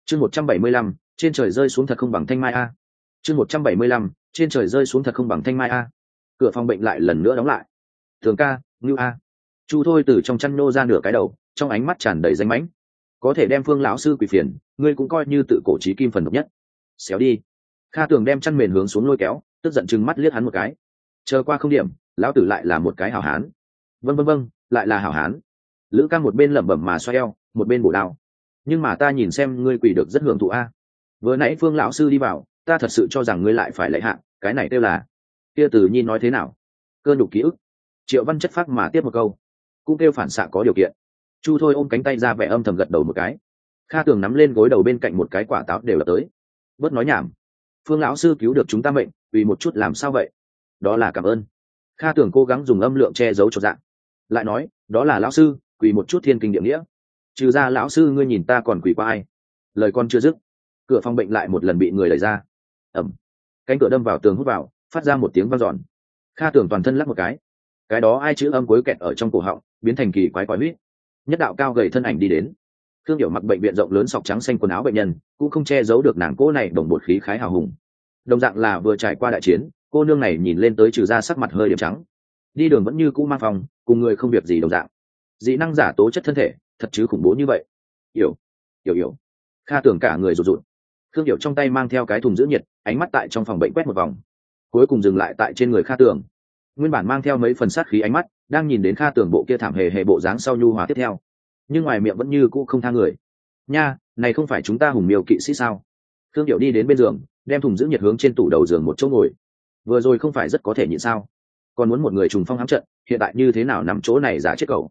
chương 175, trên trời rơi xuống thật không bằng thanh mai a. chương 175, trên trời rơi xuống thật không bằng thanh mai a. Cửa phòng bệnh lại lần nữa đóng lại. Thường ca, ngưu a. Chu Thôi từ trong chăn nô ra nửa cái đầu, trong ánh mắt tràn đầy danh mãnh. Có thể đem Phương lão sư quỳ phiền, ngươi cũng coi như tự cổ trí kim phần độc nhất. Xéo đi. Kha Tường đem chăn mền hướng xuống lôi kéo, tức giận chừng mắt liếc hắn một cái. Chờ qua không điểm, lão tử lại là một cái hảo hán. Vâng, lại là hảo hán. Lữ Cam một bên lẩm bẩm mà xoay eo, một bên bổ đao. Nhưng mà ta nhìn xem ngươi quỳ được rất hưởng thụ a. Vừa nãy Phương lão sư đi vào, ta thật sự cho rằng ngươi lại phải lạy hạ, cái này kêu là. Kia Từ Nhi nói thế nào? Cơ nhục ký ức. Triệu Văn chất phác mà tiếp một câu, cũng kêu phản xạ có điều kiện. Chu Thôi ôm cánh tay ra vẻ âm thầm gật đầu một cái. Kha Tường nắm lên gối đầu bên cạnh một cái quả táo đều đập tới. Bớt nói nhảm. Phương lão sư cứu được chúng ta mệnh, vì một chút làm sao vậy? Đó là cảm ơn. Kha Tường cố gắng dùng âm lượng che giấu cho dạng. Lại nói, đó là lão sư, quỳ một chút thiên kinh địa nghĩa. Trừ ra lão sư ngươi nhìn ta còn quỳ qua ai? Lời con chưa dứt, cửa phòng bệnh lại một lần bị người đẩy ra. Ẩm. Cánh cửa đâm vào tường hút vào, phát ra một tiếng vang dọn. Kha Tường toàn thân lắc một cái đó ai chữ âm cuối kẹt ở trong cổ họng, biến thành kỳ quái quái huýt. Nhất đạo cao gầy thân ảnh đi đến. Thương Điểu mặc bệnh viện rộng lớn sọc trắng xanh quần áo bệnh nhân, cũng không che giấu được nàng cô này đồng bột khí khái hào hùng. Đồng dạng là vừa trải qua đại chiến, cô nương này nhìn lên tới trừ ra sắc mặt hơi điểm trắng, đi đường vẫn như cũ mang phòng, cùng người không việc gì đồng dạng. Dị năng giả tố chất thân thể, thật chứ khủng bố như vậy. Hiểu. Kha Tường cả người rụt rụt. Thương Điểu trong tay mang theo cái thùng giữ nhiệt, ánh mắt tại trong phòng bệnh quét một vòng, cuối cùng dừng lại tại trên người Kha Tường. Nguyên bản mang theo mấy phần sát khí ánh mắt, đang nhìn đến Kha Tường bộ kia thảm hề bộ dáng sau nhu hòa tiếp theo, nhưng ngoài miệng vẫn như cũ không tha người. Nha, này không phải chúng ta hùng miêu kỵ sĩ sao? Thương Điệu đi đến bên giường, đem thùng giữ nhiệt hướng trên tủ đầu giường một chỗ ngồi. Vừa rồi không phải rất có thể nhịn sao? Còn muốn một người trùng phong hãm trận, hiện tại như thế nào nằm chỗ này giả chết cậu?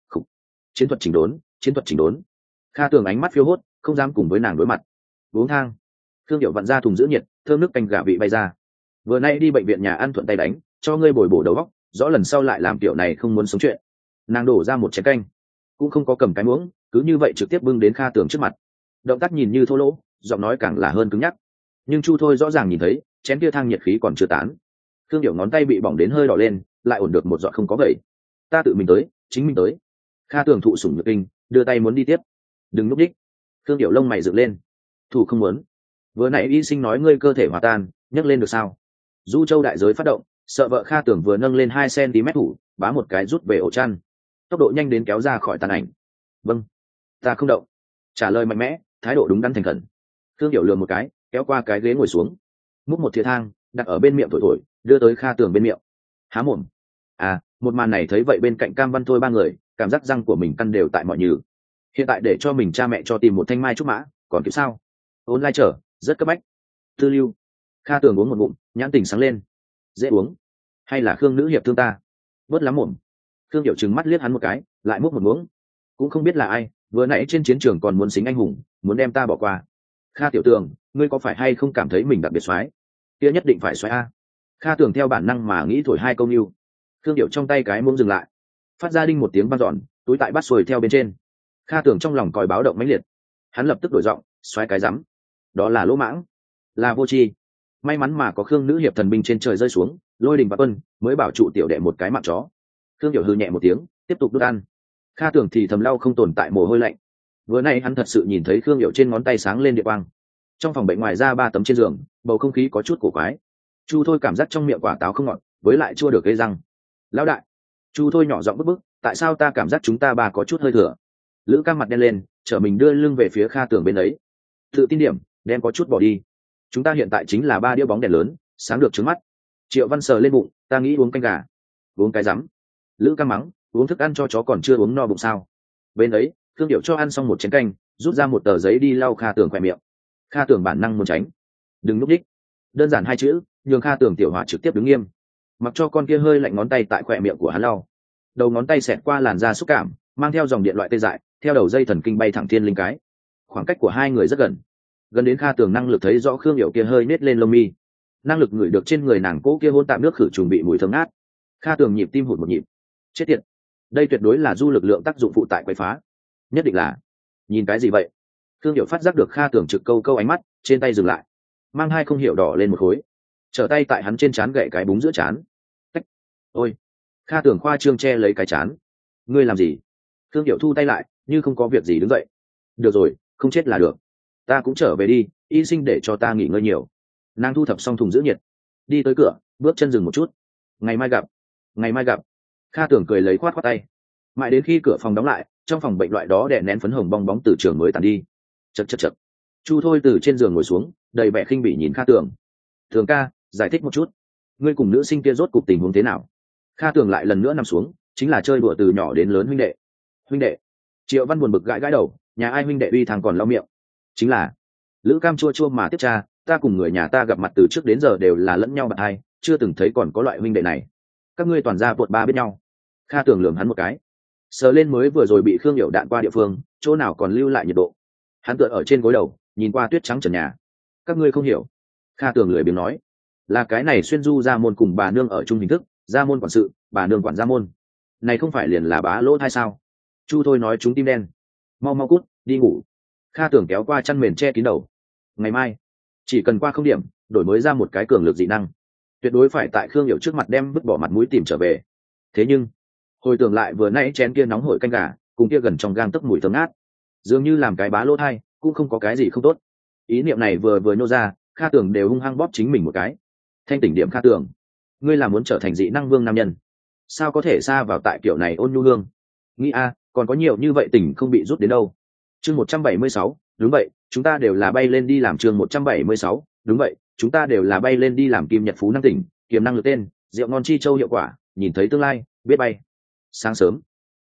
Chiến thuật chỉnh đốn. Kha Tường ánh mắt phiêu hốt, không dám cùng với nàng đối mặt. Uống thang. Thương Điệu vặn ra thùng giữ nhiệt, thơm nước canh gà vị bay ra. Vừa nay đi bệnh viện nhà ăn thuận tay đánh, cho ngươi bồi bổ đầu óc, rõ lần sau lại làm kiểu này không muốn sống chuyện. Nàng đổ ra một chén canh, cũng không có cầm cái muỗng, cứ như vậy trực tiếp bưng đến Kha Tường trước mặt. Động tác nhìn như thô lỗ, giọng nói càng là hơn cứng nhắc. Nhưng Chu Thôi rõ ràng nhìn thấy, chén kia thang nhiệt khí còn chưa tán. Thương Điểu ngón tay bị bỏng đến hơi đỏ lên, lại ổn được một giọt không có vậy. Ta tự mình tới, chính mình tới. Kha Tường thụ sủng nhược kinh, đưa tay muốn đi tiếp. Đừng núp đích. Thương Điểu lông mày dựng lên. Thủ không muốn. Vừa nãy y sinh nói ngươi cơ thể hòa tan, nhấc lên được sao? Du Châu đại giới phát động, sợ vợ Kha Tường vừa nâng lên 2 cm thủ, bá một cái rút về ổ chăn, tốc độ nhanh đến kéo ra khỏi tàn ảnh. Vâng, ta không động. Trả lời mạnh mẽ, thái độ đúng đắn thành khẩn. Thương Điểu lườm một cái, kéo qua cái ghế ngồi xuống, múc một thìa thang đặt ở bên miệng thổi, đưa tới Kha Tường bên miệng. Há mồm. À, một màn này thấy vậy bên cạnh Cam Văn Thôi ba người, cảm giác răng của mình căn đều tại mọi nhừ. Hiện tại để cho mình cha mẹ cho tìm một thanh mai trúc mã, còn kịp sao? Ôn lai trở, rất cấp bách. Tư lưu. Kha Tường uống một ngụm, nhãn tình sáng lên. Dễ uống. Hay là Khương nữ hiệp thương ta? Bớt lắm mồm. Khương Điệu trừng mắt liếc hắn một cái, lại múc một muỗng. Cũng không biết là ai, vừa nãy trên chiến trường còn muốn xính anh hùng, muốn đem ta bỏ qua. Kha tiểu Tường, ngươi có phải hay không cảm thấy mình đặc biệt soái? Kia nhất định phải soái a. Kha Tường theo bản năng mà nghĩ thổi 2 câu nưu. Khương Điệu trong tay cái muỗng dừng lại, phát ra đinh một tiếng vang dọn, túi tại bát xuôi theo bên trên. Kha Tường trong lòng còi báo động mãnh liệt, hắn lập tức đổi giọng, soái cái rắm. Đó là lỗ mãng, là vô tri. May mắn mà có Khương nữ hiệp thần binh trên trời rơi xuống, lôi đình và quân mới bảo trụ tiểu đệ một cái mạng chó. Khương Điệu hư nhẹ một tiếng, tiếp tục đút ăn. Kha Tường thì thầm lau không tồn tại mồ hôi lạnh. Vừa nay hắn thật sự nhìn thấy Khương Điệu trên ngón tay sáng lên địa quang. Trong phòng bệnh ngoài ra 3 tấm trên giường, bầu không khí có chút cổ quái. Chu Thôi cảm giác trong miệng quả táo không ngọt, với lại chua được gây răng. Lão đại. Chu Thôi nhỏ giọng bức bức, tại sao ta cảm giác chúng ta ba có chút hơi thừa? Lữ Cam mặt đen lên, trở mình đưa lưng về phía Kha Tường bên ấy. Tự tin điểm, đem có chút bỏ đi. Chúng ta hiện tại chính là 3 đĩa bóng đèn lớn, sáng được trứng mắt. Triệu Văn sờ lên bụng, ta nghĩ uống canh gà. Uống cái rắm. Lữ Cam mắng, uống thức ăn cho chó còn chưa uống no bụng sao? Bên ấy, Thương Điệu cho ăn xong một chén canh, rút ra một tờ giấy đi lau Kha Tường khỏe miệng. Kha Tường bản năng muốn tránh. Đừng núp đích. Đơn giản 2 chữ, nhường Kha Tường tiểu hỏa trực tiếp đứng nghiêm, mặc cho con kia hơi lạnh ngón tay tại khỏe miệng của hắn lau. Đầu ngón tay xẹt qua làn da xúc cảm, mang theo dòng điện loại tê dại, theo đầu dây thần kinh bay thẳng thiên linh cái. Khoảng cách của 2 người rất gần đến Kha Tường năng lực thấy rõ Khương Điệu kia hơi nết lên lông mi, năng lực ngửi được trên người nàng cố kia hôn tạm nước khử trùng bị mùi thơm ngát. Kha Tường nhịp tim hụt một nhịp. Chết tiệt, đây tuyệt đối là du lực lượng tác dụng phụ tại quấy phá, nhất định là. Nhìn cái gì vậy? Khương Điệu phát giác được Kha Tường trực câu ánh mắt, trên tay dừng lại, mang 2 không hiểu đỏ lên một khối, trở tay tại hắn trên trán gậy cái búng giữa trán. Tách. Ôi. Kha Tường khoa trương che lấy cái trán. Ngươi làm gì? Khương Điệu thu tay lại, như không có việc gì đứng dậy. Được rồi, không chết là được. ta cũng trở về đi, y sinh để cho ta nghỉ ngơi nhiều. Nàng thu thập xong thùng giữ nhiệt, đi tới cửa, bước chân dừng một chút. Ngày mai gặp, ngày mai gặp. Kha Tưởng cười lấy khoát khoát tay, mãi đến khi cửa phòng đóng lại, trong phòng bệnh loại đó đè nén phấn hồng bong bóng từ trường mới tàn đi. Chật chật chật. Chu Thôi từ trên giường ngồi xuống, đầy vẻ khinh bỉ nhìn Kha Tưởng. Thường ca, giải thích một chút, ngươi cùng nữ sinh kia rốt cục tình huống thế nào? Kha Tưởng lại lần nữa nằm xuống, chính là chơi đùa từ nhỏ đến lớn huynh đệ. Huynh đệ? Triệu Văn buồn bực gãi gãi đầu, nhà ai huynh đệ uy thằng còn lau miệng. Chính là Lữ Cam chua chua mà tiếp tra, ta cùng người nhà ta gặp mặt từ trước đến giờ đều là lẫn nhau bạn hai, chưa từng thấy còn có loại huynh đệ này. Các ngươi toàn gia vượt ba biết nhau. Kha Tưởng lườm hắn một cái, sờ lên mới vừa rồi bị Khương Hiểu đạn qua địa phương, chỗ nào còn lưu lại nhiệt độ. Hắn tựa ở trên gối đầu, nhìn qua tuyết trắng trần nhà. Các ngươi không hiểu. Kha Tưởng lười biếng nói, là cái này xuyên du ra môn cùng bà nương ở chung hình thức, ra môn quản sự, bà nương quản gia môn. Này không phải liền là bá lỗ hay sao? Chu Thôi nói chúng tim đen. Mau mau cút, đi ngủ. Kha Tưởng kéo qua chăn mền che kín đầu. Ngày mai, chỉ cần qua không điểm, đổi mới ra một cái cường lực dị năng, tuyệt đối phải tại Khương Hiểu trước mặt đem vứt bỏ mặt mũi tìm trở về. Thế nhưng, hồi tưởng lại vừa nãy chén kia nóng hổi canh gà, cùng kia gần trong gang tấc mùi thơm ngát, dường như làm cái bá lỗ thai, cũng không có cái gì không tốt. Ý niệm này vừa vừa nhô ra, Kha Tưởng đều hung hăng bóp chính mình một cái. Thanh tỉnh điểm Kha Tưởng, ngươi là muốn trở thành dị năng vương nam nhân, sao có thể xa vào tại kiểu này ôn nhu hương? Nghĩ a, còn có nhiều như vậy tỉnh không bị rút đến đâu. Chương 176, đúng vậy, chúng ta đều là bay lên đi làm. Chương 176, đúng vậy, chúng ta đều là bay lên đi làm. Kim Nhật Phú năng tỉnh, kiềm năng lực tên, rượu ngon chi châu hiệu quả, nhìn thấy tương lai, biết bay. Sáng sớm,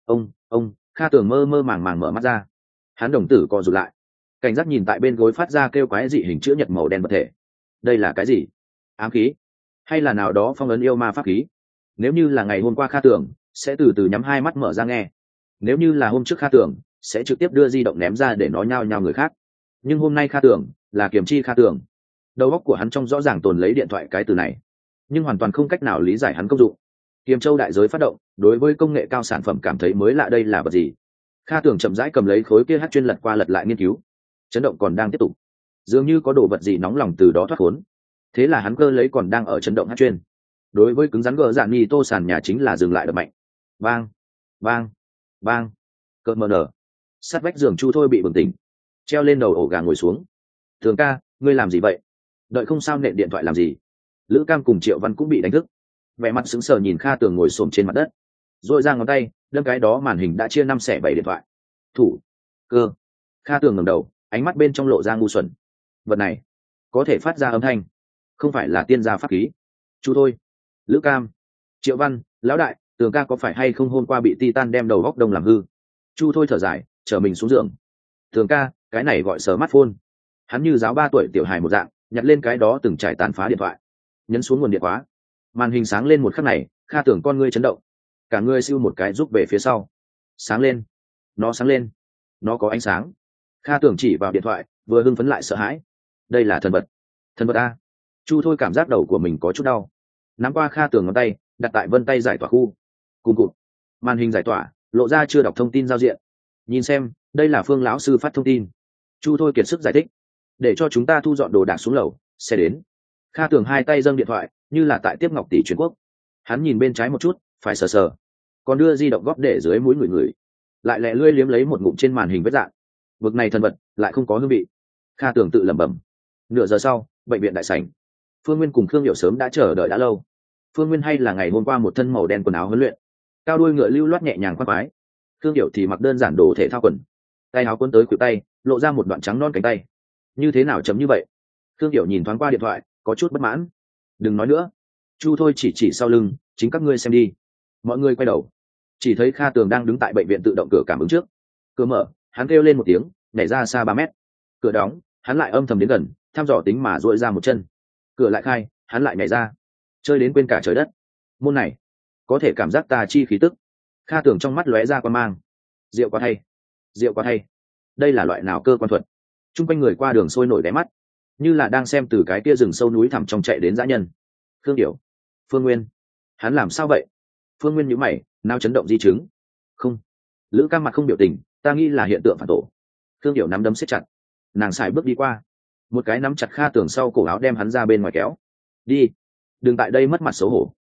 ông, Kha Tưởng mơ mơ màng màng mở mắt ra. Hắn đồng tử co rụt lại, cảnh giác nhìn tại bên gối phát ra kêu quái dị hình chữ nhật màu đen vật thể. Đây là cái gì? Ám khí hay là nào đó phong ấn yêu ma pháp khí? Nếu như là ngày hôm qua Kha Tưởng sẽ từ từ nhắm hai mắt mở ra nghe, nếu như là hôm trước Kha Tưởng sẽ trực tiếp đưa di động ném ra để nó nhao nhao người khác, nhưng hôm nay Kha Tưởng là kiềm chi Kha Tưởng. Đầu óc của hắn trong rõ ràng tồn lấy điện thoại cái từ này, nhưng hoàn toàn không cách nào lý giải hắn công dụng. Kiềm châu đại giới phát động, đối với công nghệ cao sản phẩm cảm thấy mới lạ, đây là vật gì? Kha Tưởng chậm rãi cầm lấy khối kia hát chuyên lật qua lật lại nghiên cứu. Chấn động còn đang tiếp tục, dường như có đồ vật gì nóng lòng từ đó thoát khốn. Thế là hắn cơ lấy còn đang ở chấn động hát chuyên, đối với cứng rắn gờ dạn ni tô sàn nhà chính là dừng lại đập mạnh. Vang vang vang. Cợt mờ nở, sát vách giường Chu Thôi bị bừng tỉnh, treo lên đầu ổ gà ngồi xuống. Thường ca, ngươi làm gì vậy? Đợi không sao nện điện thoại làm gì? Lữ Cam cùng Triệu Văn cũng bị đánh thức, vẻ mặt sững sờ nhìn Kha Tưởng ngồi xổm trên mặt đất, rồi ra ngón tay đâm cái đó màn hình đã chia 5/7 điện thoại. Thủ cơ. Kha Tưởng ngẩng đầu, ánh mắt bên trong lộ ra ngu xuẩn. Vật này có thể phát ra âm thanh, không phải là tiên gia pháp khí. Chu Thôi, Lữ Cam, Triệu Văn, lão đại, Tường ca có phải hay không hôm qua bị Titan đem đầu góc đông làm hư? Chu Thôi thở dài, trở mình xuống giường. Tường ca, cái này gọi smartphone. Hắn như giáo 3 tuổi tiểu hài một dạng, nhặt lên cái đó từng trải tàn phá điện thoại, nhấn xuống nguồn điện khóa. Màn hình sáng lên một khắc này, Kha Tưởng con ngươi chấn động, cả ngươi siêu một cái rút về phía sau. Sáng lên, nó sáng lên, nó có ánh sáng. Kha Tưởng chỉ vào điện thoại, vừa hưng phấn lại sợ hãi. Đây là thần vật. Thần vật a. Chu Thôi cảm giác đầu của mình có chút đau, nắm qua Kha Tưởng ngón tay, đặt tại vân tay giải tỏa khu. Cùng cụt, màn hình giải tỏa, lộ ra chưa đọc thông tin giao diện. Nhìn xem, đây là Phương lão sư phát thông tin. Chu Thôi kiệt sức giải thích, để cho chúng ta thu dọn đồ đạc xuống lầu, xe đến. Kha Tưởng hai tay dâng điện thoại, như là tại tiếp ngọc tỷ truyền quốc. Hắn nhìn bên trái một chút, phải sờ sờ, còn đưa di động góp để dưới mũi người, lại lẹ lươi liếm lấy một ngụm trên màn hình vết dạn. Vực này thần vật lại không có hương vị. Kha Tưởng tự lẩm bẩm. Nửa giờ sau, bệnh viện đại sảnh, Phương Nguyên cùng Khương Hiểu sớm đã chờ đợi đã lâu. Phương Nguyên hay là ngày hôm qua một thân màu đen quần áo huấn luyện, cao đuôi ngựa lưu loát nhẹ nhàng khoan khoái. Khương Hiểu thì mặc đơn giản đồ thể thao quần, tay áo cuốn tới khuỷu tay, lộ ra một đoạn trắng non cánh tay. Như thế nào chấm như vậy? Khương Hiểu nhìn thoáng qua điện thoại, có chút bất mãn. Đừng nói nữa. Chu Thôi chỉ sau lưng, chính các ngươi xem đi. Mọi người quay đầu, chỉ thấy Kha Tưởng đang đứng tại bệnh viện tự động cửa cảm ứng trước. Cửa mở, hắn kêu lên một tiếng, nhảy ra xa 3 mét. Cửa đóng, hắn lại âm thầm đến gần, thăm dò tính mà duỗi ra một chân. Cửa lại khai, hắn lại nhảy ra. Chơi đến quên cả trời đất. Môn này, có thể cảm giác tà chi khí tức. Kha Tưởng trong mắt lóe ra quan mang. Rượu quá thay, rượu quá thay. Đây là loại nào cơ quan thuật? Trung quanh người qua đường sôi nổi đáy mắt, như là đang xem từ cái kia rừng sâu núi thẳm trong chạy đến dã nhân. Khương Điểu, Phương Nguyên, hắn làm sao vậy? Phương Nguyên nhíu mày, nao chấn động di chứng. Không. Lữ Cam mặt không biểu tình, ta nghĩ là hiện tượng phản tổ. Khương Điểu nắm đấm siết chặt, nàng xài bước đi qua, một cái nắm chặt Kha Tưởng sau cổ áo đem hắn ra bên ngoài kéo. Đi, đừng tại đây mất mặt xấu hổ.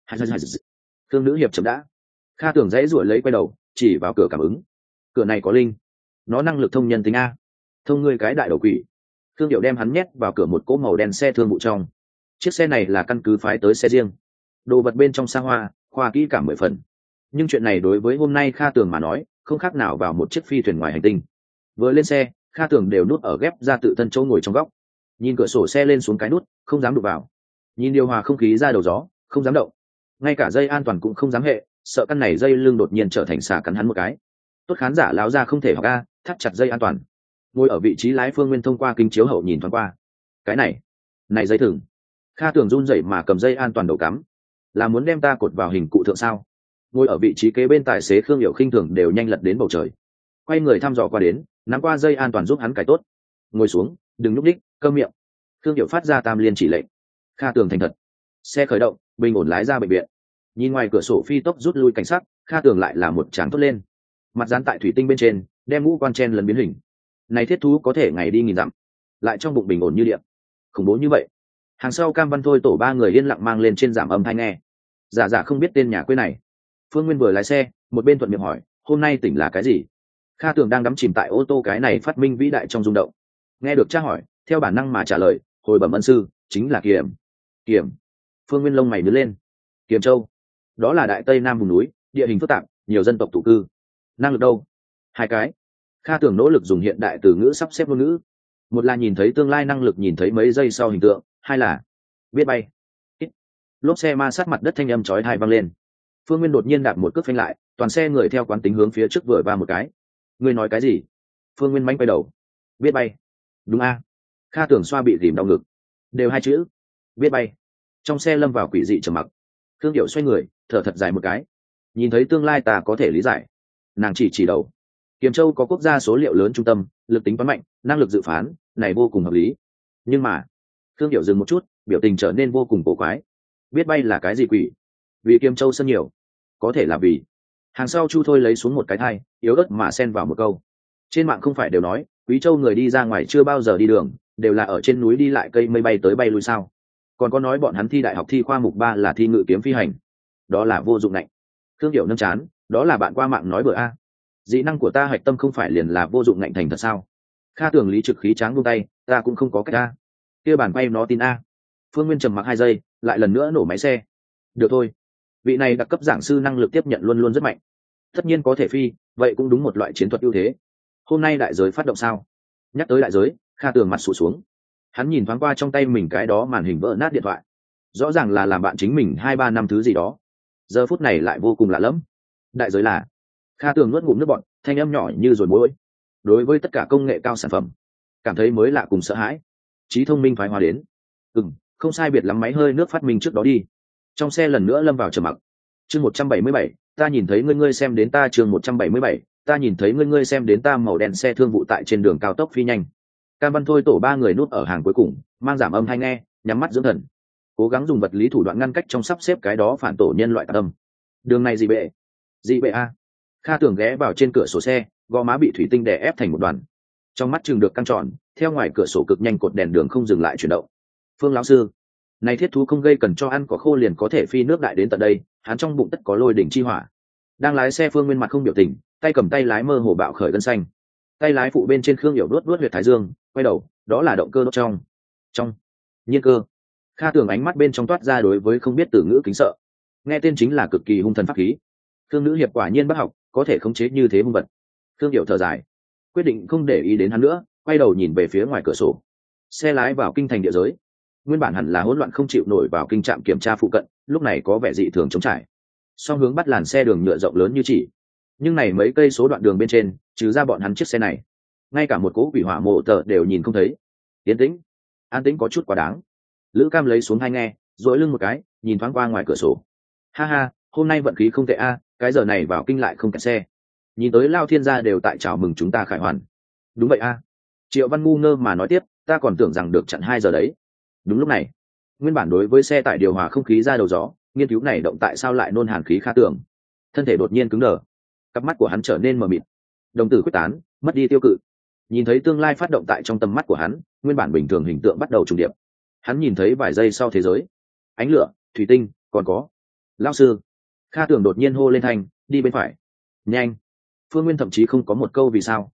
Khương nữ hiệp chậm đã. Kha Tưởng dãy ruổi lấy quay đầu, chỉ vào cửa cảm ứng. Cửa này có linh, nó năng lực thông nhân tính a. Thông ngươi cái đại đầu quỷ. Khương Diệu đem hắn nhét vào cửa một cỗ màu đen xe thương vụ trong. Chiếc xe này là căn cứ phái tới xe riêng, đồ vật bên trong xa hoa, khoa kỹ cả 10 phần. Nhưng chuyện này đối với hôm nay Kha Tường mà nói không khác nào vào một chiếc phi thuyền ngoài hành tinh. Vừa lên xe, Kha Tường đều nút ở ghép ra tự thân chỗ ngồi trong góc, nhìn cửa sổ xe lên xuống cái nút không dám đụng vào, nhìn điều hòa không khí ra đầu gió không dám động, ngay cả dây an toàn cũng không dám hệ, sợ căn này dây lưng đột nhiên trở thành xà cắn hắn một cái. Tốt khán giả láo ra không thể học a, thắt chặt dây an toàn. Ngồi ở vị trí lái Phương Nguyên thông qua kính chiếu hậu nhìn thoáng qua, cái này dây thừng. Kha Tường run rẩy mà cầm dây an toàn đầu cắm, là muốn đem ta cột vào hình cụ thượng sao? Ngồi ở vị trí kế bên tài xế Khương Diệu khinh thường đều nhanh lật đến bầu trời, quay người thăm dò qua đến, nắm qua dây an toàn giúp hắn cài tốt. Ngồi xuống, đừng núp đích, câm miệng. Khương Diệu phát ra tam liên chỉ lệnh. Kha Tường thành thật. Xe khởi động, bình ổn lái ra bệnh viện. Nhìn ngoài cửa sổ phi tốc rút lui cảnh sát, Kha Tường lại là một tràng tốt lên, mặt dán tại thủy tinh bên trên, đem ngũ quan chen lần biến hình. Này thiết thú có thể ngày đi nghìn dặm, lại trong bụng bình ổn như điện, khủng bố như vậy. Hàng sau Cam Văn Thôi tổ ba người yên lặng mang lên trên giảm âm thanh nghe. Giả không biết tên nhà quê này. Phương Nguyên vừa lái xe, một bên thuận miệng hỏi, hôm nay tỉnh là cái gì? Kha Tường đang đắm chìm tại ô tô cái này phát minh vĩ đại trong rung động, nghe được tra hỏi, theo bản năng mà trả lời, hồi bẩm ân sư, chính là Kiểm. Phương Nguyên lông mày nhướng lên. Kiểm Châu, đó là đại tây nam vùng núi, địa hình phức tạp, nhiều dân tộc tụ cư. Năng lực đâu? 2 cái. Kha Tường nỗ lực dùng hiện đại từ ngữ sắp xếp ngôn ngữ. Một là nhìn thấy tương lai năng lực nhìn thấy mấy giây sau hình tượng, hai là biết bay. Lốp xe ma sát mặt đất thanh âm chói tai vang lên. Phương Nguyên đột nhiên đạp một cước phanh lại, toàn xe người theo quán tính hướng phía trước vừa va một cái. Ngươi nói cái gì? Phương Nguyên mánh quay đầu. Biết bay. Đúng a. Kha Tường xoa bị rìm đau ngực. Đều 2 chữ. Biết bay. Trong xe lâm vào quỷ dị trầm mặc. Thương Diệu xoay người, thở thật dài một cái. Nhìn thấy tương lai ta có thể lý giải. Nàng chỉ đầu. Kiềm Châu có quốc gia số liệu lớn trung tâm, lực tính toán mạnh, năng lực dự phán, này vô cùng hợp lý. Nhưng mà, Thương Diệu dừng một chút, biểu tình trở nên vô cùng cổ quái. Biết bay là cái gì quỷ? Vì Kiềm Châu sân nhiều, có thể là vì. Hàng sau Chu Thôi lấy xuống một cái thai, yếu ớt mà xen vào một câu. Trên mạng không phải đều nói, Quý Châu người đi ra ngoài chưa bao giờ đi đường, đều là ở trên núi đi lại cây mây bay tới bay lui sao? Còn có nói bọn hắn thi đại học thi khoa mục 3 là thi ngự kiếm phi hành, đó là vô dụng nạnh. Thương Diệu nâng chán, đó là bạn qua mạng nói bừa a. Dị năng của ta hạch tâm không phải liền là vô dụng nạnh thành thật sao? Kha Tường lý trực khí tráng buông tay, ta cũng không có cách a. Kia bản bay nó tin a. Phương Nguyên trầm mặc 2 giây, lại lần nữa nổ máy xe. Được thôi, vị này đặc cấp giảng sư năng lực tiếp nhận luôn luôn rất mạnh, tất nhiên có thể phi, vậy cũng đúng một loại chiến thuật ưu thế. Hôm nay đại giới phát động sao? Nhắc tới đại giới, Kha Tường mặt sụt xuống. Hắn nhìn thoáng qua trong tay mình cái đó màn hình vỡ nát điện thoại, rõ ràng là làm bạn chính mình 2-3 năm thứ gì đó, giờ phút này lại vô cùng lạ lẫm. Đại giới là. Kha Tường nuốt ngụm nước bọt, thanh âm nhỏ như rồi mối. Đối với tất cả công nghệ cao sản phẩm, cảm thấy mới lạ cùng sợ hãi. Trí thông minh phái hóa đến. Không sai biệt lắm máy hơi nước phát minh trước đó đi. Trong xe lần nữa lâm vào trầm mặc. Chương 177, ta nhìn thấy ngươi xem đến ta. Chương 177, ta nhìn thấy ngươi xem đến ta. Màu đen xe thương vụ tại trên đường cao tốc phi nhanh. Cam Văn Thôi tổ ba người núp ở hàng cuối cùng, mang giảm âm hay nghe, nhắm mắt dưỡng thần, cố gắng dùng vật lý thủ đoạn ngăn cách trong sắp xếp cái đó phản tổ nhân loại tạc âm. Đường này dị bệ a. Kha Tường ghé vào trên cửa sổ xe, gò má bị thủy tinh đè ép thành một đoàn, trong mắt chừng được căng tròn, theo ngoài cửa sổ cực nhanh cột đèn đường không dừng lại chuyển động. Phương lão sư, này thiết thú không gây cần cho ăn cỏ khô liền có thể phi nước đại đến tận đây, hắn trong bụng tất có lôi đỉnh chi hỏa. Đang lái xe Phương Nguyên mặt không biểu tình, tay cầm tay lái mơ hồ bạo khởi gân xanh, tay lái phụ bên trên Khương Diệu đuốt huyệt thái dương, quay đầu, đó là động cơ đốt trong nhiên cơ. Kha Tường ánh mắt bên trong toát ra đối với không biết từ ngữ kính sợ, nghe tên chính là cực kỳ hung thần pháp khí. Khương nữ hiệp quả nhiên bất học, có thể khống chế như thế hung vật. Khương Diệu thở dài, quyết định không để ý đến hắn nữa, quay đầu nhìn về phía ngoài cửa sổ. Xe lái vào kinh thành địa giới, nguyên bản hẳn là hỗn loạn không chịu nổi vào kinh trạm kiểm tra phụ cận, lúc này có vẻ dị thường trống trải. Song hướng bắt làn xe đường nhựa rộng lớn như chỉ, nhưng này mấy cây số đoạn đường bên trên, trừ ra bọn hắn chiếc xe này, ngay cả một cỗ quỷ hỏa mộ tờ đều nhìn không thấy. Yên tĩnh, an tĩnh có chút quá đáng. Lữ Cam lấy xuống hai nghe, duỗi lưng một cái, nhìn thoáng qua ngoài cửa sổ. Ha ha, hôm nay vận khí không tệ a, cái giờ này vào kinh lại không kẹt xe. Nhìn tới Lao Thiên gia đều tại chào mừng chúng ta khải hoàn. Đúng vậy a. Triệu Văn ngu ngơ mà nói tiếp, ta còn tưởng rằng được chặn 2 giờ đấy. Đúng lúc này, nguyên bản đối với xe tải điều hòa không khí ra đầu gió, nghiên cứu này động tại sao lại nôn hàn khí Kha Tường, thân thể đột nhiên cứng đờ, cặp mắt của hắn trở nên mờ mịt, đồng tử quyết tán, mất đi tiêu cự. Nhìn thấy tương lai phát động tại trong tầm mắt của hắn, nguyên bản bình thường hình tượng bắt đầu trùng điệp. Hắn nhìn thấy vài giây sau thế giới, ánh lửa, thủy tinh, còn có lão sư. Kha Tường đột nhiên hô lên thanh, đi bên phải, nhanh. Phương Nguyên thậm chí không có một câu vì sao,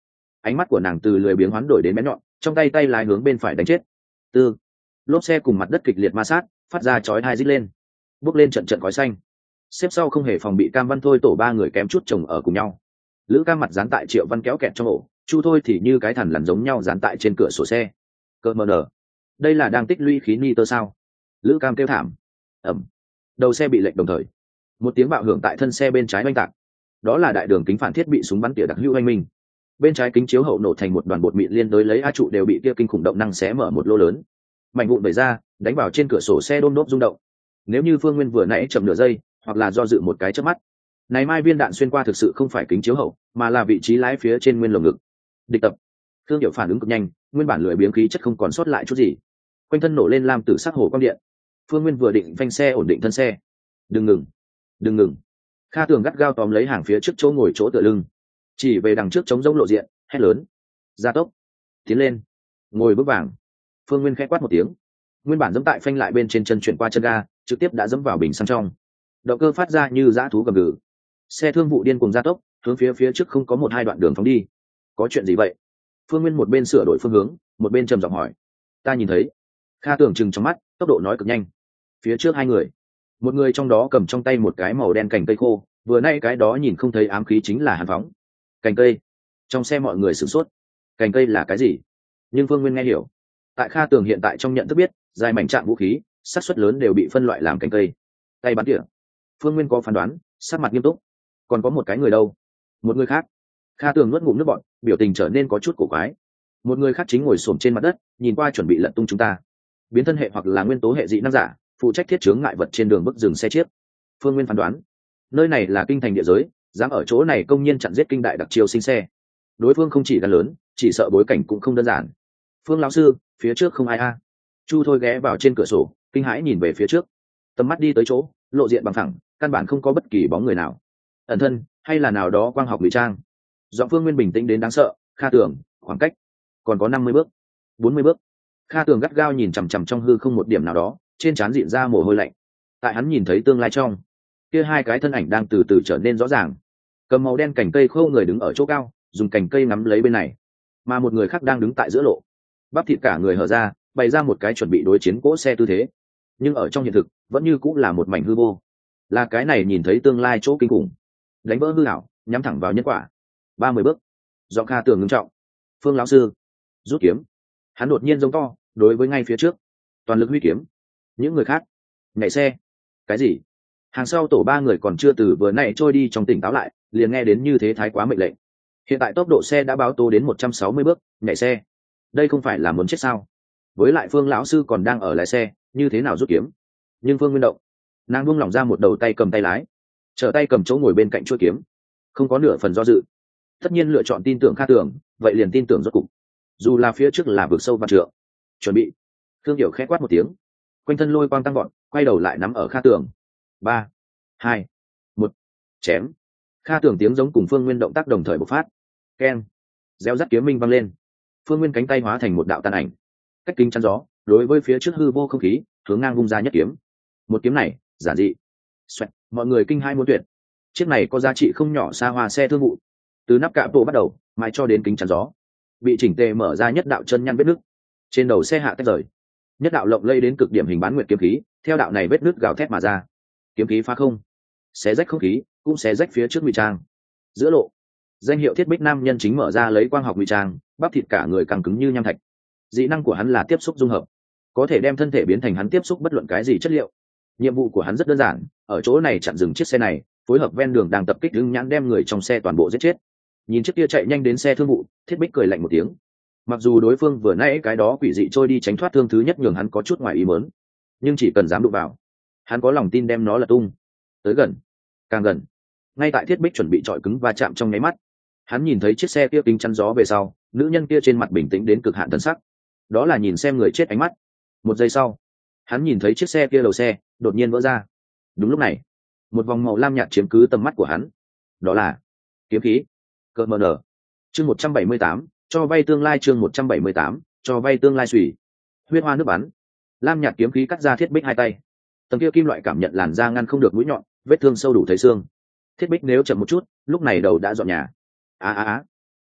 ánh mắt của nàng từ lười biếng hoán đổi đến bén nhọn, trong tay tay lái hướng bên phải đánh chết. Tư, lốp xe cùng mặt đất kịch liệt ma sát, phát ra chói tai rít lên, bốc lên trận trận khói xanh. Xếp sau không hề phòng bị Cam Văn Thôi tổ ba người kém chút chồng ở cùng nhau. Lữ Cam mặt dán tại Triệu Văn kéo kẹt trong ổ, Chu Thôi thì như cái thằn lằn giống nhau dán tại trên cửa sổ xe. Cơ mờ nở, đây là đang tích lũy khí nitơ sao? Lữ Cam kêu thảm. Ẩm, đầu xe bị lệch đồng thời, một tiếng bạo hưởng tại thân xe bên trái oanh tạc. Đó là đại đường kính phản thiết bị súng bắn tỉa đặc hữu oanh minh. Bên trái kính chiếu hậu nổ thành một đoàn bột mịn liên đối lấy a trụ đều bị kia kinh khủng động năng xé mở một lỗ lớn, mảnh vụn vẩy ra đánh vào trên cửa sổ xe đôm đốp rung động. Nếu như Phương Nguyên vừa nãy chậm nửa giây hoặc là do dự một cái chớp mắt, này mai viên đạn xuyên qua thực sự không phải kính chiếu hậu mà là vị trí lái phía trên nguyên lồng ngực. Địch tập. Thương Điệu phản ứng cực nhanh, nguyên bản lưỡi biếng khí chất không còn sót lại chút gì, quanh thân nổ lên lam tử sắc hồ quang điện. Phương Nguyên vừa định phanh xe ổn định thân xe. Đừng ngừng, đừng ngừng. Kha Tường gắt gao tóm lấy hàng phía trước chỗ ngồi chỗ tựa lưng, chỉ về đằng trước chống rỗng lộ diện, hét lớn: gia tốc, tiến lên, ngồi bước vàng. Phương Nguyên khẽ quát một tiếng, nguyên bản dẫm tại phanh lại bên trên chân chuyển qua chân ga, trực tiếp đã dẫm vào bình xăng trong. Động cơ phát ra như dã thú gầm gừ. Xe thương vụ điên cuồng gia tốc, hướng phía trước không có một hai đoạn đường phóng đi. Có chuyện gì vậy? Phương Nguyên một bên sửa đổi phương hướng, một bên trầm giọng hỏi. Ta nhìn thấy. Kha Tường trừng trong mắt, tốc độ nói cực nhanh. Phía trước hai người, một người trong đó cầm trong tay một cái màu đen cành cây khô, vừa nay cái đó nhìn không thấy ám khí chính là hàn phóng. Cành cây. Trong xe mọi người sửng sốt. Cành cây là cái gì? Nhưng Phương Nguyên nghe hiểu. Tại Kha Tường hiện tại trong nhận thức biết, dài mảnh trạng vũ khí, xác suất lớn đều bị phân loại làm cành cây. Tay bắn tỉa. Phương Nguyên có phán đoán, sắc mặt nghiêm túc. Còn có một cái người đâu? Một người khác. Kha Tường nuốt ngụm nước bọt, biểu tình trở nên có chút cổ quái. Một người khác chính ngồi xổm trên mặt đất, nhìn qua chuẩn bị lật tung chúng ta. Biến thân hệ hoặc là nguyên tố hệ dị năng giả, phụ trách thiết chướng ngại vật trên đường bức dừng xe chiếc. Phương Nguyên phán đoán, nơi này là kinh thành địa giới, dám ở chỗ này công nhiên chặn giết kinh đại đặc chiêu sinh xe. Đối phương không chỉ gan lớn, chỉ sợ bối cảnh cũng không đơn giản. Phương lão sư, phía trước không ai a. Chu Thôi ghé vào trên cửa sổ, kinh hãi nhìn về phía trước. Tầm mắt đi tới chỗ, lộ diện bằng phẳng, căn bản không có bất kỳ bóng người nào. Ẩn thân hay là nào đó quang học ngụy trang. Giọng Phương Nguyên bình tĩnh đến đáng sợ. Kha Tường, khoảng cách còn có 50 bước, 40 bước. Kha Tường gắt gao nhìn chằm chằm trong hư không một điểm nào đó, trên trán dịn ra mồ hôi lạnh. Tại hắn nhìn thấy tương lai trong, kia hai cái thân ảnh đang từ từ trở nên rõ ràng. Cầm màu đen cành cây khô người đứng ở chỗ cao, dùng cành cây nắm lấy bên này, mà một người khác đang đứng tại giữa lộ, bắp thịt cả người hở ra, bày ra một cái chuẩn bị đối chiến cỗ xe tư thế. Nhưng ở trong hiện thực, vẫn như cũng là một mảnh hư vô. Là cái này nhìn thấy tương lai chỗ kinh khủng, đánh vỡ hư ảo, nhắm thẳng vào nhân quả. 30 bước. Giọng Kha Tường ngưng trọng. Phương lão sư, rút kiếm. Hắn đột nhiên giống to, đối với ngay phía trước, toàn lực huy kiếm. Những người khác, nhảy xe. Cái gì? Hàng sau tổ ba người còn chưa từ vừa nãy trôi đi trong tỉnh táo lại, liền nghe đến như thế thái quá mệnh lệnh. Hiện tại tốc độ xe đã báo tố đến 160 bước, nhảy xe. Đây không phải là muốn chết sao? Với lại Phương lão sư còn đang ở lái xe, như thế nào rút kiếm? Nhưng Phương Nguyên động, nàng buông lỏng ra một đầu tay cầm tay lái, trở tay cầm chỗ ngồi bên cạnh chuôi kiếm, không có nửa phần do dự. Tất nhiên lựa chọn tin tưởng Kha Tường, vậy liền tin tưởng rốt cục. Dù là phía trước là vực sâu vạn trượng. Chuẩn bị. Thương Điệu khẽ quát một tiếng, quanh thân lôi quang tăng vọt, quay đầu lại nắm ở Kha Tường. 3, 2, 1, chém. Kha Tường tiếng giống cùng Phương Nguyên động tác đồng thời bộc phát. Keng. Réo rắt kiếm minh vang lên. Phương Nguyên cánh tay hóa thành một đạo tàn ảnh, cách kính chắn gió, đối với phía trước hư vô không khí, hướng ngang vung ra nhất kiếm. Một kiếm này, giản dị. Xoẹt, mọi người kinh hai muốn tuyệt. Chiếc này có giá trị không nhỏ xa hoa xe thương vụ. Từ nắp cạ bộ bắt đầu, mãi cho đến kính chắn gió, bị chỉnh tề mở ra nhất đạo chân nhăn vết nứt. Trên đầu xe hạ tách rời, nhất đạo lộng lây đến cực điểm hình bán nguyệt kiếm khí, theo đạo này vết nứt gào thét mà ra. Kiếm khí phá không, xé rách không khí, cũng xé rách phía trước ngụy trang. Giữa lộ, danh hiệu Thiết Bích nam nhân chính mở ra lấy quang học ngụy trang, bắp thịt cả người càng cứng như nham thạch. Dị năng của hắn là tiếp xúc dung hợp, có thể đem thân thể biến thành hắn tiếp xúc bất luận cái gì chất liệu. Nhiệm vụ của hắn rất đơn giản, ở chỗ này chặn dừng chiếc xe này, phối hợp ven đường đang tập kích hưng nhãn đem người trong xe toàn bộ giết chết. Nhìn chiếc kia chạy nhanh đến xe thương vụ, Thiết Bích cười lạnh một tiếng. Mặc dù đối phương vừa nãy cái đó quỷ dị trôi đi tránh thoát thương thứ nhất nhường hắn có chút ngoài ý muốn, nhưng chỉ cần dám đụng vào, hắn có lòng tin đem nó lật tung. Tới gần, càng gần. Ngay tại Thiết Bích chuẩn bị chọi cứng va chạm trong nháy mắt, hắn nhìn thấy chiếc xe kia kính chắn gió về sau, nữ nhân kia trên mặt bình tĩnh đến cực hạn thân sắc, đó là nhìn xem người chết ánh mắt. Một giây sau, hắn nhìn thấy chiếc xe kia đầu xe đột nhiên vỡ ra. Đúng lúc này, một vòng màu lam nhạt chiếm cứ tầm mắt của hắn, đó là kiếm khí. Cơ mờ nở. Chương 178, cho vay tương lai. Chương 178, cho vay tương lai. Xùy, huyết hoa nước bắn, lam nhạt kiếm khí cắt ra Thiết Bích hai tay. Tầng kia kim loại cảm nhận làn da ngăn không được mũi nhọn, vết thương sâu đủ thấy xương. Thiết Bích nếu chậm một chút, lúc này đầu đã dọn nhà.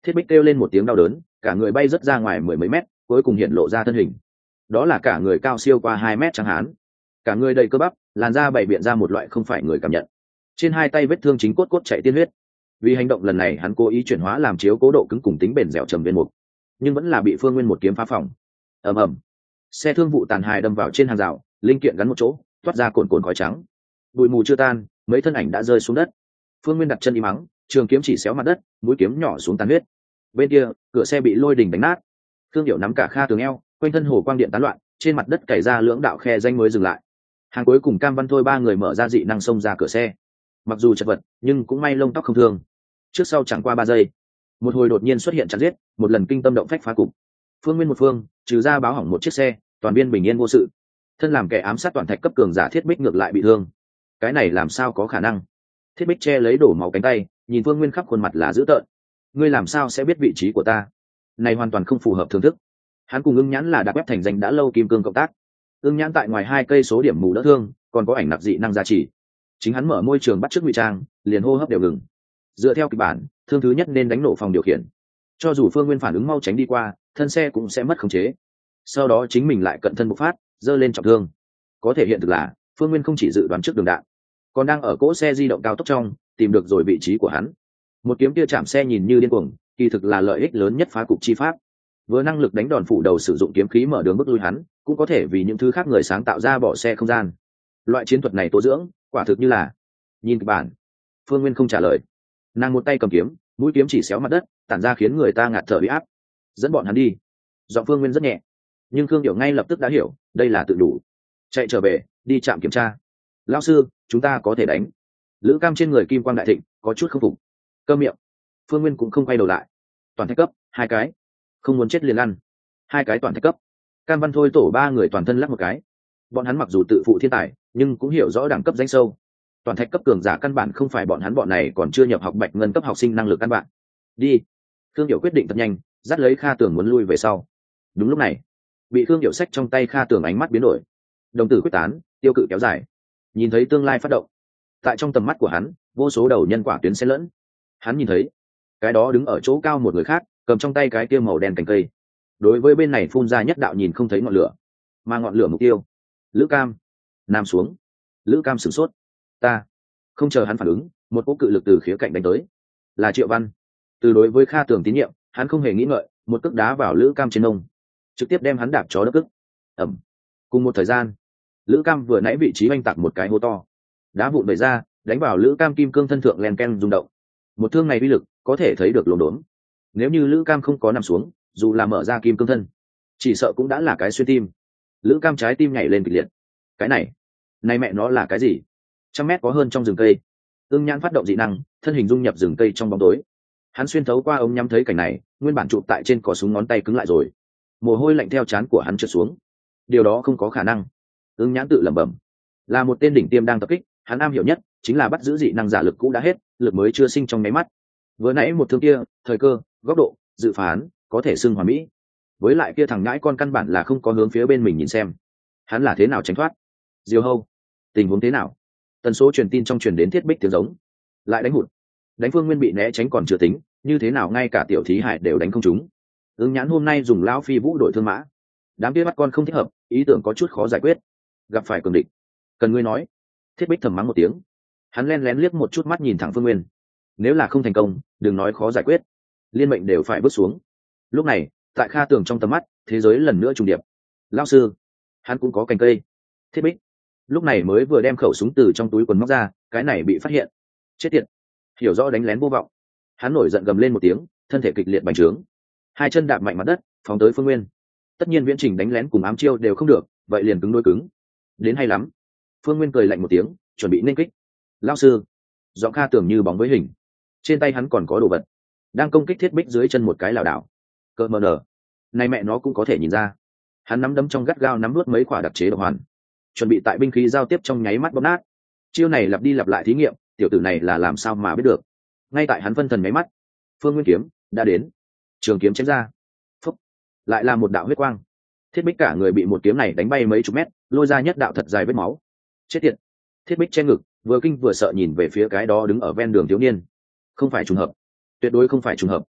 Thiết Bích kêu lên một tiếng đau đớn, cả người bay rất ra ngoài mười mấy mét, cuối cùng hiện lộ ra thân hình. Đó là cả người cao siêu qua 2 mét trắng hán, cả người đầy cơ bắp, làn da bày biện ra một loại không phải người cảm nhận. Trên hai tay vết thương chính cốt cốt chảy tiên huyết. Vì hành động lần này hắn cố ý chuyển hóa làm chiếu cố độ cứng cùng tính bền dẻo trầm viên mục, nhưng vẫn là bị Phương Nguyên một kiếm phá phòng. Ầm ầm, xe thương vụ tàn hài đâm vào trên hàng rào, linh kiện gắn một chỗ, toát ra cồn cồn khói trắng. Bụi mù chưa tan, mấy thân ảnh đã rơi xuống đất. Phương Nguyên đặt chân im mắng, trường kiếm chỉ xéo mặt đất, mũi kiếm nhỏ xuống tàn huyết. Bên kia, cửa xe bị lôi đình đánh nát. Thương Điệu nắm cả Kha Tường eo, quanh thân hồ quang điện tán loạn, trên mặt đất cày ra lưỡng đạo khe danh mới dừng lại. Hàng cuối cùng Cam Văn Thôi ba người mở ra dị năng xông ra cửa xe. Mặc dù chật vật, nhưng cũng may lông tóc không thương. Trước sau chẳng qua 3 giây, một hồi đột nhiên xuất hiện chặn giết, một lần kinh tâm động phách phá cục. Phương Nguyên một phương, trừ ra báo hỏng một chiếc xe, toàn viên bình yên vô sự. Thân làm kẻ ám sát toàn thạch cấp cường giả Thiết Bích ngược lại bị thương. Cái này làm sao có khả năng? Thiết Bích che lấy đổ máu cánh tay, nhìn Phương Nguyên khắp khuôn mặt là dữ tợn. Ngươi làm sao sẽ biết vị trí của ta? Này hoàn toàn không phù hợp thưởng thức. Hắn cùng Ưng Nhãn là đặc web thành danh đã lâu kim cương cộng tác. Ưng Nhãn tại ngoài 2 cây số điểm mù đỡ thương, còn có ảnh nặc dị năng giá trị. Chính hắn mở môi trường bắt chước ngụy trang, liền hô hấp đều ngừng. Dựa theo kịch bản, thương thứ nhất nên đánh nổ phòng điều khiển. Cho dù Phương Nguyên phản ứng mau tránh đi qua, thân xe cũng sẽ mất khống chế. Sau đó chính mình lại cận thân bộc phát, giơ lên trọng thương. Có thể hiện thực là Phương Nguyên không chỉ dự đoán trước đường đạn, còn đang ở cỗ xe di động cao tốc trong tìm được rồi vị trí của hắn. Một kiếm kia chạm xe nhìn như điên cuồng, kỳ thực là lợi ích lớn nhất phá cục chi pháp. Vừa năng lực đánh đòn phủ đầu sử dụng kiếm khí mở đường bức lui hắn, cũng có thể vì những thứ khác người sáng tạo ra bỏ xe không gian. Loại chiến thuật này tố dưỡng, quả thực như là. Nhìn kịch bản, Phương Nguyên không trả lời. Nàng một tay cầm kiếm, mũi kiếm chỉ xéo mặt đất, tản ra khiến người ta ngạt thở bị áp. Dẫn bọn hắn đi. Giọng Phương Nguyên rất nhẹ, nhưng Khương Điệu ngay lập tức đã hiểu, đây là tự đủ. Chạy trở về, đi trạm kiểm tra. Lão sư, chúng ta có thể đánh. Lữ Cam trên người kim quang đại thịnh, có chút không phục. Câm miệng. Phương Nguyên cũng không quay đầu lại. Toàn thạch cấp, 2 cái. Không muốn chết liền ăn. 2 cái toàn thạch cấp. Cam Văn Thôi tổ 3 người toàn thân lắc một cái. Bọn hắn mặc dù tự phụ thiên tài, nhưng cũng hiểu rõ đẳng cấp danh sâu. Toàn thạch cấp cường giả căn bản không phải bọn hắn bọn này còn chưa nhập học bạch ngân cấp học sinh năng lực căn bản. Đi. Khương Điệu quyết định thật nhanh, dắt lấy Kha Tường muốn lui về sau. Đúng lúc này, bị Khương Điệu xách trong tay Kha Tường ánh mắt biến đổi. Đồng tử quyết tán, tiêu cự kéo dài. Nhìn thấy tương lai phát động. Tại trong tầm mắt của hắn, vô số đầu nhân quả tuyến xen lẫn. Hắn nhìn thấy, cái đó đứng ở chỗ cao một người khác, cầm trong tay cái kia màu đen cành cây. Đối với bên này phun ra nhất đạo nhìn không thấy ngọn lửa, mà ngọn lửa mục tiêu. Lữ Cam. Nam xuống. Lữ Cam sửng sốt. Ta. Không chờ hắn phản ứng, một cỗ cự lực từ khía cạnh đánh tới. Là Triệu Văn. Từ đối với Kha Tường tín nhiệm, hắn không hề nghĩ ngợi, một cước đá vào Lữ Cam trên nông, trực tiếp đem hắn đạp chó đất cức. Ẩm. Cùng một thời gian, Lữ Cam vừa nãy vị trí oanh tạc một cái hố to, đá vụn bể ra, đánh vào Lữ Cam kim cương thân thượng len ken rung động. Một thương này uy lực có thể thấy được lồn đốn. Nếu như Lữ Cam không có nằm xuống, dù là mở ra kim cương thân, chỉ sợ cũng đã là cái xuyên tim. Lữ Cam trái tim nhảy lên kịch liệt. Cái này mẹ nó là cái gì? 100 mét có hơn trong rừng cây. Ưng Nhãn phát động dị năng, thân hình dung nhập rừng cây trong bóng tối. Hắn xuyên thấu qua ống nhắm thấy cảnh này, nguyên bản chụp tại trên cò súng ngón tay cứng lại rồi. Mồ hôi lạnh theo trán của hắn trượt xuống. Điều đó không có khả năng. Ưng Nhãn tự lẩm bẩm. Là một tên đỉnh tiêm đang tập kích, hắn am hiểu nhất chính là bắt giữ dị năng giả lực cũ đã hết, lực mới chưa sinh trong nháy mắt. Vừa nãy một thương kia, thời cơ, góc độ, dự phán, có thể xưng hoàn mỹ. Với lại kia thằng nhãi con căn bản là không có hướng phía bên mình nhìn xem. Hắn là thế nào tránh thoát? Diều Hâu, tình huống thế nào? Tần số truyền tin trong truyền đến Thiết Bích tiếng giống. Lại đánh hụt. Đánh Phương Nguyên bị né tránh còn chưa tính, như thế nào ngay cả tiểu thí hải đều đánh không trúng. Ưng Nhãn hôm nay dùng lão phi vũ đội thương mã. Đám kia bắt con không thích hợp, ý tưởng có chút khó giải quyết. Gặp phải cường địch, cần ngươi nói. Thiết Bích thầm mắng một tiếng. Hắn len lén liếc một chút mắt nhìn thẳng Phương Nguyên. Nếu là không thành công, đừng nói khó giải quyết, liên mệnh đều phải bước xuống. Lúc này, tại Kha Tường trong tầm mắt, thế giới lần nữa trùng điệp. Lão sư, hắn cũng có cành cây. Thiết Bích lúc này mới vừa đem khẩu súng từ trong túi quần móc ra, cái này bị phát hiện. Chết tiệt, hiểu rõ đánh lén vô vọng. Hắn nổi giận gầm lên một tiếng, thân thể kịch liệt bành trướng, 2 chân đạp mạnh mặt đất, phóng tới Phương Nguyên. Tất nhiên viễn trình đánh lén cùng ám chiêu đều không được, vậy liền cứng đối cứng. Đến hay lắm. Phương Nguyên cười lạnh một tiếng, chuẩn bị nên kích. Lão sư. Giọng Kha Tường như bóng với hình. Trên tay hắn còn có đồ vật, đang công kích Thiết Bích dưới chân một cái lảo đảo. Cỡ mờ nở, này mẹ nó cũng có thể nhìn ra. Hắn nắm đấm trong gắt gao nắm nuốt mấy quả đặc chế độc hoàn, chuẩn bị tại binh khí giao tiếp trong nháy mắt bóp nát. Chiêu này lặp đi lặp lại thí nghiệm, tiểu tử này là làm sao mà biết được? Ngay tại hắn phân thần nháy mắt, Phương Nguyên kiếm đã đến, trường kiếm chém ra. Phúc, lại là một đạo huyết quang. Thiết Bích cả người bị một kiếm này đánh bay mấy chục mét, lôi ra nhất đạo thật dài vết máu. Chết tiệt. Thiết Bích che ngực, vừa kinh vừa sợ nhìn về phía cái đó đứng ở ven đường thiếu niên. Không phải trùng hợp, tuyệt đối không phải trùng hợp.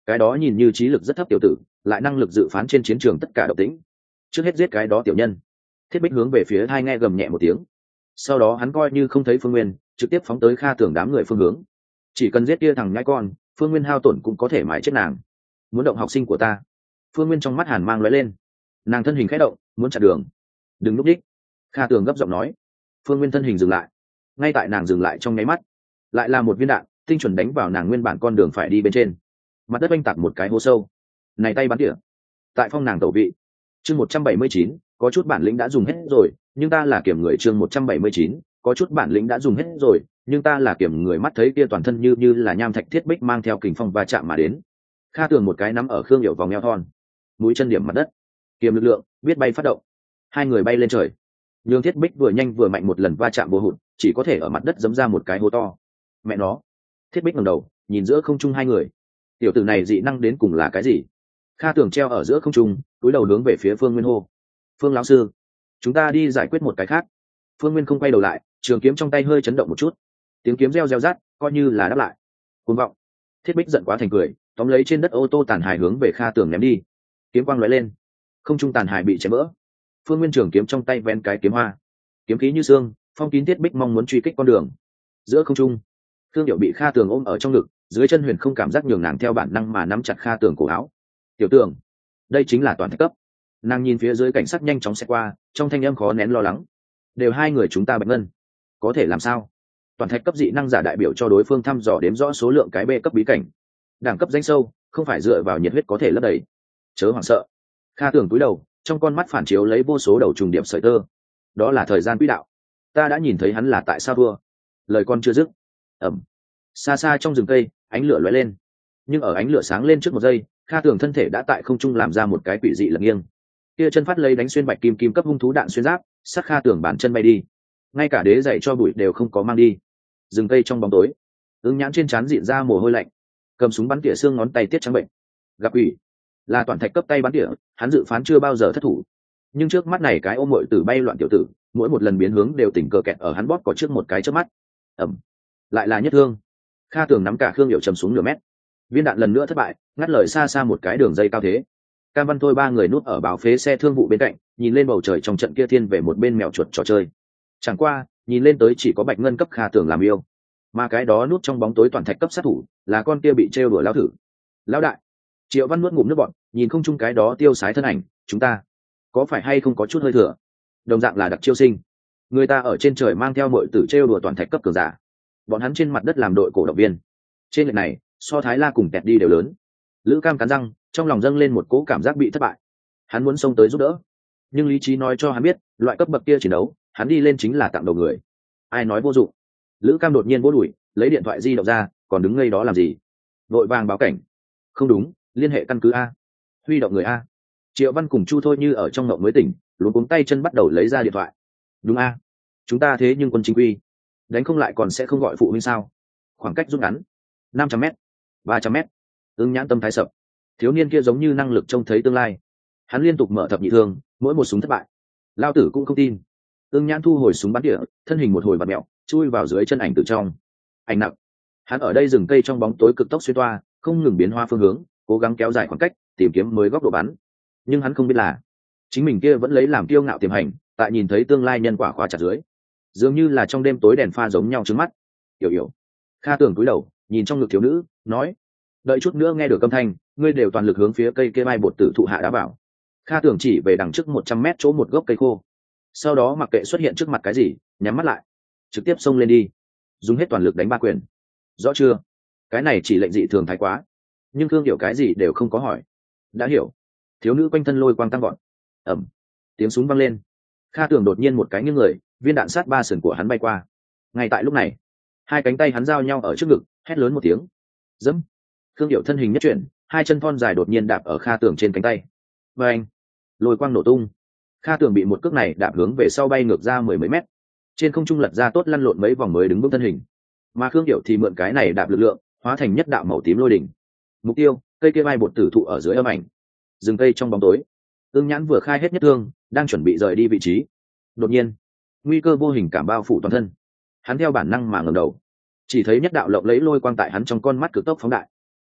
cái đó nhìn như trí lực rất thấp tiểu tử lại năng lực dự phán trên chiến trường tất cả động tĩnh. Trước hết giết cái đó tiểu nhân. Thiết Bích hướng về phía hai nghe gầm nhẹ một tiếng, sau đó hắn coi như không thấy Phương Nguyên, trực tiếp phóng tới Kha Tưởng đám người phương hướng. Chỉ cần giết kia thằng nhãi con, Phương Nguyên hao tổn cũng có thể mãi chết nàng. Muốn động học sinh của ta? Phương Nguyên trong mắt hàn mang lóe lên, nàng thân hình khẽ động, muốn chặn đường. Đừng lúc đích. Kha Tưởng gấp giọng nói. Phương Nguyên thân hình dừng lại. Ngay tại nàng dừng lại trong nháy mắt, lại là một viên đạn tinh chuẩn đánh vào nàng nguyên bản con đường phải đi bên trên. Mặt đất oanh tạc một cái hố sâu. Này tay bắn tỉa. Tại phong nàng tẩu vị. Chương 179, có chút bản lĩnh đã dùng hết rồi, nhưng ta là kiểm người. Chương 179, có chút bản lĩnh đã dùng hết rồi, nhưng ta là kiểm người. Mắt thấy kia toàn thân như là nham thạch Thiết Bích mang theo kình phong va chạm mà đến. Kha Tường một cái nắm ở Khương Hiểu vòng eo thon, mũi chân điểm mặt đất, kiềm lực lượng biết bay phát động, hai người bay lên trời. Nhưng Thiết Bích vừa nhanh vừa mạnh một lần va chạm vô hụt, chỉ có thể ở mặt đất giẫm ra một cái hố to. Mẹ nó! Thiết Bích ngẩng đầu nhìn giữa không trung hai người, tiểu tử này dị năng đến cùng là cái gì? Kha Tường treo ở giữa không trung, cúi đầu hướng về phía Phương Nguyên hô. Phương lão sư, chúng ta đi giải quyết một cái khác. Phương Nguyên không quay đầu lại, trường kiếm trong tay hơi chấn động một chút, tiếng kiếm reo reo rát, coi như là đáp lại. Cuồng vọng! Thiết Bích giận quá thành cười, tóm lấy trên đất ô tô tàn hài hướng về Kha Tường ném đi. Kiếm quang lóe lên, không trung tàn hài bị chém vỡ. Phương Nguyên trường kiếm trong tay vén cái kiếm hoa, kiếm khí như xương, phong kín Thiết Bích mong muốn truy kích con đường. Giữa không trung, Thương Điệu bị Kha Tường ôm ở trong ngực, dưới chân huyền không cảm giác nhường nàng theo bản năng mà nắm chặt Kha Tường cổ áo. Tiểu Tường, đây chính là toàn thạch cấp. Nàng nhìn phía dưới cảnh sát nhanh chóng xẹt qua, trong thanh âm khó nén lo lắng. Đều hai người chúng ta Bạch Ngân, có thể làm sao? Toàn thạch cấp dị năng giả đại biểu cho đối phương thăm dò đếm rõ số lượng cái B cấp bí cảnh. Đẳng cấp danh sâu, không phải dựa vào nhiệt huyết có thể lấp đầy. Chớ hoảng sợ. Kha Tường cúi đầu, trong con mắt phản chiếu lấy vô số đầu trùng điểm sợi tơ. Đó là thời gian quỹ đạo. Ta đã nhìn thấy hắn là tại sao thua. Lời con chưa dứt. Ẩm. Xa xa trong rừng cây, ánh lửa lóe lên. Nhưng ở ánh lửa sáng lên trước một giây, Kha Tường thân thể đã tại không trung làm ra một cái quỷ dị lật nghiêng. Kia chân phát lấy đánh xuyên bạch kim cấp hung thú đạn xuyên giáp, sát Kha Tường bản chân bay đi. Ngay cả đế dày cho bụi đều không có mang đi. Rừng cây trong bóng tối, Ứng Nhãn trên trán dịn ra mồ hôi lạnh, cầm súng bắn tỉa xương ngón tay tiết trắng bệnh. Gặp ủy, là toàn thạch cấp tay bắn tỉa, hắn dự phán chưa bao giờ thất thủ. Nhưng trước mắt này cái ôm muội tử bay loạn tiểu tử, mỗi một lần biến hướng đều tỉnh cờ kẹt ở hắn bóp có trước một cái chớp mắt. Ẩm, lại là nhất thương. Kha Tường nắm cả Khương Hiểu trầm xuống nửa mét. Viên đạn lần nữa thất bại, ngắt lời xa xa một cái đường dây cao thế. Cam Văn Thôi ba người núp ở báo phế xe thương vụ bên cạnh, nhìn lên bầu trời trong trận kia thiên về một bên mèo chuột trò chơi. Chẳng qua, nhìn lên tới chỉ có Bạch Ngân cấp Kha Tường làm yêu, mà cái đó núp trong bóng tối toàn thạch cấp sát thủ, là con kia bị trêu đùa lao thử. Lão đại, Triệu Văn nuốt ngụm nước bọt, nhìn không chung cái đó tiêu sái thân ảnh, chúng ta có phải hay không có chút hơi thừa? Đồng dạng là đặc chiêu sinh, người ta ở trên trời mang theo muội tử trêu đùa toàn thạch cấp cường giả, bọn hắn trên mặt đất làm đội cổ động viên. Trên lệch này, so Thái La cùng Tẹt đi đều lớn. Lữ Cam cắn răng, trong lòng dâng lên một cỗ cảm giác bị thất bại. Hắn muốn xông tới giúp đỡ, nhưng lý trí nói cho hắn biết, loại cấp bậc kia chiến đấu, hắn đi lên chính là tặng đầu người. Ai nói vô dụng? Lữ Cam đột nhiên vỗ đùi, lấy điện thoại di động ra, còn đứng ngây đó làm gì? Vội vàng báo cảnh. Không đúng, liên hệ căn cứ A, huy động người A. Triệu Văn cùng Chu Thôi Như ở trong ngộng mới tỉnh, luống cuống tay chân bắt đầu lấy ra điện thoại. Đúng A, chúng ta thế nhưng quân chính quy, đánh không lại còn sẽ không gọi phụ huynh sao? Khoảng cách rút ngắn, 500m, 300m. Ứng Nhãn tâm thái sập. Thiếu niên kia giống như năng lực trông thấy tương lai. Hắn liên tục mở thập nhị thương, mỗi một súng thất bại. Lao tử cũng không tin. Ứng Nhãn thu hồi súng bắn tỉa, thân hình một hồi vặn mẹo, chui vào dưới chân ảnh từ trong. Ảnh nặng. Hắn ở đây rừng cây trong bóng tối cực tốc xuyên toa, không ngừng biến hóa phương hướng, cố gắng kéo dài khoảng cách, tìm kiếm mới góc độ bắn. Nhưng hắn không biết là, chính mình kia vẫn lấy làm kiêu ngạo tiềm hành, tại nhìn thấy tương lai nhân quả khóa chặt dưới, dường như là trong đêm tối đèn pha giống nhau trước mắt. Hiểu. Kha Tường cúi đầu, nhìn trong ngực thiếu nữ, nói: đợi chút nữa nghe được âm thanh, ngươi đều toàn lực hướng phía cây kia mai bột tử thụ hạ đá vào. Kha Tường chỉ về đằng trước 100m chỗ một gốc cây khô, sau đó mặc kệ xuất hiện trước mặt cái gì, nhắm mắt lại, trực tiếp xông lên đi, dùng hết toàn lực đánh ba quyền. Rõ chưa? Cái này chỉ lệnh dị thường thái quá, nhưng Thương Hiểu cái gì đều không có hỏi. Đã hiểu. Thiếu nữ quanh thân lôi quang tăng gọn. Ẩm, tiếng súng vang lên. Kha Tường đột nhiên một cái nghiêng người, viên đạn sát ba sườn của hắn bay qua. Ngay tại lúc này, hai cánh tay hắn giao nhau ở trước ngực, hét lớn một tiếng. Dẫm. Thương Hiểu thân hình nhất chuyển, hai chân thon dài đột nhiên đạp ở Kha Tường trên cánh tay. Và anh, lôi quang nổ tung. Kha Tường bị một cước này đạp hướng về sau bay ngược ra 10 mấy mét. Trên không trung lật ra tốt lăn lộn mấy vòng mới đứng vững thân hình. Mà Khương Hiểu thì mượn cái này đạp lực lượng, hóa thành nhất đạo màu tím lôi đỉnh. Mục tiêu, cây kia vai bột tử thụ ở dưới âm ảnh. Rừng cây trong bóng tối. Ứng Nhãn vừa khai hết nhất thương, đang chuẩn bị rời đi vị trí. Đột nhiên, nguy cơ vô hình cảm bao phủ toàn thân. Hắn theo bản năng mà ngẩng đầu, chỉ thấy nhất đạo lộng lấy lôi quang tại hắn trong con mắt cực tốc phóng đại.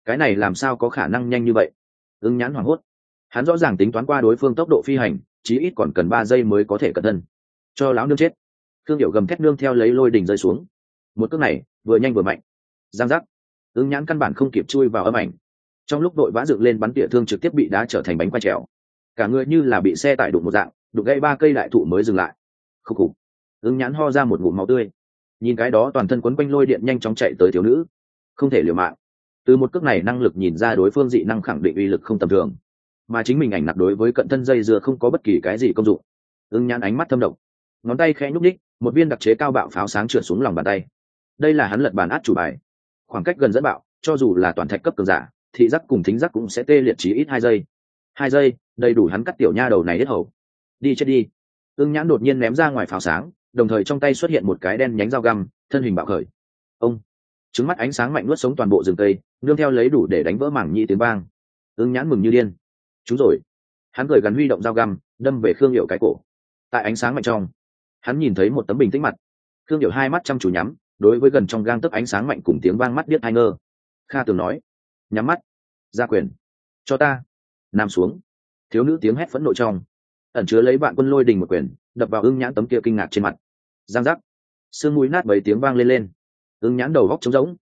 cái này làm sao có khả năng nhanh như vậy? Ứng nhãn hoảng hốt, hắn rõ ràng tính toán qua đối phương tốc độ phi hành chí ít còn cần 3 giây mới có thể cẩn thân. Cho lão nương chết. Thương Điệu gầm thét nương theo lấy lôi đỉnh rơi xuống. Một cước này vừa nhanh vừa mạnh. Giang giác. Ứng nhãn căn bản không kịp chui vào âm ảnh, trong lúc đội vã dựng lên bắn tỉa thương trực tiếp bị đá trở thành bánh quay trèo, cả người như là bị xe tải đụng một dạng, đụng gãy 3 cây đại thụ mới dừng lại. Khúc khục. Ứng nhãn ho ra một ngụm máu tươi, nhìn cái đó toàn thân quấn quanh lôi điện nhanh chóng chạy tới thiếu nữ, không thể liều mạng. Từ một cước này năng lực nhìn ra đối phương dị năng khẳng định uy lực không tầm thường, mà chính mình ảnh nặc đối với cận thân dây dưa không có bất kỳ cái gì công dụng. Ứng nhãn ánh mắt thâm độc, ngón tay khẽ nhúc nhích, một viên đặc chế cao bạo pháo sáng trượt xuống lòng bàn tay. Đây là hắn lật bàn át chủ bài, khoảng cách gần dẫn bạo, cho dù là toàn thạch cấp cường giả, thị giác cùng thính giác cũng sẽ tê liệt chí ít 2 giây. 2 giây, đầy đủ hắn cắt tiểu nha đầu này hết hầu. Đi chết đi. Ưng nhãn đột nhiên ném ra ngoài pháo sáng, đồng thời trong tay xuất hiện một cái đen nhánh dao găm, thân hình bạo khởi. Ông, trứng mắt ánh sáng mạnh nuốt sống toàn bộ rừng cây, nương theo lấy đủ để đánh vỡ mảng nhĩ tiếng vang. Ưng nhãn mừng như điên. Chúng rồi. Hắn cười gắn huy động dao găm, đâm về Khương Diệu cái cổ. Tại ánh sáng mạnh trong, hắn nhìn thấy một tấm bình tĩnh mặt. Khương Diệu hai mắt chăm chú nhắm, đối với gần trong gang tấc ánh sáng mạnh cùng tiếng vang mắt điếc hai ngơ. Kha Tường nói, nhắm mắt, ra quyền, cho ta nằm xuống. Thiếu nữ tiếng hét phẫn nộ trong, ẩn chứa lấy vạn quân lôi đình một quyền đập vào Ưng nhãn tấm kia kinh ngạc trên mặt. Giang giác, xương mũi nát 7 tiếng vang lên. Ưng nhãn đầu góc trống rỗng.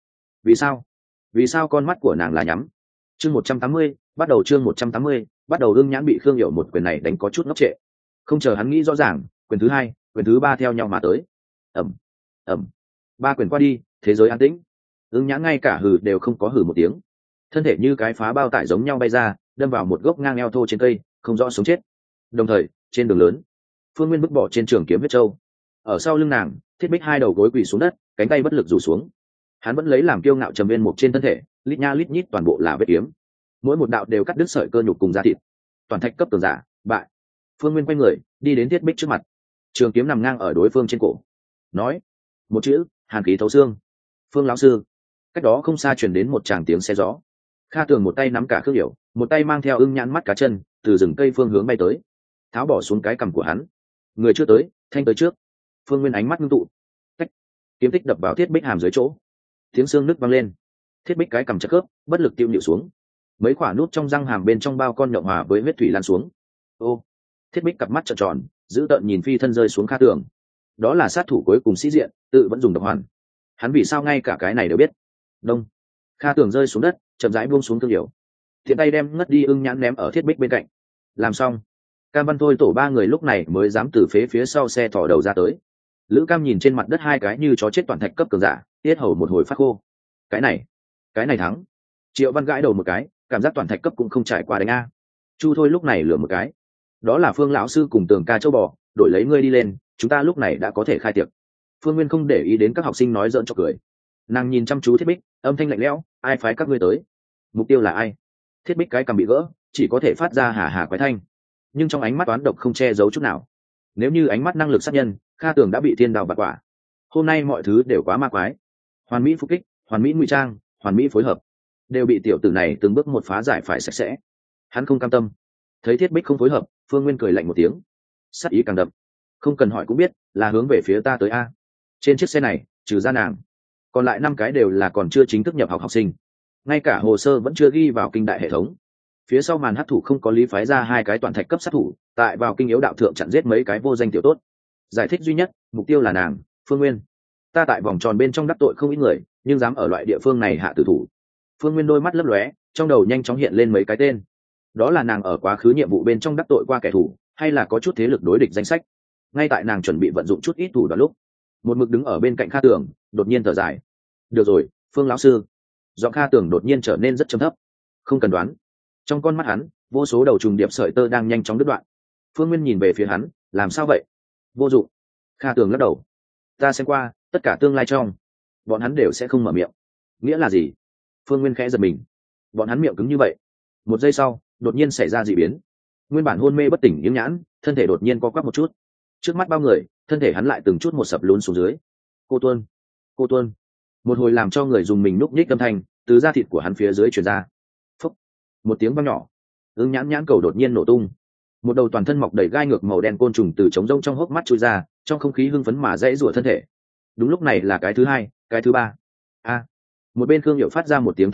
Vì sao con mắt của nàng là nhắm? Chương 180, bắt đầu. Chương 180, bắt đầu. Ưng nhãn bị Khương Diệu một quyền này đánh có chút ngốc trệ, không chờ hắn nghĩ rõ ràng, quyền thứ 2, quyền thứ 3 theo nhau mà tới. Ầm ầm, 3 quyền qua đi, thế giới an tĩnh. Ưng nhãn ngay cả hừ đều không có hừ một tiếng, thân thể như cái phá bao tải giống nhau bay ra, đâm vào một gốc ngang eo thô trên cây, không rõ sống chết. Đồng thời trên đường lớn, Phương Nguyên vứt bỏ trên trường kiếm huyết châu, ở sau lưng nàng, Thiết Bích hai đầu gối quỳ xuống đất, cánh tay bất lực rủ xuống. Hắn vẫn lấy làm kiêu ngạo trầm viên mục trên thân thể, lít nha lít nhít toàn bộ là vết kiếm, mỗi một đạo đều cắt đứt sợi cơ nhục cùng da thịt. Toàn thạch cấp cường giả bại. Phương Nguyên quay người đi đến Thiết Bích trước mặt, trường kiếm nằm ngang ở đối phương trên cổ, nói một chữ: hàn khí thấu xương. Phương lão sư. Cách đó không xa truyền đến một tràng tiếng xe gió. Kha Tường một tay nắm cả Khương Diệu, một tay mang theo Ưng nhãn mắt cá chân, từ rừng cây phương hướng bay tới, tháo bỏ xuống cái cằm của hắn. Người chưa tới, thanh tới trước. Phương Nguyên ánh mắt ngưng tụ, cách kiếm tích đập vào Thiết Bích hàm dưới chỗ, tiếng xương nứt vang lên. Thiết Bích cái cằm chặt khớp, bất lực tiêu nhịu xuống, mấy quả nút trong răng hàm bên trong bao con nhộng hòa với huyết thủy lan xuống. Ô. Thiết Bích cặp mắt trợn tròn, giữ tợn nhìn phi thân rơi xuống Kha Tường. Đó là sát thủ cuối cùng sĩ diện, tự vẫn dùng độc hoàn. Hắn vì sao ngay cả cái này đều biết? Đông. Kha Tường rơi xuống đất, chậm rãi buông xuống Thương Diệu, thiện tay đem ngất đi Ưng nhãn ném ở Thiết Bích bên cạnh. Làm xong, Cam Văn Thôi tổ 3 người lúc này mới dám từ phía sau xe thò đầu ra tới. Lữ Cam nhìn trên mặt đất 2 cái như chó chết toàn thạch cấp cường giả, tiết hầu một hồi phát khô. Cái này thắng. Triệu Văn gãi đầu một cái, cảm giác toàn thạch cấp cũng không trải qua đánh a. Chu Thôi lúc này lừa một cái, đó là Phương lão sư cùng Tường ca châu bò, đổi lấy ngươi đi lên, chúng ta lúc này đã có thể khai tiệc. Phương Nguyên không để ý đến các học sinh nói giỡn cho cười, nàng nhìn chăm chú Thiết Bích, âm thanh lạnh lẽo: ai phái các ngươi tới? Mục tiêu là ai? Thiết Bích cái cằm bị gỡ, chỉ có thể phát ra hà hà quái thanh, nhưng trong ánh mắt toán độc không che giấu chút nào. Nếu như ánh mắt năng lực sát nhân, Kha Tường đã bị thiên đào bạt quả. Hôm nay mọi thứ đều quá ma quái, hoàn mỹ phục kích, hoàn mỹ ngụy trang, hoàn mỹ phối hợp, đều bị tiểu tử này từng bước một phá giải phải sạch sẽ. Hắn không cam tâm. Thấy Thiết Bích không phối hợp, Phương Nguyên cười lạnh một tiếng, sát ý càng đậm. Không cần hỏi cũng biết là hướng về phía ta tới a. Trên chiếc xe này, trừ ra nàng, còn lại 5 cái đều là còn chưa chính thức nhập học học sinh, ngay cả hồ sơ vẫn chưa ghi vào kinh đại hệ thống. Phía sau màn hắc thủ không có lý phái ra 2 cái toàn thạch cấp sát thủ, tại vào kinh yếu đạo thượng chặn giết mấy cái vô danh tiểu tốt. Giải thích duy nhất, mục tiêu là nàng, Phương Nguyên. Ta tại vòng tròn bên trong đắc tội không ít người, nhưng dám ở loại địa phương này hạ tử thủ. Phương Nguyên đôi mắt lấp lóe, trong đầu nhanh chóng hiện lên mấy cái tên. Đó là nàng ở quá khứ nhiệm vụ bên trong đắc tội qua kẻ thù, hay là có chút thế lực đối địch danh sách. Ngay tại nàng chuẩn bị vận dụng chút ít thủ đoạn lúc, một mực đứng ở bên cạnh Kha Tường đột nhiên thở dài. Được rồi, Phương lão sư. Giọng Kha Tường đột nhiên trở nên rất trầm thấp. Không cần đoán, trong con mắt hắn vô số đầu trùng điệp sợi tơ đang nhanh chóng đứt đoạn. Phương Nguyên nhìn về phía hắn, làm sao vậy? Vô dụng. Kha Tường lắc đầu. Ta xem qua, tất cả tương lai trong, bọn hắn đều sẽ không mở miệng. Nghĩa là gì? Phương Nguyên khẽ giật mình. Bọn hắn miệng cứng như vậy. Một giây sau, đột nhiên xảy ra dị biến. Nguyên bản hôn mê bất tỉnh Yến Nhãn, thân thể đột nhiên co quắp một chút. Trước mắt bao người, thân thể hắn lại từng chút một sập lún xuống dưới. Cô Tuân. Một hồi làm cho người dùng mình núp nhích âm thanh từ da thịt của hắn phía dưới truyền ra. Phúc. Một tiếng vang nhỏ, Ưng nhãn cầu đột nhiên nổ tung. Một đầu toàn thân mọc đầy gai ngược màu đen côn trùng từ trống rông trong hốc mắt chui ra, trong không khí hưng phấn mà dãy rủa thân thể. Đúng lúc này là cái thứ 2, cái thứ 3. A. Một bên Khương Diệu phát ra một tiếng thét lên,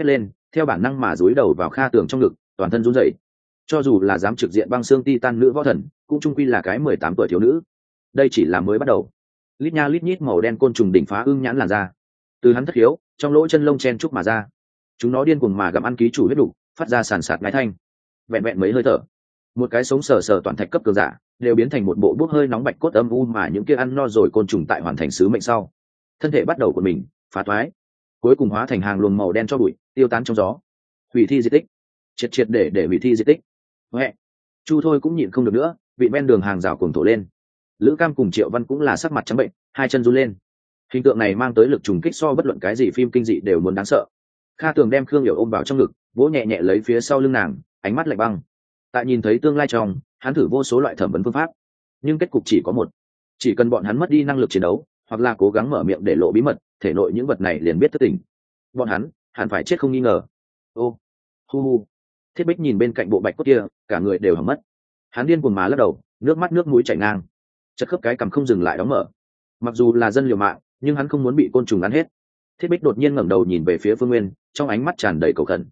theo bản năng mà dúi đầu vào Kha Tường trong ngực, toàn thân run rẩy. Cho dù là dám trực diện băng xương titan nữ võ thần, cũng chung quy là cái 18 tuổi thiếu nữ. Đây chỉ là mới bắt đầu. Lít nha lít nhít màu đen côn trùng đỉnh phá ưng nhãn làn ra. Từ hắn thất hiếu, trong lỗ chân lông chen chúc mà ra. Chúng nó điên cuồng mà gặm ăn ký chủ huyết đủ, phát ra sàn sạt ngái thanh. Vẹn vẹn mấy hơi thở, một cái sống sờ sờ toàn thạch cấp cường giả, đều biến thành một bộ bốc hơi nóng bạch cốt âm u mà những kia ăn no rồi côn trùng tại hoàn thành sứ mệnh sau, thân thể bắt đầu của mình phá thoái, cuối cùng hóa thành hàng luồng màu đen cho bụi, tiêu tán trong gió. Hủy thi di tích, triệt triệt để hủy thi di tích. Huệ, Chu Thôi cũng nhịn không được nữa, vị ven đường hàng rào cuồng thổ lên. Lữ Cam cùng Triệu Văn cũng là sắc mặt trắng bệnh, hai chân run lên. Hình tượng này mang tới lực trùng kích so bất luận cái gì phim kinh dị đều muốn đáng sợ. Kha Tường đem Khương Hiểu ôm vào trong ngực, vỗ nhẹ nhẹ lấy phía sau lưng nàng, ánh mắt lạnh băng. Tại nhìn thấy tương lai trong, hắn thử vô số loại thẩm vấn phương pháp, nhưng kết cục chỉ có một: chỉ cần bọn hắn mất đi năng lực chiến đấu, hoặc là cố gắng mở miệng để lộ bí mật, thể nội những vật này liền biết thất tình. Bọn hắn hẳn phải chết không nghi ngờ. Ô, hu hu. Thiết Bích nhìn bên cạnh bộ bạch cốt kia, cả người đều hỏng mất. Hắn điên cuồng má lắc đầu, nước mắt nước mũi chảy ngang, chật khớp cái cằm không dừng lại đóng mở. Mặc dù là dân liều mạng, nhưng hắn không muốn bị côn trùng ăn hết. Thiết Bích đột nhiên ngẩng đầu nhìn về phía Phương Nguyên, trong ánh mắt tràn đầy cầu khẩn.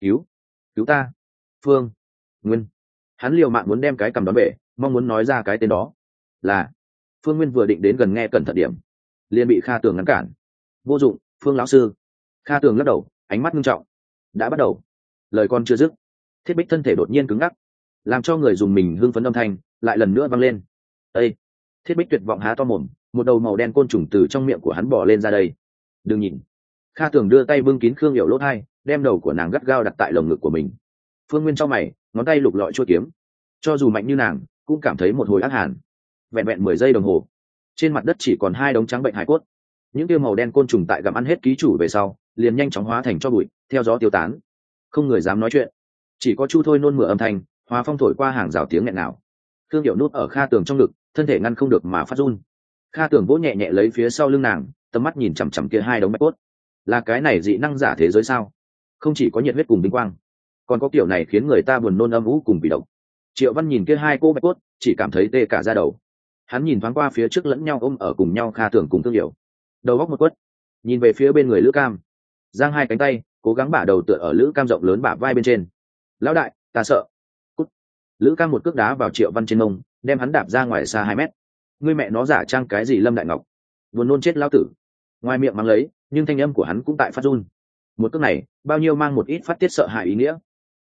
Cứu ta, Phương Nguyên. Hắn liều mạng muốn đem cái cằm đón bể, mong muốn nói ra cái tên đó. Là. Phương Nguyên vừa định đến gần nghe cẩn thận điểm, liền bị Kha Tường ngăn cản. Vô dụng, Phương lão sư. Kha Tường lắc đầu, ánh mắt nghiêm trọng. Đã bắt đầu. Lời con chưa dứt, Thiết Bích thân thể đột nhiên cứng ngắc, làm cho người dùng mình hưng phấn âm thanh lại lần nữa vang lên. Ê! Thiết Bích tuyệt vọng há to mồm, một đầu màu đen côn trùng từ trong miệng của hắn bò lên ra đây. Đừng nhìn. Kha Tường đưa tay bưng kín Khương Hiểu lỗ tai, đem đầu của nàng gắt gao đặt tại lồng ngực của mình. Phương Nguyên trong mày, ngón tay lục lọi chuôi kiếm. Cho dù mạnh như nàng, cũng cảm thấy một hồi ác hàn. Vẹn vẹn 10 giây đồng hồ, trên mặt đất chỉ còn 2 đống trắng bệnh hải cốt. Những tiêu màu đen côn trùng tại gặm ăn hết ký chủ về sau, liền nhanh chóng hóa thành tro bụi, theo gió tiêu tán. Không người dám nói chuyện, chỉ có Chu Thôi nôn mửa âm thanh, hòa phong thổi qua hàng rào tiếng nghẹn nào. Khương Hiểu núp ở Kha Tường trong ngực, thân thể ngăn không được mà phát run. Kha Tường vỗ nhẹ nhẹ lấy phía sau lưng nàng, tầm mắt nhìn chằm chằm kia 2 đống bạch cốt. Là cái này dị năng giả thế giới sao? Không chỉ có nhiệt huyết cùng vinh quang, còn có kiểu này khiến người ta buồn nôn âm u cùng bị độc. Triệu Văn nhìn kia 2 cô bạch cốt, chỉ cảm thấy tê cả da đầu. Hắn nhìn thoáng qua phía trước lẫn nhau ôm ở cùng nhau Kha Tường cùng Thương Hiểu, đầu góc một quất, nhìn về phía bên người Lữ Cam, giang 2 cánh tay, cố gắng bả đầu tựa ở Lữ Cam rộng lớn bả vai bên trên. Lão đại, ta sợ. Cút. Lữ Cam một cước đá vào Triệu Văn trên mông, đem hắn đạp ra ngoài xa 2 mét. Ngươi mẹ nó giả trang cái gì Lâm Đại Ngọc, buồn nôn chết lão tử. Ngoài miệng mắng lấy, nhưng thanh âm của hắn cũng tại phát run. Một cước này, bao nhiêu mang một ít phát tiết sợ hãi ý nghĩa.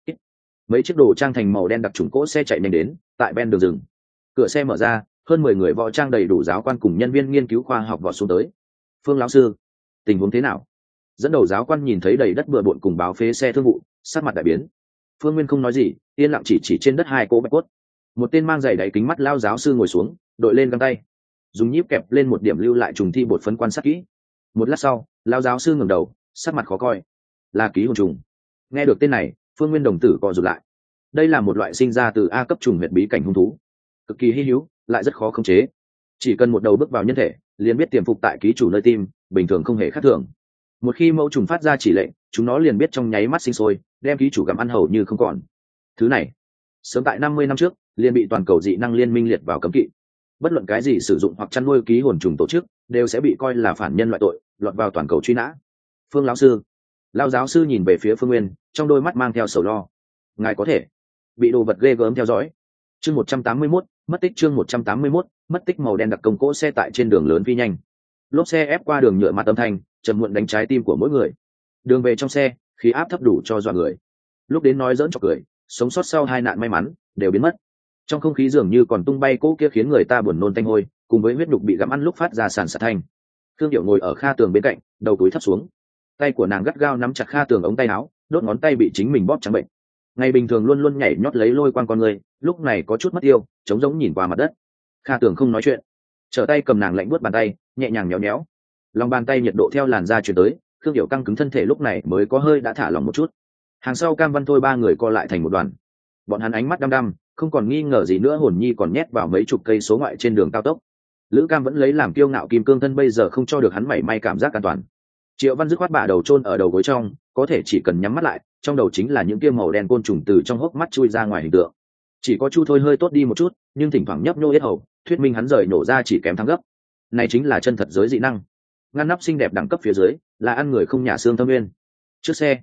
Mấy chiếc đồ trang thành màu đen đặc trùng cỗ xe chạy nhanh đến, tại ven đường rừng. Cửa xe mở ra, hơn 10 người võ trang đầy đủ giáo quan cùng nhân viên nghiên cứu khoa học vọt xuống tới. Phương lão sư, tình huống thế nào? Dẫn đầu giáo quan nhìn thấy đầy đất bừa bộn cùng báo phế xe thương vụ, sắc mặt đại biến. Phương Nguyên không nói gì, yên lặng chỉ trên đất 2 cỗ bạch cốt. Một tên mang giày đáy kính mắt lao giáo sư ngồi xuống, đội lên găng tay, dùng nhíp kẹp lên một điểm lưu lại trùng thi bột phấn quan sát kỹ. Một lát sau, lao giáo sư ngẩng đầu, sắc mặt khó coi. Là ký hồn trùng. Nghe được tên này, Phương Nguyên đồng tử co rụt lại. Đây là một loại sinh ra từ A cấp trùng huyệt bí cảnh hung thú, cực kỳ hy hữu, lại rất khó khống chế. Chỉ cần một đầu bước vào nhân thể, liền biết tiềm phục tại ký chủ nơi tim, bình thường không hề khác thường. Một khi mẫu trùng phát ra chỉ lệnh, chúng nó liền biết trong nháy mắt sinh sôi, đem ký chủ gặm ăn hầu như không còn. Thứ này, sớm tại 50 năm trước, liền bị toàn cầu dị năng liên minh liệt vào cấm kỵ. Bất luận cái gì sử dụng hoặc chăn nuôi ký hồn trùng tổ chức, đều sẽ bị coi là phản nhân loại tội, lọt vào toàn cầu truy nã. Phương lão sư, lao giáo sư nhìn về phía Phương Nguyên, trong đôi mắt mang theo sầu lo. Ngài có thể bị đồ vật ghê gớm theo dõi. Chương 181, mất tích. Chương 181, mất tích. Màu đen đặc công cỗ xe tại trên đường lớn phi nhanh. Lốp xe ép qua đường nhựa mặt âm thanh, trầm muộn đánh trái tim của mỗi người. Đường về trong xe, khí áp thấp đủ cho dọa người. Lúc đến nói giỡn chọc cười, sống sót sau 2 nạn may mắn đều biến mất. Trong không khí dường như còn tung bay cỗ kia khiến người ta buồn nôn tanh hôi, cùng với huyết nhục bị gặm ăn lúc phát ra sàn sạt thanh. Thương Điệu ngồi ở Kha Tường bên cạnh, đầu túi thấp xuống, tay của nàng gắt gao nắm chặt Kha Tường ống tay áo, đốt ngón tay bị chính mình bóp trắng bệnh. Ngày bình thường luôn luôn nhảy nhót lấy lôi quang con người, lúc này có chút mất tiêu, trống rỗng nhìn qua mặt đất. Kha Tường không nói chuyện, trở tay cầm nàng lạnh buốt bàn tay, nhẹ nhàng nhéo nhéo. Lòng bàn tay nhiệt độ theo làn da truyền tới, Thương Điệu căng cứng thân thể lúc này mới có hơi đã thả lòng một chút. Hàng sau Cam Văn Thôi 3 người co lại thành một đoàn. Bọn hắn ánh mắt đăm đăm, không còn nghi ngờ gì nữa, hồn nhi còn nhét vào mấy chục cây số ngoại trên đường cao tốc. Lữ Cam vẫn lấy làm kiêu ngạo kim cương thân bây giờ không cho được hắn mảy may cảm giác an toàn. Triệu Văn dứt khoát bả đầu chôn ở đầu gối trong, có thể chỉ cần nhắm mắt lại, trong đầu chính là những kia màu đen côn trùng từ trong hốc mắt chui ra ngoài hình tượng. Chỉ có Chu Thôi hơi tốt đi một chút, nhưng thỉnh thoảng nhấp nhô yết hầu, thuyết minh hắn rời nổ ra chỉ kém thắng gấp. Này chính là chân thật giới dị năng. Ngăn nắp xinh đẹp đẳng cấp phía dưới, là ăn người không nhả xương thâm nguyên. Trước xe,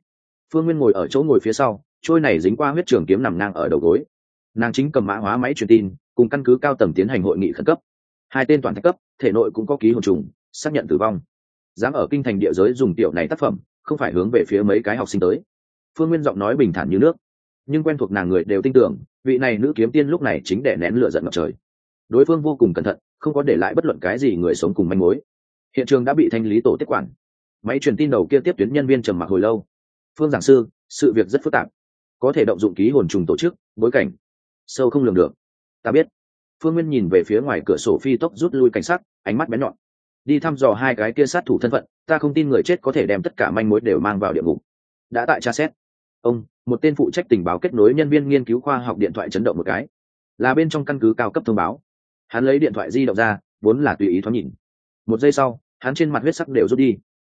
Phương Nguyên ngồi ở chỗ ngồi phía sau, trôi này dính qua huyết trường kiếm nằm ngang ở đầu gối. Nàng chính cầm mã hóa máy truyền tin, cùng căn cứ cao tầng tiến hành hội nghị khẩn cấp. Hai tên toàn thạch cấp, thể nội cũng có ký hồn trùng, xác nhận tử vong. Dám ở kinh thành địa giới dùng tiểu này tác phẩm, không phải hướng về phía mấy cái học sinh tới. Phương Nguyên giọng nói bình thản như nước, nhưng quen thuộc nàng người đều tin tưởng, vị này nữ kiếm tiên lúc này chính đè nén lửa giận ngập trời. Đối phương vô cùng cẩn thận, không có để lại bất luận cái gì người sống cùng manh mối. Hiện trường đã bị thanh lý tổ tiếp quản. Máy truyền tin đầu kia tiếp tuyến nhân viên trầm mặc hồi lâu. Phương giảng sư, sự việc rất phức tạp, có thể động dụng ký hồn trùng tổ chức, bối cảnh sâu không lường được. Ta biết. Phương Nguyên nhìn về phía ngoài cửa sổ phi tốc rút lui cảnh sát, ánh mắt bén nhọn. Đi thăm dò hai cái kia sát thủ thân phận, ta không tin người chết có thể đem tất cả manh mối đều mang vào địa ngục. Đã tại tra xét. Ông, một tên phụ trách tình báo kết nối nhân viên nghiên cứu khoa học điện thoại chấn động một cái. Là bên trong căn cứ cao cấp thông báo. Hắn lấy điện thoại di động ra, vốn là tùy ý thoáng nhìn. Một giây sau, hắn trên mặt huyết sắc đều rút đi.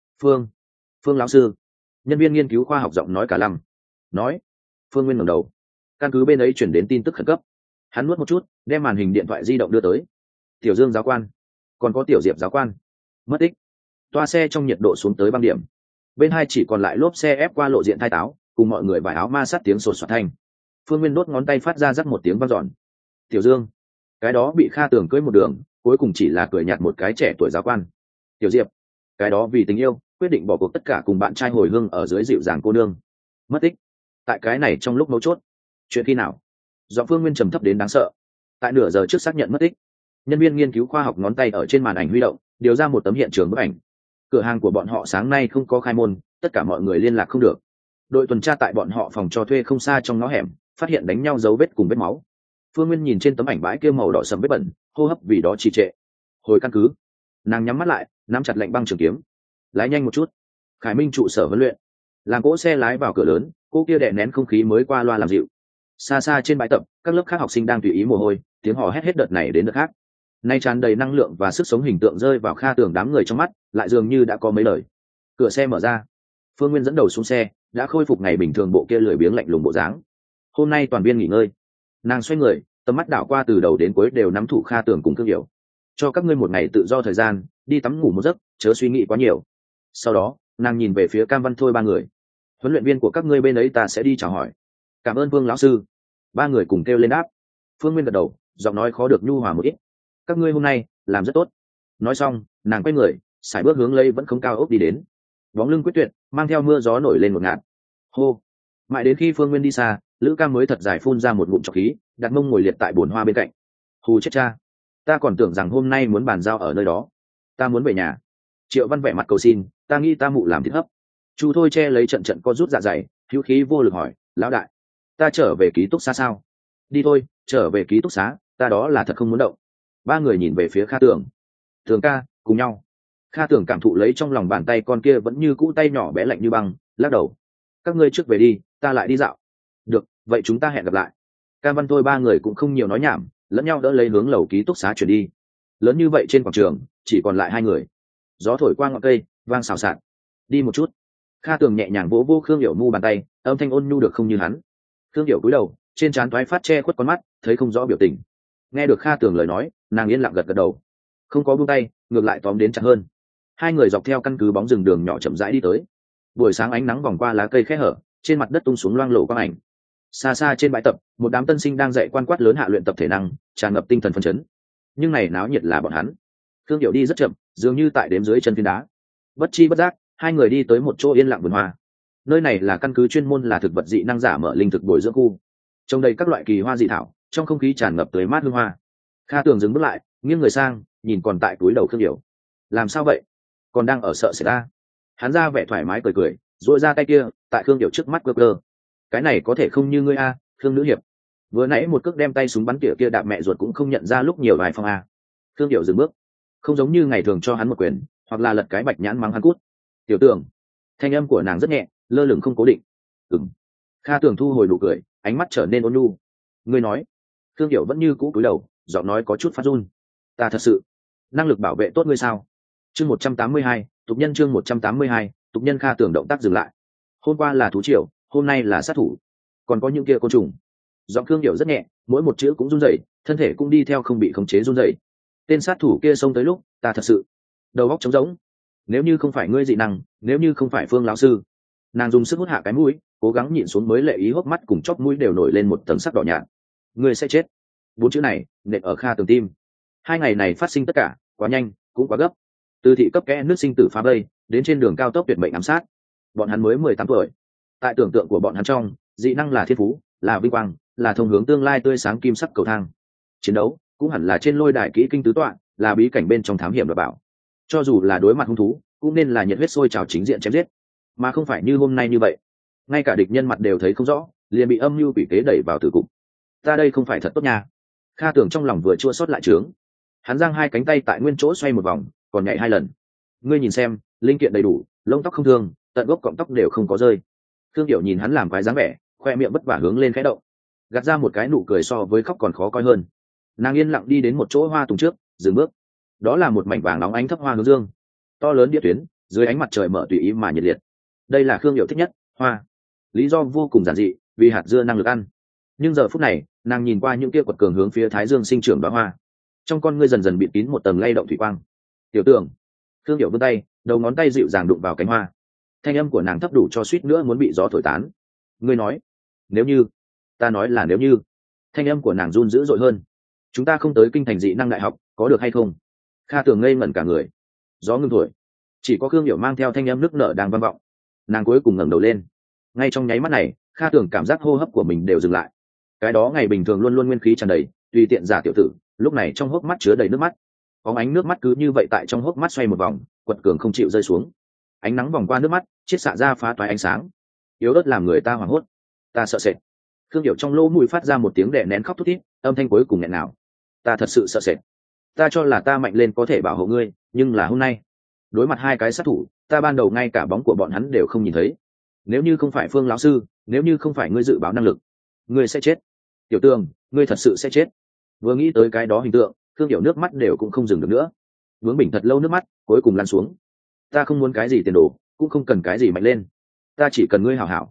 Phương lão sư. Nhân viên nghiên cứu khoa học giọng nói cả lăm. Nói. Phương Nguyên ngẩng đầu. Căn cứ bên ấy chuyển đến tin tức khẩn cấp. Hắn nuốt một chút, đem màn hình điện thoại di động đưa tới. Tiểu Dương giáo quan, còn có Tiểu Diệp giáo quan, mất tích. Toa xe trong nhiệt độ xuống tới băng điểm. Bên hai chỉ còn lại lốp xe ép qua lộ diện thai táo, cùng mọi người vải áo ma sát tiếng sột soạt thanh. Phương Nguyên đốt ngón tay phát ra rắc một tiếng vang dọn. Tiểu Dương, cái đó bị Kha Tường cưới một đường, cuối cùng chỉ là cười nhạt một cái trẻ tuổi giáo quan. Tiểu Diệp, cái đó vì tình yêu quyết định bỏ cuộc tất cả cùng bạn trai hồi hương ở dưới dịu dàng cô nương, mất tích. Tại cái này trong lúc mấu chốt, chuyện khi nào? Giọng Phương Nguyên trầm thấp đến đáng sợ. Tại nửa giờ trước xác nhận mất tích. Nhân viên nghiên cứu khoa học ngón tay ở trên màn ảnh huy động, điều ra một tấm hiện trường bức ảnh. Cửa hàng của bọn họ sáng nay không có khai môn, tất cả mọi người liên lạc không được. Đội tuần tra tại bọn họ phòng cho thuê không xa trong ngõ hẻm, phát hiện đánh nhau dấu vết cùng vết máu. Phương Nguyên nhìn trên tấm ảnh bãi kia màu đỏ sẫm vết bẩn, hô hấp vì đó trì trệ. Hồi căn cứ. Nàng nhắm mắt lại, nắm chặt lệnh băng trường kiếm. Lái nhanh một chút. Khải Minh trụ sở huấn luyện. Làm cỗ xe lái vào cửa lớn, cô kia đè nén không khí mới qua loa làm dịu. Xa xa trên bãi tập, các lớp khác học sinh đang tùy ý mồ hôi, tiếng hò hét hết đợt này đến đợt khác. Nay tràn đầy năng lượng và sức sống hình tượng rơi vào Kha Tường đám người trong mắt, lại dường như đã có mấy lời. Cửa xe mở ra, Phương Nguyên dẫn đầu xuống xe, đã khôi phục ngày bình thường bộ kia lười biếng lạnh lùng bộ dáng. Hôm nay toàn viên nghỉ ngơi. Nàng xoay người, tầm mắt đảo qua từ đầu đến cuối đều nắm thủ Kha Tường cùng Thương Hiểu. Cho các ngươi một ngày tự do thời gian, đi tắm ngủ một giấc, chớ suy nghĩ quá nhiều. Sau đó, nàng nhìn về phía Cam Văn Thôi ba người. Huấn luyện viên của các ngươi bên ấy ta sẽ đi chào hỏi. Cảm ơn Vương lão sư. Ba người cùng kêu lên đáp. Phương Nguyên gật đầu, giọng nói khó được nhu hòa một ít. Các ngươi hôm nay làm rất tốt. Nói xong, nàng quay người, sải bước hướng lấy vẫn không cao ốc đi đến. Bóng lưng quyết tuyệt, mang theo mưa gió nổi lên một ngạt. Hô. Mãi đến khi Phương Nguyên đi xa, Lữ Cam mới thật dài phun ra một ngụm trọc khí, đặt mông ngồi liệt tại bồn hoa bên cạnh. Hù chết cha. Ta còn tưởng rằng hôm nay muốn bàn giao ở nơi đó. Ta muốn về nhà. Triệu Văn vẻ mặt cầu xin, ta nghĩ ta mụ làm thịt hấp. Chu Thôi che lấy trận trận co rút dạ dày, hữu khí vô lực hỏi, lão đại, ta trở về ký túc xá sao? Đi thôi, trở về ký túc xá, ta đó là thật không muốn động. Ba người nhìn về phía Kha Tường. Tường ca, cùng nhau. Kha Tường cảm thụ lấy trong lòng bàn tay con kia vẫn như cũ tay nhỏ bé lạnh như băng, lắc đầu. Các ngươi trước về đi, ta lại đi dạo. Được, vậy chúng ta hẹn gặp lại. Cam Văn Thôi ba người cũng không nhiều nói nhảm, lẫn nhau đỡ lấy hướng lầu ký túc xá chuyển đi. Lớn như vậy trên quảng trường, chỉ còn lại hai người. Gió thổi qua ngọn cây, vang xào xạc. Đi một chút. Kha Tường nhẹ nhàng vỗ vô Khương Hiểu mu bàn tay, âm thanh ôn nhu được không như hắn. Khương Hiểu cúi đầu, trên trán toái phát che khuất con mắt, thấy không rõ biểu tình. Nghe được Kha Tường lời nói, nàng yên lặng gật gật đầu, không có buông tay, ngược lại tóm đến chặt hơn. Hai người dọc theo căn cứ bóng rừng đường nhỏ chậm rãi đi tới. Buổi sáng ánh nắng vòng qua lá cây khẽ hở, trên mặt đất tung xuống loang lổ quang ảnh. Xa xa trên bãi tập, một đám tân sinh đang dạy quan quát lớn hạ luyện tập thể năng, tràn ngập tinh thần phấn chấn. Nhưng này náo nhiệt là bọn hắn. Khương Hiểu đi rất chậm, dường như tại đếm dưới chân phiến đá. Bất chi bất giác, hai người đi tới một chỗ yên lặng vườn hoa. Nơi này là căn cứ chuyên môn là thực vật dị năng giả mở linh thực bồi dưỡng khu, trồng đầy các loại kỳ hoa dị thảo, trong không khí tràn ngập tươi mát hương hoa. Kha Tường dừng bước lại, nghiêng người sang, nhìn còn tại túi đầu Khương Hiểu. Làm sao vậy? Còn đang ở sợ sệt ta? Hắn ra vẻ thoải mái cười cười, duỗi ra tay kia, tại Khương Hiểu trước mắt quơ quơ. Cái này có thể không như ngươi a, Khương nữ hiệp. Vừa nãy một cước đem tay súng bắn tỉa kia đạp mẹ ruột cũng không nhận ra lúc nhiều vài phong a. Khương Hiểu dừng bước, không giống như ngày thường cho hắn một quyền, hoặc là lật cái bạch nhãn mắng hắn cút. Tiểu Tường. Thanh âm của nàng rất nhẹ, lơ lửng không cố định. Kha Tường thu hồi nụ cười, ánh mắt trở nên ôn nhu. Ngươi nói. Khương Hiểu vẫn như cũ cúi đầu, giọng nói có chút phát run. Ta thật sự năng lực bảo vệ tốt ngươi sao? Chương 182, tục nhân chương 182, tục nhân. Kha Tường động tác dừng lại. Hôm qua là thú triều, hôm nay là sát thủ, còn có những kia côn trùng. Giọng Khương Hiểu rất nhẹ, mỗi một chữ cũng run rẩy, thân thể cũng đi theo không bị khống chế run rẩy. Tên sát thủ kia xông tới lúc, ta thật sự đầu óc trống rỗng. Nếu như không phải ngươi dị năng, nếu như không phải Phương lão sư. Nàng dùng sức hút hạ cái mũi, cố gắng nhịn xuống mới lệ ý hốc mắt cùng chóp mũi đều nổi lên một tầng sắc đỏ nhạt. Ngươi sẽ chết. 4 chữ này nện ở Kha Tường tim. 2 ngày này phát sinh tất cả quá nhanh cũng quá gấp, từ thị cấp kẽ nước sinh tử phá vây đến trên đường cao tốc tuyệt mệnh ám sát. Bọn hắn mới 18 tuổi, tại tưởng tượng của bọn hắn trong, dị năng là thiên phú, là vinh quang, là thông hướng tương lai tươi sáng kim sắc cầu thang. Chiến đấu cũng hẳn là trên lôi đài kỹ kinh tứ tọa, là bí cảnh bên trong thám hiểm và bảo. Cho dù là đối mặt hung thú cũng nên là nhiệt huyết sôi trào chính diện chém giết, mà không phải như hôm nay như vậy, ngay cả địch nhân mặt đều thấy không rõ, liền bị âm mưu quỷ kế đẩy vào tử cục. Ta đây không phải thật tốt nha. Kha Tưởng trong lòng vừa chua xót lại trướng, hắn giang hai cánh tay tại nguyên chỗ xoay một vòng, còn nhảy 2 lần. Ngươi nhìn xem, linh kiện đầy đủ, lông tóc không thương, tận gốc cọng tóc đều không có rơi. Thương Điệu nhìn hắn làm quái dáng vẻ, khoe miệng vất vả hướng lên khẽ động, gạt ra một cái nụ cười so với khóc còn khó coi hơn. Nàng yên lặng đi đến một chỗ hoa tùng trước, dừng bước. Đó là một mảnh vàng nóng ánh thấp hoa hướng dương, to lớn đĩa tuyến, dưới ánh mặt trời mở tùy ý mà nhiệt liệt. Đây là Khương Điệu thích nhất, hoa. Lý do vô cùng giản dị, vì hạt dưa năng lực ăn. Nhưng giờ phút này, nàng nhìn qua những kia quật cường hướng phía thái dương sinh trưởng đóa hoa, trong con ngươi dần dần bịt kín một tầng lay động thủy quang. Tiểu Tưởng. Khương Điệu vươn tay, đầu ngón tay dịu dàng đụng vào cánh hoa. Thanh âm của nàng thấp đủ cho suýt nữa muốn bị gió thổi tán. Ngươi nói, nếu như. Ta nói là nếu như. Thanh âm của nàng run dữ dội hơn. Chúng ta không tới kinh thành dị năng đại học, có được hay không? Kha Tưởng ngây ngẩn cả người. Gió ngưng thổi, chỉ có Khương Điệu mang theo thanh âm nức nở đang vang vọng. Nàng cuối cùng ngẩng đầu lên. Ngay trong nháy mắt này, Kha Tưởng cảm giác hô hấp của mình đều dừng lại. Cái đó ngày bình thường luôn luôn nguyên khí tràn đầy, tùy tiện giả tiểu tử, lúc này trong hốc mắt chứa đầy nước mắt. Bóng ánh nước mắt cứ như vậy tại trong hốc mắt xoay một vòng, quật cường không chịu rơi xuống. Ánh nắng vòng qua nước mắt, chiết xạ ra phá toái ánh sáng, yếu ớt làm người ta hoảng hốt. Ta sợ sệt. Khương Điệu trong lỗ mũi phát ra một tiếng đè nén khóc thút thít, âm thanh cuối cùng nghẹn nào. Ta thật sự sợ sệt. Ta cho là ta mạnh lên có thể bảo hộ ngươi, nhưng là hôm nay, đối mặt 2 cái sát thủ, ta ban đầu ngay cả bóng của bọn hắn đều không nhìn thấy. Nếu như không phải Phương lão sư, nếu như không phải ngươi dự báo năng lực, ngươi sẽ chết. Tiểu Tường, ngươi thật sự sẽ chết. Vừa nghĩ tới cái đó hình tượng, Khương Điệu nước mắt đều cũng không dừng được nữa. Vướng bình thật lâu nước mắt, cuối cùng lăn xuống. Ta không muốn cái gì tiền đồ, cũng không cần cái gì mạnh lên. Ta chỉ cần ngươi hảo hảo.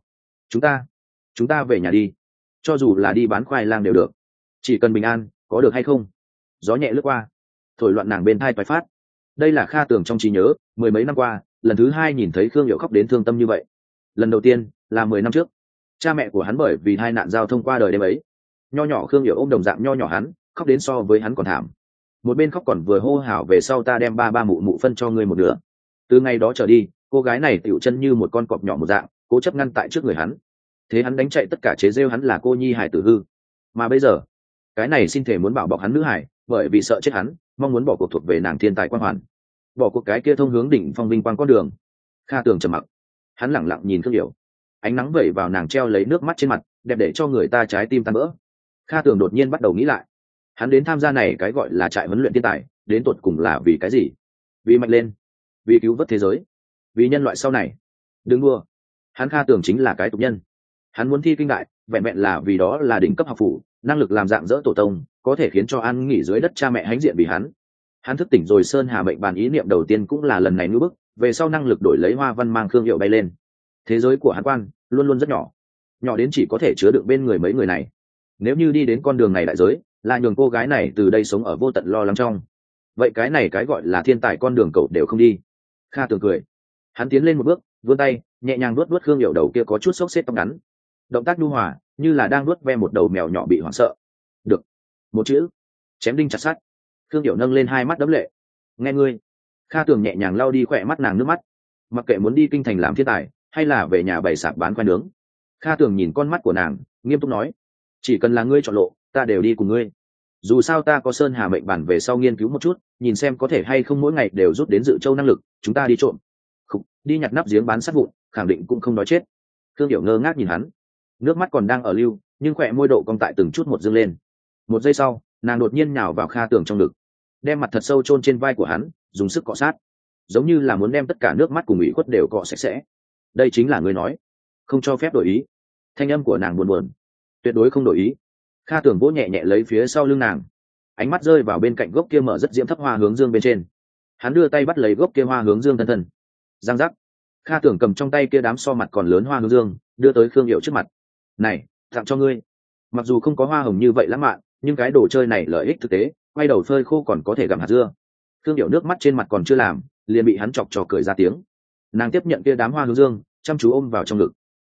Chúng ta về nhà đi. Cho dù là đi bán khoai lang đều được. Chỉ cần bình an, có được hay không? Gió nhẹ lướt qua, thổi loạn nàng bên thai toái phát. Đây là Kha Tưởng trong trí nhớ, 10 mấy năm qua, lần thứ 2 nhìn thấy Khương Điệu khóc đến thương tâm như vậy. Lần đầu tiên là 10 năm trước, cha mẹ của hắn bởi vì tai nạn giao thông qua đời đêm ấy. Nho nhỏ Khương Điệu ôm đồng dạng nho nhỏ hắn, khóc đến so với hắn còn thảm. Một bên khóc còn vừa hô hào về sau ta đem ba mụ mụ phân cho ngươi một nửa. Từ ngày đó trở đi, cô gái này tiểu chân như một con cọp nhỏ một dạng, cố chấp ngăn tại trước người hắn. Thế hắn đánh chạy tất cả chế rêu hắn là cô nhi hải tử hư. Mà bây giờ, cái này xin thể muốn bảo bọc hắn nữ hải, bởi vì sợ chết hắn, mong muốn bỏ cuộc thuộc về nàng thiên tài quan hoàn, bỏ cuộc cái kia thông hướng đỉnh phong vinh quang con đường. Kha Tưởng trầm mặc, hắn lẳng lặng nhìn Khương Điệu. Ánh nắng vẩy vào nàng treo lấy nước mắt trên mặt, đẹp để cho người ta trái tim tan vỡ. Kha Tưởng đột nhiên bắt đầu nghĩ lại, hắn đến tham gia này cái gọi là trại huấn luyện thiên tài, đến tột cùng là vì cái gì? Vì mạnh lên, vì cứu vớt thế giới, vì nhân loại sau này. Đừng đua, hắn Kha Tưởng chính là cái tục nhân. Hắn muốn thi kinh đại, vẹn vẹn là vì đó là đỉnh cấp học phủ, năng lực làm dạng dỡ tổ tông, có thể khiến cho an nghỉ dưới đất cha mẹ hãnh diện vì hắn. Hắn thức tỉnh rồi Sơn Hà mệnh bàn ý niệm đầu tiên cũng là lần này ngữ bức, về sau năng lực đổi lấy hoa văn mang Khương Điệu bay lên. Thế giới của hắn quan luôn luôn rất nhỏ, nhỏ đến chỉ có thể chứa đựng bên người mấy người này. Nếu như đi đến con đường này đại giới, là nhường cô gái này từ đây sống ở vô tận lo lắng trong, vậy cái này cái gọi là thiên tài con đường cậu đều không đi. Kha Tưởng cười, hắn tiến lên một bước, vươn tay nhẹ nhàng vuốt vuốt Khương Điệu đầu kia có chút xốc xếp tóc ngắn, động tác nhu hòa như là đang vuốt ve một đầu mèo nhỏ bị hoảng sợ. Được, một chữ, chém đinh chặt sắt. Khương Điệu nâng lên 2 mắt đẫm lệ. Nghe ngươi. Kha Tưởng nhẹ nhàng lau đi khỏe mắt nàng nước mắt. Mặc kệ muốn đi kinh thành làm thiên tài, hay là về nhà bày sạp bán khoai nướng, Kha Tưởng nhìn con mắt của nàng, nghiêm túc nói, chỉ cần là ngươi chọn lộ, ta đều đi cùng ngươi. Dù sao ta có Sơn Hà mệnh bản về sau nghiên cứu một chút, nhìn xem có thể hay không mỗi ngày đều rút đến dự châu năng lực, chúng ta đi trộm, không, đi nhặt nắp giếng bán sắt vụn, khẳng định cũng không nói chết. Khương Điệu ngơ ngác nhìn hắn, nước mắt còn đang ở lưu, nhưng khỏe môi độ cong tại từng chút một dâng lên. Một giây sau, nàng đột nhiên nhào vào Kha Tưởng trong ngực, đem mặt thật sâu chôn trên vai của hắn, dùng sức cọ sát, giống như là muốn đem tất cả nước mắt cùng ủy khuất đều cọ sạch sẽ. Đây chính là ngươi nói, không cho phép đổi ý. Thanh âm của nàng buồn buồn, tuyệt đối không đổi ý. Kha Tưởng vỗ nhẹ nhẹ lấy phía sau lưng nàng, ánh mắt rơi vào bên cạnh gốc kia mở rất diễm thấp hoa hướng dương bên trên. Hắn đưa tay bắt lấy gốc kia hoa hướng dương thân thân. Giang giác. Kha Tưởng cầm trong tay kia đám so mặt còn lớn hoa hướng dương, đưa tới Khương Điệu trước mặt. Này, tặng cho ngươi. Mặc dù không có hoa hồng như vậy lãng mạn, nhưng cái đồ chơi này lợi ích thực tế, quay đầu phơi khô còn có thể gặm hạt dưa. Khương Điệu nước mắt trên mặt còn chưa làm, liền bị hắn chọc trò cười ra tiếng. Nàng tiếp nhận kia đám hoa hướng dương, chăm chú ôm vào trong ngực.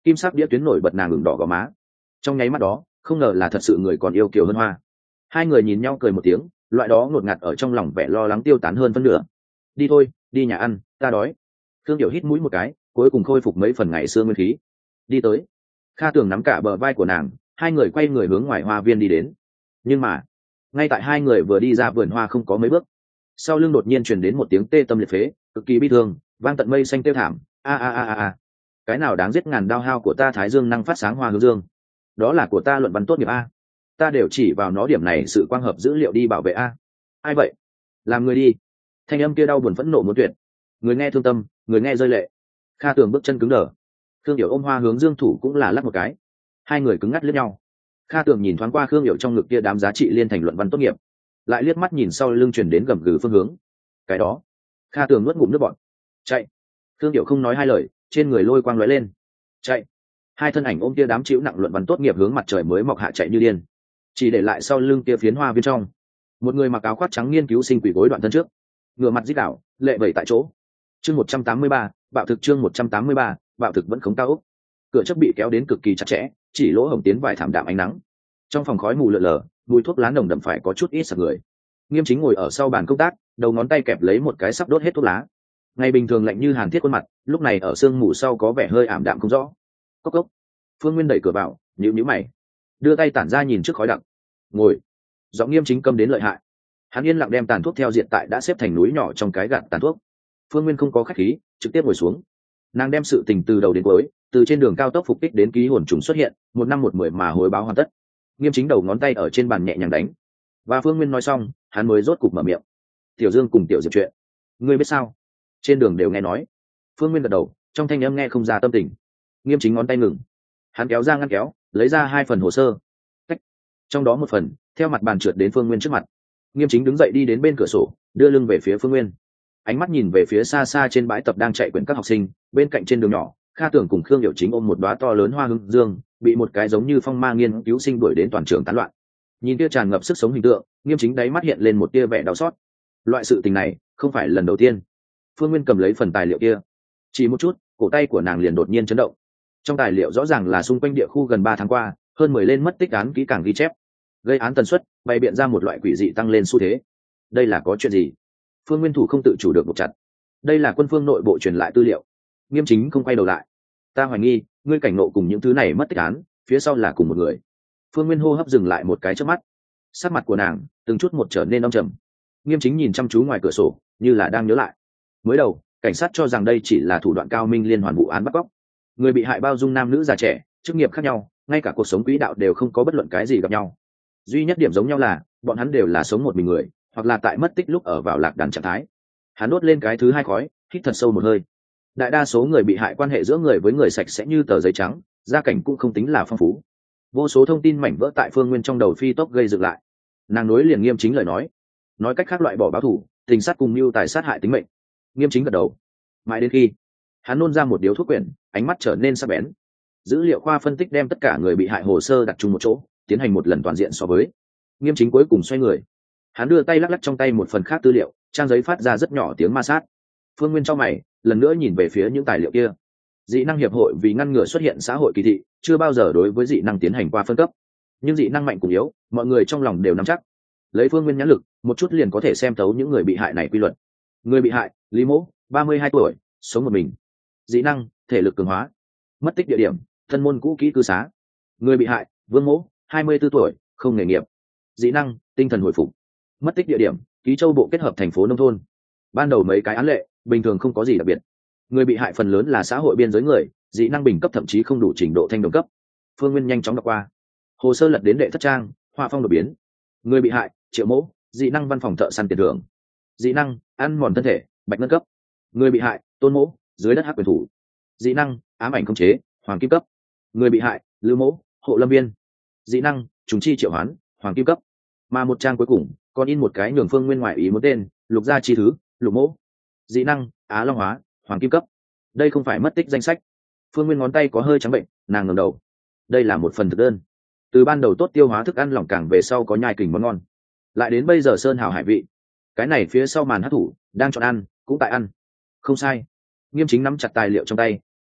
kim sắc đĩa tuyến nổi bật nàng ửng đỏ gò má. Trong nháy mắt đó không ngờ là thật sự người còn yêu kiều hơn hoa. Hai người nhìn nhau cười một tiếng, loại đó ngột ngạt ở trong lòng vẻ lo lắng tiêu tán hơn phân nửa. Đi thôi, đi nhà ăn, ta đói. Thương Tiểu hít mũi một cái, cuối cùng khôi phục mấy phần ngày xưa nguyên khí. Đi tới. Kha Tường nắm cả bờ vai của nàng, hai người quay người hướng ngoài hoa viên đi đến. Nhưng mà ngay tại hai người vừa đi ra vườn hoa không có mấy bước, sau lưng đột nhiên truyền đến một tiếng tê tâm liệt phế, cực kỳ bi thương, vang tận mây xanh tiêu thảm. A a a a a, cái nào đáng giết ngàn đao hao của ta Thái Dương năng phát sáng hoa hướng dương, đó là của ta luận văn tốt nghiệp a, ta đều chỉ vào nó điểm này sự quang hợp dữ liệu đi bảo vệ a. Ai vậy? Làm người đi. Thanh âm kia đau buồn phẫn nộ muốn tuyệt, người nghe thương tâm, người nghe rơi lệ. Kha Tường bước chân cứng đờ, Khương Điểu ôm hoa hướng dương thủ cũng là lắc một cái, hai người cứng ngắt liếc nhau. Kha Tường nhìn thoáng qua Khương Điểu trong ngực kia đám giá trị liên thành luận văn tốt nghiệp, lại liếc mắt nhìn sau lưng truyền đến gầm gừ phương hướng. Cái đó. Kha Tường nuốt ngụm nước bọt. Chạy. Khương Điểu không nói hai lời, trên người lôi quang lóe lên. Chạy. Hai thân ảnh ôm kia đám chịu nặng luận văn tốt nghiệp hướng mặt trời mới mọc hạ chạy như điên, chỉ để lại sau lưng kia phiến hoa viên trong một người mặc áo khoác trắng nghiên cứu sinh quỷ gối đoạn thân trước, ngửa mặt rít đảo lệ vẩy tại chỗ. Chương 183, bạo thực. Chương 183, bạo thực vẫn không cao ốc. Cửa chấp bị kéo đến cực kỳ chặt chẽ, chỉ lỗ hổng tiến vài thảm đạm ánh nắng. Trong phòng khói mù lờ lờ, mùi thuốc lá nồng đậm phải có chút ít sặc người. Nghiêm Chính ngồi ở sau bàn công tác, đầu ngón tay kẹp lấy một cái sắp đốt hết thuốc lá. Ngày bình thường lạnh như hàn thiết khuôn mặt, lúc này ở sương mù sau có vẻ hơi ảm đạm không rõ. Cốc cốc. Phương Nguyên đẩy cửa vào, nhíu mày, đưa tay tản ra nhìn trước khói đặc. Ngồi. Giọng Nghiêm Chính câm đến lợi hại. Hắn yên lặng đem tàn thuốc theo diện tại đã xếp thành núi nhỏ trong cái gạt tàn thuốc. Phương Nguyên không có khách khí, trực tiếp ngồi xuống. Nàng đem sự tình từ đầu đến cuối, từ trên đường cao tốc phục kích đến ký hồn trùng xuất hiện, 1 năm 1 10 mà hồi báo hoàn tất. Nghiêm Chính đầu ngón tay ở trên bàn nhẹ nhàng đánh, và Phương Nguyên nói xong, hắn mới rốt cục mở miệng. Tiểu Dương cùng Tiểu Diệp chuyện, ngươi biết sao? Trên đường đều nghe nói. Phương Nguyên gật đầu, trong thanh âm nghe không ra tâm tình. Nghiêm Chính ngón tay ngừng, hắn kéo ra ngăn kéo, lấy ra 2 phần hồ sơ. Cách. Trong đó một phần theo mặt bàn trượt đến Phương Nguyên trước mặt. Nghiêm Chính đứng dậy đi đến bên cửa sổ, đưa lưng về phía Phương Nguyên, ánh mắt nhìn về phía xa xa trên bãi tập đang chạy quyển các học sinh. Bên cạnh trên đường nhỏ, Kha Tưởng cùng Khương Diệu Chính ôm một đóa to lớn hoa hướng dương, bị một cái giống như phong ma nghiên cứu sinh đuổi đến toàn trường tán loạn. Nhìn kia tràn ngập sức sống hình tượng, Nghiêm Chính đáy mắt hiện lên một tia vẻ đau xót. Loại sự tình này không phải lần đầu tiên. Phương Nguyên cầm lấy phần tài liệu kia, chỉ một chút, cổ tay của nàng liền đột nhiên chấn động. Trong tài liệu rõ ràng là xung quanh địa khu gần 3 tháng qua, hơn 10 lên mất tích án kỹ càng ghi chép, gây án tần suất, bày biện ra một loại quỷ dị tăng lên xu thế. Đây là có chuyện gì? Phương Nguyên thủ không tự chủ được buộc chặt. Đây là quân phương nội bộ truyền lại tư liệu. Nghiêm Chính không quay đầu lại. Ta hoài nghi, ngươi cảnh ngộ cùng những thứ này mất tích án, phía sau là cùng một người. Phương Nguyên hô hấp dừng lại một cái trước mắt, sắc mặt của nàng từng chút một trở nên âm trầm. Nghiêm Chính nhìn chăm chú ngoài cửa sổ, như là đang nhớ lại. Mới đầu, cảnh sát cho rằng đây chỉ là thủ đoạn cao minh liên hoàn vụ án bắt cóc. Người bị hại bao dung nam nữ già trẻ, chức nghiệp khác nhau, ngay cả cuộc sống quỹ đạo đều không có bất luận cái gì gặp nhau. Duy nhất điểm giống nhau là bọn hắn đều là sống một mình người, hoặc là tại mất tích lúc ở vào lạc đàn trạng thái. Hắn đốt lên cái thứ 2 khói, hít thật sâu một hơi. Đại đa số người bị hại quan hệ giữa người với người sạch sẽ như tờ giấy trắng, gia cảnh cũng không tính là phong phú. Vô số thông tin mảnh vỡ tại Phương Nguyên trong đầu phi tốc gây dựng lại. Nàng nối liền Nghiêm Chính lời nói cách khác loại bỏ báo thù, tình sát cùng mưu tài sát hại tính mệnh. Nghiêm Chính gật đầu. Mãi đến khi hắn nôn ra một điếu thuốc quyển, ánh mắt trở nên sắc bén. Dữ liệu khoa phân tích đem tất cả người bị hại hồ sơ đặt chung một chỗ, tiến hành một lần toàn diện so với. Nghiêm Chính cuối cùng xoay người, hắn đưa tay lắc lắc trong tay một phần khác tư liệu, trang giấy phát ra rất nhỏ tiếng ma sát. Phương Nguyên trong mày lần nữa nhìn về phía những tài liệu kia. Dị năng hiệp hội vì ngăn ngừa xuất hiện xã hội kỳ thị, chưa bao giờ đối với dị năng tiến hành qua phân cấp, nhưng dị năng mạnh cùng yếu, mọi người trong lòng đều nắm chắc. Lấy Phương Nguyên nhãn lực, một chút liền có thể xem thấu những người bị hại này quy luật. Người bị hại Lý Mỗ, 32 tuổi, sống một mình. Dị năng thể lực cường hóa. Mất tích địa điểm thân môn cũ kỹ cư xá. Người bị hại Vương Mỗ, 24 tuổi, không nghề nghiệp. Dị năng tinh thần hồi phục. Mất tích địa điểm Ký Châu bộ kết hợp thành phố nông thôn. Ban đầu mấy cái án lệ bình thường không có gì đặc biệt. Người bị hại phần lớn là xã hội biên giới người, dị năng bình cấp thậm chí không đủ trình độ thanh đồng cấp. Phương Nguyên nhanh chóng đọc qua hồ sơ, lật đến đệ thất trang, họa phong đột biến. Người bị hại Triệu Mỗ, dị năng văn phòng thợ săn tiền thưởng. Dị năng ăn mòn thân thể, bạch ngân cấp. Người bị hại Tôn Mỗ, dưới đất hắc quyền thủ. Dị năng ám ảnh khống chế, hoàng kim cấp. Người bị hại Lưu Mỗ, hộ lâm viên. Dị năng trùng chi triệu hoán, hoàng kim cấp. Mà một trang cuối cùng còn in một cái nhường Phương Nguyên ngoại ý muốn tên, Lục gia chi thứ, Lục Mỗ. Dị năng Á Long hóa, hoàng kim cấp. Đây không phải mất tích danh sách. Phương Nguyên ngón tay có hơi trắng bệnh, nàng ngẩng đầu. Đây là một phần thực đơn, từ ban đầu tốt tiêu hóa thức ăn lỏng càng về sau có nhai kình món ngon, lại đến bây giờ sơn hào hải vị. Cái này phía sau màn hát thủ đang chọn ăn cũng tại ăn. Không sai. Nghiêm Chính nắm chặt tài liệu trong tay,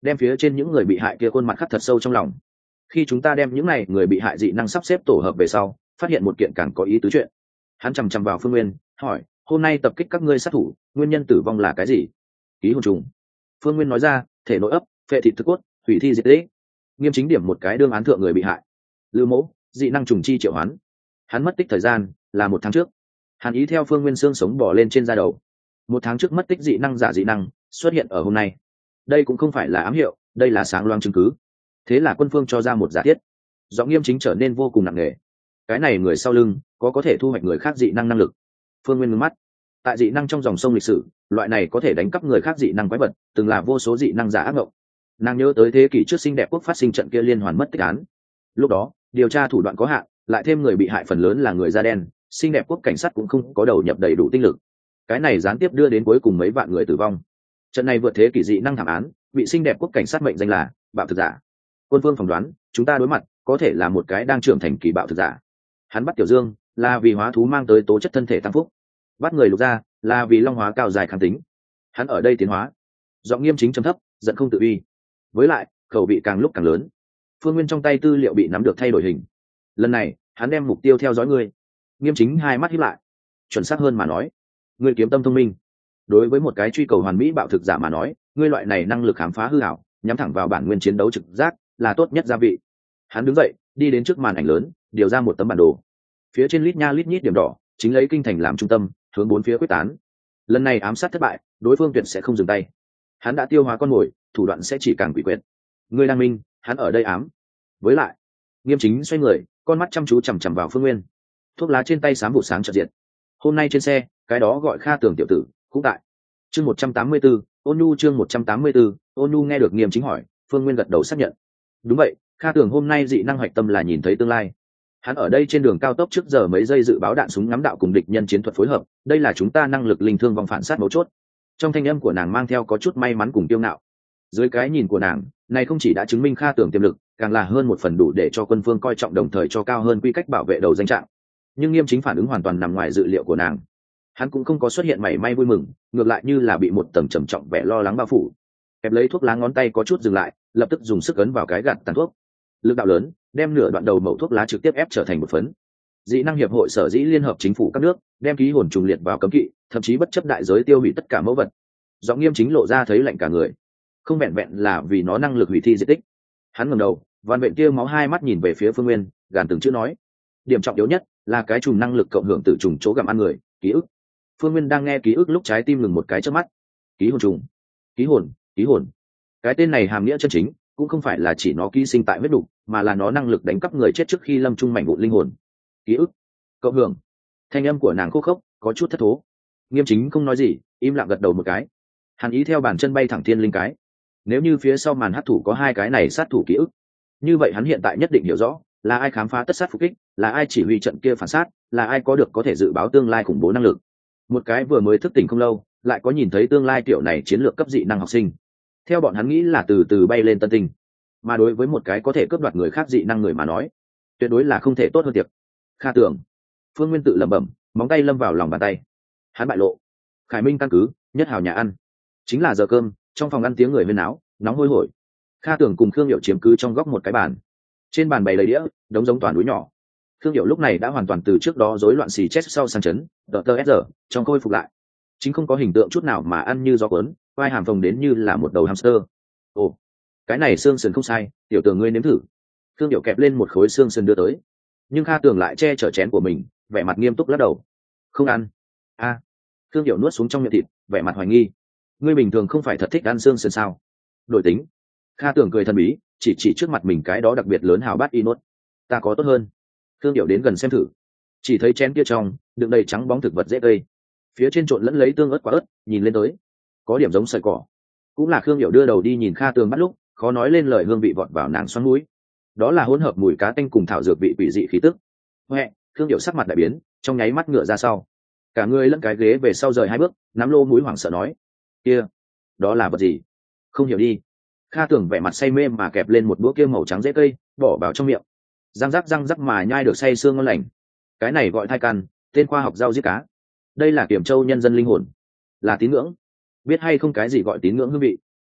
đem phía trên những người bị hại kia khuôn mặt khắc thật sâu trong lòng. Khi chúng ta đem những này người bị hại dị năng sắp xếp tổ hợp về sau, phát hiện một kiện càng có ý tứ chuyện. Hắn chằm chằm vào Phương Nguyên, hỏi: hôm nay tập kích các ngươi sát thủ, nguyên nhân tử vong là cái gì? Ký hồn trùng. Phương Nguyên nói ra: thể nội ấp, phệ thịt thực cốt, hủy thi diệt tích. Nghiêm Chính điểm một cái đương án thượng người bị hại. Lưu Mẫu, dị năng trùng chi triệu hoán. Hắn mất tích thời gian là 1 tháng trước. Hàn Ý theo Phương Nguyên xương sống bỏ lên trên da đầu. 1 tháng trước mất tích dị năng giả dị năng xuất hiện ở hôm nay. Đây cũng không phải là ám hiệu, đây là sáng loáng chứng cứ. Thế là Quân Phương cho ra một giả thiết. Giọng Nghiêm Chính trở nên vô cùng nặng nề. Cái này người sau lưng có thể thu hoạch người khác dị năng năng lực. Phương Nguyên ngước mắt. Tại dị năng trong dòng sông lịch sử, loại này có thể đánh cắp người khác dị năng quái vật từng là vô số dị năng giả ác mộng. Nàng nhớ tới thế kỷ trước xinh đẹp quốc phát sinh trận kia liên hoàn mất tích án. Lúc đó điều tra thủ đoạn có hạn, lại thêm người bị hại phần lớn là người da đen, xinh đẹp quốc cảnh sát cũng không có đầu nhập đầy đủ tinh lực. Cái này gián tiếp đưa đến cuối cùng mấy vạn người tử vong. Trận này vượt thế kỷ dị năng thảm án, bị xinh đẹp quốc cảnh sát mệnh danh là bạo thực giả. Quân Phương phỏng đoán chúng ta đối mặt có thể là một cái đang trưởng thành kỳ bạo thực giả. Hắn bắt Tiểu Dương là vì hóa thú mang tới tố chất thân thể tăng phúc, bắt người Lục Gia là vì long hóa cao dài kháng tính. Hắn ở đây tiến hóa. Giọng Nghiêm Chính trầm thấp, giận không tự uy. Với lại khẩu vị càng lúc càng lớn. Phương Nguyên trong tay tư liệu bị nắm được thay đổi hình. Lần này hắn đem mục tiêu theo dõi ngươi. Nghiêm Chính hai mắt híp lại. Chuẩn xác hơn mà nói, ngươi kiếm tâm thông minh. Đối với một cái truy cầu hoàn mỹ bạo thực giả mà nói, ngươi loại này năng lực khám phá hư ảo, nhắm thẳng vào bản nguyên chiến đấu trực giác là tốt nhất gia vị. Hắn đứng dậy đi đến trước màn ảnh lớn, điều ra một tấm bản đồ. Phía trên lít nha lít nhít điểm đỏ chính lấy kinh thành làm trung tâm, hướng 4 phía quyết tán. Lần này ám sát thất bại, đối phương tuyệt sẽ không dừng tay. Hắn đã tiêu hóa con mồi, thủ đoạn sẽ chỉ càng quỷ quyệt. Ngươi đang minh, hắn ở đây ám. Với lại, Nghiêm Chính xoay người, con mắt chăm chú chằm chằm vào Phương Nguyên. Thuốc lá trên tay xám vụ sáng chợt diệt. Hôm nay trên xe, cái đó gọi Kha Tường tiểu tử cũng tại. Chương 184, Ôn Nhu chương 184, Ôn Nhu nghe được Nghiêm Chính hỏi, Phương Nguyên gật đầu xác nhận. Đúng vậy, Kha Tường hôm nay dị năng hoạch tâm là nhìn thấy tương lai. Hắn ở đây trên đường cao tốc trước giờ mấy giây dự báo đạn súng ngắm đạo cùng địch nhân chiến thuật phối hợp, đây là chúng ta năng lực linh thương vòng phản sát mấu chốt. Trong thanh âm của nàng mang theo có chút may mắn cùng kiêu ngạo. Dưới cái nhìn của nàng, này không chỉ đã chứng minh Kha Tường tiềm lực, càng là hơn một phần đủ để cho Quân Phương coi trọng, đồng thời cho cao hơn quy cách bảo vệ đầu danh trạng. Nhưng Nghiêm Chính phản ứng hoàn toàn nằm ngoài dự liệu của nàng. Hắn cũng không có xuất hiện mảy may vui mừng, ngược lại như là bị một tầng trầm trọng vẻ lo lắng bao phủ. Kẹp lấy thuốc lá ngón tay có chút dừng lại, lập tức dùng sức ấn vào cái gạt tàn thuốc. Lực đạo lớn, đem nửa đoạn đầu mẩu thuốc lá trực tiếp ép trở thành một phấn. Dị năng hiệp hội sở dĩ liên hợp chính phủ các nước, đem ký hồn trùng liệt vào cấm kỵ, thậm chí bất chấp đại giới tiêu hủy tất cả mẫu vật. Giọng Nghiêm Chính lộ ra thấy lạnh cả người. Không vẹn vẹn là vì nó năng lực hủy thi diệt tích. Hắn ngẩng đầu, van vện kia máu hai mắt nhìn về phía Phương Nguyên, gàn từng chữ nói: điểm trọng yếu nhất là cái trùng năng lực cộng hưởng từ trùng chỗ gặm ăn người, ký ức. Phương Nguyên đang nghe ký ức lúc trái tim ngừng một cái chớp mắt. Ký hồn trùng, ký hồn, ký hồn. Cái tên này hàm nghĩa chân chính cũng không phải là chỉ nó ký sinh tại huyết đục, mà là nó năng lực đánh cắp người chết trước khi lâm chung mảnh vụn linh hồn. Ký ức, cộng hưởng. Thanh âm của nàng khô khốc, có chút thất thố. Nghiêm Chính không nói gì, im lặng gật đầu một cái. Hàn Ý theo bàn chân bay thẳng thiên linh cái. Nếu như phía sau màn hắc thủ có hai cái này sát thủ ký ức, như vậy hắn hiện tại nhất định hiểu rõ là ai khám phá tất sát phục kích, là ai chỉ huy trận kia phản sát, là ai có được có thể dự báo tương lai khủng bố năng lực. Một cái vừa mới thức tỉnh không lâu, lại có nhìn thấy tương lai kiểu này chiến lược cấp dị năng học sinh. Theo bọn hắn nghĩ là từ từ bay lên tân tinh, mà đối với một cái có thể cướp đoạt người khác dị năng người mà nói, tuyệt đối là không thể tốt hơn tiệc. Kha Tường. Phương Nguyên tự lẩm bẩm, móng tay lâm vào lòng bàn tay. Hắn bại lộ. Khải Minh căn cứ, nhất hào nhà ăn. Chính là giờ cơm, trong phòng ăn tiếng người huyên náo, nóng hôi hổi. Kha Tường cùng Khương Diệu chiếm cứ trong góc một cái bàn. Trên bàn bày đầy đĩa, đống giống toàn núi nhỏ. Khương Diệu lúc này đã hoàn toàn từ trước đó rối loạn xì chết sau sang chấn, tờ trong khôi phục lại. Chính không có hình tượng chút nào mà ăn như gió cuốn, vai hàm phồng đến như là một đầu hamster. Ồ, cái này xương sườn không sai, tiểu Tường ngươi nếm thử. Khương Diệu kẹp lên một khối xương sườn đưa tới, nhưng Kha Tường lại che chở chén của mình, vẻ mặt nghiêm túc lắc đầu. Không ăn. A. Khương Diệu nuốt xuống trong miệng thịt, vẻ mặt hoài nghi. Ngươi bình thường không phải thật thích ăn xương sườn sao? Đổi tính. Kha Tường cười thần bí, chỉ trước mặt mình cái đó đặc biệt lớn hào bát inox. Ta có tốt hơn. Khương Diệu đến gần xem thử, chỉ thấy chén kia trong đựng đầy trắng bóng thực vật dễ cây, phía trên trộn lẫn lấy tương ớt quả ớt, nhìn lên tới có điểm giống sợi cỏ. Cũng là Khương Diệu đưa đầu đi nhìn Kha Tường bắt lúc, khó nói lên lời hương vị vọt vào nàng xoắn mũi. Đó là hỗn hợp mùi cá tanh cùng thảo dược vị quỷ dị khí tức. Huệ, Khương Diệu sắc mặt đại biến, trong nháy mắt ngựa ra sau, cả người lẫn cái ghế về sau rời 2 bước, nắm lô mũi hoảng sợ nói: kia, đó là vật gì? Không hiểu đi. Kha Tường vẻ mặt say mê mà kẹp lên một đũa kia màu trắng dễ cây, bỏ vào trong miệng, răng rắc mà nhai được say sương ngon lành. Cái này gọi thai căn, tên khoa học rau giết cá. Đây là Kiểm Châu nhân dân linh hồn, là tín ngưỡng. Biết hay không cái gì gọi tín ngưỡng hương vị?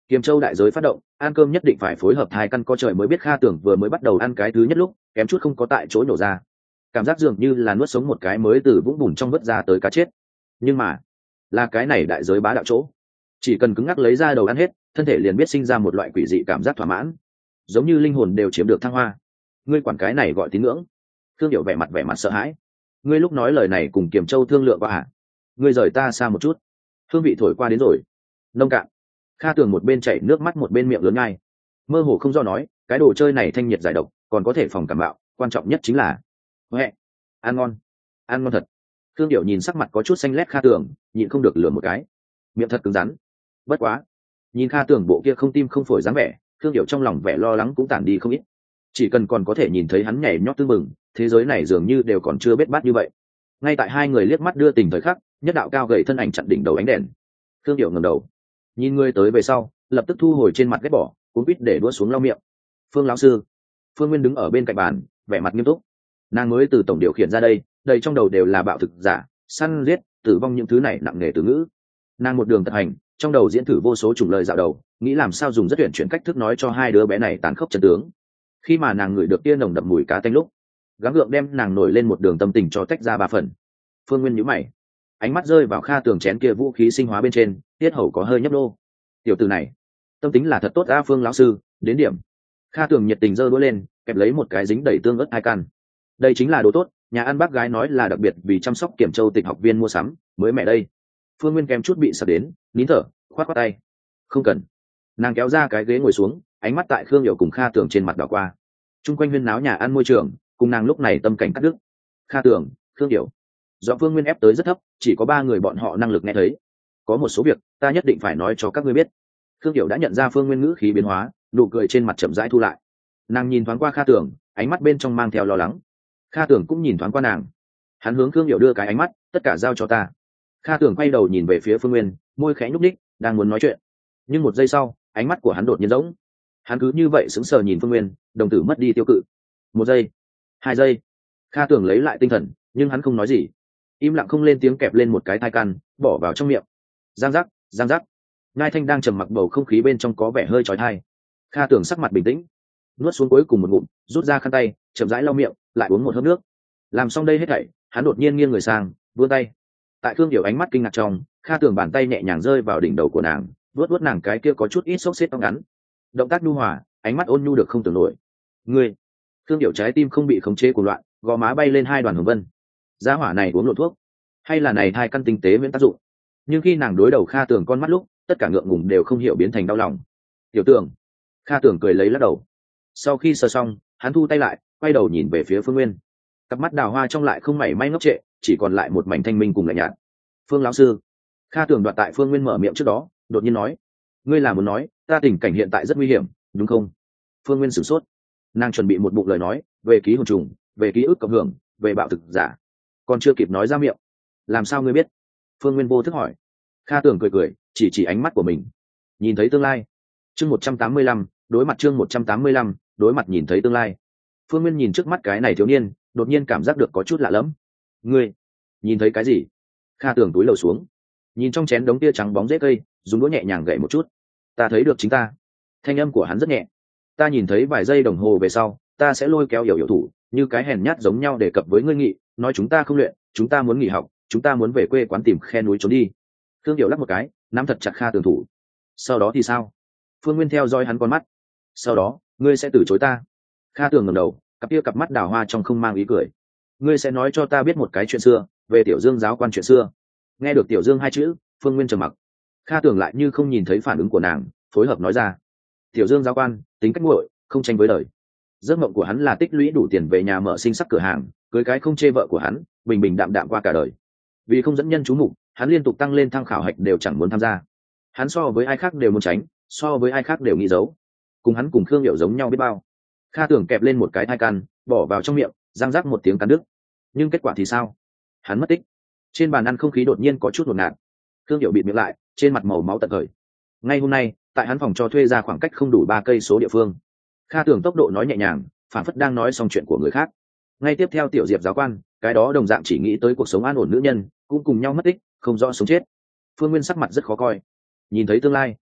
Kiềm Châu đại giới phát động, ăn cơm nhất định phải phối hợp hai căn, có trời mới biết Kha Tưởng vừa mới bắt đầu ăn cái thứ nhất lúc kém chút không có tại chỗ nổ ra, cảm giác dường như là nuốt sống một cái mới từ vũng bùn trong vớt ra tới cá chết. Nhưng mà là cái này đại giới bá đạo chỗ, chỉ cần cứng ngắc lấy ra đầu ăn hết, thân thể liền biết sinh ra một loại quỷ dị cảm giác thỏa mãn, giống như linh hồn đều chiếm được thăng hoa. Ngươi quản cái này gọi tín ngưỡng? Thương Điệu vẻ mặt sợ hãi. Ngươi lúc nói lời này cùng Kiềm Châu thương lượng qua hả? Ngươi rời ta xa một chút. Hương vị thổi qua đến rồi. Nông cạn. Kha Tường một bên chảy nước mắt một bên miệng lớn ngay, mơ hồ không do nói, cái đồ chơi này thanh nhiệt giải độc, còn có thể phòng cảm bạo, quan trọng nhất chính là huệ, ăn ngon, ăn ngon thật. Thương Điệu nhìn sắc mặt có chút xanh lét Kha Tường, nhịn không được lừa một cái, miệng thật cứng rắn. Bất quá, nhìn Kha Tường bộ kia không tim không phổi dáng vẻ, Thương Điệu trong lòng vẻ lo lắng cũng tản đi không ít. Chỉ cần còn có thể nhìn thấy hắn nhảy nhót tưng bừng, thế giới này dường như đều còn chưa bết bát như vậy. Ngay tại hai người liếc mắt đưa tình thời khắc, nhất đạo cao gầy thân ảnh chặn đỉnh đầu ánh đèn. Thương Điệu ngẩng đầu, nhìn người tới về sau, lập tức thu hồi trên mặt ghét bỏ, cuốn quýt để đũa xuống lau miệng. Phương lão sư. Phương Nguyên đứng ở bên cạnh bàn, vẻ mặt nghiêm túc. Nàng mới từ tổng điều khiển ra đây, đầy trong đầu đều là bạo thực giả, săn giết, tử vong những thứ này nặng nề từ ngữ. Nàng một đường tập hành, trong đầu diễn thử vô số chủng lời dạo đầu, nghĩ làm sao dùng rất tuyển chuyển cách thức nói cho hai đứa bé này tàn khốc chân tướng. Khi mà nàng ngửi được tia nồng đậm mùi cá tanh lúc, gắng gượng đem nàng nổi lên một đường tâm tình cho tách ra ba phần. Phương Nguyên nhíu mày, ánh mắt rơi vào Kha Tường chén kia vũ khí sinh hóa bên trên, tiết hầu có hơi nhấp nô. Tiểu tử này tâm tính là thật tốt a. Phương lão sư, đến điểm. Kha Tường nhiệt tình giơ đũa lên, kẹp lấy một cái dính đầy tương ớt hai căn. Đây chính là đồ tốt, nhà ăn bác gái nói là đặc biệt vì chăm sóc Kiểm Châu tịch học viên mua sắm mới mẹ đây. Phương Nguyên kém chút bị sặc đến, nín thở, khoát khoát tay. Không cần. Nàng kéo ra cái ghế ngồi xuống, ánh mắt tại Khương Điệu cùng Kha Tường trên mặt đảo qua. Trung quanh huyên náo nhà ăn môi trường, cùng nàng lúc này tâm cảnh cắt đứt. Kha Tường, Khương Điệu. Do Phương Nguyên ép tới rất thấp, chỉ có ba người bọn họ năng lực nghe thấy. Có một số việc ta nhất định phải nói cho các ngươi biết. Khương Điệu đã nhận ra Phương Nguyên ngữ khí biến hóa, nụ cười trên mặt chậm rãi thu lại. Nàng nhìn thoáng qua Kha Tường, ánh mắt bên trong mang theo lo lắng. Kha Tường cũng nhìn thoáng qua nàng. Hắn hướng Khương Điệu đưa cái ánh mắt, tất cả giao cho ta. Kha Tường quay đầu nhìn về phía Phương Nguyên, môi khẽ nhúc nhích, đang muốn nói chuyện. Nhưng một giây sau, ánh mắt của hắn đột nhiên rỗng. Hắn cứ như vậy sững sờ nhìn Phương Nguyên, đồng tử mất đi tiêu cự. Một giây, hai giây. Kha Tường lấy lại tinh thần, nhưng hắn không nói gì, im lặng không lên tiếng, kẹp lên một cái thai căn, bỏ vào trong miệng. Giang giác, giang giác. Ngai Thanh đang trầm mặc, bầu không khí bên trong có vẻ hơi chói tai. Kha Tường sắc mặt bình tĩnh, nuốt xuống cuối cùng một ngụm, rút ra khăn tay, chậm rãi lau miệng, lại uống một hớp nước. Làm xong đây hết thảy, hắn đột nhiên nghiêng người sang, vươn tay. Tại Khương Điệu ánh mắt kinh ngạc trong, Kha Tường bàn tay nhẹ nhàng rơi vào đỉnh đầu của nàng, vuốt nàng cái kia có chút ít xốc xếp tóc ngắn. Động tác nhu hòa, ánh mắt ôn nhu được không tưởng nổi. Ngươi. Khương Điệu trái tim không bị khống chế của loạn, gò má bay lên hai đoàn hồng vân. Gia hỏa này uống lộ thuốc, hay là này hai căn tinh tế miễn tác dụng? Nhưng khi nàng đối đầu Kha Tường con mắt lúc, tất cả ngượng ngùng đều không hiểu biến thành đau lòng. Tiểu Tường. Kha Tường cười lấy lắc đầu. Sau khi sờ xong, hắn thu tay lại, quay đầu nhìn về phía Phương Nguyên. Cặp mắt đào hoa trong lại không mảy may ngốc trệ, chỉ còn lại một mảnh thanh minh cùng lạnh nhạt. Phương lão sư. Kha Tường đoạt tại Phương Nguyên mở miệng trước đó, đột nhiên nói, ngươi là muốn nói ta tình cảnh hiện tại rất nguy hiểm, đúng không? Phương Nguyên sửng sốt, nàng chuẩn bị một bụng lời nói về ký hồn trùng, về ký ức cộng hưởng, về bạo thực giả, còn chưa kịp nói ra miệng. Làm sao ngươi biết? Phương Nguyên vô thức hỏi. Kha Tường cười cười, chỉ ánh mắt của mình. Nhìn thấy tương lai. Chương 185, đối mặt chương 185, đối mặt nhìn thấy tương lai. Phương Nguyên nhìn trước mắt cái này thiếu niên, đột nhiên cảm giác được có chút lạ lẫm. Ngươi nhìn thấy cái gì? Kha Tường túi lầu xuống, nhìn trong chén đống tia trắng bóng rễ cây, dùng đũa nhẹ nhàng gậy một chút. Ta thấy được chính ta. Thanh âm của hắn rất nhẹ. Ta nhìn thấy vài giây đồng hồ về sau, ta sẽ lôi kéo hiểu thủ, như cái hèn nhát giống nhau đề cập với ngươi nghị, nói chúng ta không luyện, chúng ta muốn nghỉ học, chúng ta muốn về quê quán tìm khe núi trốn đi. Thương Điệu lắc một cái, nắm thật chặt Kha Tường thủ. Sau đó thì sao? Phương Nguyên theo dõi hắn con mắt. Sau đó, ngươi sẽ từ chối ta. Kha Tường ngẩng đầu, cặp mắt đào hoa trong không mang ý cười. Ngươi sẽ nói cho ta biết một cái chuyện xưa, về Tiểu Dương giáo quan chuyện xưa. Nghe được Tiểu Dương hai chữ, Phương Nguyên trầm mặc. Kha Tường lại như không nhìn thấy phản ứng của nàng, phối hợp nói ra. Tiểu Dương giáo quan, tính cách nguội, không tranh với đời. Giấc mộng của hắn là tích lũy đủ tiền về nhà mở sinh sắc cửa hàng, cưới cái không chê vợ của hắn, bình bình đạm đạm qua cả đời. Vì không dẫn nhân chú mục, hắn liên tục tăng lên thăng khảo hạch đều chẳng muốn tham gia. Hắn so với ai khác đều muốn tránh, so với ai khác đều nghĩ giấu. Cùng hắn cùng Khương Điệu giống nhau biết bao. Kha Tường kẹp lên một cái thai căn, bỏ vào trong miệng, răng rắc một tiếng cắn đứt. Nhưng kết quả thì sao? Hắn mất tích. Trên bàn ăn không khí đột nhiên có chút hỗn loạn. Khương Điệu bịt miệng lại, trên mặt màu máu tận khởi. Ngay hôm nay, tại hắn phòng cho thuê ra khoảng cách không đủ 3 cây số địa phương. Kha Tường tốc độ nói nhẹ nhàng, phản phất đang nói xong chuyện của người khác. Ngay tiếp theo Tiểu Diệp giáo quan, cái đó đồng dạng chỉ nghĩ tới cuộc sống an ổn nữ nhân, cũng cùng nhau mất tích, không rõ sống chết. Phương Nguyên sắc mặt rất khó coi. Nhìn thấy tương lai.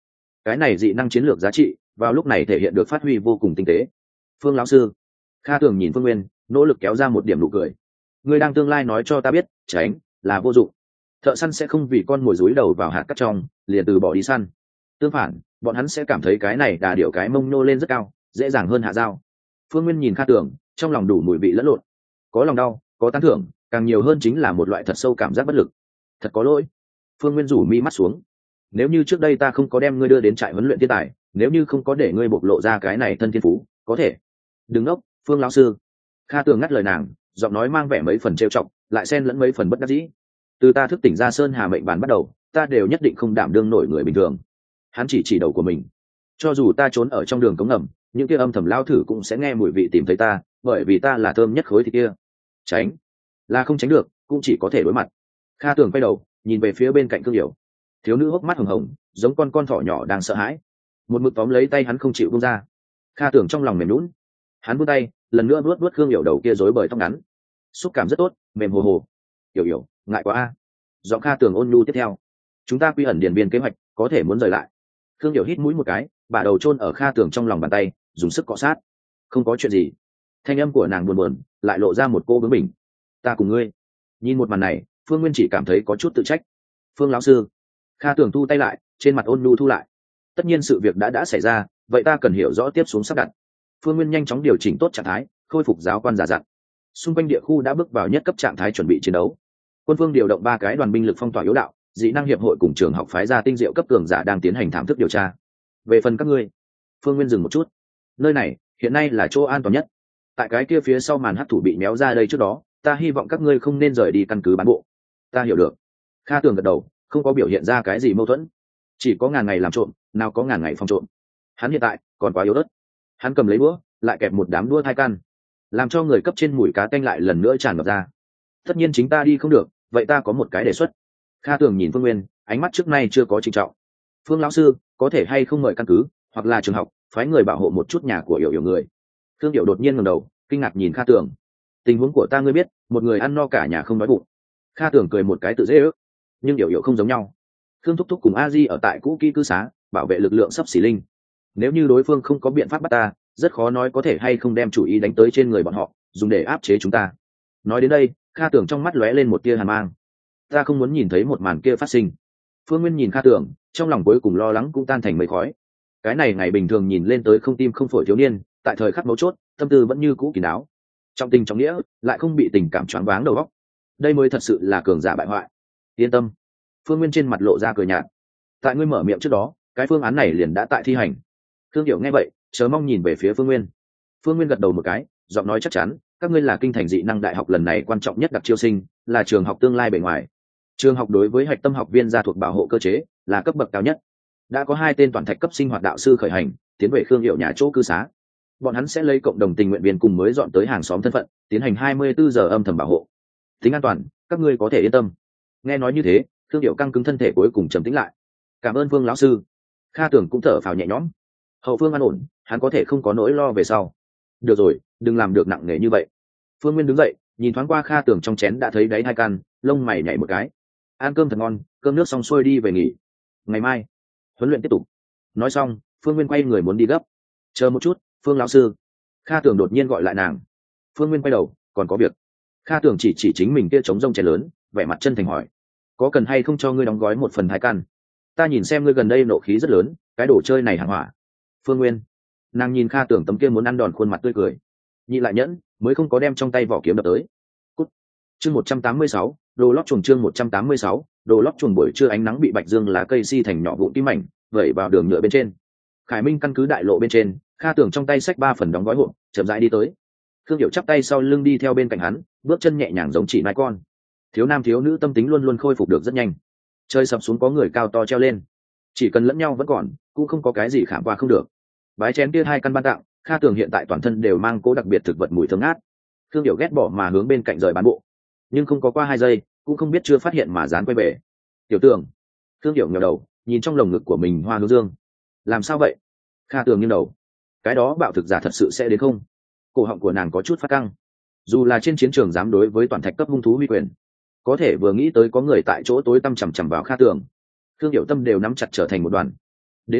cái này dị năng chiến lược giá trị vào lúc này thể hiện được phát huy vô cùng tinh tế. Phương lão sư. Kha Tường nhìn Phương Nguyên, nỗ lực kéo ra một điểm nụ cười. Ngươi đang tương lai nói cho ta biết, tránh là vô dụng. Thợ săn sẽ không vì con mồi rúi đầu vào hạt cát trong liền từ bỏ đi săn. Tương phản, bọn hắn sẽ cảm thấy cái này đà điểu cái mông nô lên rất cao, dễ dàng hơn hạ dao. Phương Nguyên nhìn Kha Tường, trong lòng đủ mùi vị lẫn lộn, có lòng đau, có tán thưởng, càng nhiều hơn chính là một loại thật sâu cảm giác bất lực. Thật có lỗi. Phương Nguyên rủ mi mắt xuống. Nếu như trước đây ta không có đem ngươi đưa đến trại huấn luyện thiên tài, nếu như không có để ngươi bộc lộ ra cái này thân thiên phú, có thể. Đừng ngốc, Phương lão sư. Kha Tường ngắt lời nàng, giọng nói mang vẻ mấy phần trêu chọc, lại xen lẫn mấy phần bất đắc dĩ. Từ ta thức tỉnh ra sơn hà mệnh bản bắt đầu, ta đều nhất định không đảm đương nổi người bình thường. Hắn chỉ đầu của mình. Cho dù ta trốn ở trong đường cống ngầm, những kia âm thầm lao thử cũng sẽ nghe mùi vị tìm thấy ta, bởi vì ta là thơm nhất khối thịt kia. Tránh là không tránh được, cũng chỉ có thể đối mặt. Kha Tường quay đầu, nhìn về phía bên cạnh Cương Hiểu. Thiếu nữ hốc mắt hồng hồng, giống con thỏ nhỏ đang sợ hãi. Một mực tóm lấy tay hắn không chịu buông ra. Kha Tường trong lòng mềm nhũn. Hắn buông tay, lần nữa vuốt Cương Hiểu đầu kia rối bời tóc ngắn. Xúc cảm rất tốt, mềm hồ hồ. Hiểu, ngại quá a. Giọng Kha Tường ôn nhu tiếp theo. Chúng ta quy ẩn điền biên kế hoạch, có thể muốn rời lại. Cương Hiểu hít mũi một cái, bả đầu chôn ở Kha Tường trong lòng bàn tay, dùng sức cọ sát. Không có chuyện gì. Thanh âm của nàng buồn buồn, lại lộ ra một cô bướng bỉnh. Ta cùng ngươi. Nhìn một màn này, Phương Nguyên chỉ cảm thấy có chút tự trách. Phương lão sư. Kha Tường thu tay lại, trên mặt ôn nhu thu lại. Tất nhiên sự việc đã xảy ra, vậy ta cần hiểu rõ tiếp xuống sắp đặt. Phương Nguyên nhanh chóng điều chỉnh tốt trạng thái, khôi phục giáo quan giả dặn. Xung quanh địa khu đã bước vào nhất cấp trạng thái chuẩn bị chiến đấu. Quân phương điều động 3 cái đoàn binh lực phong tỏa yếu đạo, dị năng hiệp hội cùng trường học phái ra tinh diệu cấp cường giả đang tiến hành thám thức điều tra. Về phần các ngươi. Phương Nguyên dừng một chút. Nơi này hiện nay là chỗ an toàn nhất. Tại cái kia phía sau màn hắc thủ bị méo ra đây trước đó, ta hy vọng các ngươi không nên rời đi căn cứ bán bộ. Ta hiểu được. Kha Tường gật đầu, không có biểu hiện ra cái gì mâu thuẫn. Chỉ có ngàn ngày làm trộm, nào có ngàn ngày phòng trộm. Hắn hiện tại còn quá yếu ớt. Hắn cầm lấy búa, lại kẹp một đám đua thai căn, làm cho người cấp trên mùi cá tanh lại lần nữa tràn ngập ra. Tất nhiên chính ta đi không được, vậy ta có một cái đề xuất. Kha Tường nhìn Phương Nguyên, ánh mắt trước nay chưa có trịnh trọng. Phương lão sư, có thể hay không mời căn cứ hoặc là trường học phái người bảo hộ một chút nhà của Hiểu người. Thương Hiểu đột nhiên ngẩng đầu, kinh ngạc nhìn Kha Tường. Tình huống của ta ngươi biết, một người ăn no cả nhà không đói bụng. Kha Tường cười một cái tự dễ ước, nhưng Hiểu không giống nhau. Khương Thúc Thúc cùng A Di ở tại cũ kỹ cư xá, bảo vệ lực lượng sắp xỉ linh. Nếu như đối phương không có biện pháp bắt ta, rất khó nói có thể hay không đem chủ ý đánh tới trên người bọn họ, dùng để áp chế chúng ta. Nói đến đây, Kha Tường trong mắt lóe lên một tia hàn mang. Ta không muốn nhìn thấy một màn kia phát sinh. Phương Nguyên nhìn Kha Tường, trong lòng cuối cùng lo lắng cũng tan thành mây khói. Cái này ngày bình thường nhìn lên tới không tim không phổi thiếu niên, tại thời khắc mấu chốt, tâm tư vẫn như cũ kín đáo. Trong tình trong nghĩa, lại không bị tình cảm choáng váng đầu óc. Đây mới thật sự là cường giả bại hoại. Yên tâm. Phương Nguyên trên mặt lộ ra cười nhạt. Tại ngươi mở miệng trước đó, cái phương án này liền đã tại thi hành. Thương Hiểu nghe vậy, chờ mong nhìn về phía Phương Nguyên. Phương Nguyên gật đầu một cái, giọng nói chắc chắn, các ngươi là kinh thành dị năng đại học lần này quan trọng nhất đặc chiêu sinh, là trường học tương lai bề ngoài. Trường học đối với hạch tâm học viên gia thuộc bảo hộ cơ chế, là cấp bậc cao nhất. Đã có 2 tên toàn thạch cấp sinh hoạt đạo sư khởi hành, tiến về Khương Hiểu nhà chỗ cư xá. Bọn hắn sẽ lấy cộng đồng tình nguyện viên cùng mới dọn tới hàng xóm thân phận, tiến hành 24 giờ âm thầm bảo hộ. Tính an toàn, các ngươi có thể yên tâm. Nghe nói như thế, Khương Hiểu căng cứng thân thể cuối cùng trầm tĩnh lại. Cảm ơn Phương lão sư. Kha Tường cũng thở phào nhẹ nhõm. Hậu phương an ổn, hắn có thể không có nỗi lo về sau. Được rồi, đừng làm được nặng nề như vậy. Phương Nguyên đứng dậy, nhìn thoáng qua Kha Tường trong chén đã thấy đáy 2 căn, lông mày nhảy một cái. Ăn cơm thật ngon, cơm nước xong xuôi đi về nghỉ. Ngày mai huấn luyện tiếp tục. Nói xong, Phương Nguyên quay người muốn đi gấp. Chờ một chút, Phương lão sư. Kha Tường đột nhiên gọi lại nàng. Phương Nguyên quay đầu, còn có việc. Kha Tường chỉ chính mình kia trống rông chén lớn, vẻ mặt chân thành hỏi, có cần hay không cho ngươi đóng gói 1 phần 2 căn? Ta nhìn xem ngươi gần đây nộ khí rất lớn, cái đồ chơi này hàng hỏa. Phương Nguyên. Nàng nhìn Kha Tường tấm kia muốn ăn đòn khuôn mặt tươi cười, nhị lại nhẫn, mới không có đem trong tay vỏ kiếm đập tới. Cút. Chương 186, đồ lót chuồng. Chương 186, đồ lót chuồng. Buổi trưa ánh nắng bị bạch dương lá cây si thành nhỏ vụn kim mảnh, vẩy vào đường nhựa bên trên. Khải Minh căn cứ đại lộ bên trên, Kha Tường trong tay xách 3 phần đóng gói hộp, chậm rãi đi tới. Khương Hiểu chắp tay sau lưng đi theo bên cạnh hắn, bước chân nhẹ nhàng giống chỉ nai con. Thiếu nam thiếu nữ tâm tính luôn luôn khôi phục được rất nhanh. Chơi sập xuống có người cao to treo lên, chỉ cần lẫn nhau vẫn còn, cũng không có cái gì khảm qua không được. Bái chén kia 2 căn ban tặng, Kha Tường hiện tại toàn thân đều mang cố đặc biệt thực vật mùi thơm ngát. Khương Hiểu ghét bỏ mà hướng bên cạnh rời bán bộ, nhưng không có qua 2 giây, cũng không biết chưa phát hiện mà dán quay về. Tiểu Tường. Khương Hiểu ngẩng đầu, nhìn trong lồng ngực của mình hoa hướng dương. Làm sao vậy? Kha Tường nghiêng đầu. Cái đó bạo thực giả thật sự sẽ đến không? Cổ họng của nàng có chút phát căng. Dù là trên chiến trường dám đối với toàn thạch cấp hung thú uy quyền, có thể vừa nghĩ tới có người tại chỗ tối tăm chằm chằm vào Kha Tường, Khương Hiểu tâm đều nắm chặt trở thành một đoàn. Đến a,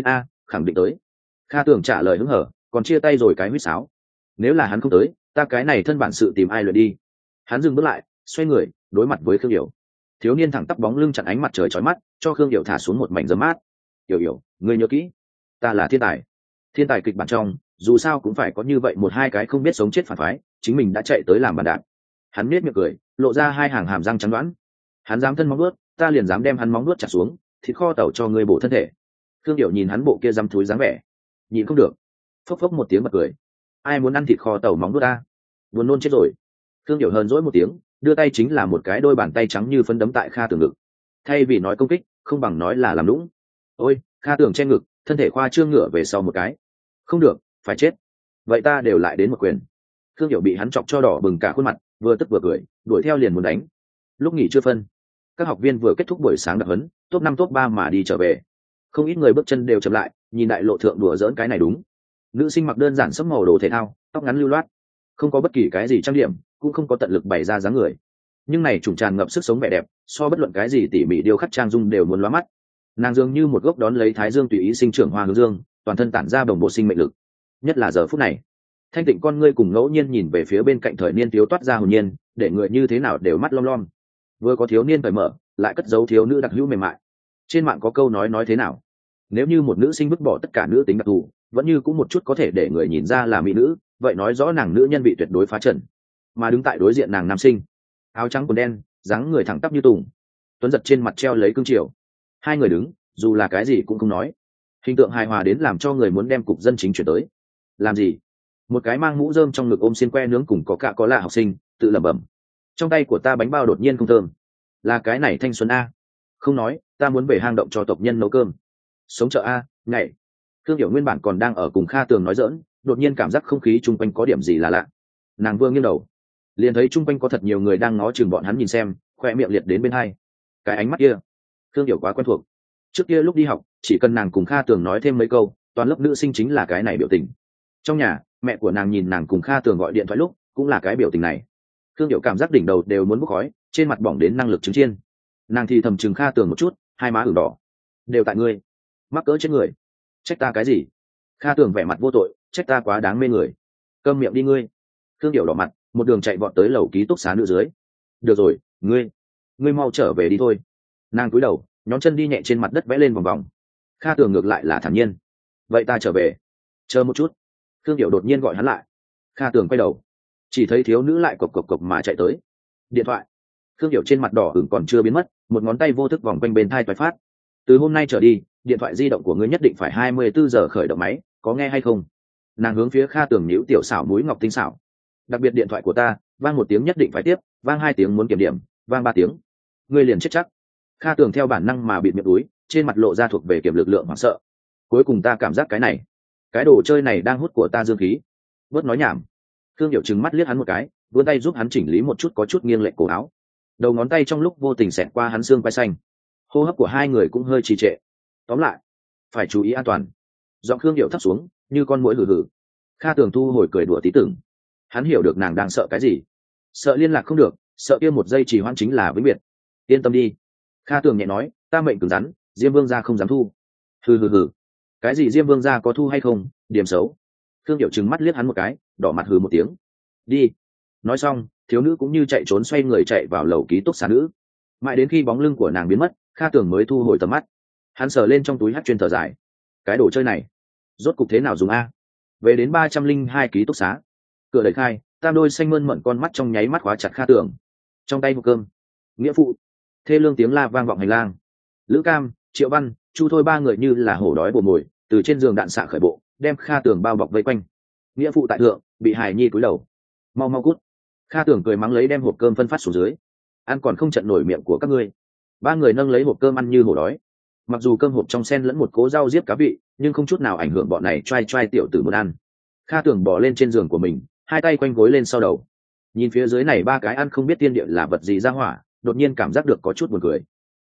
khẳng định tới. Kha Tường trả lời hứng hở, còn chia tay rồi cái huýt sáo. Nếu là hắn không tới, ta cái này thân bản sự tìm ai luyện đi. Hắn dừng bước lại, xoay người, đối mặt với Khương Điểu. Thiếu niên thẳng tắp bóng lưng chặn ánh mặt trời chói mắt, cho Khương Điểu thả xuống một mảnh giấm mát. Điểu, ngươi nhớ kỹ, ta là thiên tài. Thiên tài kịch bản trong, dù sao cũng phải có như vậy một hai cái không biết sống chết phản phái, chính mình đã chạy tới làm bàn đạp. Hắn nhếch miệng cười, lộ ra hai hàng hàm răng trắng đoán. Hắn dám thân móng nuốt, ta liền dám đem hắn móng nuốt chặt xuống, thịt kho tàu cho ngươi bổ thân thể. Khương Điểu nhìn hắn bộ kia dám thúi dáng vẻ, nhịn không được, phốc phốc một tiếng bật cười. Ai muốn ăn thịt kho tàu móng nuốt ta? Buồn nôn chết rồi. Khương Điểu hờn dỗi một tiếng, đưa tay chính là một cái đôi bàn tay trắng như phấn đấm tại Kha Tường ngực. Thay vì nói công kích, không bằng nói là làm lũng. Ôi, Kha Tường che ngực, thân thể khoa trương ngửa về sau một cái. Không được, phải chết. Vậy ta đều lại đến một quyền. Khương Điểu bị hắn chọc cho đỏ bừng cả khuôn mặt, vừa tức vừa cười, đuổi theo liền muốn đánh. Lúc nghỉ chưa phân, các học viên vừa kết thúc buổi sáng đặc huấn, top 5 top 3 mà đi trở về. Không ít người bước chân đều chậm lại, nhìn đại lộ thượng đùa giỡn cái này đúng. Nữ sinh mặc đơn giản sẫm màu đồ thể thao, tóc ngắn lưu loát, không có bất kỳ cái gì trang điểm, cũng không có tận lực bày ra dáng người, nhưng này trùng tràn ngập sức sống vẻ đẹp, so bất luận cái gì tỉ mỉ điêu khắc trang dung đều muốn lóa mắt. Nàng dường như một gốc đón lấy thái dương tùy ý sinh trưởng hoa hướng dương, toàn thân tản ra bồng bột sinh mệnh lực. Nhất là giờ phút này, thanh tịnh con ngươi cùng ngẫu nhiên nhìn về phía bên cạnh thời niên thiếu toát ra hồn nhiên, để người như thế nào đều mắt lom lom. Vừa có thiếu niên cởi mở, lại cất giấu thiếu nữ đặc hữu mềm mại. Trên mạng có câu nói thế nào? Nếu như một nữ sinh vứt bỏ tất cả nữ tính đặc thù, vẫn như cũng một chút có thể để người nhìn ra là mỹ nữ, vậy nói rõ nàng nữ nhân bị tuyệt đối phá trần. Mà đứng tại đối diện nàng nam sinh, áo trắng quần đen, dáng người thẳng tắp như tùng, tuấn giật trên mặt treo lấy cương triều. Hai người đứng, dù là cái gì cũng không nói, hình tượng hài hòa đến làm cho người muốn đem cục dân chính chuyển tới. Làm gì? Một cái mang mũ rơm trong ngực ôm xiên que nướng cùng có cạ có lạ học sinh tự lẩm bẩm. Trong tay của ta bánh bao đột nhiên không thơm, là cái này thanh xuân a. Không nói, ta muốn về hang động cho tộc nhân nấu cơm. Sống chợ a, nhảy. Thương Hiểu nguyên bản còn đang ở cùng Kha Tường nói giỡn, đột nhiên cảm giác không khí chung quanh có điểm gì là lạ. Nàng vừa nghiêng đầu, liền thấy chung quanh có thật nhiều người đang ngó chừng bọn hắn nhìn xem, khoe miệng liệt đến bên hai. Cái ánh mắt kia, Thương Hiểu quá quen thuộc. Trước kia lúc đi học, chỉ cần nàng cùng Kha Tường nói thêm mấy câu, toàn lớp nữ sinh chính là cái này biểu tình. Trong nhà, mẹ của nàng nhìn nàng cùng Kha Tường gọi điện thoại lúc, cũng là cái biểu tình này. Thương Hiểu cảm giác đỉnh đầu đều muốn bốc khói, trên mặt bỏng đến năng lực trứng chiên. Nàng thì thầm chừng Kha Tường một chút, hai má ửng đỏ. Đều tại ngươi, mắc cỡ chết người. Trách ta cái gì? Kha Tường vẻ mặt vô tội, trách ta quá đáng mê người. Câm miệng đi ngươi. Thương Hiểu đỏ mặt, một đường chạy vọt tới lầu ký túc xá nữ dưới. Được rồi, ngươi mau trở về đi thôi. Nàng cúi đầu, nhón chân đi nhẹ trên mặt đất vẽ lên vòng vòng. Kha Tường ngược lại là thản nhiên. Vậy ta trở về. Chờ một chút. Thương Hiểu đột nhiên gọi hắn lại. Kha Tường quay đầu, chỉ thấy thiếu nữ lại cộc cộc cộc mà chạy tới. Điện thoại. Thương Hiểu trên mặt đỏ ửng còn chưa biến mất, một ngón tay vô thức vòng quanh bên thai toái phát. Từ hôm nay trở đi, điện thoại di động của ngươi nhất định phải 24 giờ khởi động máy, có nghe hay không? Nàng hướng phía Kha Tường nhíu tiểu xảo mũi ngọc tinh xảo. Đặc biệt điện thoại của ta, vang một tiếng nhất định phải tiếp, vang hai tiếng muốn kiểm điểm, vang ba tiếng ngươi liền chết chắc. Kha Tường theo bản năng mà bịt miệng túi, trên mặt lộ ra thuộc về kiểm lực lượng hoảng sợ. Cuối cùng ta cảm giác cái đồ chơi này đang hút của ta dương khí. Bớt nói nhảm. Thương Hiểu trừng mắt liếc hắn một cái, vươn tay giúp hắn chỉnh lý một chút có chút nghiêng lệch cổ áo. Đầu ngón tay trong lúc vô tình xẹt qua hắn xương quai xanh. Hô hấp của hai người cũng hơi trì trệ. Tóm lại, phải chú ý an toàn. Giọng Thương Hiểu thấp xuống, như con muỗi hừ hừ. Kha Tường thu hồi cười đùa tí tưởng. Hắn hiểu được nàng đang sợ cái gì. Sợ liên lạc không được, sợ kia một giây trì hoãn chính là vĩnh biệt. Yên tâm đi. Kha Tường nhẹ nói, ta mệnh cứng rắn, Diêm Vương gia không dám thu. Hừ hừ hừ. Cái gì Diêm Vương gia có thu hay không, điểm xấu. Thương Hiểu trừng mắt liếc hắn một cái, đỏ mặt hừ một tiếng. Đi. Nói xong, thiếu nữ cũng như chạy trốn xoay người chạy vào lầu ký túc xá nữ. Mãi đến khi bóng lưng của nàng biến mất, Kha Tường mới thu hồi tầm mắt. Hắn sờ lên trong túi hát chuyên thở dài. Cái đồ chơi này, rốt cục thế nào dùng a? Về đến 302 ký túc xá. Cửa đẩy khai, tam đôi xanh mơn mận con mắt trong nháy mắt khóa chặt Kha Tường. Trong tay hộp cơm, nghĩa phụ. Thê lương tiếng la vang vọng hành lang. Lữ Cam, Triệu Văn, Chu Thôi ba người như là hổ đói bồ mồi, từ trên giường đạn xạ khởi bộ, đem Kha Tường bao bọc vây quanh. Nghĩa phụ tại thượng, bị hài nhi cúi đầu. Mau mau cút. Kha Tường cười mắng lấy đem hộp cơm phân phát xuống dưới. Ăn còn không trận nổi miệng của các ngươi. Ba người nâng lấy hộp cơm ăn như hổ đói. Mặc dù cơm hộp trong sen lẫn một cố rau diếp cá vị, nhưng không chút nào ảnh hưởng bọn này trai trai tiểu tử muốn ăn. Kha Tường bò lên trên giường của mình, hai tay quanh gối lên sau đầu. Nhìn phía dưới này ba cái ăn không biết tiên địa là vật gì ra hỏa, đột nhiên cảm giác được có chút buồn cười.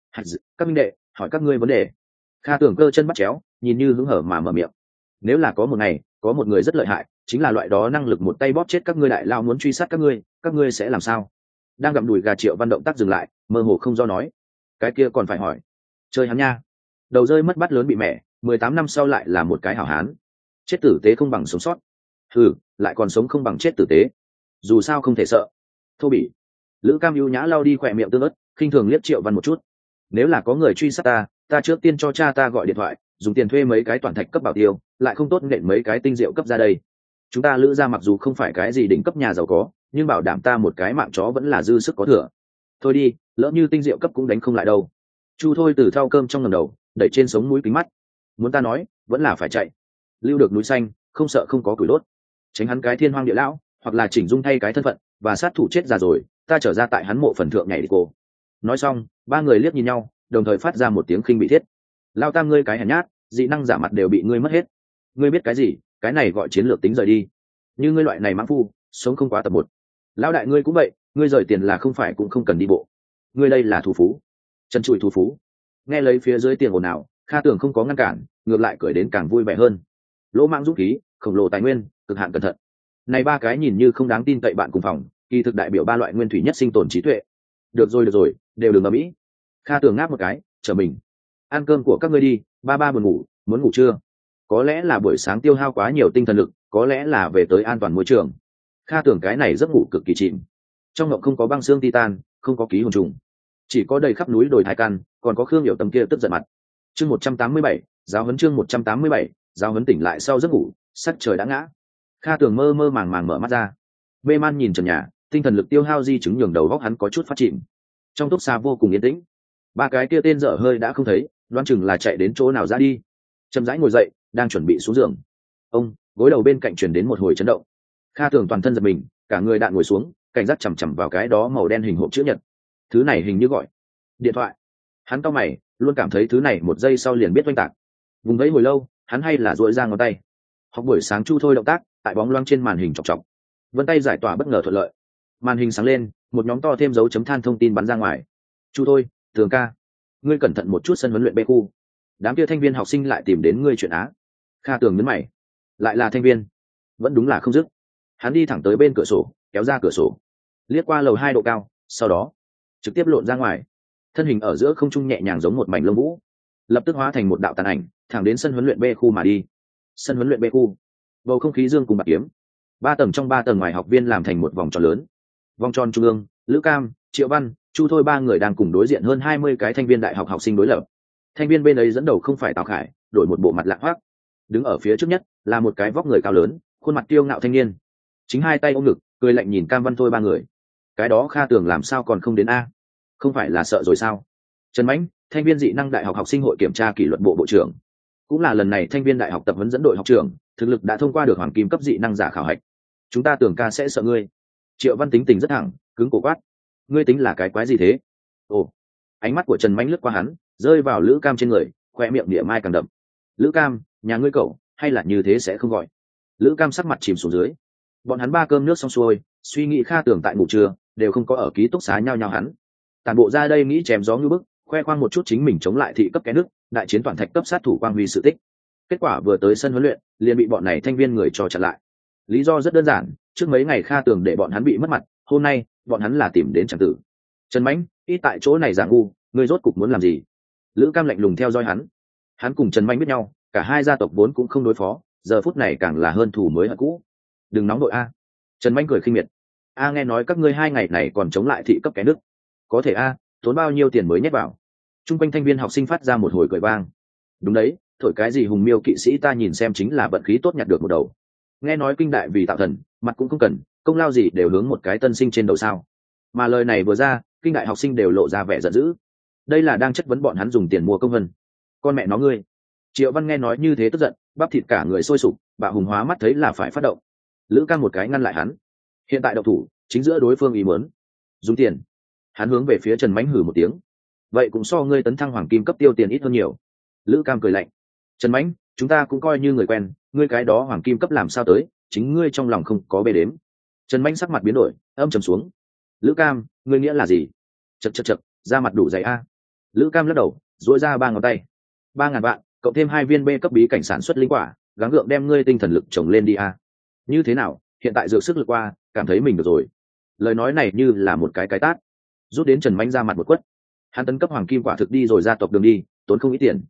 Các minh đệ, hỏi các ngươi vấn đề. Kha Tường cơ chân bắt chéo, nhìn như hứng hở mà mở miệng. Nếu là có một ngày, có một người rất lợi hại, chính là loại đó năng lực một tay bóp chết các ngươi đại lao muốn truy sát các ngươi sẽ làm sao? Đang gặm đùi gà Triệu Văn động tác dừng lại, mơ hồ không do nói. Cái kia còn phải hỏi. Chơi hắn nha. Đầu rơi mất bát lớn bị mẹ, 18 năm sau lại là một cái hảo hán. Chết tử tế không bằng sống sót. Lại còn sống không bằng chết tử tế. Dù sao không thể sợ. Thô bỉ. Lữ Cam ưu nhã lau đi khỏe miệng tương ớt, khinh thường liếc Triệu Văn một chút. Nếu là có người truy sát ta trước tiên cho cha ta gọi điện thoại, dùng tiền thuê mấy cái toàn thạch cấp bảo tiêu, lại không tốt nện mấy cái tinh diệu cấp ra đây. Chúng ta Lữ gia mặc dù không phải cái gì đỉnh cấp nhà giàu có, nhưng bảo đảm ta một cái mạng chó vẫn là dư sức có thừa. Thôi đi, lỡ như tinh diệu cấp cũng đánh không lại đâu. Chu Thôi từ thau cơm trong ngẩng đầu, đẩy trên sống mũi kính mắt. Muốn ta nói, vẫn là phải chạy. Lưu được núi xanh, không sợ không có củi đốt. Tránh hắn cái thiên hoang địa lão, hoặc là chỉnh dung thay cái thân phận, và sát thủ chết già rồi, ta trở ra tại hắn mộ phần thượng nhảy đi cô. Nói xong, ba người liếc nhìn nhau, đồng thời phát ra một tiếng khinh bị thiết. Lao Tam ngươi cái hèn nhát, dị năng giả mặt đều bị ngươi mất hết. Ngươi biết cái gì, cái này gọi chiến lược tính rời đi. Như ngươi loại này mãng phu, sống không quá tập một. Lão đại ngươi cũng vậy, ngươi rời tiền là không phải cũng không cần đi bộ. Ngươi đây là thủ phú. Chân trụi thủ phú. Nghe lấy phía dưới tiền ồn ào, Kha Tưởng không có ngăn cản, ngược lại cười đến càng vui vẻ hơn. Lỗ Mãng dũng khí, khổng lồ tài nguyên, cực hạn cẩn thận. Này ba cái nhìn như không đáng tin cậy bạn cùng phòng, kỳ thực đại biểu ba loại nguyên thủy nhất sinh tồn trí tuệ. Được rồi, đều đừng ở mỹ. Kha Tưởng ngáp một cái, trở mình. Ăn cơm của các ngươi đi, ba buồn ngủ, muốn ngủ chưa? Có lẽ là buổi sáng tiêu hao quá nhiều tinh thần lực, có lẽ là về tới an toàn môi trường. Kha Tưởng cái này giấc ngủ cực kỳ chìm. Trong ngộng không có băng xương titan, không có ký hồn trùng, chỉ có đầy khắp núi đồi thai căn, còn có Khương Hiểu Tâm kia tức giận mặt. Chương 187, giáo huấn chương 187, giáo huấn tỉnh lại sau giấc ngủ, sắc trời đã ngã. Kha Tưởng mơ mơ màng màng mở mắt ra. Mê man nhìn trần nhà, tinh thần lực tiêu hao di chứng nhường đầu góc hắn có chút phát chìm. Trong túc xá vô cùng yên tĩnh. Ba cái kia tên dở hơi đã không thấy, đoán chừng là chạy đến chỗ nào ra đi. Chậm rãi ngồi dậy, đang chuẩn bị xuống giường. Ông, gối đầu bên cạnh truyền đến một hồi chấn động. Kha Tưởng toàn thân giật mình, cả người đạn ngồi xuống, cảnh giác chằm chằm vào cái đó màu đen hình hộp chữ nhật. Thứ này hình như gọi điện thoại. Hắn cau mày, luôn cảm thấy thứ này một giây sau liền biết oanh tạc. Vùng vẫy hồi lâu, hắn hay là duỗi ra ngón tay. Học buổi sáng Chu Thôi động tác, tại bóng loáng trên màn hình chọc chọc. Vân tay giải tỏa bất ngờ thuận lợi. Màn hình sáng lên, một nhóm to thêm dấu chấm than thông tin bắn ra ngoài. Chu Thôi, Tường ca, ngươi cẩn thận một chút, sân huấn luyện B khu. Đám kia thanh viên học sinh lại tìm đến ngươi chuyện á. Kha Tường nhấn mày. Lại là thanh viên. Vẫn đúng là không dứt. Hắn đi thẳng tới bên cửa sổ, kéo ra cửa sổ, liếc qua lầu 2 độ cao, sau đó trực tiếp lộn ra ngoài. Thân hình ở giữa không trung nhẹ nhàng giống một mảnh lông vũ, lập tức hóa thành một đạo tàn ảnh, thẳng đến sân huấn luyện B khu mà đi. Sân huấn luyện B khu, bầu không khí dương cùng bạc kiếm. 3 tầng trong 3 tầng ngoài học viên làm thành một vòng tròn lớn. Vòng tròn trung ương, Lữ Cam, Triệu Văn, Chu Thôi ba người đang cùng đối diện hơn 20 cái thanh viên đại học học sinh đối lập. Thanh viên bên ấy dẫn đầu không phải Tào Khải, đổi một bộ mặt lạ hoắc. Đứng ở phía trước nhất là một cái vóc người cao lớn, khuôn mặt kiêu ngạo thanh niên. Chính hai tay ôm ngực, cười lạnh nhìn Cam Văn Thôi ba người. Cái đó Kha Tưởng làm sao còn không đến a? Không phải là sợ rồi sao? Trần Mãnh, thanh viên dị năng đại học học sinh hội kiểm tra kỷ luật bộ bộ trưởng, cũng là lần này thanh viên đại học tập huấn dẫn đội học trưởng, thực lực đã thông qua được hoàng kim cấp dị năng giả khảo hạch. Chúng ta Tưởng ca sẽ sợ ngươi. Triệu Văn tính tình rất thẳng, cứng cổ quát. Ngươi tính là cái quái gì thế? Ồ. Ánh mắt của Trần Mãnh lướt qua hắn, rơi vào Lữ Cam trên người, khoe miệng địa mai càng đậm. Lữ Cam, nhà ngươi cậu, hay là như thế sẽ không gọi? Lữ Cam sắc mặt chìm xuống dưới. Bọn hắn ba cơm nước xong xuôi, suy nghĩ Kha Tưởng tại ngủ trưa, đều không có ở ký túc xá nhau nhau hắn. Tản bộ ra đây nghĩ chém gió như bức, khoe khoang một chút chính mình chống lại thị cấp cái nước, đại chiến toàn thạch cấp sát thủ quang huy sự tích. Kết quả vừa tới sân huấn luyện, liền bị bọn này thanh viên người cho chặn lại. Lý do rất đơn giản, trước mấy ngày Kha Tưởng để bọn hắn bị mất mặt, hôm nay bọn hắn là tìm đến chẳng tử. Trần Mãnh, ít tại chỗ này dạng ngu, ngươi rốt cục muốn làm gì? Lữ Cam lạnh lùng theo dõi hắn. Hắn cùng Trần Mãnh biết nhau, cả hai gia tộc vốn cũng không đối phó, giờ phút này càng là hơn thù mới hận cũ. Đừng nóng nội a. Trần Mãnh cười khinh miệt. A nghe nói các ngươi 2 ngày này còn chống lại thị cấp cái nước. Có thể a, tốn bao nhiêu tiền mới nhét vào? Trung quanh thanh viên học sinh phát ra một hồi cười vang. Đúng đấy, thổi cái gì hùng miêu kỵ sĩ ta nhìn xem chính là vận khí tốt nhặt được một đầu. Nghe nói kinh đại vì tạo thần, mặt cũng không cần, công lao gì đều hướng một cái tân sinh trên đầu sao? Mà lời này vừa ra, kinh đại học sinh đều lộ ra vẻ giận dữ. Đây là đang chất vấn bọn hắn dùng tiền mua công vân. Con mẹ nó ngươi! Triệu Văn nghe nói như thế tức giận, bắp thịt cả người sôi sục, bà hùng hóa mắt thấy là phải phát động. Lữ Cam một cái ngăn lại hắn. Hiện tại độc thủ, chính giữa đối phương ý muốn dùng tiền. Hắn hướng về phía Trần Mãnh hử một tiếng. Vậy cũng so ngươi tấn thăng hoàng kim cấp tiêu tiền ít hơn nhiều. Lữ Cam cười lạnh. Trần Mãnh, chúng ta cũng coi như người quen, ngươi cái đó hoàng kim cấp làm sao tới, chính ngươi trong lòng không có bê đếm. Trần Mãnh sắc mặt biến đổi, âm trầm xuống. Lữ Cam, ngươi nghĩa là gì? Chậc, ra mặt đủ dày a. Lữ Cam lắc đầu, duỗi ra 3 ngón tay. 3.000 vạn, cộng thêm 2 viên B cấp bí cảnh sản xuất linh quả, gắng gượng đem ngươi tinh thần lực trồng lên đi a. Như thế nào, hiện tại dược sức lực qua, cảm thấy mình được rồi. Lời nói này như là một cái tát, rút đến Trần Mãnh ra mặt một quất. Hắn tấn cấp hoàng kim quả thực đi rồi gia tộc đường đi, tốn không ít tiền.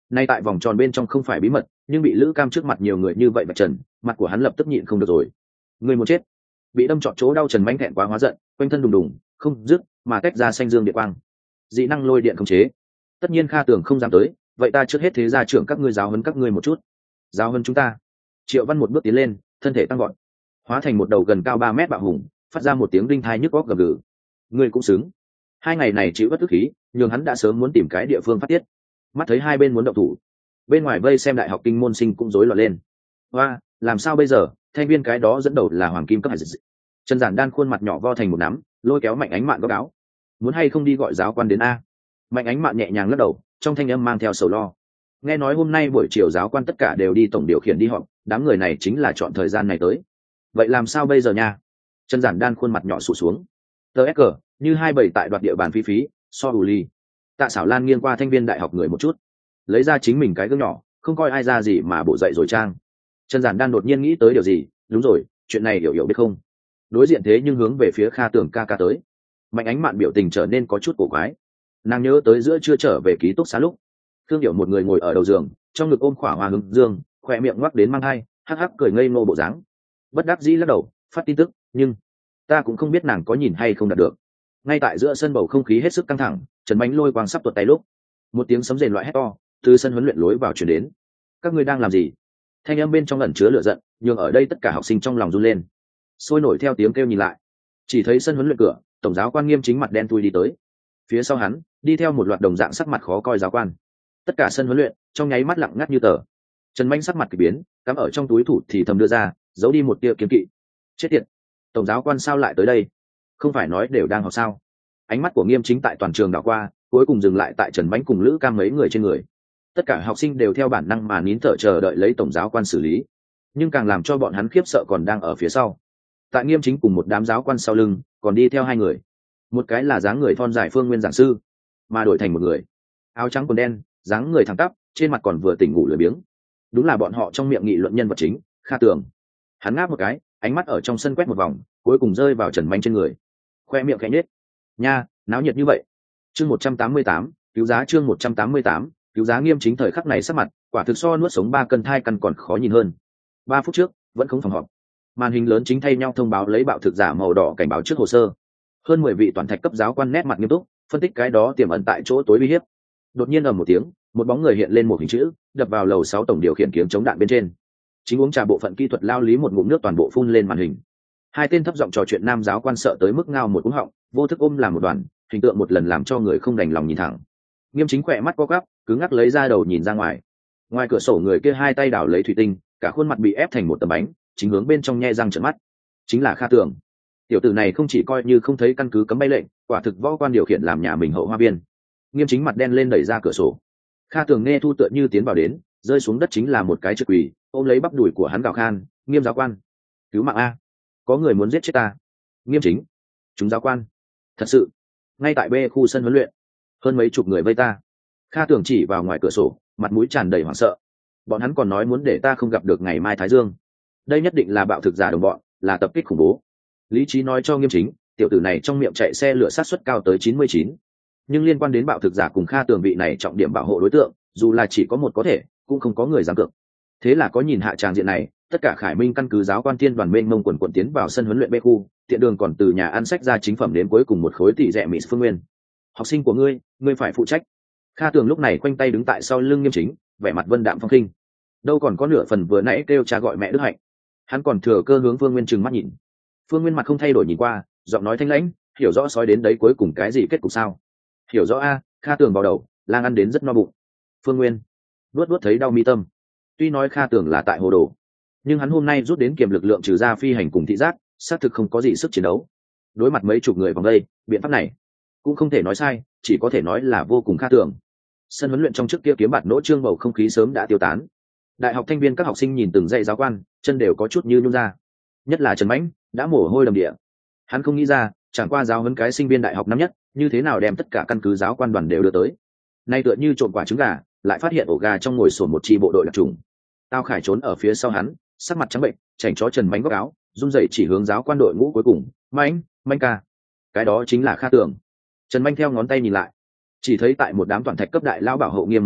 Nay tại vòng tròn bên trong không phải bí mật, nhưng bị Lữ Cam trước mặt nhiều người như vậy bạch trần, mặt của hắn lập tức nhịn không được rồi. Người muốn chết. Bị đâm trọt chỗ đau Trần Mánh thẹn quá hóa giận, quanh thân đùng đùng, không dứt, mà tách ra xanh dương điện quang. Dị năng lôi điện khống chế. Tất nhiên Kha Tường không dám tới, vậy ta trước hết thế gia trưởng các ngươi giáo huấn các ngươi một chút. Giáo huấn chúng ta. Triệu Văn một bước tiến lên, thân thể tăng gọn, hóa thành một đầu gần cao 3 mét bạo hùng, phát ra một tiếng đinh thai nhức óc gầm gừ. Ngươi cũng xứng. 2 ngày này chịu bất tức khí, nhường hắn đã sớm muốn tìm cái địa phương phát tiết. Mắt thấy hai bên muốn động thủ, bên ngoài vây xem đại học kinh môn sinh cũng rối loạn lên. Hoa, làm sao bây giờ? Thanh viên cái đó dẫn đầu là hoàng kim cấp hải dịch. Trần Giản Đan khuôn mặt nhỏ vo thành một nắm, lôi kéo Mạnh Ánh Mạn góc áo. Muốn hay không đi gọi giáo quan đến a? Mạnh Ánh Mạn nhẹ nhàng lắc đầu, trong thanh âm mang theo sầu lo. Nghe nói hôm nay buổi chiều giáo quan tất cả đều đi tổng điều khiển đi họp, đám người này chính là chọn thời gian này tới. Vậy làm sao bây giờ nha? Trần Giản Đan khuôn mặt nhỏ sụ xuống. Tờ SK, như 27 tại đoạt địa bàn phí phí, so ù ly. Tạ Sảo Lan nghiêng qua thanh viên đại học người một chút, lấy ra chính mình cái gương nhỏ, không coi ai ra gì mà bộ dậy rồi trang. Trần Giản Đan đột nhiên nghĩ tới điều gì, đúng rồi, chuyện này hiểu biết không? Đối diện thế nhưng hướng về phía Kha Tường ca ca tới. Mạnh Ánh Mạn biểu tình trở nên có chút cổ quái. Nàng nhớ tới giữa trưa trở về ký túc xá lúc, Thương Điểu một người ngồi ở đầu giường, trong ngực ôm khỏa hoa hướng dương, khỏe miệng ngoắc đến mang hai, hắc hắc cười ngây ngô bộ dáng. Bất đắc dĩ lắc đầu, phát tin tức, nhưng ta cũng không biết nàng có nhìn hay không đạt được. Ngay tại giữa sân bầu không khí hết sức căng thẳng, Trần Bánh Lôi quang sắp tuột tay lúc, một tiếng sấm rền loại hét to từ sân huấn luyện lối vào truyền đến. Các ngươi đang làm gì? Thanh âm bên trong ẩn chứa lửa giận, nhưng ở đây tất cả học sinh trong lòng run lên, sôi nổi theo tiếng kêu nhìn lại, chỉ thấy sân huấn luyện cửa, tổng giáo quan Nghiêm Chính mặt đen thui đi tới, phía sau hắn đi theo một loạt đồng dạng sắc mặt khó coi giáo quan. Tất cả sân huấn luyện trong nháy mắt lặng ngắt như tờ. Trần Bánh sắc mặt kỳ biến, cắm ở trong túi thủ thì thầm đưa ra, giấu đi một tia kiếm kỵ. Chết tiệt, tổng giáo quan sao lại tới đây? Không phải nói đều đang học sao? Ánh mắt của Nghiêm Chính tại toàn trường đảo qua, cuối cùng dừng lại tại Trần Bánh cùng Lữ Cam mấy người trên người. Tất cả học sinh đều theo bản năng mà nín thở chờ đợi lấy tổng giáo quan xử lý, nhưng càng làm cho bọn hắn khiếp sợ còn đang ở phía sau. Tại Nghiêm Chính cùng một đám giáo quan sau lưng còn đi theo hai người, một cái là dáng người thon dài Phương Nguyên giảng sư, mà đổi thành một người áo trắng quần đen, dáng người thẳng tắp, trên mặt còn vừa tỉnh ngủ lười biếng. Đúng là bọn họ trong miệng nghị luận nhân vật chính, Kha Tường. Hắn ngáp một cái, ánh mắt ở trong sân quét một vòng, cuối cùng rơi vào Trần Bánh trên người, khoe miệng khẽ nhếch. Nha, náo nhiệt như vậy. Chương 188, cứu giá. Chương 188, cứu giá. Nghiêm Chính thời khắc này sắc mặt quả thực so nuốt sống 3 cân thai căn còn khó nhìn hơn. 3 phút trước vẫn không phòng họp, màn hình lớn chính thay nhau thông báo lấy bạo thực giả màu đỏ cảnh báo trước hồ sơ. Hơn 10 vị toàn thạch cấp giáo quan nét mặt nghiêm túc, phân tích cái đó tiềm ẩn tại chỗ tối uy hiếp. Đột nhiên ầm một tiếng, một bóng người hiện lên một hình chữ, đập vào lầu 6 tổng điều khiển kiếm chống đạn bên trên. Chính uống trà bộ phận kỹ thuật lao lý một ngụm nước toàn bộ phun lên màn hình. Hai tên thấp giọng trò chuyện nam giáo quan sợ tới mức ngao một cú họng, vô thức ôm làm một đoàn, hình tượng một lần làm cho người không đành lòng nhìn thẳng. Nghiêm Chính khỏe mắt co quắp, cứ ngắc lấy ra đầu nhìn ra ngoài. Ngoài cửa sổ người kia hai tay đảo lấy thủy tinh, cả khuôn mặt bị ép thành một tấm bánh, chính hướng bên trong nhe răng trợn mắt. Chính là Kha Tường. Tiểu tử này không chỉ coi như không thấy căn cứ cấm bay lệnh, quả thực võ quan điều khiển làm nhà mình hậu hoa viên. Nghiêm Chính mặt đen lên đẩy ra cửa sổ. Kha Tường nghe thu tựa như tiến vào đến, rơi xuống đất chính là một cái trực quỳ, ôm lấy bắp đùi của hắn gào khan, Nghiêm giáo quan, cứu mạng a, có người muốn giết chết ta. Nghiêm Chính, chúng giáo quan, thật sự, ngay tại B khu sân huấn luyện, hơn mấy chục người vây ta. Kha Tường chỉ vào ngoài cửa sổ, mặt mũi tràn đầy hoảng sợ. Bọn hắn còn nói muốn để ta không gặp được ngày mai Thái Dương. Đây nhất định là bạo thực giả đồng bọn, là tập kích khủng bố. Lý trí nói cho Nghiêm Chính, tiểu tử này trong miệng chạy xe lửa sát suất cao tới 99. Nhưng liên quan đến bạo thực giả cùng Kha Tường vị này trọng điểm bảo hộ đối tượng, dù là chỉ có một có thể, cũng không có người dám cược. Thế là có nhìn hạ tràng diện này, tất cả Khải Minh căn cứ giáo quan tiên đoàn mênh mông quần quần tiến vào sân huấn luyện B khu, tiện đường còn từ nhà ăn sách ra chính phẩm đến cuối cùng một khối tỷ rẻ mỹ Phương Nguyên. Học sinh của ngươi phải phụ trách. Kha Tường lúc này khoanh tay đứng tại sau lưng Nghiêm Chính, vẻ mặt vân đạm phong khinh, đâu còn có nửa phần vừa nãy kêu cha gọi mẹ đức hạnh. Hắn còn thừa cơ hướng Phương Nguyên trừng mắt nhìn. Phương Nguyên mặt không thay đổi nhìn qua, giọng nói thanh lãnh, hiểu rõ sói đến đấy cuối cùng cái gì kết cục sao? Hiểu rõ a. Kha Tường vào đầu, lang ăn đến rất no bụng. Phương Nguyên luốt thấy đau mi tâm. Tuy nói Kha Tường là tại hồ đồ, nhưng hắn hôm nay rút đến kiềm lực lượng trừ ra phi hành cùng thị giác, xác thực không có gì sức chiến đấu. Đối mặt mấy chục người vòng đây, biện pháp này cũng không thể nói sai, chỉ có thể nói là vô cùng Kha Tường. Sân huấn luyện trong trước kia kiếm bạt nỗ trương bầu không khí sớm đã tiêu tán. Đại học thanh viên các học sinh nhìn từng dãy giáo quan, chân đều có chút như nhún ra. Nhất là Trần Mãnh, đã mồ hôi đầm địa. Hắn không nghĩ ra, chẳng qua giáo huấn cái sinh viên đại học năm nhất, như thế nào đem tất cả căn cứ giáo quan đoàn đều đưa tới. Nay tựa như trộm quả trứng gà, lại phát hiện ổ gà trong ngồi sổn một chi bộ đội đặc trùng. Tao Khải trốn ở phía sau hắn, sắc mặt trắng bệnh, chảnh chó Trần Mãnh góc áo, run rẩy chỉ hướng giáo quan đội ngũ cuối cùng, Mãnh ca. Cái đó chính là Kha Tường. Trần Mãnh theo ngón tay nhìn lại, chỉ thấy tại một đám toàn thạch cấp đại lao bảo hộ nghiêm mật dưới,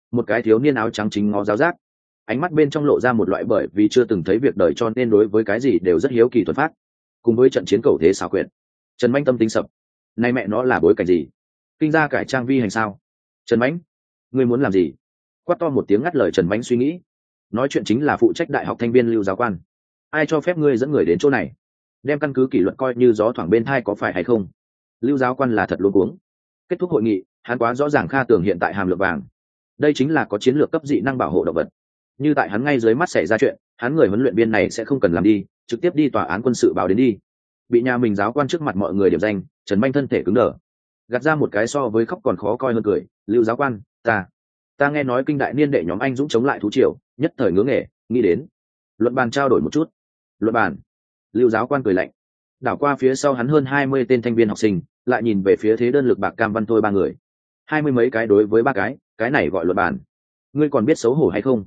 một cái thiếu niên áo trắng chính ngó giáo giác, ánh mắt bên trong lộ ra một loại bởi vì chưa từng thấy việc đời cho nên đối với cái gì đều rất hiếu kỳ thuần phát, cùng với trận chiến cầu thế xảo quyệt. Trần Mãnh tâm tính sập, nay mẹ nó là bối cảnh gì? Kinh gia cải trang vi hành sao? Trần Mãnh, ngươi muốn làm gì? Quát to một tiếng ngắt lời Trần Mãnh suy nghĩ. Nói chuyện chính là phụ trách đại học thanh viên Lưu giáo quan. Ai cho phép ngươi dẫn người đến chỗ này? Đem căn cứ kỷ luật coi như gió thoảng bên thai có phải hay không? Lưu giáo quan là thật luống cuống. Kết thúc hội nghị, hắn quá rõ ràng Kha Tường hiện tại hàm lượng vàng. Đây chính là có chiến lược cấp dị năng bảo hộ động vật. Như tại hắn ngay dưới mắt xảy ra chuyện, hắn người huấn luyện viên này sẽ không cần làm đi, trực tiếp đi tòa án quân sự báo đến đi. Bị nhà mình giáo quan trước mặt mọi người điểm danh, Trần Manh thân thể cứng đờ, gạt ra một cái so với khóc còn khó coi hơn cười. Lưu giáo quan, ta nghe nói kinh đại niên đệ nhóm anh dũng chống lại thú triều, nhất thời ngưỡng nghề, nghĩ đến luận bàn trao đổi một chút. Luận bàn? Lưu giáo quan cười lạnh, đảo qua phía sau hắn hơn 20 tên thanh viên học sinh, lại nhìn về phía thế đơn lực bạc Cam Văn Thôi ba người. 20 mấy cái đối với ba cái này gọi luận bàn? Ngươi còn biết xấu hổ hay không?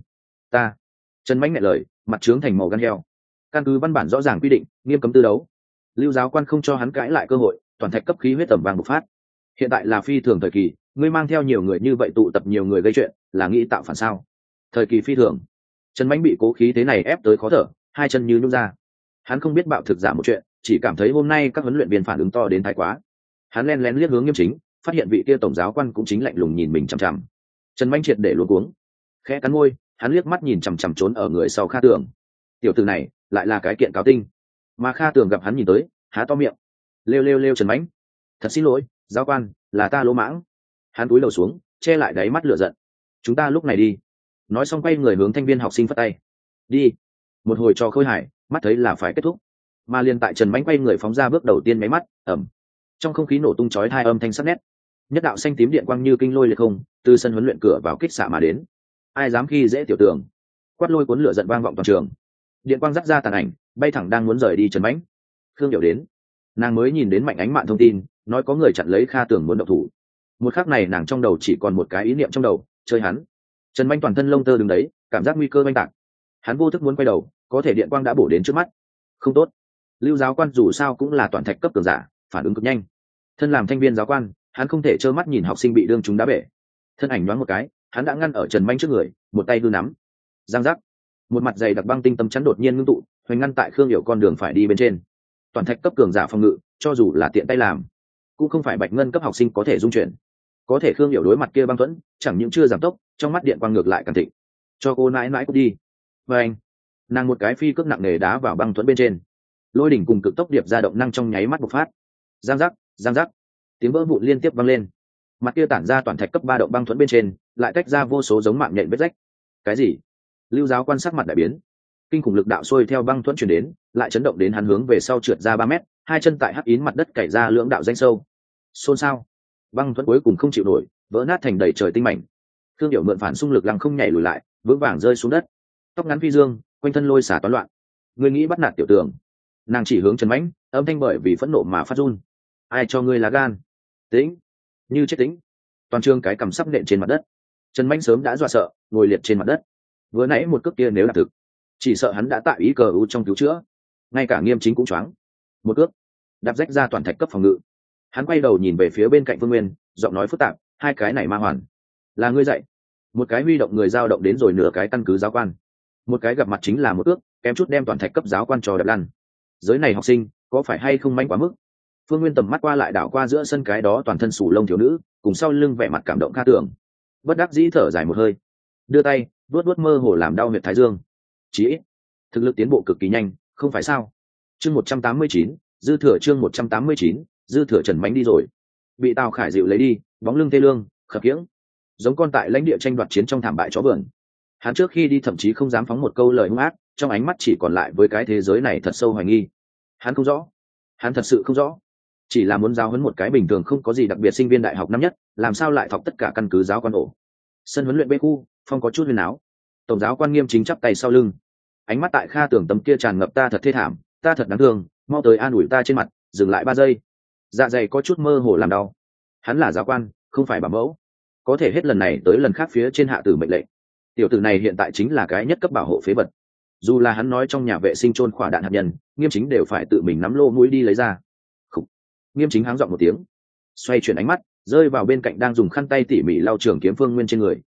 Trần Mãnh nghe lời, mặt trướng thành màu gan heo. Căn cứ văn bản rõ ràng quy định, nghiêm cấm tư đấu. Lưu giáo quan không cho hắn cãi lại cơ hội, toàn thạch cấp khí huyết tầm vàng bộc phát. Hiện tại là phi thường thời kỳ, ngươi mang theo nhiều người như vậy tụ tập nhiều người gây chuyện, là nghĩ tạo phản sao? Thời kỳ phi thường. Trần Mãnh bị cố khí thế này ép tới khó thở, hai chân như nhũn ra. Hắn không biết bạo thực giả một chuyện, chỉ cảm thấy hôm nay các huấn luyện viên phản ứng to đến thái quá. Hắn lén lén liếc hướng Nghiêm Chính, phát hiện vị kia tổng giáo quan cũng chính lạnh lùng nhìn mình chằm chằm. Trần Mãnh triệt để luống cuống, khẽ cắn môi, hắn liếc mắt nhìn chằm chằm trốn ở người sau Kha Tường. Tiểu tử này lại là cái kiện cáo tinh. Mà Kha Tường gặp hắn nhìn tới, há to miệng, lêu Trần Mãnh, thật xin lỗi giáo quan, là ta lỗ mãng. Hắn cúi đầu xuống, che lại đáy mắt lửa giận. Chúng ta lúc này đi. Nói xong quay người hướng thanh viên học sinh phất tay. Đi. Một hồi trò khơi hài, mắt thấy là phải kết thúc. Mà liền tại Trần Mãnh quay người phóng ra bước đầu tiên máy mắt, ầm. Trong không khí nổ tung chói hai âm thanh sắc nét. Nhất đạo xanh tím điện quang như kinh lôi liệt không, từ sân huấn luyện cửa vào kích xạ mà đến. Ai dám khi dễ tiểu Tường? Quát lôi cuốn lửa giận vang vọng toàn trường. Điện quang dắt ra tàn ảnh, bay thẳng đang muốn rời đi Trần Mãnh. Khương Điệu đến. Nàng mới nhìn đến Mạnh Ánh Mạn thông tin, nói có người chặn lấy Kha Tường muốn động thủ. Một khắc này nàng trong đầu chỉ còn một cái ý niệm trong đầu, chơi hắn. Trần Mãnh toàn thân lông tơ đứng đấy, cảm giác nguy cơ oanh tạc. Hắn vô thức muốn quay đầu, có thể điện quang đã bổ đến trước mắt. Không tốt. Lưu giáo quan dù sao cũng là toàn thạch cấp cường giả, phản ứng cực nhanh. Thân làm thanh viên giáo quan, hắn không thể trơ mắt nhìn học sinh bị đương chúng đá bể. Thân ảnh nhoáng một cái, hắn đã ngăn ở Trần Mãnh trước người, một tay hư nắm. Giang giác. Một mặt dày đặc băng tinh tâm chắn đột nhiên ngưng tụ, hoành ngăn tại Khương Điệu con đường phải đi bên trên. Toàn thạch cấp cường giả phòng ngự, cho dù là tiện tay làm, cũng không phải bạch ngân cấp học sinh có thể dung chuyển. Có thể Khương Điệu đối mặt kia băng thuẫn, chẳng những chưa giảm tốc, trong mắt điện quang ngược lại càng thịnh. Cho cô nãi nãi cút đi. Và anh, nàng một cái phi cước nặng nề đá vào băng thuẫn bên trên. Lôi đỉnh cùng cực tốc điệp ra động năng trong nháy mắt bộc phát. Giang giác, tiếng vỡ vụn liên tiếp vang lên. Mặt kia tản ra toàn thạch cấp 3 động băng thuẫn bên trên, lại tách ra vô số giống mạng nhện vết rách. Cái gì? Lưu giáo quan sắc mặt đại biến. Kinh khủng lực đạo xuôi theo băng thuẫn truyền đến, lại chấn động đến hắn hướng về sau trượt ra 3 mét, hai chân tại hắc ín mặt đất cày ra lưỡng đạo danh sâu. Xôn xao. Băng thuẫn cuối cùng không chịu nổi, vỡ nát thành đầy trời tinh mảnh. Thương Điệu mượn phản xung lực lăng không nhảy lùi lại, vững vàng rơi xuống đất. Tóc ngắn phi dương, quanh thân lôi xả toán loạn. Ngươi nghĩ bắt nạt tiểu Tường? Nàng chỉ hướng Trần Mãnh, âm thanh bởi vì phẫn nộ mà phát run. Ai cho ngươi lá gan? Tĩnh, như chết tĩnh. Toàn trường cái cầm sắp nện trên mặt đất. Trần Mãnh sớm đã dọa sợ, ngồi liệt trên mặt đất. Vừa nãy một cước kia nếu là thực, chỉ sợ hắn đã tại ý cờ u trong cứu chữa. Ngay cả Nghiêm Chính cũng choáng. Một cước đạp rách ra toàn thạch cấp phòng ngự. Hắn quay đầu nhìn về phía bên cạnh Phương Nguyên, giọng nói phức tạp, hai cái này ma hoàn, là ngươi dạy? Một cái huy động người dao động đến rồi nửa cái căn cứ giáo quan, một cái gặp mặt chính là một ước, kém chút đem toàn thạch cấp giáo quan trò đập lăn. Giới này học sinh có phải hay không manh quá mức? Phương Nguyên tầm mắt qua lại đảo qua giữa sân cái đó toàn thân sù lông thiếu nữ, cùng sau lưng vẻ mặt cảm động Kha Tường, bất đắc dĩ thở dài một hơi, đưa tay vuốt mơ hồ làm đau huyệt thái dương. Chỉ ít thực lực tiến bộ cực kỳ nhanh, không phải sao? Chương 189, dư thừa chương 189, dư thừa Trần Mãnh đi rồi, bị Tào Khải dịu lấy đi, bóng lưng thê lương, khập khiễng, giống con tại lãnh địa tranh đoạt chiến trong thảm bại chó vườn. Hắn trước khi đi thậm chí không dám phóng một câu lời hung ác, trong ánh mắt chỉ còn lại với cái thế giới này thật sâu hoài nghi. Hắn không rõ, hắn thật sự không rõ, chỉ là muốn giáo huấn một cái bình thường không có gì đặc biệt sinh viên đại học năm nhất, làm sao lại thọc tất cả căn cứ giáo quan ổ. Sân huấn luyện B khu, phong có chút huyền áo. Tổng giáo quan Nghiêm Chính chắp tay sau lưng, ánh mắt tại Kha Tường tấm kia tràn ngập ta thật thê thảm, ta thật đáng thương, mau tới an ủi ta trên mặt, dừng lại 3 giây. Dạ dày có chút mơ hồ làm đau. Hắn là giáo quan, không phải bảo mẫu, có thể hết lần này tới lần khác phía trên hạ tử mệnh lệnh. Tiểu tử này hiện tại chính là cái nhất cấp bảo hộ phế vật. Dù là hắn nói trong nhà vệ sinh chôn khỏa đạn hạt nhân, Nghiêm Chính đều phải tự mình nắm lô mũi đi lấy ra. Khủ. Nghiêm Chính háng giọng một tiếng, xoay chuyển ánh mắt rơi vào bên cạnh đang dùng khăn tay tỉ mỉ lau trường kiếm Phương Nguyên trên người,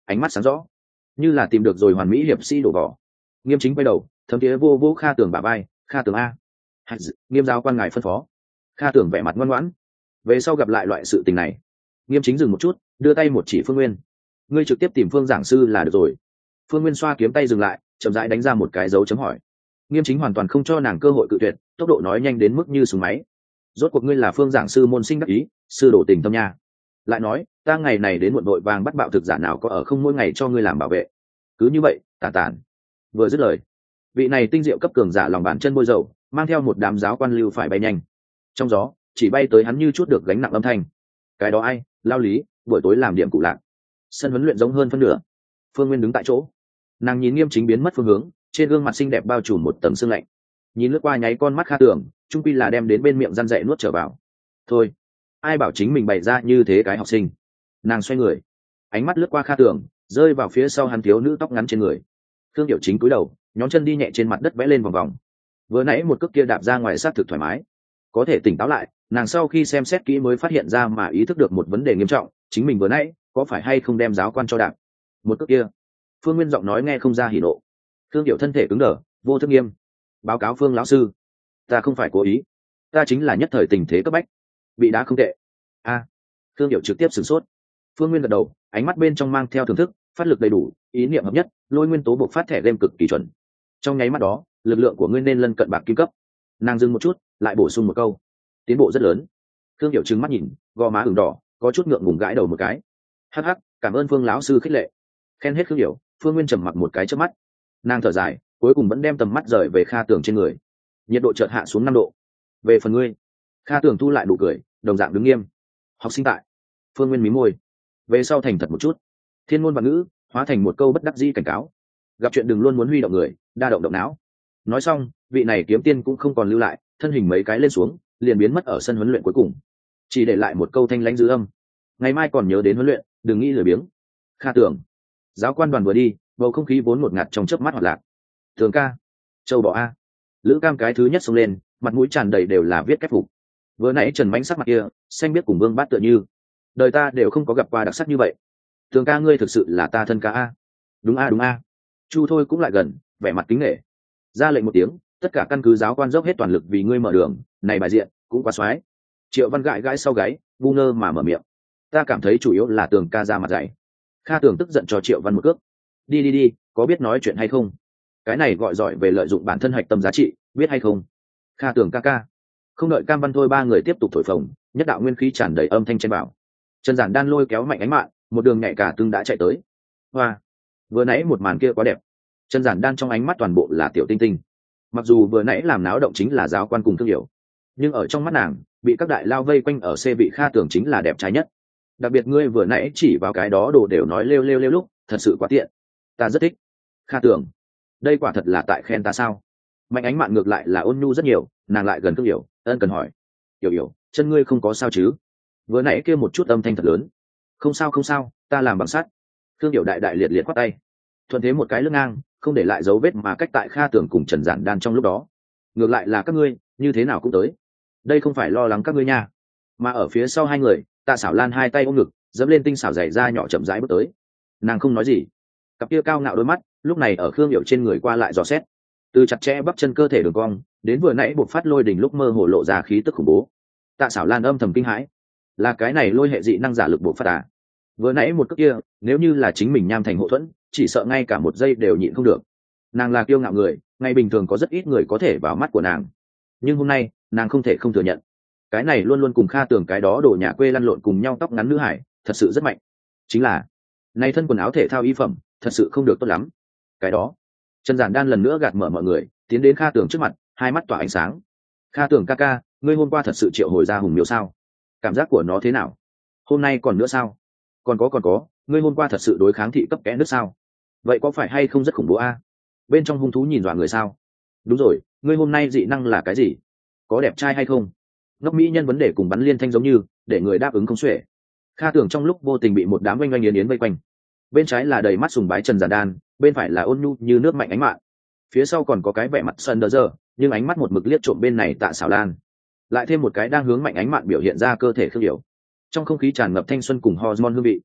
ánh mắt sáng rõ, như là tìm được rồi hoàn mỹ hiệp sĩ đổ vỏ. Nghiêm Chính quay đầu thấm tía vô vô Kha Tường bả vai. Kha Tường a. Nghiêm giáo quan ngài phân phó. Kha Tường vẻ mặt ngoan ngoãn. Về sau gặp lại loại sự tình này. Nghiêm Chính dừng một chút, đưa tay một chỉ Phương Nguyên. Ngươi trực tiếp tìm Phương giảng sư là được rồi. Phương Nguyên xoa kiếm tay dừng lại, chậm rãi đánh ra một cái dấu chấm hỏi. Nghiêm Chính hoàn toàn không cho nàng cơ hội cự tuyệt, tốc độ nói nhanh đến mức như súng máy. Rốt cuộc ngươi là Phương giảng sư môn sinh đắc ý, sư đổ tình tâm nha. Lại nói, ta ngày này đến muộn vội vàng bắt bạo thực giả nào có ở không mỗi ngày cho ngươi làm bảo vệ. Cứ như vậy, tản tản. Vừa dứt lời, vị này tinh diệu cấp cường giả lòng bàn chân bôi dầu, mang theo một đám giáo quan lưu phải bay nhanh. Trong gió, chỉ bay tới hắn như chút được gánh nặng âm thanh. Cái đó ai, lao lý, buổi tối làm điểm cụ lạc. Sân huấn luyện giống hơn phân nửa. Phương Nguyên đứng tại chỗ, nàng nhìn Nghiêm Chính biến mất phương hướng, trên gương mặt xinh đẹp bao trùm một tầng sương lạnh. Nhìn lướt qua nháy con mắt Kha Tường, trung quy là đem đến bên miệng răn dậy nuốt trở vào. Thôi, ai bảo chính mình bày ra như thế cái học sinh. Nàng xoay người, ánh mắt lướt qua Kha Tường, rơi vào phía sau hắn thiếu nữ tóc ngắn trên người. Thương Điệu Chính cúi đầu, nhón chân đi nhẹ trên mặt đất vẽ lên vòng vòng. Vừa nãy một cước kia đạp ra ngoài sát thực thoải mái, có thể tỉnh táo lại, nàng sau khi xem xét kỹ mới phát hiện ra mà ý thức được một vấn đề nghiêm trọng, chính mình vừa nãy có phải hay không đem giáo quan cho đạp. Một cước kia, Phương Nguyên giọng nói nghe không ra hỉ nộ. Thương Điệu thân thể cứng đờ, vô thức nghiêm. Báo cáo Phương lão sư, ta không phải cố ý, ta chính là nhất thời tình thế cấp bách, bị đá không tệ. A. Thương Điệu trực tiếp sửng sốt. Phương Nguyên gật đầu, ánh mắt bên trong mang theo thưởng thức, phát lực đầy đủ, ý niệm hợp nhất, lôi nguyên tố buộc phát thẻ game cực kỳ chuẩn. Trong nháy mắt đó, lực lượng của ngươi nên lân cận bạc kim cấp. Nàng dừng một chút, lại bổ sung một câu, tiến bộ rất lớn. Thương Điệu trừng mắt nhìn, gò má ửng đỏ, có chút ngượng ngùng gãi đầu một cái. Hắc hắc, cảm ơn Phương lão sư khích lệ. Khen hết Thương Điệu, Phương Nguyên trầm mặc một cái trước mắt. Nàng thở dài, cuối cùng vẫn đem tầm mắt rời về Kha Tường trên người. Nhiệt độ chợt hạ xuống 5 độ. Về phần ngươi, Kha Tường thu lại nụ cười, đồng dạng đứng nghiêm. Học sinh tại. Phương Nguyên mí môi. Về sau thành thật một chút. Thiên ngôn và ngữ hóa thành một câu bất đắc dĩ cảnh cáo. Gặp chuyện đừng luôn muốn huy động người, đa động động não. Nói xong, vị này kiếm tiên cũng không còn lưu lại, thân hình mấy cái lên xuống, liền biến mất ở sân huấn luyện cuối cùng. Chỉ để lại một câu thanh lãnh dư âm. Ngày mai còn nhớ đến huấn luyện, đừng nghĩ lười biếng. Kha Tường. Giáo quan đoàn vừa đi, bầu không khí vốn ngột ngạt trong chớp mắt hoạt lạc. Tường ca, châu bò a. Lữ Cam cái thứ nhất xông lên, mặt mũi tràn đầy đều là viết kép phục. Vừa nãy Trần Mánh sắc mặt kia, xanh biết cùng Vương Bát tựa như. Đời ta đều không có gặp qua đặc sắc như vậy. Tường ca ngươi thực sự là ta thân ca a. Đúng a đúng a. Chu Thôi cũng lại gần, vẻ mặt kính nể. Ra lệnh một tiếng, tất cả căn cứ giáo quan dốc hết toàn lực vì ngươi mở đường, này bài diện cũng quá xoái. Triệu Văn gãi gãi sau gáy, ngu ngơ mà mở miệng. Ta cảm thấy chủ yếu là Tường ca ra mặt dày. Kha Tường tức giận cho Triệu Văn một cước. Đi, có biết nói chuyện hay không? Cái này gọi giỏi về lợi dụng bản thân hạch tâm giá trị, biết hay không? Kha Tường ca ca. Không đợi Cam Văn Thôi ba người tiếp tục thổi phồng, nhất đạo nguyên khí tràn đầy âm thanh trên bảo. Trần Giản Đan lôi kéo Mạnh Ánh Mạn, một đường nhảy cả tương đã chạy tới. Hoa, vừa nãy một màn kia quá đẹp. Trần Giản Đan trong ánh mắt toàn bộ là tiểu tinh tinh. Mặc dù vừa nãy làm náo động chính là giáo quan cùng thương hiểu, nhưng ở trong mắt nàng, bị các đại lao vây quanh ở xe vị Kha Tường chính là đẹp trai nhất. Đặc biệt ngươi vừa nãy chỉ vào cái đó đồ đều nói lêu lúc, thật sự quá tiện. Ta rất thích. Kha Tường, đây quả thật là tại khen ta sao? Mạnh Ánh Mạn ngược lại là ôn nhu rất nhiều, nàng lại gần thương hiểu, ân cần hỏi. Hiểu, chân ngươi không có sao chứ? Vừa nãy kêu một chút âm thanh thật lớn. Không sao, ta làm bằng sắt. Thương hiểu đại liệt khoát tay, thuận thế một cái lưng ngang, không để lại dấu vết mà cách tại Kha Tường cùng Trần Giản Đan trong lúc đó. Ngược lại là các ngươi, như thế nào cũng tới. Đây không phải lo lắng các ngươi nha. Mà ở phía sau hai người, Tạ Xảo Lan hai tay ôm ngực, dẫm lên tinh xảo giày da nhỏ chậm rãi bước tới. Nàng không nói gì, cặp kia cao ngạo đôi mắt lúc này ở Khương Hiểu trên người qua lại dò xét, từ chặt chẽ bắp chân cơ thể đường cong đến vừa nãy buộc phát lôi đỉnh lúc mơ hồ lộ ra khí tức khủng bố. Tạ Xảo Lan âm thầm kinh hãi, là cái này lôi hệ dị năng giả lực buộc phát à? Vừa nãy một cước kia, nếu như là chính mình nham thành hộ thuẫn, chỉ sợ ngay cả một giây đều nhịn không được. Nàng là kiêu ngạo người, ngày bình thường có rất ít người có thể vào mắt của nàng, nhưng hôm nay nàng không thể không thừa nhận, cái này luôn luôn cùng Kha Tường cái đó đồ nhà quê lăn lộn cùng nhau tóc ngắn nữ hải thật sự rất mạnh. Chính là nay thân quần áo thể thao y phẩm thật sự không được tốt lắm. Cái đó, Trần Giản Đan lần nữa gạt mở mọi người, tiến đến Kha Tường trước mặt, hai mắt tỏa ánh sáng. Kha Tường ca ca, ngươi hôm qua thật sự triệu hồi ra hùng miêu sao? Cảm giác của nó thế nào? Hôm nay còn nữa sao? Còn có, ngươi hôm qua thật sự đối kháng thị cấp kẽ nước sao? Vậy có phải hay không rất khủng bố a? Bên trong hung thú nhìn dọa người sao? Đúng rồi, ngươi hôm nay dị năng là cái gì? Có đẹp trai hay không? Ngốc mỹ nhân vấn đề cùng bắn liên thanh giống như, để người đáp ứng không xuể. Kha Tường trong lúc vô tình bị một đám oanh oanh yến vây quanh. Bên trái là đầy mắt sùng bái Trần Giản Đan, bên phải là ôn nhu như nước Mạnh Ánh Mạn. Phía sau còn có cái vẻ mặt sần đờ giờ, nhưng ánh mắt một mực liếc trộm bên này Tạ Xảo Lan. Lại thêm một cái đang hướng Mạnh Ánh Mạn biểu hiện ra cơ thể Khương Hiểu. Trong không khí tràn ngập thanh xuân cùng hormone hương vị.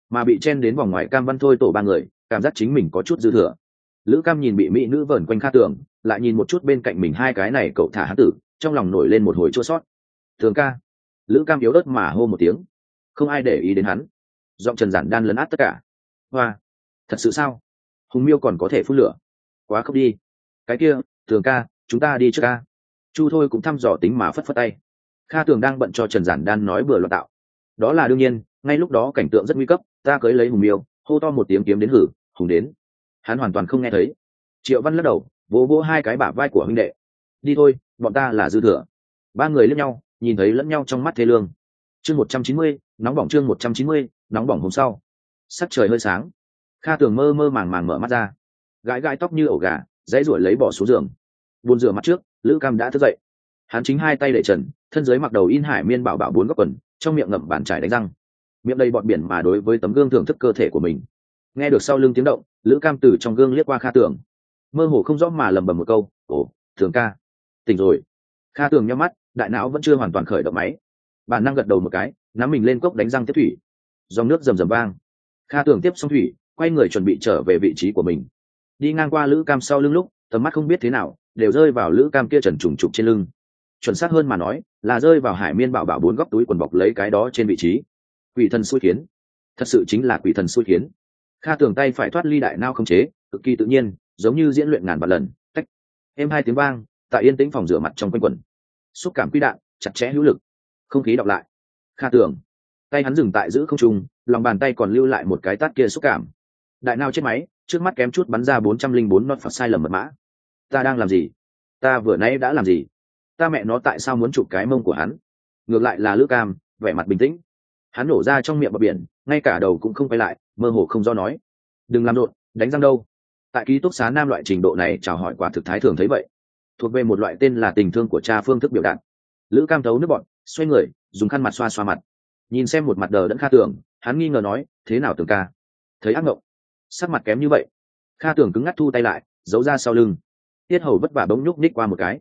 mà bị chen đến vòng ngoài Cam Văn Thôi tổ ba người cảm giác chính mình có chút dư thừa. Lữ Cam nhìn bị mỹ nữ vờn quanh Kha Tường, lại nhìn một chút bên cạnh mình hai cái này cậu thả hán tử, trong lòng nổi lên một hồi chua sót. Thường ca. Lữ Cam yếu ớt mà hô một tiếng. Không ai để ý đến hắn. Giọng Trần Giản Đan lấn át tất cả. Hoa. Thật sự sao? Hùng Miêu còn có thể phun lửa. Quá không đi. Cái kia, Thường ca, chúng ta đi trước ca. Chu Thôi cũng thăm dò tính mà phất phất tay. Kha Tường đang bận cho Trần Giản Đan nói bừa loạn tạo. Đó là đương nhiên, ngay lúc đó cảnh tượng rất nguy cấp, ta cưới lấy Hùng Miêu, hô to một tiếng kiếm đến hử, hùng đến. Hắn hoàn toàn không nghe thấy. Triệu Văn lắc đầu, vỗ vỗ hai cái bả vai của huynh đệ. Đi thôi, bọn ta là dư thừa. Ba người liếc nhau, nhìn thấy lẫn nhau trong mắt thê lương. Chương 190, nóng bỏng chương 190, nóng bỏng hôm sau. Sắc trời hơi sáng. Kha Tường mơ mơ màng màng mở mắt ra, gãi gãi tóc như ổ gà, dãy ruổi lấy bỏ xuống giường. Buồn rửa mặt trước, Lữ Cam đã thức dậy. Hắn chính hai tay để trần, thân dưới mặc đầu in hải miên bảo bảo bốn góc quần, trong miệng ngậm bàn chải đánh răng, miệng đầy bọt biển mà đối với tấm gương thưởng thức cơ thể của mình. Nghe được sau lưng tiếng động, Lữ Cam từ trong gương liếc qua Kha Tường, mơ hồ không rõ mà lẩm bẩm một câu, ồ, Thường ca tỉnh rồi. Kha Tường nhắm mắt, đại não vẫn chưa hoàn toàn khởi động máy, bản năng gật đầu một cái, nắm mình lên cốc đánh răng tiếp thủy. Dòng nước rầm rầm vang. Kha Tường tiếp xong thủy, quay người chuẩn bị trở về vị trí của mình. Đi ngang qua Lữ Cam sau lưng lúc, tầm mắt không biết thế nào đều rơi vào Lữ Cam kia trần trùng trục trên lưng. Chuẩn xác hơn mà nói là rơi vào hải miên bảo bảo bốn góc túi quần bọc lấy cái đó trên vị trí. Quỷ thần xui khiến, thật sự chính là quỷ thần xui khiến. Kha Tường tay phải thoát ly đại nao không chế, cực kỳ tự nhiên, giống như diễn luyện ngàn vạn lần. Tách. Êm hai tiếng vang, tại yên tĩnh phòng rửa mặt trong quanh quẩn. Xúc cảm quy đạn, chặt chẽ hữu lực. Không khí đọc lại. Kha Tường, tay hắn dừng tại giữ không trung, lòng bàn tay còn lưu lại một cái tát kia xúc cảm. Đại nao chết máy, trước mắt kém chút bắn ra 404 nốt phạt sai lầm mật mã. Ta đang làm gì? Ta vừa nãy đã làm gì? Ta mẹ nó tại sao muốn chụp cái mông của hắn? Ngược lại là Lữ Cam, vẻ mặt bình tĩnh. Hắn nổ ra trong miệng bọt biển, ngay cả đầu cũng không quay lại, mơ hồ không do nói. Đừng làm rộn, đánh răng đâu. Tại ký túc xá nam loại trình độ này chào hỏi quả thực thái thường thấy vậy. Thuộc về một loại tên là tình thương của cha phương thức biểu đạt. Lữ Cam thấu nước bọn, xoay người, dùng khăn mặt xoa xoa mặt. Nhìn xem một mặt đờ đẫn Kha Tường, hắn nghi ngờ nói, thế nào Tường ca? Thấy ác mộng, sắc mặt kém như vậy. Kha Tường cứng ngắc thu tay lại, giấu ra sau lưng. Tiết hầu vất vả bỗng nhúc ních qua một cái.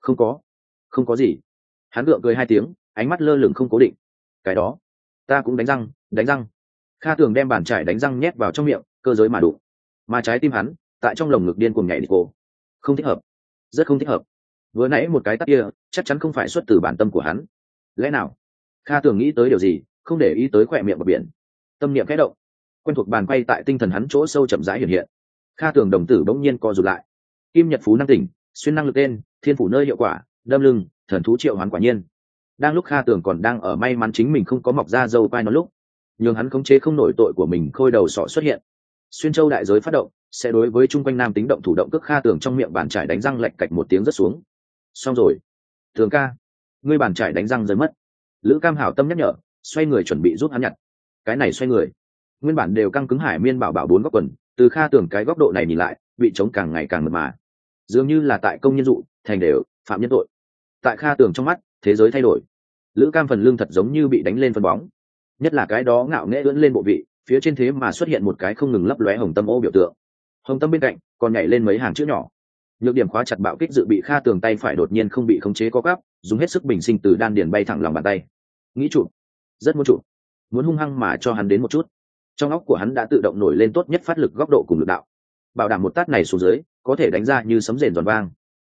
Không có gì. Hắn gượng cười hai tiếng, ánh mắt lơ lửng không cố định. Cái đó, ta cũng đánh răng. Kha Tường đem bàn chải đánh răng nhét vào trong miệng, cơ giới mà đụng. Mà trái tim hắn, tại trong lồng ngực điên cuồng nhảy đi cô. Không thích hợp, rất không thích hợp. Vừa nãy một cái tát kia, chắc chắn không phải xuất từ bản tâm của hắn. Lẽ nào? Kha Tường nghĩ tới điều gì, không để ý tới khỏe miệng bờ biển. Tâm niệm khẽ động, quen thuộc bàn quay tại tinh thần hắn chỗ sâu chậm rãi hiện hiện. Kha Tường đồng tử bỗng nhiên co rụt lại. Kim Nhật Phú năng tỉnh, xuyên năng lực tên, thiên phủ nơi hiệu quả, đâm lưng, thần thú triệu hoán quả nhiên. Đang lúc Kha Tường còn đang ở may mắn chính mình không có mọc ra dâu quai nó lúc, nhưng hắn khống chế không nổi tội của mình, khôi đầu sọ xuất hiện. Xuyên châu đại giới phát động, sẽ đối với chung quanh nam tính động thủ động cước. Kha Tường trong miệng bàn chải đánh răng lạch cạch một tiếng rất xuống. Xong rồi. Tường ca, ngươi bàn chải đánh răng rơi mất. Lữ Cam hảo tâm nhắc nhở, xoay người chuẩn bị giúp hắn nhặt. Cái này xoay người, nguyên bản đều căng cứng hải miên bảo bảo bốn góc quần, từ Kha Tường cái góc độ này nhìn lại, bị trống càng ngày càng mượt mà, dường như là tại công nhân dụ thành đều phạm nhân tội. Tại Kha Tường trong mắt, thế giới thay đổi. Lữ Cam phần lưng thật giống như bị đánh lên phân bóng, nhất là cái đó ngạo nghễ ưỡn lên bộ vị, phía trên thế mà xuất hiện một cái không ngừng lấp lóe hồng tâm ô biểu tượng. Hồng tâm bên cạnh còn nhảy lên mấy hàng chữ nhỏ. Nhược điểm khóa chặt bạo kích dự bị. Kha Tường tay phải đột nhiên không bị khống chế co quắp, dùng hết sức bình sinh từ đan điền bay thẳng lòng bàn tay. Nghĩ chụp, rất muốn chụp, muốn hung hăng mà cho hắn đến một chút. Trong óc của hắn đã tự động nổi lên tốt nhất phát lực góc độ cùng lực đạo, bảo đảm một tát này xuống dưới có thể đánh ra như sấm rền giòn vang.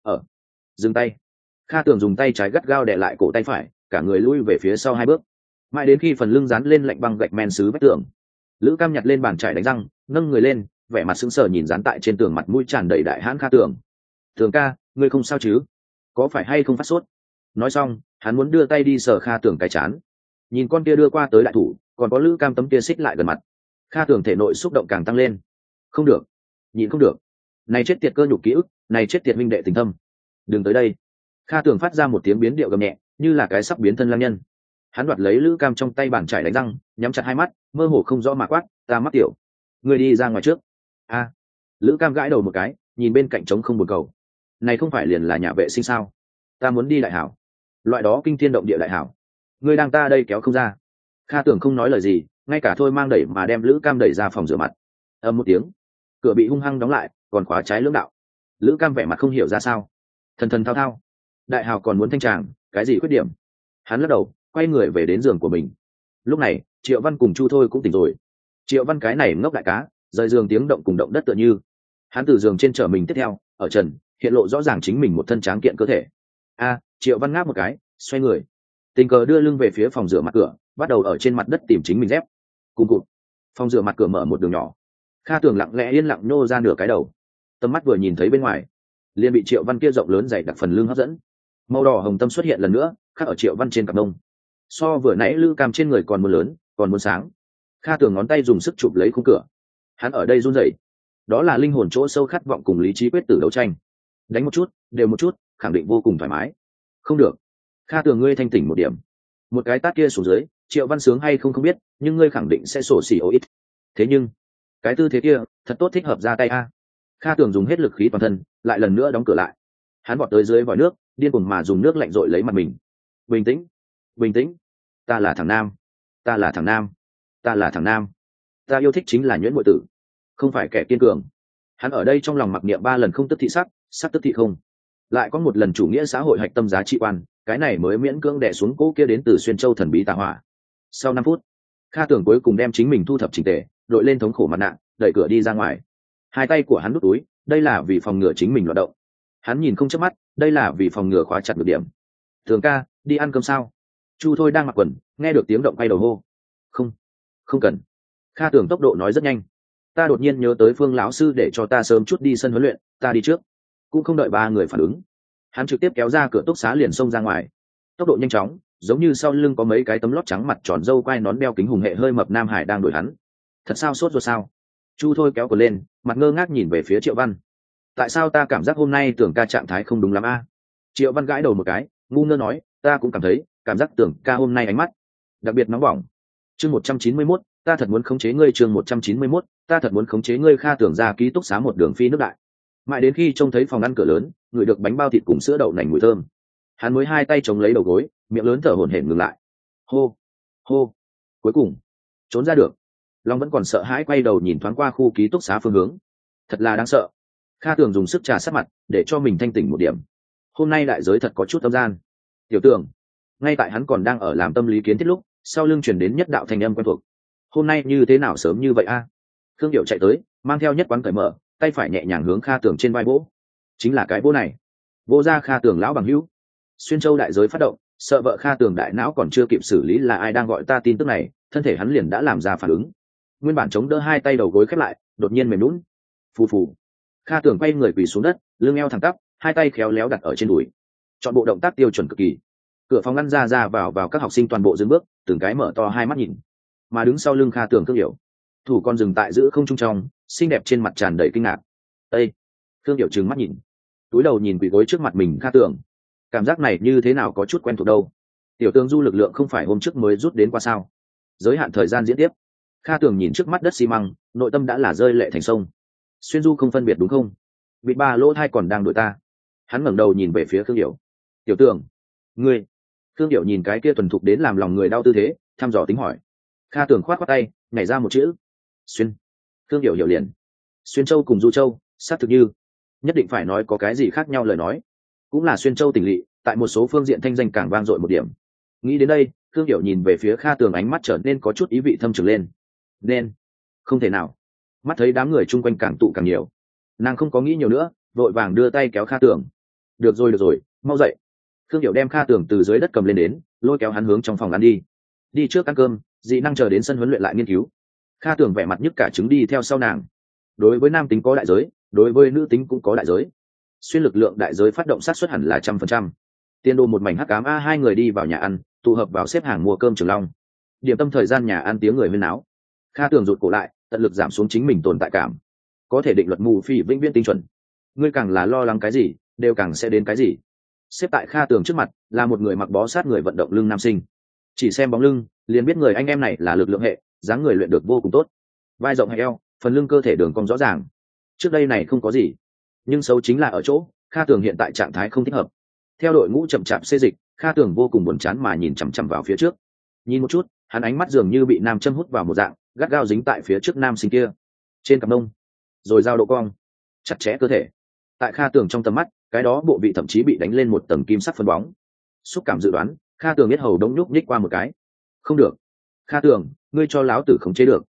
Dừng tay. Kha Tường dùng tay trái gắt gao đè lại cổ tay phải, cả người lui về phía sau hai bước, mãi đến khi phần lưng dán lên lạnh băng gạch men sứ vách tường. Lữ Cam nhặt lên bàn chải đánh răng, nâng người lên, vẻ mặt sững sờ nhìn dán tại trên tường, mặt mũi tràn đầy đại hãn Kha Tường. Tường ca, ngươi không sao chứ? Có phải hay không phát sốt? Nói xong, hắn muốn đưa tay đi sờ Kha Tường cái chán. Nhìn con kia đưa qua tới đại thủ, còn có Lữ Cam tấm kia xích lại gần mặt. Kha Tường thể nội xúc động càng tăng lên. Không được, nhịn không được. Này chết tiệt cơ nhục ký ức, này chết tiệt minh đệ tình thâm. Đừng tới đây. Kha Tường phát ra một tiếng biến điệu gầm nhẹ, như là cái sắp biến thân lang nhân. Hắn đoạt lấy Lữ Cam trong tay bàn chải đánh răng, nhắm chặt hai mắt, mơ hồ không rõ mà quát, ta mắc tiểu. Ngươi đi ra ngoài trước. A. Lữ Cam gãi đầu một cái, nhìn bên cạnh trống không một cầu. Này không phải liền là nhà vệ sinh sao? Ta muốn đi đại hảo. Loại đó kinh thiên động địa đại hảo. Ngươi đang ta đây kéo không ra. Kha Tường không nói lời gì, ngay cả thôi mang đẩy mà đem Lữ Cam đẩy ra phòng rửa mặt. Ầm một tiếng, cửa bị hung hăng đóng lại, còn khóa trái lưỡng đạo. Lữ Cam vẻ mặt không hiểu ra sao, thần thần thao thao. Đại hào còn muốn thanh tràng, cái gì khuyết điểm? Hắn lắc đầu, quay người về đến giường của mình. Lúc này Triệu Văn cùng Chu Thôi cũng tỉnh rồi. Triệu Văn cái này ngốc đại cá, rời giường tiếng động cùng động đất tựa như. Hắn từ giường trên trở mình tiếp theo, ở trần, hiện lộ rõ ràng chính mình một thân tráng kiện cơ thể. Triệu Văn ngáp một cái, xoay người, tình cờ đưa lưng về phía phòng rửa mặt cửa, bắt đầu ở trên mặt đất tìm chính mình dép. Cùng cụt, phòng rửa mặt cửa mở một đường nhỏ. Kha Tường lặng lẽ yên lặng nô ra nửa cái đầu, tầm mắt vừa nhìn thấy bên ngoài, liền bị Triệu Văn kia rộng lớn dày đặc phần lưng hấp dẫn. Màu đỏ hồng tâm xuất hiện lần nữa, khắc ở Triệu Văn trên cặp đông. So vừa nãy lư cam trên người còn muốn lớn, còn muốn sáng. Kha Tường ngón tay dùng sức chụp lấy khung cửa. Hắn ở đây run rẩy, đó là linh hồn chỗ sâu khát vọng cùng lý trí quyết tử đấu tranh. Đánh một chút, đều một chút, khẳng định vô cùng thoải mái. Không được, Kha Tường ngươi thanh tỉnh một điểm. Một cái tát kia xuống dưới, Triệu Văn sướng hay không biết, nhưng ngươi khẳng định sẽ sổ xỉ ô ít. Thế nhưng, cái tư thế kia, thật tốt thích hợp ra tay a. Kha Tường dùng hết lực khí toàn thân, lại lần nữa đóng cửa lại. Hắn vọt tới dưới vòi nước, điên cuồng mà dùng nước lạnh rội lấy mặt mình. Bình tĩnh, bình tĩnh. Ta là thằng nam, ta là thằng nam, ta là thằng nam. Ta yêu thích chính là nhuyễn muội tử, không phải kẻ kiên cường. Hắn ở đây trong lòng mặc niệm 3 lần không tức thị sắc, sắc tức thị không. Lại có một lần chủ nghĩa xã hội hạch tâm giá trị quan, cái này mới miễn cưỡng đè xuống cỗ kia đến từ xuyên châu thần bí tà hỏa. Sau 5 phút, Kha Tường cuối cùng đem chính mình thu thập chỉnh tề, đội lên thống khổ mặt nạ, đẩy cửa đi ra ngoài. Hai tay của hắn đút túi, đây là vì phòng ngừa chính mình loạn động. Hắn nhìn không chớp mắt, đây là vì phòng ngừa khóa chặt được điểm. Thường ca, đi ăn cơm sao? Chu Thôi đang mặc quần, nghe được tiếng động quay đầu hô. Không, không cần. Kha Tường tốc độ nói rất nhanh. Ta đột nhiên nhớ tới Phương lão sư để cho ta sớm chút đi sân huấn luyện, ta đi trước. Cũng không đợi 3 người phản ứng, hắn trực tiếp kéo ra cửa túc xá liền xông ra ngoài. Tốc độ nhanh chóng, giống như sau lưng có mấy cái tấm lót trắng mặt tròn râu quai nón đeo kính hùng hệ hơi mập nam hải đang đuổi hắn. Thật sao sốt ruột sao? Chu Thôi kéo quần lên, mặt ngơ ngác nhìn về phía Triệu Văn. Tại sao ta cảm giác hôm nay Tưởng ca trạng thái không đúng lắm a? Triệu Văn gãi đầu một cái, ngu ngơ nói, ta cũng cảm thấy, cảm giác Tưởng ca hôm nay ánh mắt đặc biệt nóng bỏng. Chương 191, ta thật muốn khống chế ngươi. Chương 191, ta thật muốn khống chế ngươi. Kha Tưởng ra ký túc xá một đường phi nước đại, mãi đến khi trông thấy phòng ăn cửa lớn, ngửi được bánh bao thịt cùng sữa đậu nành mùi thơm, hắn mới hai tay chống lấy đầu gối, miệng lớn thở hổn hển ngừng lại. Hô, hô, cuối cùng trốn ra được. Long vẫn còn sợ hãi quay đầu nhìn thoáng qua khu ký túc xá phương hướng, thật là đáng sợ. Kha Tường dùng sức trà sát mặt để cho mình thanh tỉnh một điểm. Hôm nay đại giới thật có chút tâm gian. Tiểu Tường, ngay tại hắn còn đang ở làm tâm lý kiến thiết lúc, sau lưng truyền đến nhất đạo thanh âm quen thuộc. Hôm nay như thế nào sớm như vậy a? Khương Diệu chạy tới, mang theo nhất quán cởi mở, tay phải nhẹ nhàng hướng Kha Tường trên vai vỗ. Chính là cái vỗ này, vỗ ra Kha Tường lão bằng hữu. Xuyên châu đại giới phát động, sợ vợ Kha Tường đại não còn chưa kịp xử lý là ai đang gọi ta tin tức này, thân thể hắn liền đã làm ra phản ứng. Nguyên bản chống đỡ hai tay đầu gối khép lại, đột nhiên mềm nhũn. Phù phù. Kha Tường quay người quỳ xuống đất, lưng eo thẳng tắp, hai tay khéo léo đặt ở trên đùi. Chọn bộ động tác tiêu chuẩn cực kỳ. Cửa phòng ngăn ra vào các học sinh toàn bộ dừng bước, từng cái mở to hai mắt nhìn. Mà đứng sau lưng Kha Tường Thương Hiểu, thủ con dừng tại giữa không trung trong, xinh đẹp trên mặt tràn đầy kinh ngạc. Ê! Thương Hiểu trừng mắt nhìn, túi đầu nhìn quỳ gối trước mặt mình Kha Tường. Cảm giác này như thế nào có chút quen thuộc đâu. Tiểu Tường du lực lượng không phải hôm trước mới rút đến qua sao? Giới hạn thời gian diễn tiếp. Kha Tường nhìn trước mắt đất xi măng, nội tâm đã là rơi lệ thành sông. Xuyên du không phân biệt đúng không? Bị ba lỗ thai còn đang đuổi ta. Hắn ngẩng đầu nhìn về phía Khương Hiểu. Tiểu Tường, ngươi. Khương Hiểu nhìn cái kia thuần thục đến làm lòng người đau tư thế, thăm dò tính hỏi. Kha Tường khoát khoát tay, nhảy ra một chữ. Xuyên. Khương Hiểu hiểu liền. Xuyên Châu cùng Du Châu, xác thực như. Nhất định phải nói có cái gì khác nhau lời nói. Cũng là Xuyên Châu tỉnh lỵ, tại một số phương diện thanh danh càng vang dội một điểm. Nghĩ đến đây, Khương Hiểu nhìn về phía Kha Tường, ánh mắt trở nên có chút ý vị thâm trường lên. Nên. Không thể nào. Mắt thấy đám người chung quanh càng tụ càng nhiều, nàng không có nghĩ nhiều nữa, vội vàng đưa tay kéo Kha Tường. Được rồi, mau dậy. Khương Hiểu đem Kha Tường từ dưới đất cầm lên đến, lôi kéo hắn hướng trong phòng ăn đi. Đi trước ăn cơm, dị năng chờ đến sân huấn luyện lại nghiên cứu. Kha Tường vẻ mặt nhức cả trứng đi theo sau nàng. Đối với nam tính có đại giới, đối với nữ tính cũng có đại giới. Xuyên lực lượng đại giới phát động sát suất hẳn là 100%. Tiên đồ một mảnh hắc ám. Hai người đi vào nhà ăn, tụ hợp vào xếp hàng mua cơm Trường Long. Điểm tâm thời gian nhà ăn tiếng người huyên náo. Kha Tường rụt cổ lại, tận lực giảm xuống chính mình tồn tại cảm. Có thể định luật mù phi vĩnh viễn tinh chuẩn. Ngươi càng là lo lắng cái gì, đều càng sẽ đến cái gì. Xếp tại Kha Tường trước mặt là một người mặc bó sát người vận động lưng nam sinh. Chỉ xem bóng lưng liền biết người anh em này là lực lượng hệ, dáng người luyện được vô cùng tốt, vai rộng hay eo, phần lưng cơ thể đường cong rõ ràng. Trước đây này không có gì, nhưng xấu chính là ở chỗ Kha Tường hiện tại trạng thái không thích hợp. Theo đội ngũ chậm chạp xê dịch, Kha Tường vô cùng buồn chán mà nhìn chằm chằm vào phía trước. Nhìn một chút, hắn ánh mắt dường như bị nam châm hút vào một dạng, gắt gao dính tại phía trước nam sinh kia, trên cặp mông, rồi giao độ cong, chặt chẽ cơ thể. Tại Kha Tường trong tầm mắt, cái đó bộ vị thậm chí bị đánh lên một tầng kim sắc phân bóng. Xúc cảm dự đoán, Kha Tường biết hầu đông nhúc nhích qua một cái. Không được, Kha Tường, ngươi cho láo tử khống chế được.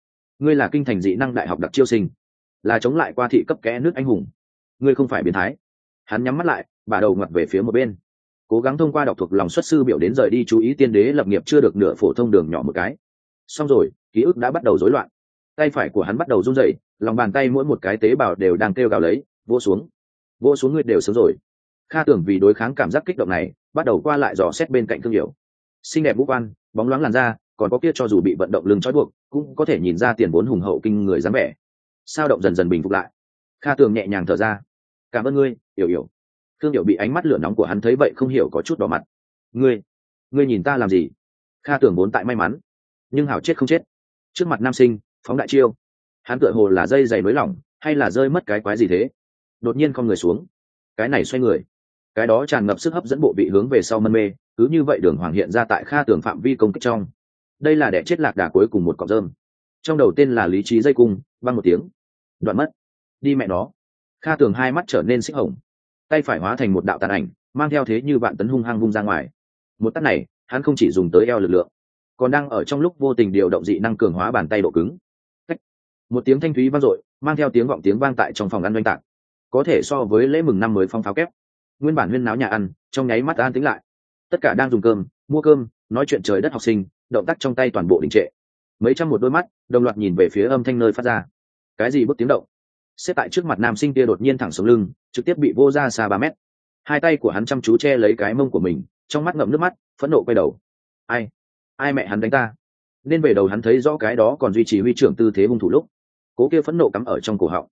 ngươi là kinh thành dị năng đại học đặc chiêu sinh, là chống lại qua thị cấp kẽ nước anh hùng, ngươi không phải biến thái. Hắn nhắm mắt lại, bà đầu ngoặt về phía một bên, cố gắng thông qua đọc thuộc lòng xuất sư biểu đến rời đi chú ý tiên đế lập nghiệp chưa được nửa phổ thông đường nhỏ một cái. Xong rồi, ký ức đã bắt đầu rối loạn, tay phải của hắn bắt đầu run rẩy, lòng bàn tay mỗi một cái tế bào đều đang kêu gào lấy, vỗ xuống ngươi đều sớm rồi. Kha Tưởng vì đối kháng cảm giác kích động này, bắt đầu qua lại dò xét bên cạnh Thương Hiểu. Xinh đẹp ngũ quan, bóng loáng làn da, còn có kia cho dù bị vận động lưng trói buộc, cũng có thể nhìn ra tiền vốn hùng hậu kinh người dáng vẻ. Sao động dần dần bình phục lại. Kha Tưởng nhẹ nhàng thở ra. Cảm ơn ngươi, Hiểu. Thương Hiểu bị ánh mắt lửa nóng của hắn thấy vậy không hiểu có chút đỏ mặt. Ngươi nhìn ta làm gì? Kha Tưởng vốn tại may mắn, nhưng hảo chết không chết. Trước mặt nam sinh, phóng đại chiêu. Hắn tựa hồ là dây dày nối lỏng, hay là rơi mất cái quái gì thế? Đột nhiên con người xuống, cái này xoay người, cái đó tràn ngập sức hấp dẫn bộ vị hướng về sau mân mê, cứ như vậy đường hoàng hiện ra tại Kha Tưởng phạm vi công kích trong. Đây là đẻ chết lạc đà cuối cùng một cọng rơm. Trong đầu tên là lý trí dây cung, vang một tiếng, đoạn mất. Đi mẹ nó. Kha Tưởng hai mắt trở nên xích hồng, tay phải hóa thành một đạo tàn ảnh, mang theo thế như vạn tấn hung hăng vung ra ngoài. Một tát này, hắn không chỉ dùng tới eo lực lượng, còn đang ở trong lúc vô tình điều động dị năng cường hóa bàn tay độ cứng. Cách. Một tiếng thanh thúy vang dội, mang theo tiếng vang tại trong phòng ăn oanh tạc, có thể so với lễ mừng năm mới phong pháo kép. Nguyên bản huyên náo nhà ăn trong nháy mắt an tĩnh lại, tất cả đang dùng cơm, mua cơm, nói chuyện trời đất học sinh, động tác trong tay toàn bộ đình trệ. Mấy trăm một đôi mắt đồng loạt nhìn về phía âm thanh nơi phát ra. Cái gì bức tiếng động? Xếp tại trước mặt nam sinh kia đột nhiên thẳng xuống lưng, trực tiếp bị vô ra xa 3 mét. Hai tay của hắn chăm chú che lấy cái mông của mình, trong mắt ngậm nước mắt, phẫn nộ quay đầu. Ai mẹ hắn đánh ta? Nên về đầu hắn thấy rõ cái đó còn duy trì huy trưởng tư thế hung thủ lúc, cố kia phẫn nộ cắm ở trong cổ họng.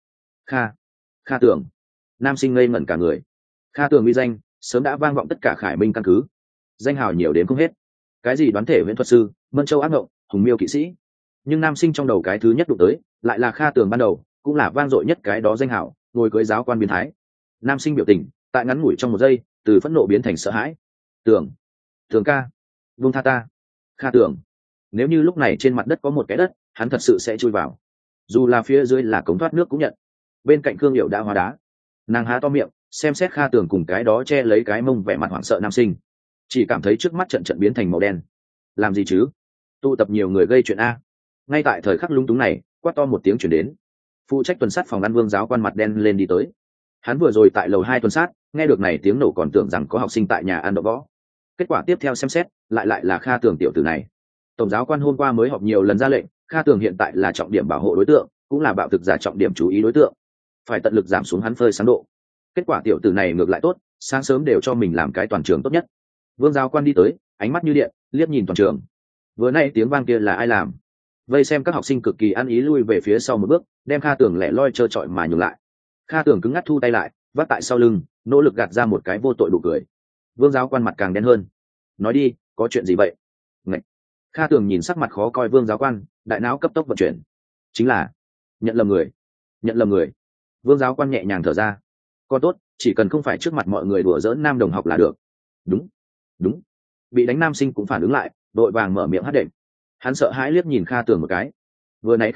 Kha Tưởng. Nam sinh ngây ngẩn cả người. Kha Tưởng uy danh sớm đã vang vọng tất cả Khải Minh căn cứ, danh hào nhiều đến không hết. Cái gì đoán thể huyễn thuật sư, Mân Châu ác ngộng, hùng miêu kỵ sĩ, nhưng nam sinh trong đầu cái thứ nhất đụng tới lại là Kha Tưởng ban đầu, cũng là vang dội nhất cái đó danh hào, ngồi cưới giáo quan biến thái. Nam sinh biểu tình tại ngắn ngủi trong một giây, từ phẫn nộ biến thành sợ hãi. Tưởng ca, buông tha ta. Kha Tưởng, nếu như lúc này trên mặt đất có một cái đất, hắn thật sự sẽ chui vào, dù là phía dưới là cống thoát nước cũng nhận. Bên cạnh Khương Hiểu đã hóa đá, nàng há to miệng xem xét Kha Tưởng cùng cái đó che lấy cái mông vẻ mặt hoảng sợ nam sinh, chỉ cảm thấy trước mắt trận biến thành màu đen. Làm gì chứ? Tụ tập nhiều người gây chuyện a. Ngay tại thời khắc lúng túng này, quát to một tiếng chuyển đến. Phụ trách tuần sát phòng ăn Vương giáo quan mặt đen lên đi tới. Hắn vừa rồi tại lầu 2 tuần sát, nghe được này tiếng nổ còn tưởng rằng có học sinh tại nhà ăn đậu võ. Kết quả tiếp theo xem xét, lại là Kha Tưởng tiểu tử này. Tổng giáo quan hôm qua mới họp nhiều lần ra lệnh, Kha Tưởng hiện tại là trọng điểm bảo hộ đối tượng, cũng là bạo thực giả trọng điểm chú ý đối tượng, phải tận lực giảm xuống hắn phơi sáng độ. Kết quả tiểu tử này ngược lại tốt, sáng sớm đều cho mình làm cái toàn trường tốt nhất. Vương giáo quan đi tới, ánh mắt như điện, liếc nhìn toàn trường. Vừa nay tiếng vang kia là ai làm? Vây xem các học sinh cực kỳ ăn ý lui về phía sau một bước, đem Kha Tưởng lẻ loi trơ trọi mà nhường lại. Kha Tưởng cứng ngắc thu tay lại, vắt tại sau lưng, nỗ lực gạt ra một cái vô tội đủ cười. Vương giáo quan mặt càng đen hơn. Nói đi, có chuyện gì vậy? Ngậy. Kha Tưởng nhìn sắc mặt khó coi Vương giáo quan, đại não cấp tốc vận chuyển. Chính là nhận lầm người. Vương giáo quan nhẹ nhàng thở ra. Con tốt, chỉ cần không phải trước mặt mọi người đùa giỡn nam đồng học là được. Đúng. Bị đánh nam sinh cũng phản ứng lại, đội vàng mở miệng hất đệm. Hắn sợ hãi liếc nhìn Kha Tưởng một cái. Vừa nãy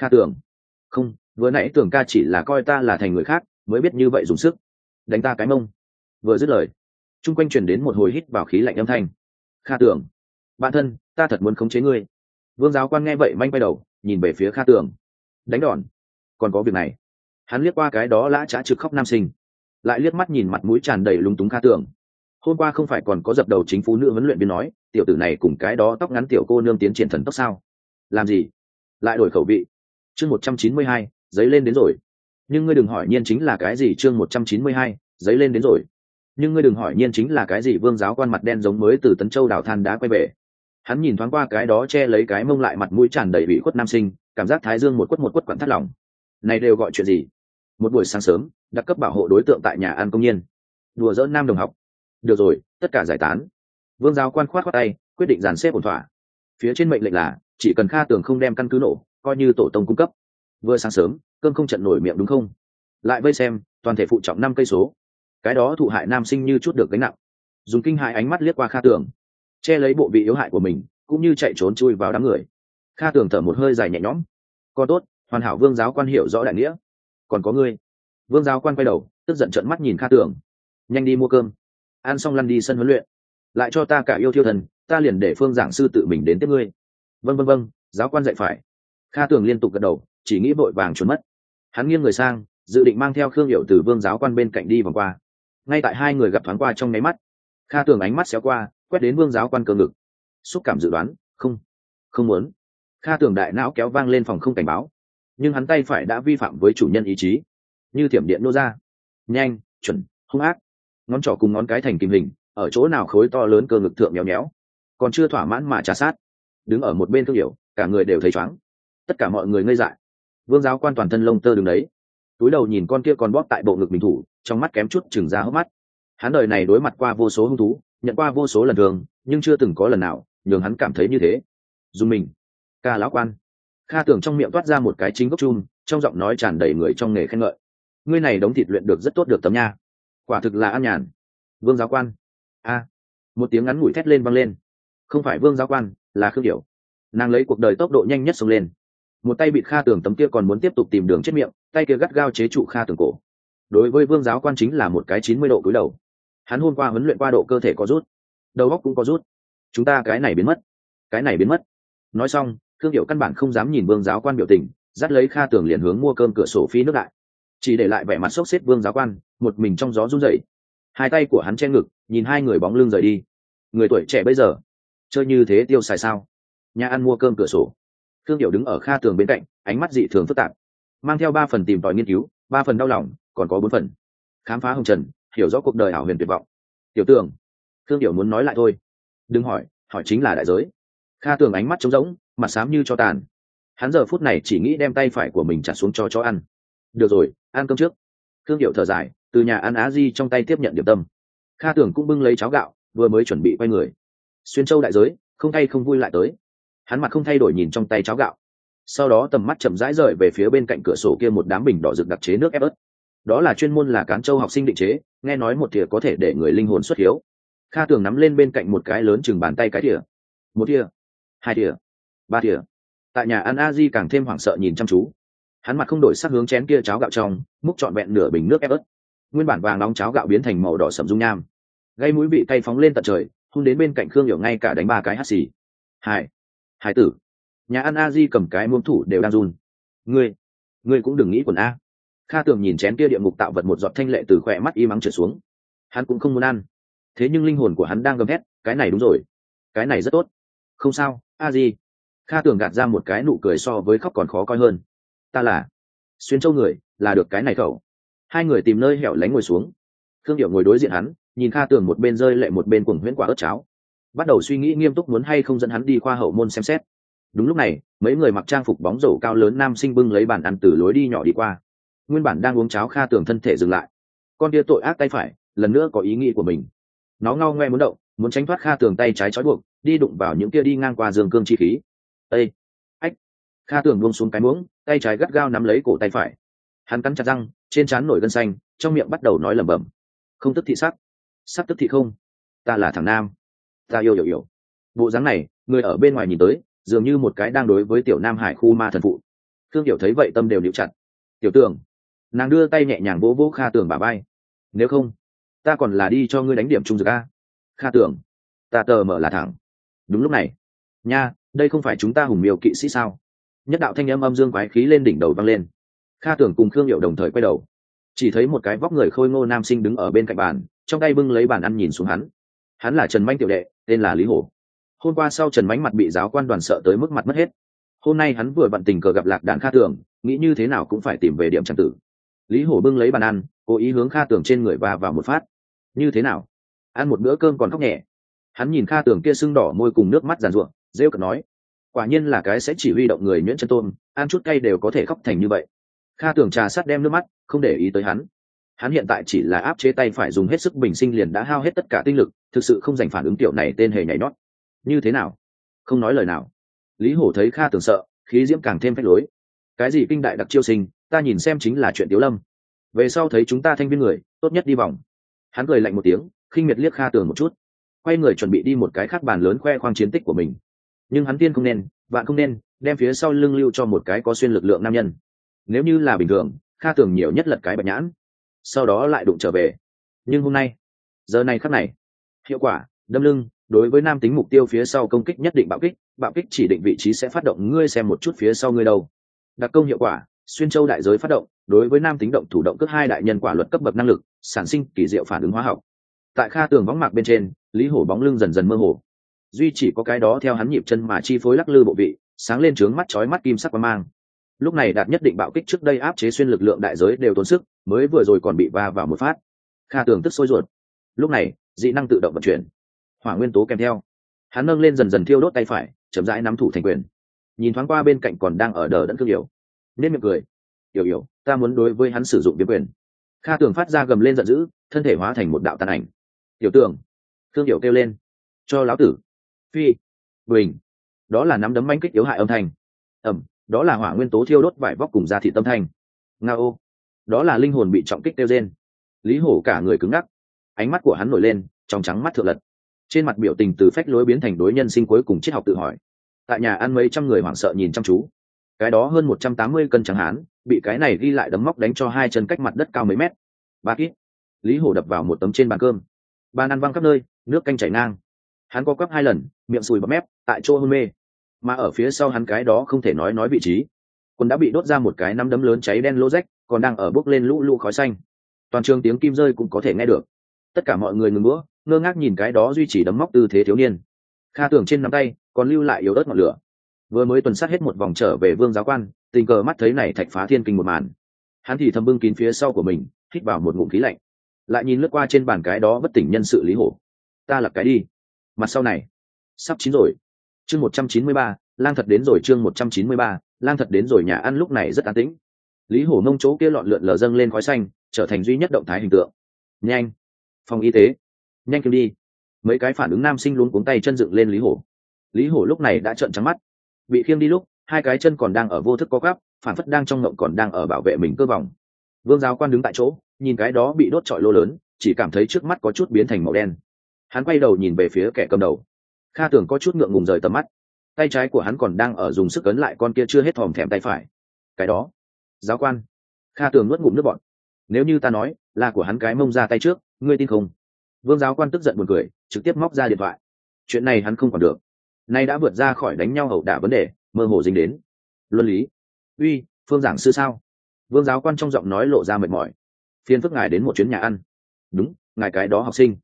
Tưởng ca chỉ là coi ta là thành người khác, mới biết như vậy dùng sức đánh ta cái mông. Vừa dứt lời, chung quanh truyền đến một hồi hít vào khí lạnh âm thanh. Kha Tưởng, bạn thân, ta thật muốn khống chế ngươi. Vương giáo quan nghe vậy manh quay đầu nhìn về phía Kha Tưởng. Đánh đòn? Còn có việc này? Hắn liếc qua cái đó lã chã trực khóc nam sinh, lại liếc mắt nhìn mặt mũi tràn đầy lúng túng Kha Tưởng. Hôm qua không phải còn có dập đầu chính phủ nữ huấn luyện viên nói tiểu tử này cùng cái đó tóc ngắn tiểu cô nương tiến triển thần tốc sao? Làm gì lại đổi khẩu vị? Chương 192, giấy lên đến rồi. Nhưng ngươi đừng hỏi nhiên chính là cái gì. Chương 192, giấy lên đến rồi. Nhưng ngươi đừng hỏi nhiên chính là cái gì. Vương giáo quan mặt đen giống mới từ Tấn Châu đảo than đá quay về. Hắn nhìn thoáng qua cái đó che lấy cái mông lại mặt mũi tràn đầy bị khuất nam sinh, cảm giác thái dương một quất quặn thắt lòng. Này đều gọi chuyện gì? Một buổi sáng sớm, đặc cấp bảo hộ đối tượng tại nhà ăn công nhân, đùa giỡn nam đồng học. Được rồi, tất cả giải tán. Vương giáo quan khoát tay, quyết định dàn xếp ổn thỏa. Phía trên mệnh lệnh là chỉ cần Kha Tưởng không đem căn cứ nổ, coi như tổ tông cung cấp. Vừa sáng sớm, cơm không trận nổi miệng đúng không? Lại vây xem, toàn thể phụ trọng 5 cây số. Cái đó thụ hại nam sinh như chút được gánh nặng, dùng kinh hại ánh mắt liếc qua Kha Tưởng, che lấy bộ vị yếu hại của mình, cũng như chạy trốn chui vào đám người. Kha Tưởng thở một hơi dài nhẹ nhõm. Con tốt, hoàn hảo. Vương giáo quan hiểu rõ đại nghĩa. Còn có ngươi. Vương giáo quan quay đầu, tức giận trợn mắt nhìn Kha Tưởng. Nhanh đi mua cơm, ăn xong lăn đi sân huấn luyện, lại cho ta cả yêu thiêu thần, ta liền để Phương giảng sư tự mình đến tiếp ngươi. Vâng, giáo quan dạy phải. Kha Tưởng liên tục gật đầu, chỉ nghĩ vội vàng trốn mất. Hắn nghiêng người sang, dự định mang theo Khương Hiểu từ Vương giáo quan bên cạnh đi vòng qua. Ngay tại hai người gặp thoáng qua trong nháy mắt, Kha Tường ánh mắt xéo qua, quét đến Vương giáo quan cơ ngực. Xúc cảm dự đoán, không muốn. Kha Tường đại não kéo vang lên phòng không cảnh báo, nhưng hắn tay phải đã vi phạm với chủ nhân ý chí, như thiểm điện nô ra, nhanh, chuẩn, hung ác. Ngón trỏ cùng ngón cái thành kim hình, ở chỗ nào khối to lớn cơ ngực thượng nhéo nhéo, còn chưa thỏa mãn mà trà sát. Đứng ở một bên Khương Hiểu, cả người đều thấy chóng. Tất cả mọi người ngây dại. Vương giáo quan toàn thân lông tơ đứng đấy, túi đầu nhìn con kia còn bóp tại bộ ngực mình thủ, trong mắt kém chút chừng ra hốc mắt. Hắn đời này đối mặt qua vô số hung thú, nhận qua vô số lần thường, nhưng chưa từng có lần nào nhường hắn cảm thấy như thế. Dùng mình, ca lão quan. Kha Tường trong miệng toát ra một cái chính gốc chum, trong giọng nói tràn đầy người trong nghề khen ngợi. Ngươi này đống thịt luyện được rất tốt được tấm nha, quả thực là an nhàn. Vương giáo quan. A. Một tiếng ngắn ngủi thét lên vang lên. Không phải Vương giáo quan, là Khương Hiểu. Nàng lấy cuộc đời tốc độ nhanh nhất xông lên, một tay bị Kha Tường tấm kia còn muốn tiếp tục tìm đường chết miệng, tay kia gắt gao chế trụ Kha Tường cổ. Đối với Vương giáo quan chính là một cái 90 độ cúi đầu. Hắn hôm qua huấn luyện qua độ cơ thể có rút, đầu óc cũng có rút. Chúng ta cái này biến mất, cái này biến mất. Nói xong, Khương Hiểu căn bản không dám nhìn Vương giáo quan biểu tình, dắt lấy Kha Tường liền hướng mua cơm cửa sổ phi nước đại, chỉ để lại vẻ mặt sốc xếp Vương giáo quan một mình trong gió run rẩy. Hai tay của hắn che ngực, nhìn hai người bóng lưng rời đi. Người tuổi trẻ bây giờ chơi như thế tiêu xài sao? Nhà ăn mua cơm cửa sổ. Khương Hiểu đứng ở Kha Tường bên cạnh, ánh mắt dị thường phức tạp, mang theo 3 phần tìm tòi nghiên cứu, 3 phần đau lòng, còn có 4 phần khám phá hồng trần, hiểu rõ cuộc đời ảo huyền tuyệt vọng. Tiểu Tường, Khương Hiểu muốn nói lại thôi. Đừng hỏi, hỏi chính là đại giới. Kha Tường ánh mắt trống rỗng, mặt xám như cho tàn. Hắn giờ phút này chỉ nghĩ đem tay phải của mình chặt xuống cho chó ăn. Được rồi, ăn cơm trước. Khương Hiểu thở dài, từ nhà ăn Á Di trong tay tiếp nhận điểm tâm. Kha Tường cũng bưng lấy cháo gạo, vừa mới chuẩn bị quay người. Xuyên Châu đại giới, không hay không vui lại tới. Hắn mặt không thay đổi nhìn trong tay cháo gạo, sau đó tầm mắt chậm rãi rời về phía bên cạnh cửa sổ kia một đám bình đỏ rực đặc chế nước ép ớt. Đó là chuyên môn là Cán Châu học sinh định chế, nghe nói một thìa có thể để người linh hồn xuất hiếu. Kha Tường nắm lên bên cạnh một cái lớn chừng bàn tay cái thìa. Một thìa, 2 thìa, 3 thìa. Tại nhà ăn A Di càng thêm hoảng sợ nhìn chăm chú. Hắn mặt không đổi sắc hướng chén kia cháo gạo trong, múc trọn vẹn nửa bình nước ép ớt. Nguyên bản vàng nóng cháo gạo biến thành màu đỏ sẫm dung nham, gây mũi vị cay phóng lên tận trời, hun đến bên cạnh Khương Hiểu ngay cả đánh 3 cái hắt xì. Hải tử. Nhà ăn A Di cầm cái muỗng thủ đều đang run. Ngươi cũng đừng nghĩ quần a. Kha Tường nhìn chén kia địa ngục tạo vật một giọt thanh lệ từ khỏe mắt y mắng trượt xuống. Hắn cũng không muốn ăn, thế nhưng linh hồn của hắn đang gầm hét, cái này đúng rồi, cái này rất tốt. Không sao, A Di. Kha Tường gạt ra một cái nụ cười so với khóc còn khó coi hơn. Ta là Xuyên Châu người, là được cái này khẩu. Hai người tìm nơi hẻo lánh ngồi xuống. Khương Hiểu ngồi đối diện hắn, nhìn Kha Tường một bên rơi lệ một bên cuồng huyễn quả ớt cháo, bắt đầu suy nghĩ nghiêm túc muốn hay không dẫn hắn đi khoa hậu môn xem xét. Đúng lúc này, mấy người mặc trang phục bóng rổ cao lớn nam sinh bưng lấy bàn ăn từ lối đi nhỏ đi qua. Nguyên bản đang uống cháo Kha Tường thân thể dừng lại, con kia tội ác tay phải lần nữa có ý nghĩ của mình. Nó ngao ngoe muốn động, muốn tránh thoát Kha Tường tay trái trói buộc, đi đụng vào những kia đi ngang qua dương cương chi khí. Ê, ách! Kha Tường buông xuống cái muỗng, tay trái gắt gao nắm lấy cổ tay phải. Hắn cắn chặt răng, trên trán nổi gân xanh, trong miệng bắt đầu nói lẩm bẩm. Không tức thị sắc tức thị không. Ta là thằng nam, ta yêu hiểu. Bộ dáng này, người ở bên ngoài nhìn tới, dường như một cái đang đối với tiểu nam hải khu ma thần phụ. Thương Hiểu thấy vậy tâm đều níu chặt. Tiểu Tường, nàng đưa tay nhẹ nhàng vỗ vỗ Kha Tường bả vai. Nếu không, ta còn là đi cho ngươi đánh điểm trung dược a. Kha Tường, ta tờ mở là thẳng. Đúng lúc này, nha, đây không phải chúng ta hùng miêu kỵ sĩ sao? Nhất đạo thanh âm âm dương quái khí lên đỉnh đầu vang lên. Kha Tường cùng Khương Hiểu đồng thời quay đầu, chỉ thấy một cái vóc người khôi ngô nam sinh đứng ở bên cạnh bàn, trong tay bưng lấy bàn ăn nhìn xuống hắn. Hắn là Trần Manh tiểu đệ, tên là Lý Hổ. Hôm qua sau Trần Mánh mặt bị giáo quan đoàn sợ tới mức mặt mất hết. Hôm nay hắn vừa bận tình cờ gặp lạc đạn Kha Tường, nghĩ như thế nào cũng phải tìm về điểm tràng tử. Lý Hổ bưng lấy bàn ăn, cố ý hướng Kha Tường trên người và vào một phát. Như thế nào? Ăn một bữa cơm còn khóc nhẹ. Hắn nhìn Kha Tường kia sưng đỏ môi cùng nước mắt giàn ruộng, rêu cợt nói: quả nhiên là cái sẽ chỉ huy động người nhuyễn chân tôn, ăn chút cay đều có thể khóc thành như vậy. Kha Tường trà sát đem nước mắt, không để ý tới hắn. Hắn hiện tại chỉ là áp chế tay phải dùng hết sức bình sinh liền đã hao hết tất cả tinh lực, thực sự không dành phản ứng tiểu này tên hề nhảy nhót. Như thế nào? Không nói lời nào. Lý Hổ thấy Kha Tường sợ, khí diễm càng thêm phách lối. Cái gì kinh đại đặc chiêu sinh, ta nhìn xem chính là chuyện Tiếu Lâm. Về sau thấy chúng ta thanh viên người, tốt nhất đi vòng. Hắn cười lạnh một tiếng, khinh miệt liếc Kha Tường một chút, quay người chuẩn bị đi một cái khác bàn lớn khoe khoang chiến tích của mình. Nhưng hắn tiên không nên, vạn không nên, đem phía sau lưng lưu cho một cái có xuyên lực lượng nam nhân. Nếu như là bình thường, Kha Tường nhiều nhất lật cái bạch nhãn, sau đó lại đụng trở về. Nhưng hôm nay, giờ này khắc này, hiệu quả đâm lưng, đối với nam tính mục tiêu phía sau công kích nhất định bạo kích chỉ định vị trí sẽ phát động, ngươi xem một chút phía sau ngươi đâu. Đặc công hiệu quả, xuyên châu đại giới phát động, đối với nam tính động thủ động cước hai đại nhân quả luật cấp bậc năng lực, sản sinh kỳ diệu phản ứng hóa học. Tại Kha Tường võng mạc bên trên, Lý Hổ bóng lưng dần dần mơ hồ. Duy chỉ có cái đó theo hắn nhịp chân mà chi phối lắc lư bộ vị, sáng lên trướng mắt chói mắt kim sắc quang mang. Lúc này đạt nhất định bạo kích trước đây áp chế xuyên lực lượng đại giới đều tốn sức, mới vừa rồi còn bị va vào một phát. Kha Tường tức sôi ruột. Lúc này, dị năng tự động vận chuyển, hỏa nguyên tố kèm theo. Hắn nâng lên dần dần thiêu đốt tay phải, chậm rãi nắm thủ thành quyền. Nhìn thoáng qua bên cạnh còn đang ở đờ đẫn Cương Hiểu, nên miệng cười. Hiểu, ta muốn đối với hắn sử dụng viêm quyền. Kha Tường phát ra gầm lên giận dữ, thân thể hóa thành một đạo tàn ảnh. Tiểu Tường, Cương Hiểu kêu lên, cho lão tử. Phi, bình, đó là nắm đấm manh kích yếu hại âm thanh. Đó là hỏa nguyên tố thiêu đốt vải vóc cùng da thịt tâm thanh. Ngao, đó là linh hồn bị trọng kích tiêu rên. Lý Hổ cả người cứng ngắc, ánh mắt của hắn nổi lên, trong trắng mắt thượng lật, trên mặt biểu tình từ phách lối biến thành đối nhân sinh cuối cùng triết học tự hỏi. Tại nhà ăn mấy trăm người hoảng sợ nhìn chăm chú, cái đó hơn 180 cân trắng hán bị cái này ghi lại đấm móc đánh cho hai chân cách mặt đất cao mấy mét. Ba kít. Lý Hổ đập vào một tấm trên bàn cơm, bàn ăn văng khắp nơi, nước canh chảy ngang. Hắn co quắp hai lần, miệng sùi bọt mép, tại chỗ hôn mê. Mà ở phía sau hắn cái đó không thể nói vị trí, quân đã bị đốt ra một cái nắm đấm lớn cháy đen lỗ rách, còn đang ở bốc lên lũ lũ khói xanh. Toàn trường tiếng kim rơi cũng có thể nghe được. Tất cả mọi người ngừng bữa, ngơ ngác nhìn cái đó duy trì đấm móc tư thế thiếu niên. Kha Tường trên nắm tay còn lưu lại yếu ớt ngọn lửa. Vừa mới tuần sát hết một vòng trở về Vương giáo quan, tình cờ mắt thấy này thạch phá thiên kinh một màn. Hắn thì thầm bưng kín phía sau của mình, hít vào một ngụm khí lạnh, lại nhìn lướt qua trên bàn cái đó bất tỉnh nhân sự Lý Hổ. Ta lập cái đi, mặt sau này sắp chín rồi. Chương 193, lang thật đến rồi. Chương 193, lang thật đến rồi. Nhà ăn lúc này rất an tĩnh. Lý Hổ nông chỗ kia lọn lượn lờ dâng lên khói xanh, trở thành duy nhất động thái hình tượng. Nhanh, phòng y tế, nhanh kiếm đi. Mấy cái phản ứng nam sinh luống cuống tay chân dựng lên Lý Hổ. Lý Hổ lúc này đã trợn trắng mắt, bị khiêng đi lúc hai cái chân còn đang ở vô thức co quắp, phản phất đang trong ngộng còn đang ở bảo vệ mình cơ vòng. Vương giáo quan đứng tại chỗ, nhìn cái đó bị đốt trọi lô lớn, chỉ cảm thấy trước mắt có chút biến thành màu đen. Hắn quay đầu nhìn về phía kẻ cầm đầu. Kha Tường có chút ngượng ngùng rời tầm mắt, tay trái của hắn còn đang ở dùng sức ấn lại con kia chưa hết thòm thèm tay phải. Cái đó, giáo quan. Kha Tường nuốt ngụm nước bọt. Nếu như ta nói là của hắn cái mông ra tay trước, ngươi tin không? Vương giáo quan tức giận buồn cười, trực tiếp móc ra điện thoại. Chuyện này hắn không còn được, nay đã vượt ra khỏi đánh nhau ẩu đả vấn đề, mơ hồ dính đến luân lý. Uy, Phương giảng sư sao? Vương giáo quan trong giọng nói lộ ra mệt mỏi. Phiền phức ngài đến một chuyến nhà ăn. Đúng, ngài cái đó học sinh.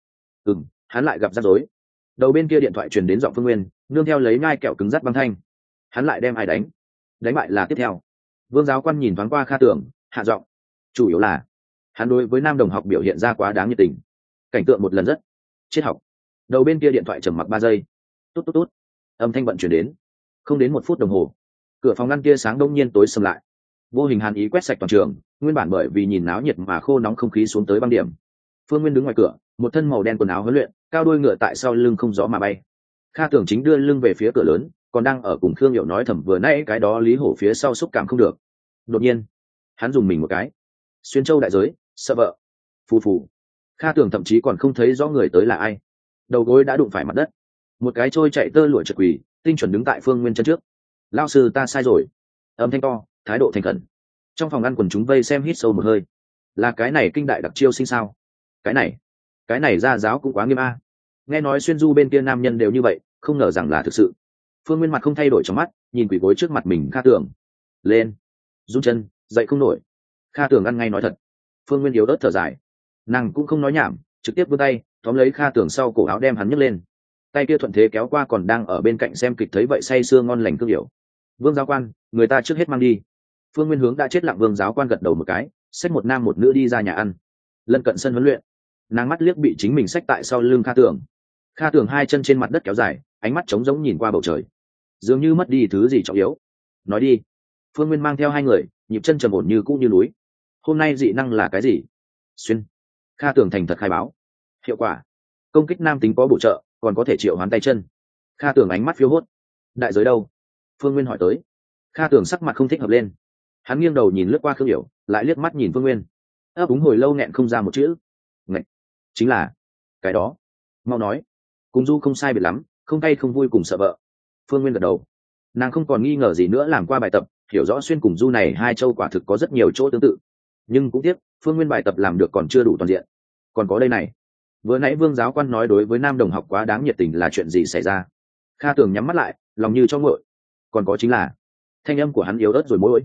Hắn lại gặp rắc rối. Đầu bên kia điện thoại truyền đến giọng Phương Nguyên, nương theo lấy ngai kẹo cứng rắt băng thanh. Hắn lại đem ai đánh bại là tiếp theo. Vương giáo quan nhìn thoáng qua Kha Tường, hạ giọng, chủ yếu là hắn đối với nam đồng học biểu hiện ra quá đáng nhiệt tình. Cảnh tượng một lần rất triết học. Đầu bên kia điện thoại trầm mặc 3 giây. Tút tút tút, âm thanh bận chuyển đến. Không đến 1 phút đồng hồ, cửa phòng ngăn kia sáng đông nhiên tối sầm lại. Vô hình hàn ý quét sạch toàn trường, nguyên bản bởi vì nhìn náo nhiệt mà khô nóng không khí xuống tới băng điểm. Phương Nguyên đứng ngoài cửa, một thân màu đen quần áo huấn luyện, cao đuôi ngựa tại sau lưng không gió mà bay. Kha Tường chính đưa lưng về phía cửa lớn, còn đang ở cùng Khương Hiểu nói thầm vừa nãy cái đó Lý Hổ phía sau xúc cảm không được. Đột nhiên, hắn dùng mình một cái. Xuyên châu đại giới, sợ vợ. Phù phù. Kha Tường thậm chí còn không thấy rõ người tới là ai. Đầu gối đã đụng phải mặt đất. Một cái trôi chạy tơ lụa chật quỳ, tinh chuẩn đứng tại Phương Nguyên chân trước. Lão sư ta sai rồi. Âm thanh to, thái độ thành khẩn. Trong phòng ăn quần chúng vây xem hít sâu một hơi. Là cái này kinh đại đặc chiêu sinh sao? Cái này ra giáo cũng quá nghiêm a. Nghe nói xuyên du bên kia nam nhân đều như vậy, không ngờ rằng là thực sự. Phương Nguyên mặt không thay đổi trong mắt, nhìn quỷ gối trước mặt mình. Kha Tường, lên, run chân, dậy không nổi. Kha Tường ăn ngay nói thật. Phương Nguyên yếu ớt thở dài, nàng cũng không nói nhảm, trực tiếp vươn tay tóm lấy Kha Tường sau cổ áo đem hắn nhấc lên. Tay kia thuận thế kéo qua còn đang ở bên cạnh xem kịch thấy vậy say sưa ngon lành Cương Hiểu. Vương giáo quan, người ta trước hết mang đi. Phương Nguyên hướng đã chết lặng Vương giáo quan gật đầu một cái, xách một nam một nữ đi ra nhà ăn. Lân cận sân huấn luyện, nàng mắt liếc bị chính mình xách tại sau lưng Kha Tường. Kha Tường hai chân trên mặt đất kéo dài, ánh mắt trống rỗng nhìn qua bầu trời, dường như mất đi thứ gì trọng yếu. Nói đi. Phương Nguyên mang theo hai người, nhịp chân trầm ổn như cũ như núi. Hôm nay dị năng là cái gì? Xuyên. Kha Tường thành thật khai báo. Hiệu quả, công kích nam tính có bổ trợ, còn có thể triệu hoán tay chân. Kha Tường ánh mắt phiêu hốt. Đại giới đâu? Phương Nguyên hỏi tới. Kha Tường sắc mặt không thích hợp lên. Hắn nghiêng đầu nhìn lướt qua Khương Hiểu, lại liếc mắt nhìn Phương Nguyên. Ấp úng hồi lâu nghẹn không ra một chữ. Ngạch, chính là cái đó. Mau nói. Cùng du không sai biệt lắm, không tay không vui cùng sợ vợ. Phương Nguyên gật đầu. Nàng không còn nghi ngờ gì nữa, làm qua bài tập, hiểu rõ xuyên cùng du này hai châu quả thực có rất nhiều chỗ tương tự. Nhưng cũng tiếc, Phương Nguyên bài tập làm được còn chưa đủ toàn diện. Còn có đây này. Vừa nãy Vương giáo quan nói đối với nam đồng học quá đáng nhiệt tình là chuyện gì xảy ra? Kha Tường nhắm mắt lại, lòng như cho nguội. Còn có chính là thanh âm của hắn yếu ớt rồi mỗi.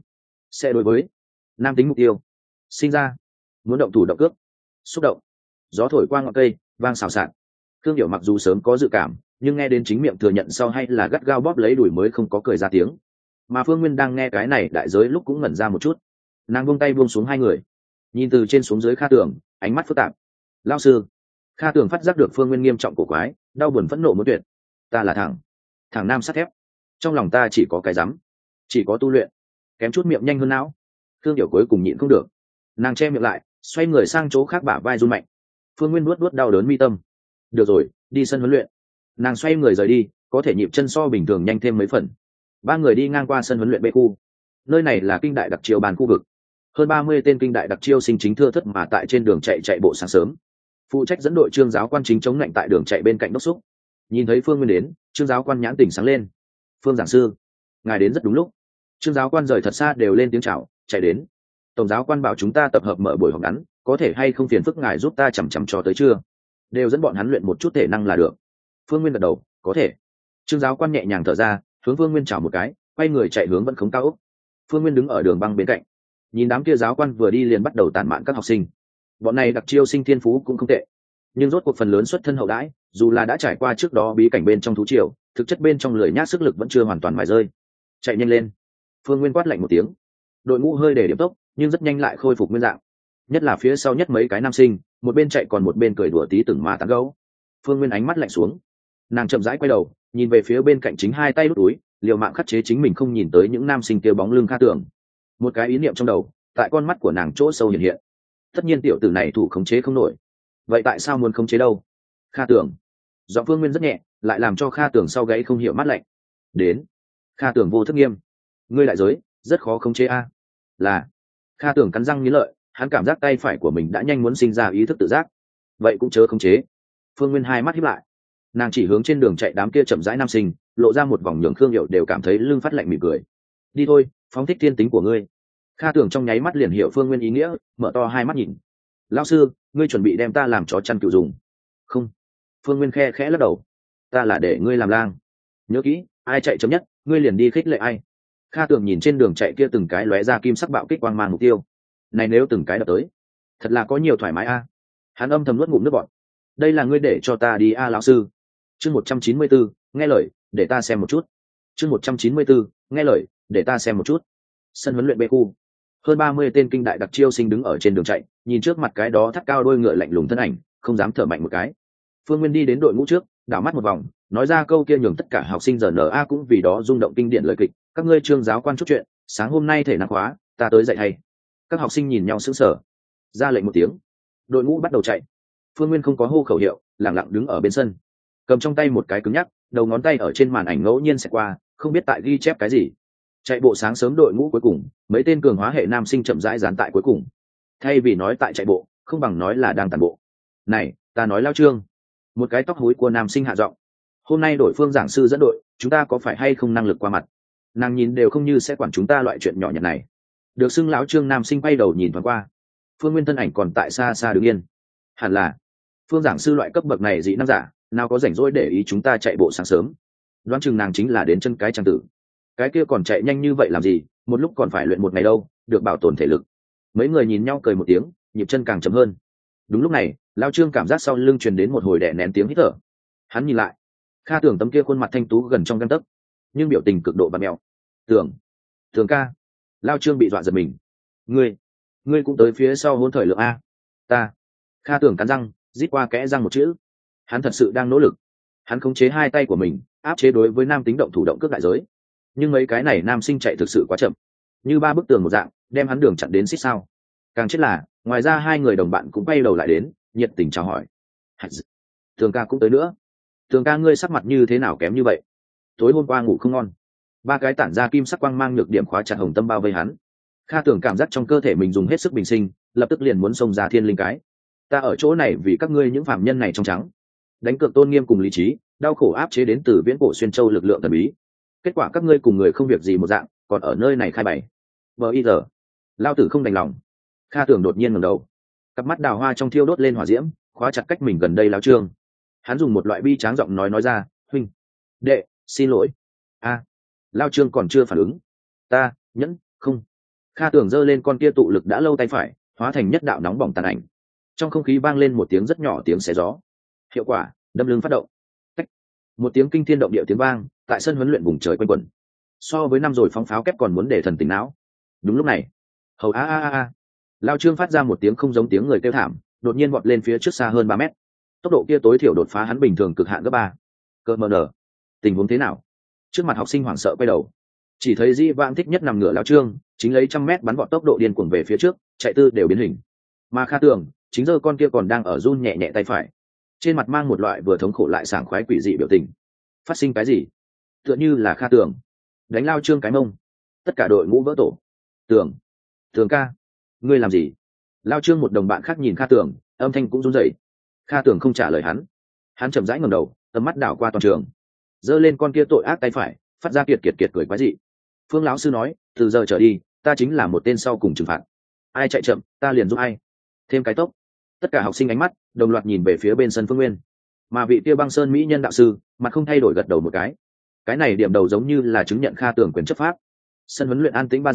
sẽ đối với nam tính mục tiêu sinh ra muốn động thủ động cước xúc động. Gió thổi qua ngọn cây vang xào xạc. Thương Điểu mặc dù sớm có dự cảm, nhưng nghe đến chính miệng thừa nhận sau hay là gắt gao bóp lấy đùi mới không có cười ra tiếng. Mà Phương Nguyên đang nghe cái này đại giới lúc cũng ngẩn ra một chút. Nàng buông tay buông xuống hai người, nhìn từ trên xuống dưới Kha Tưởng, ánh mắt phức tạp. Lão sư. Kha Tưởng phát giác được Phương Nguyên nghiêm trọng cổ quái, đau buồn phẫn nộ muốn tuyệt. Ta là thằng nam sắt thép, trong lòng ta chỉ có cái rắm, chỉ có tu luyện, kém chút miệng nhanh hơn não. Thương Điểu cuối cùng nhịn không được, nàng che miệng lại, xoay người sang chỗ khác, bả vai run mạnh. Phương Nguyên nuốt đau đớn mi tâm. Được rồi, đi sân huấn luyện. Nàng xoay người rời đi, có thể nhịp chân so bình thường nhanh thêm mấy phần. Ba người đi ngang qua sân huấn luyện B khu. Nơi này là kinh đại đặc chiêu bàn khu vực. Hơn 30 tên kinh đại đặc chiêu sinh chính thưa thất mà tại trên đường chạy bộ sáng sớm. Phụ trách dẫn đội Trương giáo quan chính chống lạnh tại đường chạy bên cạnh đốc xúc. Nhìn thấy Phương Nguyên đến, Trương giáo quan nhãn tỉnh sáng lên. Phương giảng sư, ngài đến rất đúng lúc. Trương giáo quan rời thật xa đều lên tiếng chào, chạy đến. Tổng giáo quan bảo chúng ta tập hợp mở buổi họp ngắn, có thể hay không phiền phức ngài giúp ta chằm cho tới trưa, đều dẫn bọn hắn luyện một chút thể năng là được. Phương Nguyên gật đầu, có thể. Trương giáo quan nhẹ nhàng thở ra, hướng Phương Nguyên chào một cái, quay người chạy hướng vẫn khống cao ốc. Phương Nguyên đứng ở đường băng bên cạnh, nhìn đám kia giáo quan vừa đi liền bắt đầu tản mạn các học sinh. Bọn này đặc chiêu sinh thiên phú cũng không tệ, nhưng rốt cuộc phần lớn xuất thân hậu đãi, dù là đã trải qua trước đó bí cảnh bên trong thú triều, thực chất bên trong lười nhác sức lực vẫn chưa hoàn toàn mài rơi. Chạy nhanh lên. Phương Nguyên quát lạnh một tiếng. Đội ngũ hơi để điểm tốc, nhưng rất nhanh lại khôi phục nguyên dạng. Nhất là phía sau nhất mấy cái nam sinh, một bên chạy còn một bên cười đùa tí từng mà tán gấu. Phương Nguyên ánh mắt lạnh xuống, nàng chậm rãi quay đầu, nhìn về phía bên cạnh chính hai tay đút túi, liều mạng khắc chế chính mình không nhìn tới những nam sinh kia bóng lưng Kha Tưởng. Một cái ý niệm trong đầu, tại con mắt của nàng chỗ sâu hiện hiện. Tất nhiên tiểu tử này thủ khống chế không nổi, vậy tại sao muốn khống chế đâu? Kha Tưởng. Giọng Phương Nguyên rất nhẹ, lại làm cho Kha Tưởng sau gáy không hiểu mát lạnh. Đến. Kha Tưởng vô thức nghiêm. Ngươi đại giới rất khó khống chế a. Là. Kha Tưởng cắn răng nghiến lợi, hắn cảm giác tay phải của mình đã nhanh muốn sinh ra ý thức tự giác. Vậy cũng chớ khống chế. Phương Nguyên hai mắt híp lại, nàng chỉ hướng trên đường chạy đám kia chậm rãi nam sinh, lộ ra một vòng nhường Khương Hiểu đều cảm thấy lưng phát lạnh mỉm cười. Đi thôi, phóng thích thiên tính của ngươi. Kha Tưởng trong nháy mắt liền hiểu Phương Nguyên ý nghĩa, mở to hai mắt nhìn. Lão sư, ngươi chuẩn bị đem ta làm chó chăn cừu dùng? Không. Phương Nguyên khẽ lắc đầu. Ta là để ngươi làm lang. Nhớ kỹ, ai chạy chấm nhất, ngươi liền đi khích lệ ai. Kha Tưởng nhìn trên đường chạy kia từng cái lóe ra kim sắc bạo kích quang mang mục tiêu. Này nếu từng cái đập tới, thật là có nhiều thoải mái a. Hắn âm thầm nuốt ngụm nước bọt. Đây là ngươi để cho ta đi a lão sư. Chương 194, nghe lời, để ta xem một chút. Chương 194, nghe lời, để ta xem một chút. Sân huấn luyện B khu. Hơn 30 tên kinh đại đặc chiêu sinh đứng ở trên đường chạy, nhìn trước mặt cái đó thắt cao đôi ngựa lạnh lùng thân ảnh, không dám thở mạnh một cái. Phương Nguyên đi đến đội ngũ trước, đảo mắt một vòng, nói ra câu kia nhường tất cả học sinh giờ NA cũng vì đó rung động kinh điển lời kịch. Các ngươi Trương giáo quan chút chuyện, sáng hôm nay thể năng khóa, ta tới dạy hay. Các học sinh nhìn nhau sững sờ, ra lệnh một tiếng, đội ngũ bắt đầu chạy. Phương Nguyên không có hô khẩu hiệu, lặng lặng đứng ở bên sân, cầm trong tay một cái cứng nhắc, đầu ngón tay ở trên màn ảnh ngẫu nhiên xẹt qua, không biết tại ghi chép cái gì. Chạy bộ sáng sớm đội ngũ cuối cùng, mấy tên cường hóa hệ nam sinh chậm rãi dán tại cuối cùng. Thay vì nói tại chạy bộ, không bằng nói là đang tản bộ. Này, ta nói lao Trương. Một cái tóc húi của nam sinh hạ giọng. Hôm nay đổi Phương giảng sư dẫn đội, chúng ta có phải hay không năng lực qua mặt? Nàng nhìn đều không như sẽ quản chúng ta loại chuyện nhỏ nhặt này. Được xưng lão Trương nam sinh bay đầu nhìn thoáng qua. Phương Nguyên thân ảnh còn tại xa xa đứng yên. Hẳn là Phương giảng sư loại cấp bậc này dị năng giả, nào có rảnh rỗi để ý chúng ta chạy bộ sáng sớm. Đoán chừng nàng chính là đến chân cái trang tử. Cái kia còn chạy nhanh như vậy làm gì, một lúc còn phải luyện một ngày đâu, được bảo tồn thể lực. Mấy người nhìn nhau cười một tiếng, nhịp chân càng chậm hơn. Đúng lúc này, lão Trương cảm giác sau lưng truyền đến một hồi đè nén tiếng hít thở. Hắn nhìn lại, Kha Tưởng tấm kia khuôn mặt thanh tú gần trong gang tấc, nhưng biểu tình cực độ bặm mèo. Tưởng ca. Lão Trương bị dọa giật mình. Ngươi cũng tới phía sau hôn thời lượng a? Ta. Kha Tưởng cắn răng, rít qua kẽ răng một chữ. Hắn thật sự đang nỗ lực. Hắn khống chế hai tay của mình, áp chế đối với nam tính động thủ động cước đại giới. Nhưng mấy cái này nam sinh chạy thực sự quá chậm, như ba bức tường một dạng, đem hắn đường chặn đến xích sao. Càng chết là, ngoài ra hai người đồng bạn cũng bay đầu lại đến, nhiệt tình chào hỏi. Tường ca cũng tới nữa. Tường ca ngươi sắc mặt như thế nào kém như vậy? Tối hôm qua ngủ không ngon. Ba cái tản ra kim sắc quang mang nhược điểm khóa chặt hồng tâm bao vây hắn. Kha Tưởng cảm giác trong cơ thể mình dùng hết sức bình sinh, lập tức liền muốn xông ra thiên linh cái. Ta ở chỗ này vì các ngươi những phạm nhân này trong trắng, đánh cược tôn nghiêm cùng lý trí, đau khổ áp chế đến từ viễn cổ xuyên châu lực lượng thần bí. Kết quả các ngươi cùng người không việc gì một dạng, còn ở nơi này khai bày. Bây giờ, lao tử không đành lòng. Kha Tưởng đột nhiên ngẩng đầu, cặp mắt đào hoa trong thiêu đốt lên hỏa diễm, khóa chặt cách mình gần đây lão Trương. Hắn dùng một loại bi tráng giọng nói ra, huynh, đệ, xin lỗi. A. Lao Trương còn chưa phản ứng. Ta, nhẫn, không. Kha Tường giơ lên con kia tụ lực đã lâu tay phải, hóa thành nhất đạo nóng bỏng tàn ảnh. Trong không khí vang lên một tiếng rất nhỏ tiếng xé gió. Hiệu quả, đâm lưng phát động. Cách. Một tiếng kinh thiên động địa tiếng vang, tại sân huấn luyện vùng trời quanh quẩn. So với năm rồi phóng pháo kép còn muốn để thần tỉnh não. Đúng lúc này, hầu a. Lao Trương phát ra một tiếng không giống tiếng người kêu thảm, đột nhiên vọt lên phía trước xa hơn 3 mét. Tốc độ kia tối thiểu đột phá hắn bình thường cực hạn gấp 3. Cơ mờ nở. Tình huống thế nào? Trước mặt học sinh hoảng sợ quay đầu, chỉ thấy Di Vãng thích nhất nằm ngửa Lao Trương, chính lấy 100 mét bắn vọt tốc độ điên cuồng về phía trước, chạy tư đều biến hình. Mà Kha Tường, chính giờ con kia còn đang ở run nhẹ nhẹ tay phải, trên mặt mang một loại vừa thống khổ lại sảng khoái quỷ dị biểu tình. Phát sinh cái gì? Tựa như là Kha Tường đánh Lao Trương cái mông, tất cả đội ngũ vỡ tổ. Tường ca, ngươi làm gì? Lao Trương một đồng bạn khác nhìn Kha Tường, âm thanh cũng run rẩy. Kha Tường không trả lời hắn chậm rãi ngẩng đầu, tầm mắt đảo qua toàn trường, giơ lên con kia tội ác tay phải, phát ra kiệt cười quái dị. Phương lão sư nói, từ giờ trở đi ta chính là một tên sau cùng trừng phạt, ai chạy chậm ta liền giúp ai, thêm cái tốc. Tất cả học sinh ánh mắt đồng loạt nhìn về phía bên sân Phương Nguyên, mà vị kia Băng Sơn mỹ nhân đạo sư mặt không thay đổi gật đầu một cái này điểm đầu giống như là chứng nhận Kha Tường quyền chấp pháp. Sân huấn luyện an tĩnh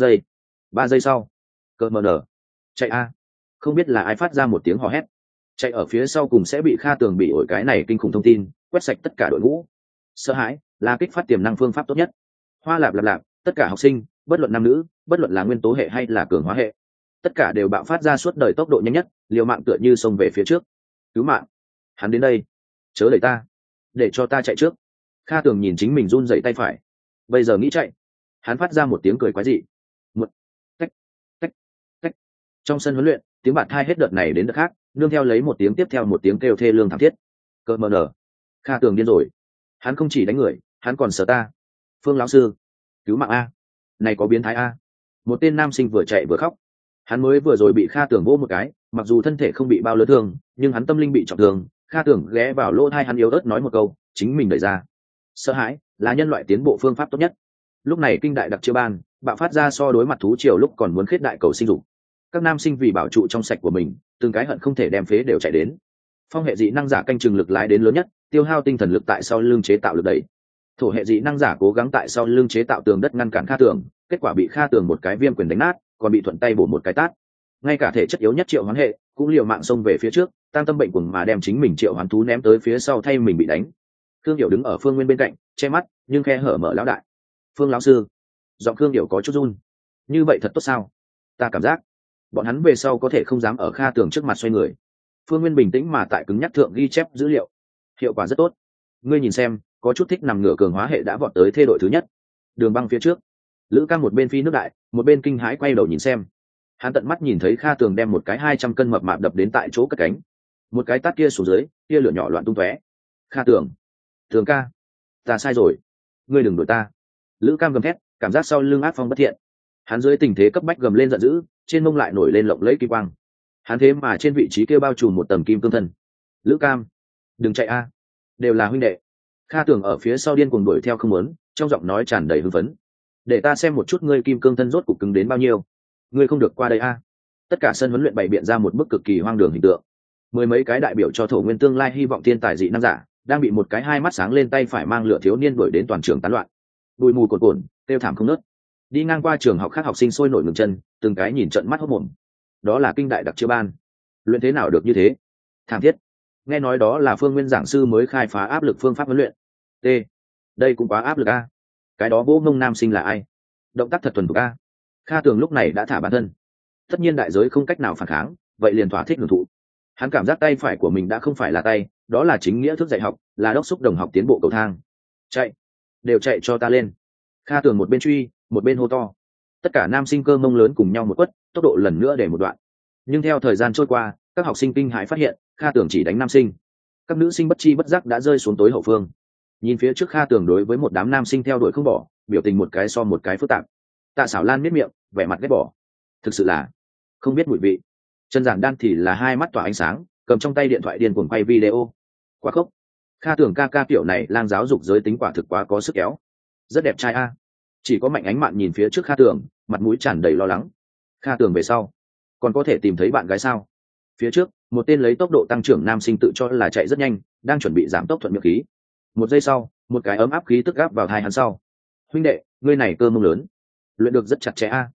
3 giây sau, cờ mờ nở, chạy a. Không biết là ai phát ra một tiếng hò hét, chạy ở phía sau cùng sẽ bị Kha Tường bị ổi cái này kinh khủng thông tin quét sạch tất cả đội ngũ. Sợ hãi là kích phát tiềm năng phương pháp tốt nhất. Hoa lạp lạp lạp, tất cả học sinh, bất luận nam nữ, bất luận là nguyên tố hệ hay là cường hóa hệ, tất cả đều bạo phát ra suốt đời tốc độ nhanh nhất, liều mạng tựa như xông về phía trước. Cứu mạng, hắn đến đây, chớ đẩy ta, để cho ta chạy trước. Kha Tường nhìn chính mình run rẩy tay phải, bây giờ nghĩ chạy, hắn phát ra một tiếng cười quái dị. Một tách tách tách. Trong sân huấn luyện, tiếng bạt thai hết đợt này đến đợt khác, nương theo lấy một tiếng tiếp theo một tiếng kêu thê lương thảm thiết. Cơn mờ nở, Kha Tường điên rồi, hắn không chỉ đánh người, hắn còn sờ ta. Phương lão sư, cứu mạng a, này có biến thái a. Một tên nam sinh vừa chạy vừa khóc, hắn mới vừa rồi bị Kha Tường vỗ một cái, mặc dù thân thể không bị bao lớn thương, nhưng hắn tâm linh bị trọng thương. Kha Tường ghé vào lỗ tai hắn yếu ớt nói một câu, chính mình đẩy ra. Sợ hãi là nhân loại tiến bộ phương pháp tốt nhất. Lúc này kinh đại đặc chiêu ban bạo phát ra so đối mặt thú triều lúc còn muốn khết đại cầu sinh dục. Các nam sinh vì bảo trụ trong sạch của mình, từng cái hận không thể đem phế đều chạy đến. Phong hệ dị năng giả canh chừng lực lái đến lớn nhất, tiêu hao tinh thần lực tại sau lưng chế tạo lực đẩy. Thổ hệ dị năng giả cố gắng tại sau lưng chế tạo tường đất ngăn cản Kha Tường, kết quả bị Kha Tường một cái viêm quyền đánh nát, còn bị thuận tay bổ một cái tát. Ngay cả thể chất yếu nhất triệu hoán hệ cũng liều mạng xông về phía trước, tam tâm bệnh cuồng mà đem chính mình triệu hoán thú ném tới phía sau thay mình bị đánh. Khương Điểu đứng ở Phương Nguyên bên cạnh, che mắt, nhưng khe hở mở lão đại. Phương lão sư, giọng Khương Điểu có chút run. Như vậy thật tốt sao? Ta cảm giác bọn hắn về sau có thể không dám ở Kha Tường trước mặt xoay người. Phương Nguyên bình tĩnh mà tại cứng nhắc thượng ghi chép dữ liệu, hiệu quả rất tốt. Ngươi nhìn xem, có chút thích nằm ngửa cường hóa hệ đã vọt tới thê đội thứ nhất. Đường Băng phía trước, Lữ Cam một bên phi nước đại, một bên kinh hãi quay đầu nhìn xem. Hắn tận mắt nhìn thấy Kha Tường đem một cái 200 cân mập mạp đập đến tại chỗ cất cánh, một cái tát kia xuống dưới, tia lửa nhỏ loạn tung tóe. Kha Tường, Tường ca, ta sai rồi, ngươi đừng đuổi ta. Lữ Cam gầm thét, cảm giác sau lưng ác phong bất thiện. Hắn dưới tình thế cấp bách gầm lên giận dữ, trên mông lại nổi lên lộng lẫy kim quang. Hắn thế mà trên vị trí kia bao trùm một tầng kim cương thân. Lữ Cam, đừng chạy a, đều là huynh đệ. Kha Tường ở phía sau điên cuồng đuổi theo không muốn, trong giọng nói tràn đầy hưng phấn. Để ta xem một chút ngươi kim cương thân rốt cục cứng đến bao nhiêu. Ngươi không được qua đây a. Tất cả sân huấn luyện bày biện ra một bức cực kỳ hoang đường hình tượng. Mười mấy cái đại biểu cho thổ nguyên tương lai hy vọng thiên tài dị năng giả đang bị một cái hai mắt sáng lên tay phải mang lửa thiếu niên đuổi đến toàn trường tán loạn. Bụi mù cồn kêu thảm không nớt. Đi ngang qua trường học khác học sinh sôi nổi ngừng chân, từng cái nhìn trợn mắt hốt mồm. Đó là kinh đại đặc chiêu ban, luyện thế nào được như thế? Thảm thiết. Nghe nói đó là Phương Nguyên giảng sư mới khai phá áp lực phương pháp huấn luyện. T, đây cũng quá áp lực a. Cái đó vỗ mông nam sinh là ai? Động tác thật thuần thục a. Kha Tường lúc này đã thả bản thân, tất nhiên đại giới không cách nào phản kháng, vậy liền thỏa thích hưởng thụ. Hắn cảm giác tay phải của mình đã không phải là tay, đó là chính nghĩa thức dạy học, là đốc thúc đồng học tiến bộ cầu thang. Chạy, đều chạy cho ta lên. Kha Tường một bên truy, một bên hô to. Tất cả nam sinh cơ mông lớn cùng nhau một quất, tốc độ lần nữa để một đoạn. Nhưng theo thời gian trôi qua, các học sinh kinh hãi phát hiện, Kha Tường chỉ đánh nam sinh, các nữ sinh bất chi bất giác đã rơi xuống tối hậu phương. Nhìn phía trước Kha Tường đối với một đám nam sinh theo đuổi không bỏ, biểu tình một cái so một cái phức tạp. Tạ Sảo Lan miết miệng, vẻ mặt ghét bỏ. Thực sự là không biết mùi vị. Trần Giản Đan thì là hai mắt tỏa ánh sáng, cầm trong tay điện thoại điên cuồng quay video. Quá khốc. Kha Tường ca ca kiểu này lang giáo dục giới tính quả thực quá có sức kéo. Rất đẹp trai a. Chỉ có Mạnh Ánh Mạn nhìn phía trước Kha Tường, mặt mũi tràn đầy lo lắng. Kha Tường về sau, còn có thể tìm thấy bạn gái sao? Phía trước, một tên lấy tốc độ tăng trưởng nam sinh tự cho là chạy rất nhanh, đang chuẩn bị giảm tốc thuận miệng khí. Một giây sau, một cái ấm áp khí tức gáp vào tai hắn sau. Huynh đệ, ngươi này cơ mông lớn, luyện được rất chặt chẽ a.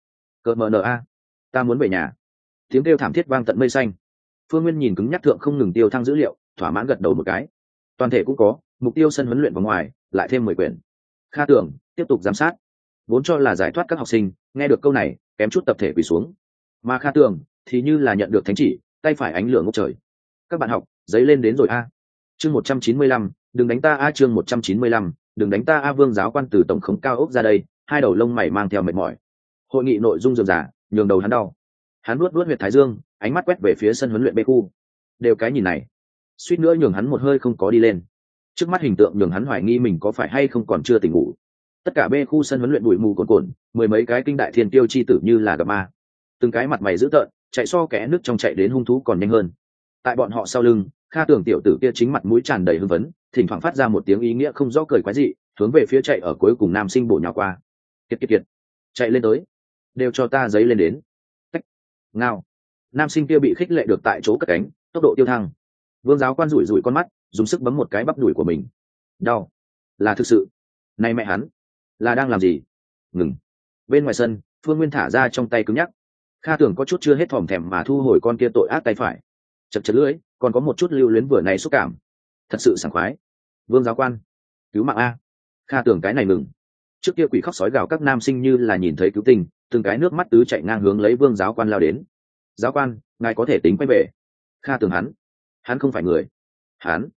Cờ mờ nờ a, ta muốn về nhà. Tiếng kêu thảm thiết vang tận mây xanh. Phương Nguyên nhìn cứng nhắc thượng không ngừng tiêu thăng dữ liệu, thỏa mãn gật đầu một cái. Toàn thể cũng có, mục tiêu sân huấn luyện vào ngoài, lại thêm 10 quyển. Kha Tưởng tiếp tục giám sát. Vốn cho là giải thoát các học sinh, nghe được câu này, kém chút tập thể quỳ xuống. Mà Kha Tưởng thì như là nhận được thánh chỉ, tay phải ánh lửa ngút trời. Các bạn học, giấy lên đến rồi a. Chương 195, đừng đánh ta a. Chương 195, đừng đánh ta a. Vương giáo quan từ tổng khống cao ốc ra đây, hai đầu lông mày mang theo mệt mỏi. Hội nghị nội dung rườm rà, nhường đầu hắn đau. Hắn nuốt huyệt thái dương, ánh mắt quét về phía sân huấn luyện B khu. Đều cái nhìn này, suýt nữa nhường hắn một hơi không có đi lên. Trước mắt hình tượng nhường hắn hoài nghi mình có phải hay không còn chưa tỉnh ngủ. Tất cả B khu sân huấn luyện bụi mù cuồn cuộn, mười mấy cái kinh đại thiên tiêu chi tử như là gặp ma. Từng cái mặt mày dữ tợn, chạy so kẽ nước trong chạy đến hung thú còn nhanh hơn. Tại bọn họ sau lưng, Kha Tưởng tiểu tử kia chính mặt mũi tràn đầy hưng phấn, thỉnh thoảng phát ra một tiếng ý nghĩa không rõ cười quái dị, hướng về phía chạy ở cuối cùng nam sinh bổ nhào qua. Kiệt, chạy lên tới, đều cho ta giấy lên đến. Tách. Ngao. Nam sinh kia bị khích lệ được tại chỗ cất cánh, tốc độ tiêu thăng. Vương giáo quan rủi rủi con mắt, dùng sức bấm một cái bắp đùi của mình. Đau. Là thực sự. Này mẹ hắn, là đang làm gì? Ngừng. Bên ngoài sân, Phương Nguyên thả ra trong tay cứng nhắc. Kha Tưởng có chút chưa hết thòm thèm mà thu hồi con kia tội ác tay phải. Chật lưỡi, còn có một chút lưu luyến vừa này xúc cảm. Thật sự sảng khoái. Vương giáo quan, cứu mạng a. Kha Tưởng cái này mừng. Trước kia quỷ khóc sói gào các nam sinh như là nhìn thấy cứu tình, từng cái nước mắt tứ chạy ngang hướng lấy Vương giáo quan lao đến. Giáo quan, ngài có thể tính quay về. Kha Tưởng hắn không phải người. Hắn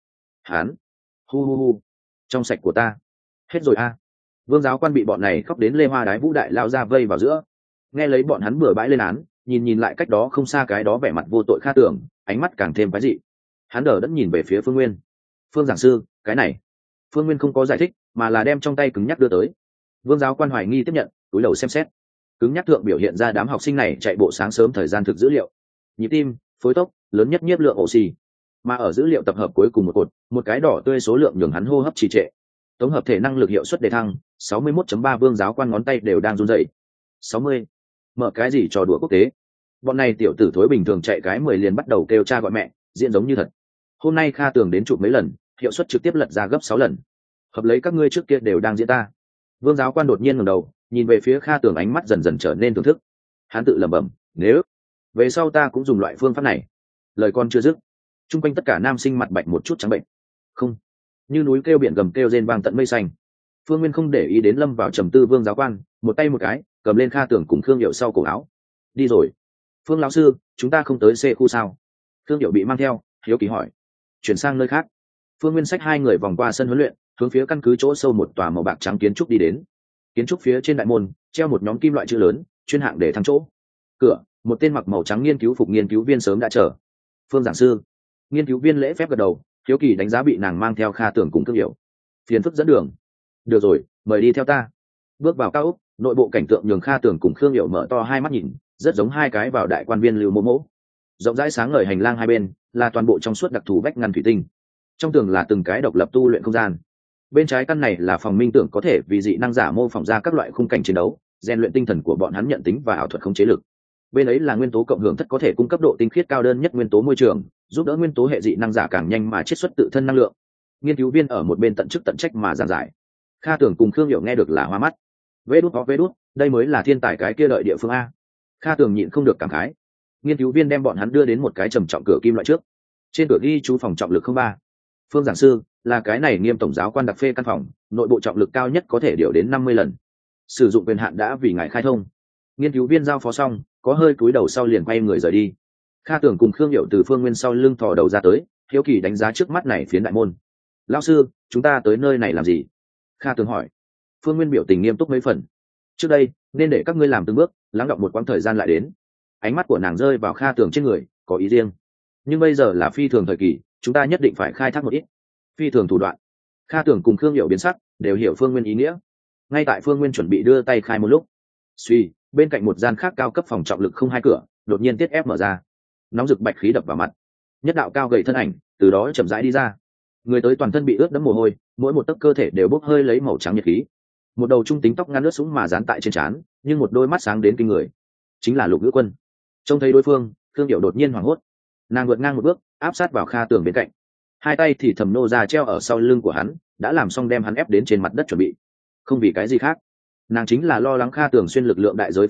hu trong sạch của ta hết rồi a. Vương giáo quan bị bọn này khóc đến lê hoa đái vũ đại lao ra vây vào giữa, nghe lấy bọn hắn bừa bãi lên án, nhìn lại cách đó không xa cái đó vẻ mặt vô tội Kha Tưởng, ánh mắt càng thêm quái dị. Hắn đờ đẫn nhìn về phía Phương Nguyên. Phương giảng sư, cái này. Phương Nguyên không có giải thích, mà là đem trong tay cứng nhắc đưa tới. Vương giáo quan hoài nghi tiếp nhận, túi đầu xem xét. Cứng nhắc thượng biểu hiện ra đám học sinh này chạy bộ sáng sớm thời gian thực dữ liệu, nhịp tim, phối tốc, lớn nhất nhiếp lượng oxy. Mà ở dữ liệu tập hợp cuối cùng một cột, một cái đỏ tươi số lượng nhường hắn hô hấp trì trệ. Tổng hợp thể năng lực hiệu suất đề thăng 61.3. Vương giáo quan ngón tay đều đang run rẩy. 60. Mở cái gì trò đùa quốc tế. Bọn này tiểu tử thối bình thường chạy cái 10 liền bắt đầu kêu cha gọi mẹ, diễn giống như thật. Hôm nay Kha Tưởng đến chụp mấy lần, hiệu suất trực tiếp lật ra gấp 6 lần. Hợp lấy các ngươi trước kia đều đang diễn ta. Vương giáo quan đột nhiên ngẩng đầu, nhìn về phía Kha Tưởng, ánh mắt dần dần trở nên thưởng thức. Hắn tự lẩm bẩm, nếu về sau ta cũng dùng loại phương pháp này. Lời con chưa dứt, chung quanh tất cả nam sinh mặt bạch một chút trắng bệnh. Không, như núi kêu biển gầm kêu rên vang tận mây xanh. Phương Nguyên không để ý đến lâm vào trầm tư Vương giáo quan, một tay một cái cầm lên Kha Tưởng cùng Khương Diệu sau cổ áo. Đi rồi. Phương lão sư, chúng ta không tới C khu sao? Khương Diệu bị mang theo, hiếu kỳ hỏi. Chuyển sang nơi khác. Phương Nguyên xách hai người vòng qua sân huấn luyện, hướng phía căn cứ chỗ sâu một tòa màu bạc trắng kiến trúc đi đến. Kiến trúc phía trên đại môn treo một nhóm kim loại chữ lớn, chuyên hạng để thăng chỗ. Cửa, một tên mặc màu trắng nghiên cứu phục nghiên cứu viên sớm đã chờ. Phương giảng sư. Nghiên cứu viên lễ phép gật đầu, hiếu kỳ đánh giá bị nàng mang theo Kha Tưởng cùng Khương Diệu. Phiền phức dẫn đường. Được rồi, mời đi theo ta. Bước vào cao ốc, nội bộ cảnh tượng nhường Kha Tưởng cùng Khương Diệu mở to hai mắt nhìn, rất giống hai cái vào đại quan viên Lưu Mô Mỗ. Rộng rãi sáng ngời hành lang hai bên là toàn bộ trong suốt đặc thù vách ngăn thủy tinh, trong tường là từng cái độc lập tu luyện không gian. Bên trái căn này là phòng minh tưởng có thể vì dị năng giả mô phỏng ra các loại khung cảnh chiến đấu, rèn luyện tinh thần của bọn hắn nhận tính và ảo thuật khống chế lực. Bên ấy là nguyên tố cộng hưởng thất có thể cung cấp độ tinh khiết cao đơn nhất nguyên tố môi trường, giúp đỡ nguyên tố hệ dị năng giả càng nhanh mà chiết xuất tự thân năng lượng. Nghiên cứu viên ở một bên tận chức tận trách mà giảng giải. Kha Tưởng cùng Khương Diệu nghe được là hoa mắt. Vê đút, đây mới là thiên tài cái kia đợi địa phương a. Kha Tưởng nhịn không được cảm khái. Nghiên cứu viên đem bọn hắn đưa đến một cái trầm trọng cửa kim loại trước. Trên cửa ghi chú phòng trọng lực 03. Phương giảng sư, là cái này Nghiêm tổng giáo quan đặc phê căn phòng, nội bộ trọng lực cao nhất có thể điều đến 50 lần. Sử dụng quyền hạn đã vì ngài khai thông. Nghiên cứu viên giao phó xong, có hơi cúi đầu sau liền quay người rời đi. Kha Tưởng cùng Khương Diệu từ Phương Nguyên sau lưng thò đầu ra tới, hiếu kỳ đánh giá trước mắt này phiến đại môn. Lão sư, chúng ta tới nơi này làm gì? Kha Tưởng hỏi. Phương Nguyên biểu tình nghiêm túc mấy phần. Trước đây nên để các ngươi làm từng bước, lắng đọng một quãng thời gian lại đến. Ánh mắt của nàng rơi vào Kha Tưởng trên người, có ý riêng. Nhưng bây giờ là phi thường thời kỳ, chúng ta nhất định phải khai thác một ít phi thường thủ đoạn. Kha Tưởng cùng Khương Diệu biến sắc, đều hiểu Phương Nguyên ý nghĩa. Ngay tại Phương Nguyên chuẩn bị đưa tay khai một lúc, suy, bên cạnh một gian khác cao cấp phòng trọng lực không hai cửa đột nhiên tiết ép mở ra, nóng rực bạch khí đập vào mặt. Nhất đạo cao gầy thân ảnh từ đó chậm rãi đi ra. Người tới toàn thân bị ướt đẫm mồ hôi, mỗi một tấc cơ thể đều bốc hơi lấy màu trắng nhiệt khí. Một đầu trung tính tóc ngắn ướt sũng mà dán tại trên trán, nhưng một đôi mắt sáng đến kinh người. Chính là Lục Ngữ Quân. Trông thấy đối phương, Khương Diệu đột nhiên hoảng hốt. Nàng vượt ngang một bước, áp sát vào Kha Tưởng bên cạnh, hai tay thì thầm nô ra treo ở sau lưng của hắn, đã làm xong đem hắn ép đến trên mặt đất chuẩn bị. Không vì cái gì khác, nàng chính là lo lắng Kha Tưởng xuyên lực lượng đại giới phát tác,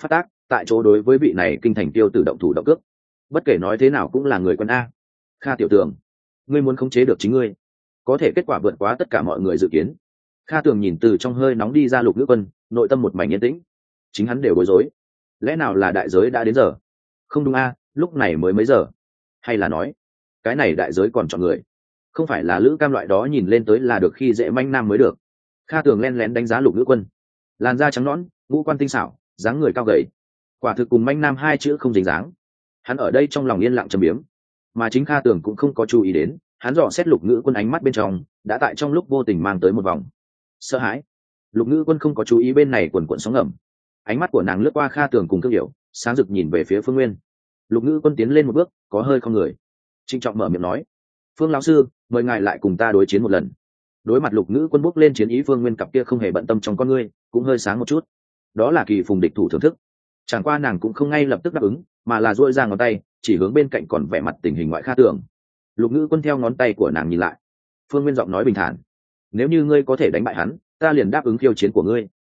tại chỗ đối với vị này kinh thành tiêu tử động thủ động cước. Bất kể nói thế nào cũng là người quân a. Kha tiểu tường, ngươi muốn khống chế được chính ngươi, có thể kết quả vượt quá tất cả mọi người dự kiến. Kha tường nhìn từ trong hơi nóng đi ra Lục Ngữ Quân, nội tâm một mảnh yên tĩnh. Chính hắn đều bối rối, lẽ nào là đại giới đã đến giờ? Không đúng a, lúc này mới mấy giờ? Hay là nói cái này đại giới còn chọn người, không phải là Lữ Cam loại đó nhìn lên tới là được khi dễ manh nam mới được. Kha tường len lén đánh giá Lục Ngữ Quân, làn da trắng nõn, ngũ quan tinh xảo, dáng người cao gầy, quả thực cùng manh nam hai chữ không dính dáng. Hắn ở đây trong lòng yên lặng trầm biếm, mà chính Kha tường cũng không có chú ý đến, hắn dò xét Lục Ngữ Quân ánh mắt bên trong đã tại trong lúc vô tình mang tới một vòng sợ hãi. Lục Ngữ Quân không có chú ý bên này quần quần sóng ngầm, ánh mắt của nàng lướt qua Kha tường cùng Thương Hiểu, sáng rực nhìn về phía Phương Nguyên. Lục Ngữ Quân tiến lên một bước, có hơi không người, trịnh trọng mở miệng nói: Phương lão sư, mời ngài lại cùng ta đối chiến một lần. Đối mặt Lục Ngữ Quân bước lên chiến ý, Phương Nguyên cặp kia không hề bận tâm trong con ngươi cũng hơi sáng một chút. Đó là kỳ phùng địch thủ thưởng thức. Chẳng qua nàng cũng không ngay lập tức đáp ứng, mà là duỗi ra ngón tay chỉ hướng bên cạnh còn vẻ mặt tình hình ngoại Kha tường. Lục Ngữ Quân theo ngón tay của nàng nhìn lại. Phương Nguyên giọng nói bình thản: nếu như ngươi có thể đánh bại hắn, ta liền đáp ứng khiêu chiến của ngươi.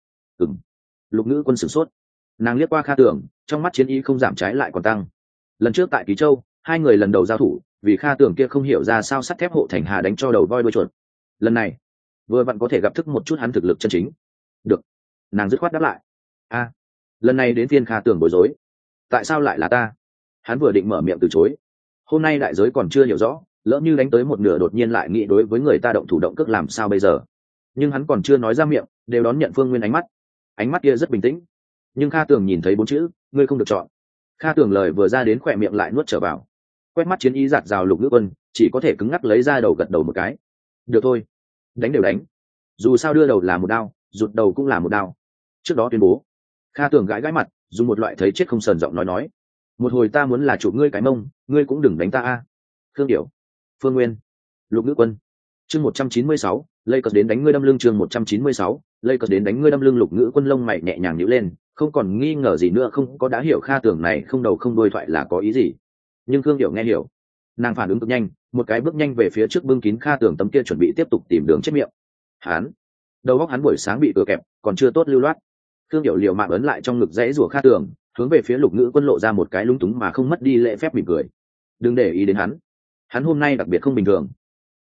Lục Ngữ Quân sửng sốt, nàng liếc qua Kha tường, trong mắt chiến ý không giảm, trái lại còn tăng. Lần trước tại Ký Châu, hai người lần đầu giao thủ, vì Kha tường kia không hiểu ra sao sắt thép hộ thành hà đánh cho đầu voi đuôi chuột. Lần này vừa vặn có thể gặp thức một chút hắn thực lực chân chính. Được, nàng dứt khoát đáp lại. Lần này đến phiên Kha tường bối rối. Tại sao lại là ta? Hắn vừa định mở miệng từ chối, hôm nay đại giới còn chưa hiểu rõ, lỡ như đánh tới một nửa đột nhiên lại nghĩ đối với người ta động thủ động cước làm sao bây giờ. Nhưng hắn còn chưa nói ra miệng, đều đón nhận Phương Nguyên ánh mắt kia rất bình tĩnh. Nhưng Kha tường nhìn thấy 4 chữ: ngươi không được chọn. Kha tường lời vừa ra đến khỏe miệng lại nuốt trở vào, quét mắt chiến ý giạt rào Lục Ngữ Quân, chỉ có thể cứng ngắc lấy ra đầu gật đầu một cái. Được thôi, đánh đều đánh, dù sao đưa đầu là một đao, rụt đầu cũng là một đao. Trước đó tuyên bố. Kha tường gãi mặt, dùng một loại thấy chết không sờn giọng nói: một hồi ta muốn là chụp ngươi cái mông, ngươi cũng đừng đánh ta a. Khương Điểu, Phương Nguyên, Lục Ngữ Quân. Chương 196, Lakers đến đánh ngươi đâm lưng. Chương 196, Lakers đến đánh ngươi đâm lưng. Lục Ngữ Quân lông mày nhẹ nhàng nhíu lên, không còn nghi ngờ gì nữa, không có đã hiểu Kha tường này không đầu không đuôi thoại là có ý gì. Nhưng Khương Điểu nghe hiểu, nàng phản ứng cực nhanh, một cái bước nhanh về phía trước bưng kín Kha tường tấm kia chuẩn bị tiếp tục tìm đường chết miệng. Đầu óc hắn buổi sáng bị cửa kẹp, còn chưa tốt lưu loát. Khương Điểu liều mạng ấn lại trong ngực dãy rủa Kha tường, hướng về phía Lục Ngữ Quân lộ ra một cái lúng túng mà không mất đi lễ phép mỉm cười. Đừng để ý đến hắn hôm nay đặc biệt không bình thường.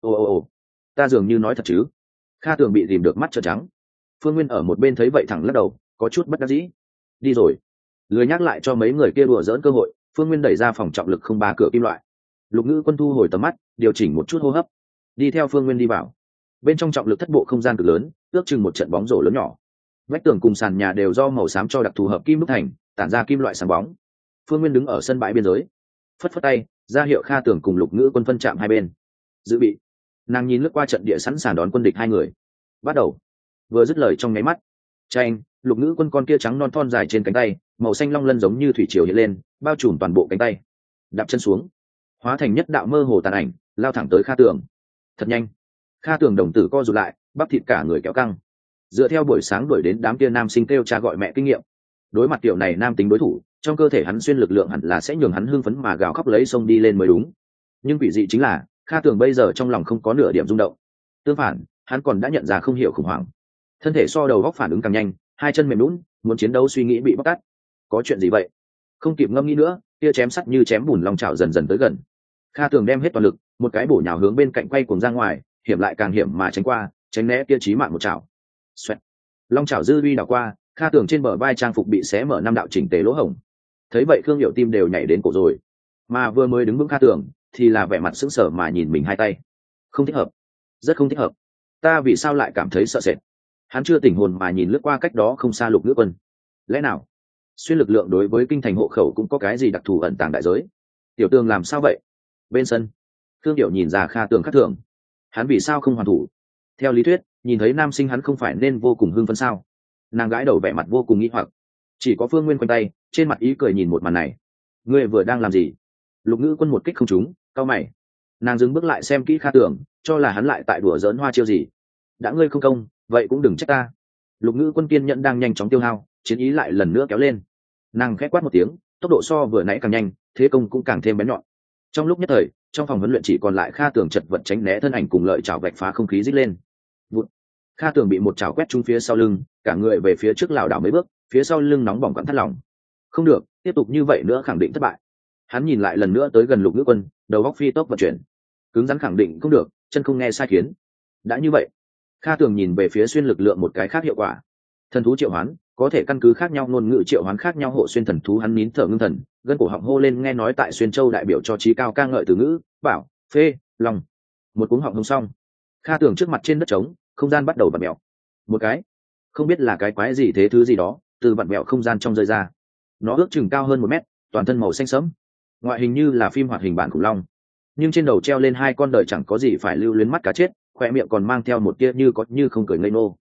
Ồ, ta dường như nói thật chứ? Kha tường bị dìm được mắt trợn trắng. Phương Nguyên ở một bên thấy vậy thẳng lắc đầu, có chút bất đắc dĩ. Đi rồi, lười nhắc lại cho mấy người kia đùa dỡn cơ hội. Phương Nguyên đẩy ra phòng trọng lực không ba cửa kim loại. Lục Ngữ Quân thu hồi tầm mắt, điều chỉnh một chút hô hấp, đi theo Phương Nguyên đi vào. Bên trong trọng lực thất bộ không gian cực lớn, ước chừng một trận bóng rổ lớn nhỏ. Vách tường cùng sàn nhà đều do màu xám cho đặc thù hợp kim đúc thành, tản ra kim loại sáng bóng. Phương Nguyên đứng ở sân bãi biên giới, phất phất tay ra hiệu Kha tường cùng Lục Ngữ Quân phân chạm hai bên. Dự bị. Nàng nhìn lướt qua trận địa sẵn sàng đón quân địch hai người. Bắt đầu. Vừa dứt lời trong nháy mắt, tranh Lục Ngữ Quân con kia trắng non thon dài trên cánh tay, màu xanh long lân giống như thủy triều hiện lên, bao trùm toàn bộ cánh tay. Đạp chân xuống, hóa thành nhất đạo mơ hồ tàn ảnh, lao thẳng tới Kha tường. Thật nhanh. Kha tường đồng tử co rụt lại, bắp thịt cả người kéo căng. Dựa theo buổi sáng đuổi đến đám kia nam sinh kêu cha gọi mẹ kinh nghiệm, đối mặt kiểu này nam tính đối thủ, trong cơ thể hắn xuyên lực lượng hẳn là sẽ nhường hắn hưng phấn mà gào khóc lấy sông đi lên mới đúng. Nhưng quỷ dị chính là Kha tường bây giờ trong lòng không có nửa điểm rung động. Tương phản, hắn còn đã nhận ra không hiểu khủng hoảng. Thân thể so đầu góc phản ứng càng nhanh, hai chân mềm lún, muốn chiến đấu suy nghĩ bị bóc tát. Có chuyện gì vậy? Không kịp ngâm nghĩ nữa, kia chém sắt như chém bùn long chảo dần dần tới gần. Kha tường đem hết toàn lực, một cái bổ nhào hướng bên cạnh quay cuồng ra ngoài, hiểm lại càng hiểm mà tránh qua, tránh né kia chí mạng một chảo. Xoẹt. Long chảo dư uy đảo qua, Kha tường trên bờ vai trang phục bị xé mở 5 đạo chỉnh tề lỗ hổng. Thấy vậy Khương Hiểu tim đều nhảy đến cổ rồi, mà vừa mới đứng vững Kha tường thì là vẻ mặt sững sờ mà nhìn mình hai tay. Không thích hợp, rất không thích hợp. Ta vì sao lại cảm thấy sợ sệt? Hắn chưa tỉnh hồn mà nhìn lướt qua cách đó không xa Lục Ngữ Quân. Lẽ nào xuyên lực lượng đối với kinh thành hộ khẩu cũng có cái gì đặc thù ẩn tàng đại giới? Tiểu Tường làm sao vậy? Bên sân, Khương Hiểu nhìn ra Kha tường khác thường. Hắn vì sao không hoàn thủ? Theo lý thuyết, nhìn thấy nam sinh hắn không phải nên vô cùng hưng phấn sao? Nàng gãi đầu vẻ mặt vô cùng nghi hoặc. Chỉ có Phương Nguyên quanh tay, trên mặt ý cười nhìn một màn này. Ngươi vừa đang làm gì? Lục Ngữ Quân một kích không trúng, cau mày. Nàng dừng bước lại xem kỹ Kha tường, cho là hắn lại tại đùa giỡn hoa chiêu gì. Đã ngươi không công, vậy cũng đừng trách ta. Lục Ngữ Quân kiên nhẫn đang nhanh chóng tiêu hao, chiến ý lại lần nữa kéo lên. Nàng khẽ quát một tiếng, tốc độ so vừa nãy càng nhanh, thế công cũng càng thêm bén nhọn. Trong lúc nhất thời, trong phòng huấn luyện chỉ còn lại Kha tường chật vật tránh né thân ảnh cùng lợi chảo vạch phá không khí rít lên. Vụt. Kha tường bị một chảo quét trúng phía sau lưng, cả người về phía trước lảo đảo mấy bước, phía sau lưng nóng bỏng quặn thắt lòng. không được, tiếp tục như vậy nữa khẳng định thất bại. Hắn nhìn lại lần nữa tới gần Lục Ngữ Quân, đầu góc phi tốc vận chuyển, cứng rắn khẳng định không được, chân không nghe sai khiến. Đã như vậy, Kha Tường nhìn về phía xuyên lực lượng một cái khác hiệu quả. Thần thú triệu hoán có thể căn cứ khác nhau ngôn ngữ triệu hoán khác nhau hộ xuyên thần thú. Hắn nín thở ngưng thần, gân cổ họng hô lên nghe nói tại Xuyên Châu đại biểu cho trí cao ca ngợi từ ngữ, bảo, phê, lòng. Một cuống họng hông xong, Kha Tường trước mặt trên đất trống, không gian bắt đầu vặn mèo. Một cái, không biết là cái quái gì thế thứ gì đó, từ vặn mèo không gian trong rơi ra. Nó ước chừng cao hơn 1 mét, toàn thân màu xanh sẫm, ngoại hình như là phim hoạt hình bản khủng long, nhưng trên đầu treo lên 2 con đời chẳng có gì phải lưu luyến mắt cá chết, khoe miệng còn mang theo một tia như có như không cười ngây ngô.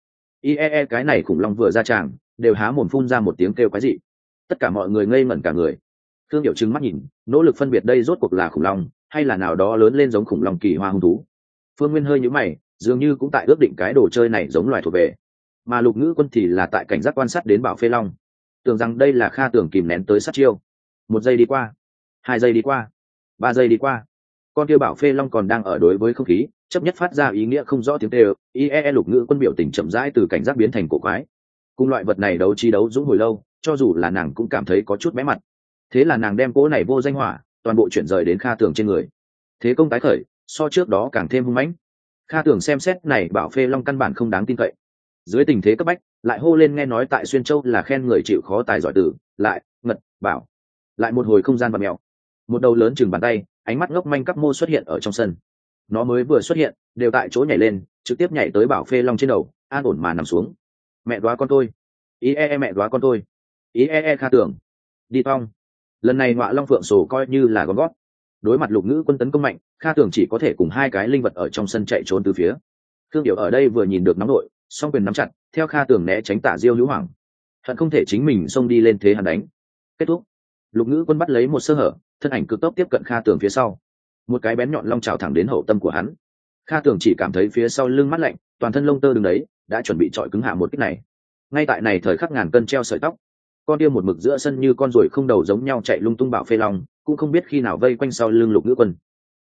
Cái này khủng long vừa ra tràng, đều há mồm phun ra một tiếng kêu quái dị. Tất cả mọi người ngây ngẩn cả người. Thương Điệu trừng mắt nhìn, nỗ lực phân biệt đây rốt cuộc là khủng long hay là nào đó lớn lên giống khủng long kỳ hoa hung thú. Phương Nguyên hơi nhíu mày, dường như cũng tại ước định cái đồ chơi này giống loài thuộc về, mà Lục Ngữ Quân thì là tại cảnh giác quan sát đến Bảo Phê Long, tưởng rằng đây là Kha Tường kìm nén tới sát chiêu. 1 giây đi qua, 2 giây đi qua, 3 giây đi qua, con kia Bảo Phê Long còn đang ở đối với không khí chấp nhất phát ra ý nghĩa không rõ tiếng kêu. Lục Ngữ Quân biểu tình chậm rãi từ cảnh giác biến thành cổ quái. Cùng loại vật này đấu trí đấu dũng hồi lâu, cho dù là nàng cũng cảm thấy có chút bé mặt. Thế là nàng đem cỗ này vô danh hỏa toàn bộ chuyển rời đến Kha Tường trên người. Thế công tái khởi, so trước đó càng thêm hung mãnh. Kha Tường xem xét này Bảo Phê Long căn bản không đáng tin cậy. Dưới tình thế cấp bách, lại hô lên nghe nói tại Xuyên Châu là khen người chịu khó tài giỏi tử, lại ngật bảo. Lại một hồi không gian vặn mèo. Một đầu lớn chừng bàn tay, ánh mắt ngốc manh cắp mô xuất hiện ở trong sân. Nó mới vừa xuất hiện, đều tại chỗ nhảy lên, trực tiếp nhảy tới Bảo Phê Long trên đầu, an ổn mà nằm xuống. Mẹ đoá con tôi, mẹ đoá con tôi, Kha Tường đi tong. Lần này Ngọa Long Phượng Sổ coi như là gom gót. Đối mặt Lục Ngữ Quân tấn công mạnh, Kha Tường chỉ có thể cùng 2 cái linh vật ở trong sân chạy trốn từ phía. Thương Điệu ở đây vừa nhìn được nóng nội, song quyền nắm chặt, theo Kha Tường né tránh Tả Diêu hữu hoàng, hận không thể chính mình xông đi lên thế hắn đánh. Kết thúc, Lục Ngữ Quân bắt lấy một sơ hở, thân ảnh cực tốc tiếp cận Kha Tường phía sau, một cái bén nhọn long chảo thẳng đến hậu tâm của hắn. Kha Tường chỉ cảm thấy phía sau lưng mát lạnh, toàn thân lông tơ đứng đấy, đã chuẩn bị trọi cứng hạ một kích này. Ngay tại này thời khắc ngàn cân treo sợi tóc, con kia một mực giữa sân như con ruồi không đầu giống nhau chạy lung tung Bảo Phê Long, cũng không biết khi nào vây quanh sau lưng Lục Ngữ Quân.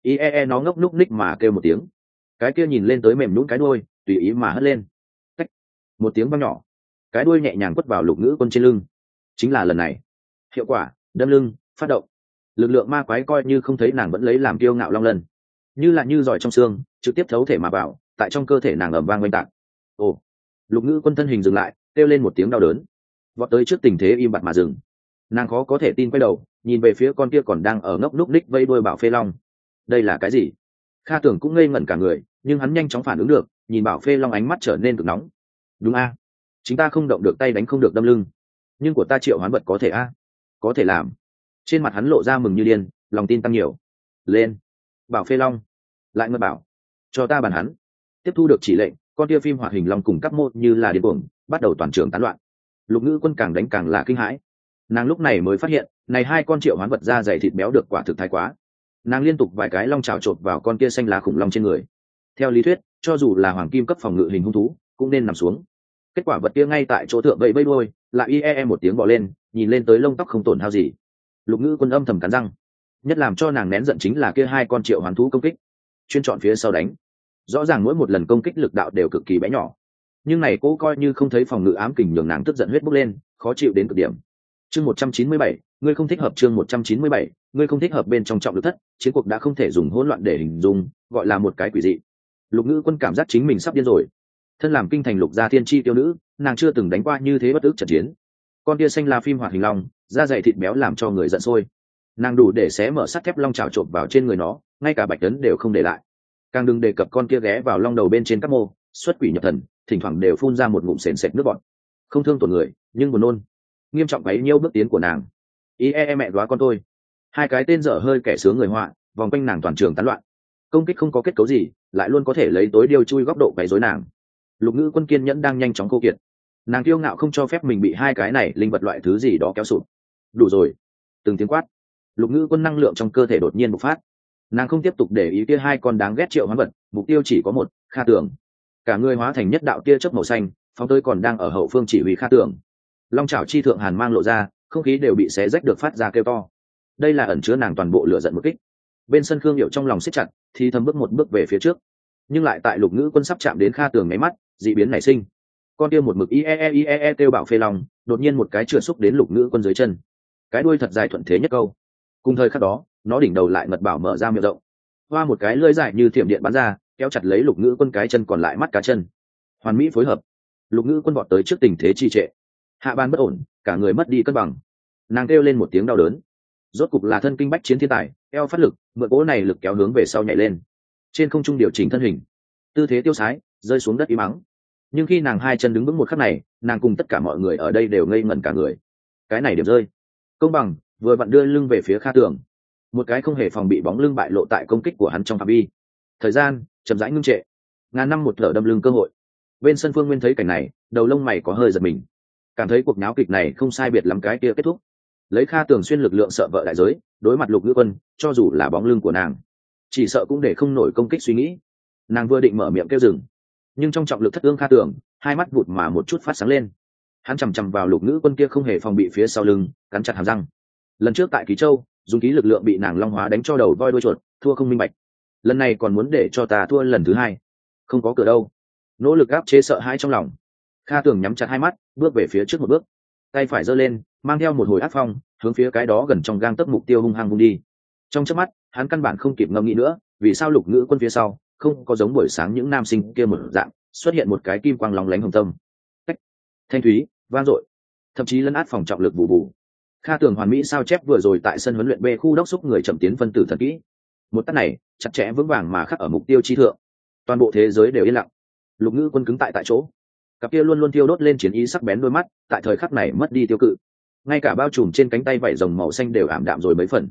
Nó ngốc núc ních mà kêu một tiếng, cái kia nhìn lên tới mềm nhũn cái đuôi, tùy ý mà hất lên. Tách. Một tiếng vang nhỏ, cái đuôi nhẹ nhàng quất vào Lục Ngữ Quân trên lưng. Chính là lần này, hiệu quả, đâm lưng, phát động. Lực lượng ma quái coi như không thấy nàng vẫn lấy làm kiêu ngạo long lần, như là như giỏi trong xương, trực tiếp thấu thể mà vào, tại trong cơ thể nàng ầm vang oanh tạc. Ồ! Lục Ngữ Quân thân hình dừng lại, kêu lên một tiếng đau đớn, vọt tới trước tình thế im bặt mà dừng. Nàng khó có thể tin quay đầu, nhìn về phía con kia còn đang ở ngốc núc ních vây đuôi Bảo Phê Long. Đây là cái gì? Kha Tường cũng ngây ngẩn cả người, nhưng hắn nhanh chóng phản ứng được, nhìn Bảo Phê Long ánh mắt trở nên cực nóng. Đúng a, chúng ta không động được tay đánh không được đâm lưng, nhưng của ta triệu hoán vật có thể a, có thể làm. Trên mặt hắn lộ ra mừng như điên, lòng tin tăng nhiều. Lên, Bảo Phê Long, lại ngất bảo, cho ta bàn hắn. Tiếp thu được chỉ lệnh, con tia phim hoạt hình long cùng các môn như là điên cuồng, bắt đầu toàn trường tán loạn. Lục Ngữ Quân càng đánh càng là kinh hãi. Nàng lúc này mới phát hiện, này 2 con triệu hoán vật da dày thịt béo được quả thực thái quá. Nàng liên tục vài cái long chảo chộp vào con kia xanh lá khủng long trên người. Theo lý thuyết, cho dù là hoàng kim cấp phòng ngự hình hung thú, cũng nên nằm xuống. Kết quả vật kia ngay tại chỗ thượng vẫy vẫy đuôi, lại một tiếng bò lên, nhìn lên tới lông tóc không tổn hao gì. Lục Ngữ Quân âm thầm cắn răng. Nhất làm cho nàng nén giận chính là kia 2 con triệu hoán thú công kích, chuyên chọn phía sau đánh. Rõ ràng mỗi một lần công kích lực đạo đều cực kỳ bé nhỏ, nhưng này cô coi như không thấy phòng ngự ám kình nhường nàng tức giận huyết bốc lên, khó chịu đến cực điểm. Chương 197, ngươi không thích hợp. Chương 197, ngươi không thích hợp. Bên trong trọng lực thất, chiến cuộc đã không thể dùng hỗn loạn để hình dung, gọi là một cái quỷ dị. Lục Ngữ Quân cảm giác chính mình sắp điên rồi. Thân làm kinh thành lục gia thiên chi tiêu nữ, nàng chưa từng đánh qua như thế bất ức trận chiến. Con kia xanh là phim hoạt hình long, da dày thịt béo làm cho người giận sôi. Nàng đủ để xé mở sắt thép long trào trộn vào trên người nó, ngay cả bạch tấn đều không để lại. Càng đừng đề cập con kia ghé vào long đầu bên trên các mô, xuất quỷ nhập thần, thỉnh thoảng đều phun ra một ngụm sền sệt nước bọt. Không thương tổn người, nhưng buồn nôn. Nghiêm trọng bấy nhiêu bước tiến của nàng. Mẹ đoá con tôi. 2 cái tên dở hơi kẻ sướng người họa, vòng quanh nàng toàn trường tán loạn. Công kích không có kết cấu gì, lại luôn có thể lấy tối điều chui góc độ quấy rối nàng. Lục Ngữ Quân kiên nhẫn đang nhanh chóng khô kiệt. Nàng kiêu ngạo không cho phép mình bị 2 cái này linh vật loại thứ gì đó kéo sụp. Đủ rồi. Từng tiếng quát. Lục Ngữ Quân năng lượng trong cơ thể đột nhiên bộc phát. Nàng không tiếp tục để ý kia 2 con đáng ghét triệu hoán vật, mục tiêu chỉ có một, Kha Tường. Cả người hóa thành nhất đạo tia chớp màu xanh, phóng tới còn đang ở hậu phương chỉ huy Kha Tường. Long chảo chi thượng hàn mang lộ ra, không khí đều bị xé rách được phát ra kêu to. Đây là ẩn chứa nàng toàn bộ lửa giận một kích. Bên sân Khương Diệu trong lòng siết chặt, thì thầm bước một bước về phía trước. Nhưng lại tại Lục Ngữ Quân sắp chạm đến Kha Tường nháy mắt, dị biến nảy sinh. Con kia một mực kêu Bảo Phê Long, đột nhiên một cái trượt xúc đến Lục Ngữ Quân dưới chân. cái đuôi thật dài thuận thế nhất câu. Cùng thời khắc đó nó đỉnh đầu lại ngật bảo mở ra miệng rộng, hoa một cái lưỡi dài như thiểm điện bắn ra, kéo chặt lấy Lục Ngữ Quân cái chân còn lại mắt cá chân. Hoàn mỹ phối hợp. Lục Ngữ Quân vọt tới trước tình thế trì trệ, hạ ban bất ổn, cả người mất đi cân bằng. Nàng kêu lên một tiếng đau đớn. Rốt cục là thân kinh bách chiến thiên tài, eo phát lực, mượn cỗ này lực kéo hướng về sau nhảy lên. Trên không trung điều chỉnh thân hình, tư thế tiêu sái, rơi xuống đất im mắng. Nhưng khi nàng hai chân đứng vững một khắc này, nàng cùng tất cả mọi người ở đây đều ngây ngẩn cả người. Cái này điểm rơi công bằng, vừa vặn đưa lưng về phía Kha Tường. Một cái không hề phòng bị bóng lưng bại lộ tại công kích của hắn trong phạm vi. Thời gian chậm rãi ngưng trệ, ngàn năm một thở đâm lưng cơ hội. Bên sân Phương Nguyên thấy cảnh này, đầu lông mày có hơi giật mình, cảm thấy cuộc náo kịch này không sai biệt lắm cái kia kết thúc. Lấy Kha Tường xuyên lực lượng sợ vợ đại giới, đối mặt Lục Ngữ Quân, cho dù là bóng lưng của nàng, chỉ sợ cũng để không nổi công kích suy nghĩ. Nàng vừa định mở miệng kêu dừng, nhưng trong trọng lực thất ương Kha Tường, hai mắt vụt mà một chút phát sáng lên. Hắn chằm chằm vào Lục Ngữ Quân kia không hề phòng bị phía sau lưng, cắn chặt hàm răng. Lần trước tại Ký Châu, dùng ký lực lượng bị nàng long hóa đánh cho đầu voi đuôi chuột, thua không minh bạch. Lần này còn muốn để cho ta thua lần thứ hai, không có cửa đâu. Nỗ lực áp chế sợ hãi trong lòng, Kha Tường nhắm chặt hai mắt, bước về phía trước một bước, tay phải giơ lên, mang theo một hồi ác phong, hướng phía cái đó gần trong gang tấc mục tiêu hung hăng vung đi. Trong chớp mắt, hắn căn bản không kịp ngẫm nghĩ nữa, vì sao Lục Ngữ Quân phía sau không có giống buổi sáng những nam sinh kia một dạng, xuất hiện một cái kim quang lóng lánh hồng tâm. Cách thanh thúy, vang dội, thậm chí lấn át phòng trọng lực vụ vụ. Kha Tường hoàn mỹ sao chép vừa rồi tại sân huấn luyện B khu đốc xúc người chậm tiến phân tử thật kỹ. Một tát này, chặt chẽ vững vàng mà khắc ở mục tiêu chi thượng. Toàn bộ thế giới đều yên lặng. Lục Ngữ Quân cứng tại chỗ, cặp kia luôn luôn thiêu đốt lên chiến ý sắc bén đôi mắt, tại thời khắc này mất đi tiêu cự. Ngay cả bao trùm trên cánh tay vảy rồng màu xanh đều ảm đạm rồi mấy phần.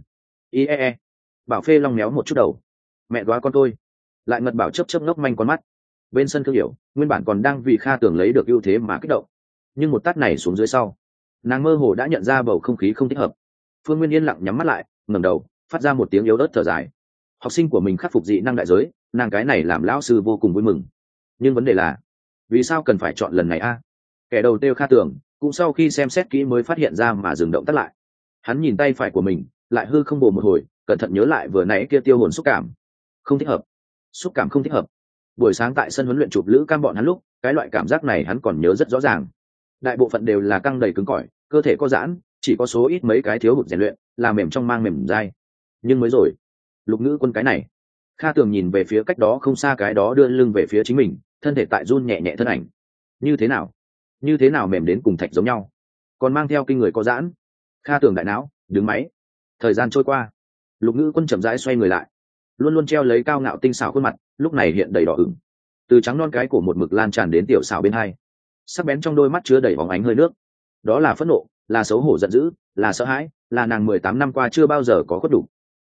Bảo Phê long méo một chút đầu. Mẹ góa con tôi. Lại ngật bảo chớp chớp ngốc manh con mắt. Bên sân Thương Hiểu, nguyên bản còn đang vì Kha Tường lấy được ưu thế mà kích động, nhưng một tát này xuống dưới sau, nàng mơ hồ đã nhận ra bầu không khí không thích hợp. Phương Nguyên yên lặng nhắm mắt lại, ngẩng đầu, phát ra một tiếng yếu ớt thở dài. Học sinh của mình khắc phục dị năng đại giới, nàng cái này làm lão sư vô cùng vui mừng. Nhưng vấn đề là, vì sao cần phải chọn lần này a? Kẻ đầu tiêu Kha Tường, cũng sau khi xem xét kỹ mới phát hiện ra mà dừng động tắt lại. Hắn nhìn tay phải của mình, lại hư không bồ một hồi, cẩn thận nhớ lại vừa nãy kia tiêu hồn xúc cảm. Không thích hợp. Xúc cảm không thích hợp. Buổi sáng tại sân huấn luyện chụp lữ cam bọn hắn lúc, cái loại cảm giác này hắn còn nhớ rất rõ ràng. Đại bộ phận đều là căng đầy cứng cỏi, cơ thể có giãn, chỉ có số ít mấy cái thiếu hụt rèn luyện, là mềm trong mang mềm dai. Nhưng mới rồi, Lục Ngữ Quân cái này. Kha Tường nhìn về phía cách đó không xa cái đó đưa lưng về phía chính mình, thân thể tại run nhẹ nhẹ thân ảnh. Như thế nào? Như thế nào mềm đến cùng thạch giống nhau, còn mang theo kinh người có giãn. Kha Tường đại não đứng máy. Thời gian trôi qua, Lục Ngữ Quân chậm rãi xoay người lại, luôn luôn treo lấy cao ngạo tinh xảo khuôn mặt lúc này hiện đầy đỏ ửng, từ trắng non cái cổ một mực lan tràn đến tiểu xảo bên hai, sắc bén trong đôi mắt chứa đầy bóng ánh hơi nước. Đó là phẫn nộ, là xấu hổ giận dữ, là sợ hãi, là nàng 18 năm qua chưa bao giờ có khuất đủ.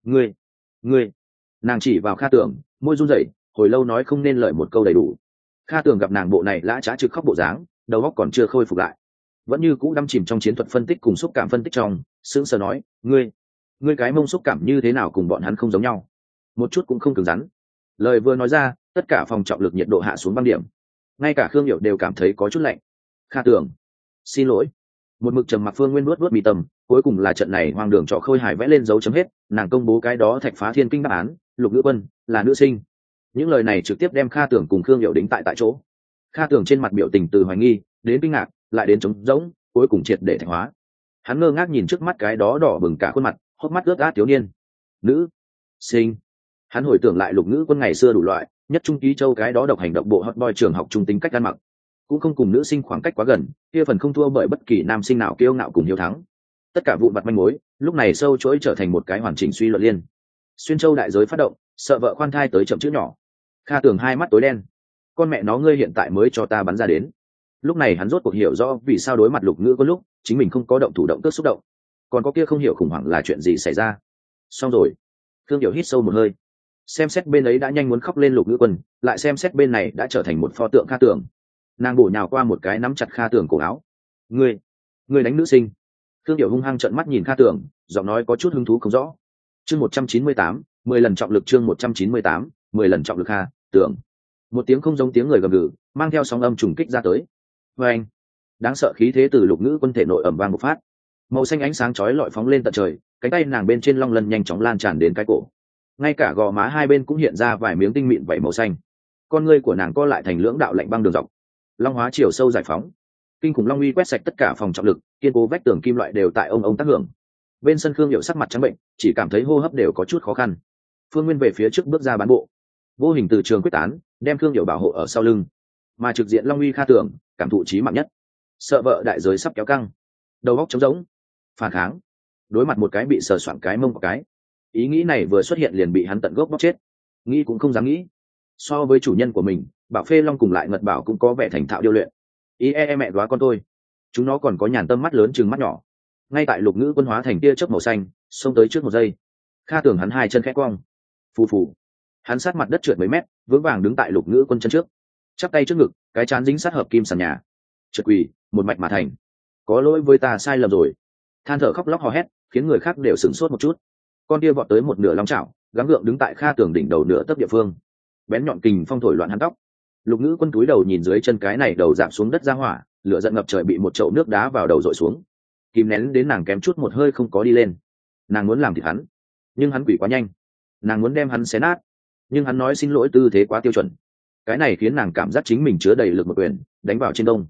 Ngươi. Nàng chỉ vào Kha Tường, môi run rẩy, hồi lâu nói không nên lời một câu đầy đủ. Kha Tường gặp nàng bộ này lã chã trực khóc bộ dáng, đầu óc còn chưa khôi phục lại, vẫn như cũ đắm chìm trong chiến thuật phân tích cùng xúc cảm phân tích trong, sững sờ nói, ngươi cái mông xúc cảm như thế nào cùng bọn hắn không giống nhau, một chút cũng không cứng rắn. Lời vừa nói ra, tất cả phòng trọng lực nhiệt độ hạ xuống băng điểm, ngay cả Khương Hiểu đều cảm thấy có chút lạnh. Kha Tường, xin lỗi. Một mực trầm mặc Phương Nguyên nuốt mi tâm, cuối cùng là trận này hoang đường trò khôi hài vẽ lên dấu chấm hết, nàng công bố cái đó thạch phá thiên kinh đáp án, Lục Ngữ Quân là nữ sinh. Những lời này trực tiếp đem Kha Tường cùng Khương Hiểu đính tại chỗ. Kha Tường trên mặt biểu tình từ hoài nghi đến kinh ngạc, lại đến trống rỗng, cuối cùng triệt để thạch hóa. Hắn ngơ ngác nhìn trước mắt cái đó đỏ bừng cả khuôn mặt, hốc mắt ướt át thiếu niên. Nữ sinh. Hắn hồi tưởng lại Lục Ngữ Quân ngày xưa đủ loại, nhất trung Ký Châu cái đó độc hành động bộ hot boy trường học trung tính cách ăn mặc, cũng không cùng nữ sinh khoảng cách quá gần, kia phần không thua bởi bất kỳ nam sinh nào kiêu ngạo cùng hiếu thắng. Tất cả vụn vặt manh mối lúc này sâu chuỗi trở thành một cái hoàn chỉnh suy luận liên. Xuyên Châu đại giới phát động, sợ vợ khoan thai tới chậm chữ nhỏ. Kha Tường hai mắt tối đen. Con mẹ nó, ngươi hiện tại mới cho ta bắn ra đến. Lúc này hắn rốt cuộc hiểu rõ vì sao đối mặt Lục Ngữ có lúc chính mình không có động thủ động cước xúc động, còn có kia không hiểu khủng hoảng là chuyện gì xảy ra. Xong rồi. Thương Hiểu hít sâu một hơi, xem xét bên ấy đã nhanh muốn khóc lên Lục Ngữ Quân, lại xem xét bên này đã trở thành một pho tượng Kha Tường. Nàng bổ nhào qua một cái nắm chặt Kha Tường cổ áo. Ngươi đánh nữ sinh. Thương Hiểu hung hăng trợn mắt nhìn Kha Tường, giọng nói có chút hứng thú không rõ. Chương 198, 10 lần trọng lực. Chương 198, 10 lần trọng lực. Kha Tường. Một tiếng không giống tiếng người gầm gừ, mang theo sóng âm trùng kích ra tới. Oeng! Đáng sợ khí thế từ Lục Ngữ Quân thể nội ầm vang một phát. Màu xanh ánh sáng chói lọi phóng lên tận trời, cánh tay nàng bên trên long lân nhanh chóng lan tràn đến cái cổ. Ngay cả gò má hai bên cũng hiện ra vài miếng tinh mịn vảy màu xanh. Con ngươi của nàng co lại thành lưỡng đạo lạnh băng đường dọc. Long hóa chiều sâu giải phóng. Kinh khủng long uy quét sạch tất cả phòng trọng lực, kiên cố vách tường kim loại đều tại ông tác hưởng. Bên sân Khương Hiểu sắc mặt trắng bệnh, chỉ cảm thấy hô hấp đều có chút khó khăn. Phương Nguyên về phía trước bước ra bán bộ, vô hình từ trường quyết tán, đem Khương Hiểu bảo hộ ở sau lưng, mà trực diện Long Uy Kha Tưởng cảm thụ chí mạng nhất, sợ vợ đại giới sắp kéo căng, đầu óc trống rỗng, phản kháng, đối mặt một cái bị sờ soạn cái mông một cái, ý nghĩ này vừa xuất hiện liền bị hắn tận gốc bóc chết, nghĩ cũng không dám nghĩ. So với chủ nhân của mình, Bảo Phê Long cùng lại Ngật Bảo cũng có vẻ thành thạo điêu luyện. Mẹ đoá con tôi, chúng nó còn có nhàn tâm mắt lớn chừng mắt nhỏ. Ngay tại Lục Ngữ Quân hóa thành tia chớp màu xanh, xông tới trước một giây. Kha Tưởng hắn hai chân khẽ cong, phù phù, hắn sát mặt đất trượt mấy mét, vững vàng đứng tại Lục Ngữ Quân chân trước, chắp tay trước ngực, cái trán dính sát hợp kim sàn nhà, trượt quỳ, một mạch mà thành. Có lỗi với ta sai lầm rồi. Than thở khóc lóc hò hét, khiến người khác đều sửng sốt một chút. Con tia vọt tới một nửa long chảo, gắng gượng đứng tại Kha Tưởng đỉnh đầu nửa tấc địa phương, bén nhọn kình phong thổi loạn hắn tóc. Lục Ngữ Quân cúi đầu nhìn dưới chân cái này đầu giảm xuống đất ra hỏa, lửa giận ngập trời bị một chậu nước đá vào đầu dội xuống, kìm nén đến nàng kém chút một hơi không có đi lên. Nàng muốn làm thịt hắn, nhưng hắn quỷ quá nhanh. Nàng muốn đem hắn xé nát, nhưng hắn nói xin lỗi tư thế quá tiêu chuẩn. Cái này khiến nàng cảm giác chính mình chứa đầy lực một quyền đánh vào trên đông.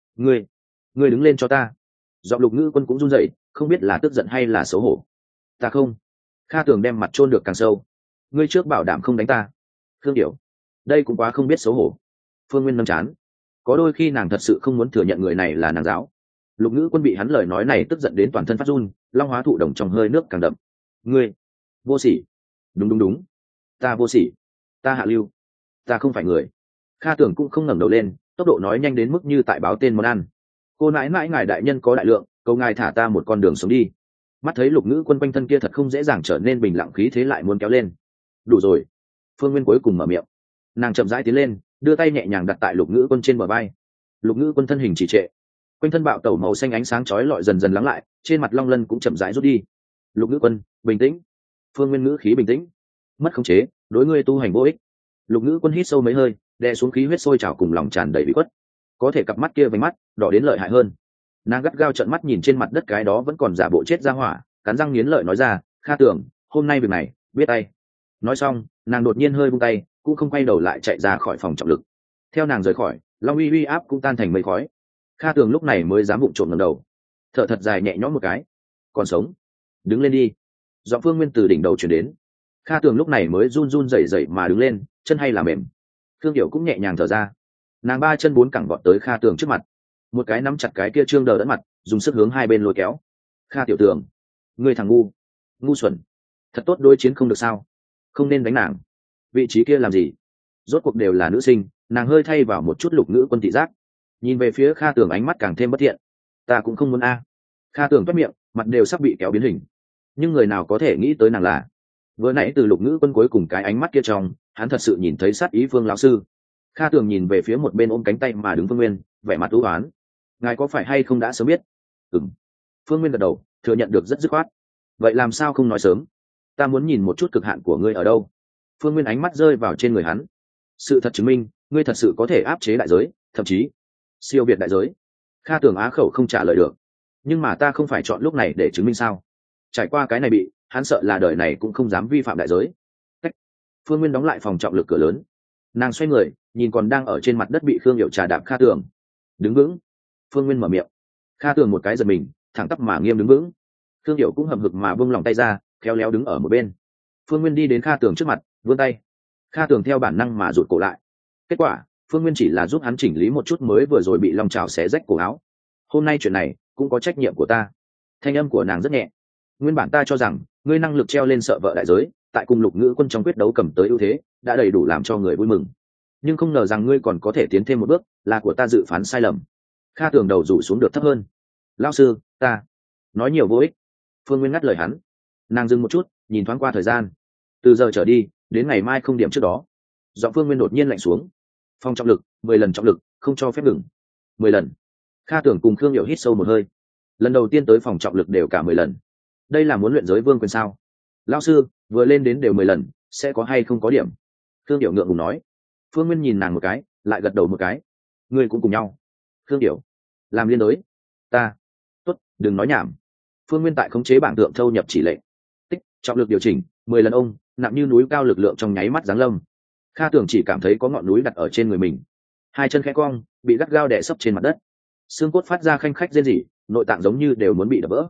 Ngươi đứng lên cho ta. Giọng Lục Ngữ Quân cũng run rẩy, không biết là tức giận hay là xấu hổ. Ta không. Kha Tưởng đem mặt chôn được càng sâu. Ngươi trước bảo đảm không đánh ta. Khương Điểu, đây cũng quá không biết xấu hổ. Phương Nguyên nâng chán, có đôi khi nàng thật sự không muốn thừa nhận người này là nàng giáo. Lục Ngữ Quân bị hắn lời nói này tức giận đến toàn thân phát run, long hóa thụ đồng trong hơi nước càng đậm. Ngươi vô sỉ. Đúng, ta vô sỉ, ta hạ lưu, ta không phải người. Kha Tưởng cũng không ngẩng đầu lên, tốc độ nói nhanh đến mức như tại báo tên món ăn. Cô nãi nãi ngài đại nhân có đại lượng, cầu ngài thả ta một con đường sống đi. Mắt thấy Lục Ngữ Quân quanh thân kia thật không dễ dàng trở nên bình lặng khí thế lại muốn kéo lên. Đủ rồi. Phương Nguyên cuối cùng mở miệng. Nàng chậm rãi tiến lên, đưa tay nhẹ nhàng đặt tại Lục Ngữ Quân trên bờ vai. Lục Ngữ Quân thân hình trì trệ, quanh thân bạo tẩu màu xanh ánh sáng chói lọi dần dần lắng lại, trên mặt long lân cũng chậm rãi rút đi. Lục Ngữ Quân, bình tĩnh. Phương Nguyên ngữ khí bình tĩnh. Mất khống chế, đối ngươi tu hành vô ích. Lục Ngữ Quân hít sâu mấy hơi, đè xuống khí huyết sôi trào cùng lòng tràn đầy bị khuất. Có thể cặp mắt kia vành mắt đỏ đến lợi hại hơn. Nàng gắt gao trợn mắt nhìn trên mặt đất cái đó vẫn còn giả bộ chết ra hỏa, cắn răng nghiến lợi nói ra, Kha Tưởng, hôm nay việc này biết tay. Nói xong, nàng đột nhiên hơi vung tay, cũng không quay đầu lại chạy ra khỏi phòng trọng lực. Theo nàng rời khỏi, long uy áp cũng tan thành mây khói. Kha Tưởng lúc này mới dám vụng trộm ngẩng đầu, thở thật dài nhẹ nhõm một cái. Còn sống, đứng lên đi. Giọng Phương Nguyên từ đỉnh đầu truyền đến. Kha Tưởng lúc này mới run run rẩy rẩy mà đứng lên, chân hay là mềm. Khương Điểu cũng nhẹ nhàng thở ra. Nàng ba chân bốn cẳng vọt tới Kha Tưởng trước mặt, một cái nắm chặt cái kia trương đờ đẫn mặt, dùng sức hướng hai bên lôi kéo. Kha tiểu Tưởng, ngươi thằng ngu xuẩn, thật tốt đối chiến không được sao? Không nên đánh nàng. Vị trí kia làm gì? Rốt cuộc đều là nữ sinh. Nàng hơi thay vào một chút Lục Ngữ Quân thị giác, nhìn về phía Kha Tưởng ánh mắt càng thêm bất thiện. Ta cũng không muốn a. Kha Tưởng toét miệng, mặt đều sắp bị kéo biến hình. Nhưng người nào có thể nghĩ tới nàng là, vừa nãy từ Lục Ngữ Quân cuối cùng cái ánh mắt kia trong, hắn thật sự nhìn thấy sát ý Phương lão sư. Kha Tưởng nhìn về phía một bên ôm cánh tay mà đứng Phương Nguyên, vẻ mặt u uất. Ngài có phải hay không đã sớm biết? Ừm. Phương Nguyên gật đầu, thừa nhận được rất dứt khoát. Vậy làm sao không nói sớm? Ta muốn nhìn một chút cực hạn của ngươi ở đâu. Phương Nguyên ánh mắt rơi vào trên người hắn. Sự thật chứng minh, ngươi thật sự có thể áp chế đại giới, thậm chí siêu việt đại giới. Kha Tưởng á khẩu không trả lời được. Nhưng mà ta không phải chọn lúc này để chứng minh sao? Trải qua cái này bị, hắn sợ là đời này cũng không dám vi phạm đại giới. Cách. Phương Nguyên đóng lại phòng trọng lực cửa lớn. Nàng xoay người, nhìn còn đang ở trên mặt đất bị Khương Hiểu trà đạp Kha Tưởng. Đứng vững. Phương Nguyên mở miệng. Kha Tưởng một cái giật mình, thẳng tắp mà nghiêm đứng vững. Khương Hiểu cũng hậm hực mà buông lòng tay ra, khéo léo đứng ở một bên. Phương Nguyên đi đến Kha Tưởng trước mặt, vươn tay. Kha Tưởng theo bản năng mà rụt cổ lại. Kết quả, Phương Nguyên chỉ là giúp hắn chỉnh lý một chút mới vừa rồi bị long trào xé rách cổ áo. Hôm nay chuyện này cũng có trách nhiệm của ta. Thanh âm của nàng rất nhẹ. Nguyên bản ta cho rằng ngươi năng lực treo lên sợ vợ đại giới, tại cùng Lục Ngữ Quân trong quyết đấu cầm tới ưu thế, đã đầy đủ làm cho người vui mừng. Nhưng không ngờ rằng ngươi còn có thể tiến thêm một bước, là của ta dự phán sai lầm. Kha Tưởng đầu rủ xuống được thấp hơn. Lão sư, ta nói nhiều vô ích. Phương Nguyên ngắt lời hắn. Nàng dừng một chút, nhìn thoáng qua thời gian. Từ giờ trở đi, đến ngày mai không điểm trước đó. Giọng Phương Nguyên đột nhiên lạnh xuống. Phong trọng lực, 10 lần trọng lực, không cho phép ngừng. 10 lần. Kha Tưởng cùng Khương Hiểu hít sâu một hơi. Lần đầu tiên tới phòng trọng lực đều cả 10 lần. Đây là muốn luyện giới vương quyền sao? Lão sư, vừa lên đến đều 10 lần, sẽ có hay không có điểm? Khương Hiểu ngượng ngùng nói. Phương Nguyên nhìn nàng một cái, lại gật đầu một cái. Ngươi cũng cùng nhau. Khương Hiểu, làm liên đối. Ta. Tốt, đừng nói nhảm. Phương Nguyên tại khống chế bảng tượng thâu nhập chỉ lệnh. Tích, trọng lực điều chỉnh, 10 lần ông, nặng như núi cao lực lượng trong nháy mắt giáng lâm. Kha Tưởng chỉ cảm thấy có ngọn núi đặt ở trên người mình. Hai chân khẽ cong, bị gắt gao đè sấp trên mặt đất. Xương cốt phát ra khanh khách rên rỉ, nội tạng giống như đều muốn bị đập vỡ.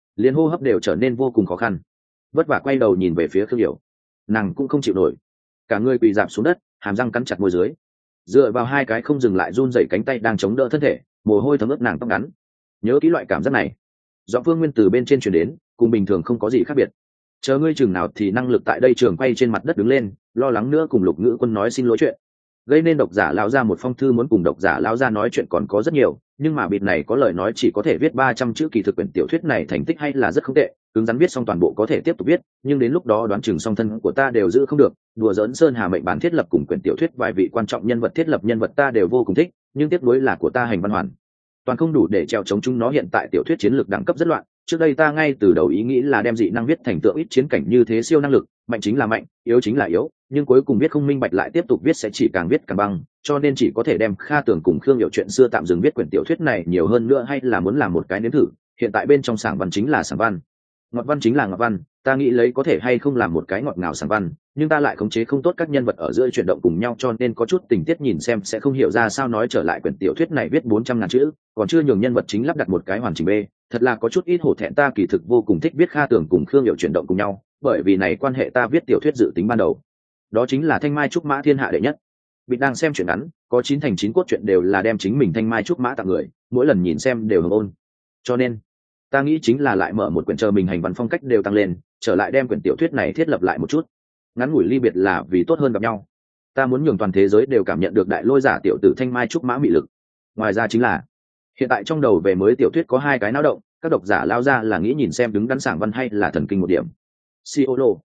liền hô hấp đều trở nên vô cùng khó khăn. Vất vả quay đầu nhìn về phía Khương Hiểu, nàng cũng không chịu nổi, cả người quỳ dạp xuống đất, hàm răng cắn chặt môi dưới, dựa vào hai cái không dừng lại run rẩy cánh tay đang chống đỡ thân thể, mồ hôi thấm ướt nàng tóc ngắn. Nhớ kỹ loại cảm giác này. Giọng Phương Nguyên từ bên trên truyền đến, cùng bình thường không có gì khác biệt. Chờ ngươi chừng nào thì năng lực tại đây trường quay trên mặt đất đứng lên, lo lắng nữa cùng Lục Ngữ Quân nói xin lỗi chuyện. Gây nên độc giả lão ra một phong thư muốn cùng độc giả lão ra nói chuyện còn có rất nhiều, nhưng mà bịt này có lời nói chỉ có thể viết 300 chữ, kỳ thực quyển tiểu thuyết này thành tích hay là rất không tệ, cứng rắn viết xong toàn bộ có thể tiếp tục viết, nhưng đến lúc đó đoán chừng song thân của ta đều giữ không được. Đùa giỡn Sơn Hà mệnh bản thiết lập cùng quyển tiểu thuyết vài vị quan trọng nhân vật thiết lập nhân vật ta đều vô cùng thích, nhưng tiếc nuối là của ta hành văn hoàn toàn không đủ để trèo chống chúng nó. Hiện tại tiểu thuyết chiến lược đẳng cấp rất loạn, trước đây ta ngay từ đầu ý nghĩ là đem dị năng viết thành tượng ít chiến cảnh như thế siêu năng lực, mạnh chính là mạnh, yếu chính là yếu, nhưng cuối cùng viết không minh bạch, lại tiếp tục viết sẽ chỉ càng viết càng băng, cho nên chỉ có thể đem Kha Tưởng cùng Khương Hiểu chuyện xưa tạm dừng viết quyển tiểu thuyết này. Nhiều hơn nữa hay là muốn làm một cái nếm thử, hiện tại bên trong sảng văn chính là sảng văn, ngọt văn chính là ngọt văn, ta nghĩ lấy có thể hay không làm một cái ngọt ngào sảng văn, nhưng ta lại khống chế không tốt các nhân vật ở giữa chuyển động cùng nhau, cho nên có chút tình tiết nhìn xem sẽ không hiểu ra sao. Nói trở lại, quyển tiểu thuyết này viết 400.000 chữ, còn chưa nhường nhân vật chính lắp đặt một cái hoàn chỉnh B, thật là có chút ít hổ thẹn. Ta kỳ thực vô cùng thích viết Kha Tưởng cùng Khương Hiểu chuyển động cùng nhau, bởi vì này quan hệ ta viết tiểu thuyết dự tính ban đầu đó chính là thanh mai trúc mã thiên hạ đệ nhất. Bịt đang xem chuyện ngắn, có 9 thành 9 cốt truyện đều là đem chính mình thanh mai trúc mã tặng người, mỗi lần nhìn xem đều hưởng ôn, cho nên ta nghĩ chính là lại mở một quyển, chờ mình hành văn phong cách đều tăng lên, trở lại đem quyển tiểu thuyết này thiết lập lại một chút. Ngắn ngủi ly biệt là vì tốt hơn gặp nhau, ta muốn nhường toàn thế giới đều cảm nhận được đại lôi giả tiểu tử thanh mai trúc mã mị lực. Ngoài ra chính là hiện tại trong đầu về mới tiểu thuyết có hai cái náo động, các độc giả lao ra là nghĩ nhìn xem đứng đắn sảng văn hay là thần kinh một điểm. Siolo,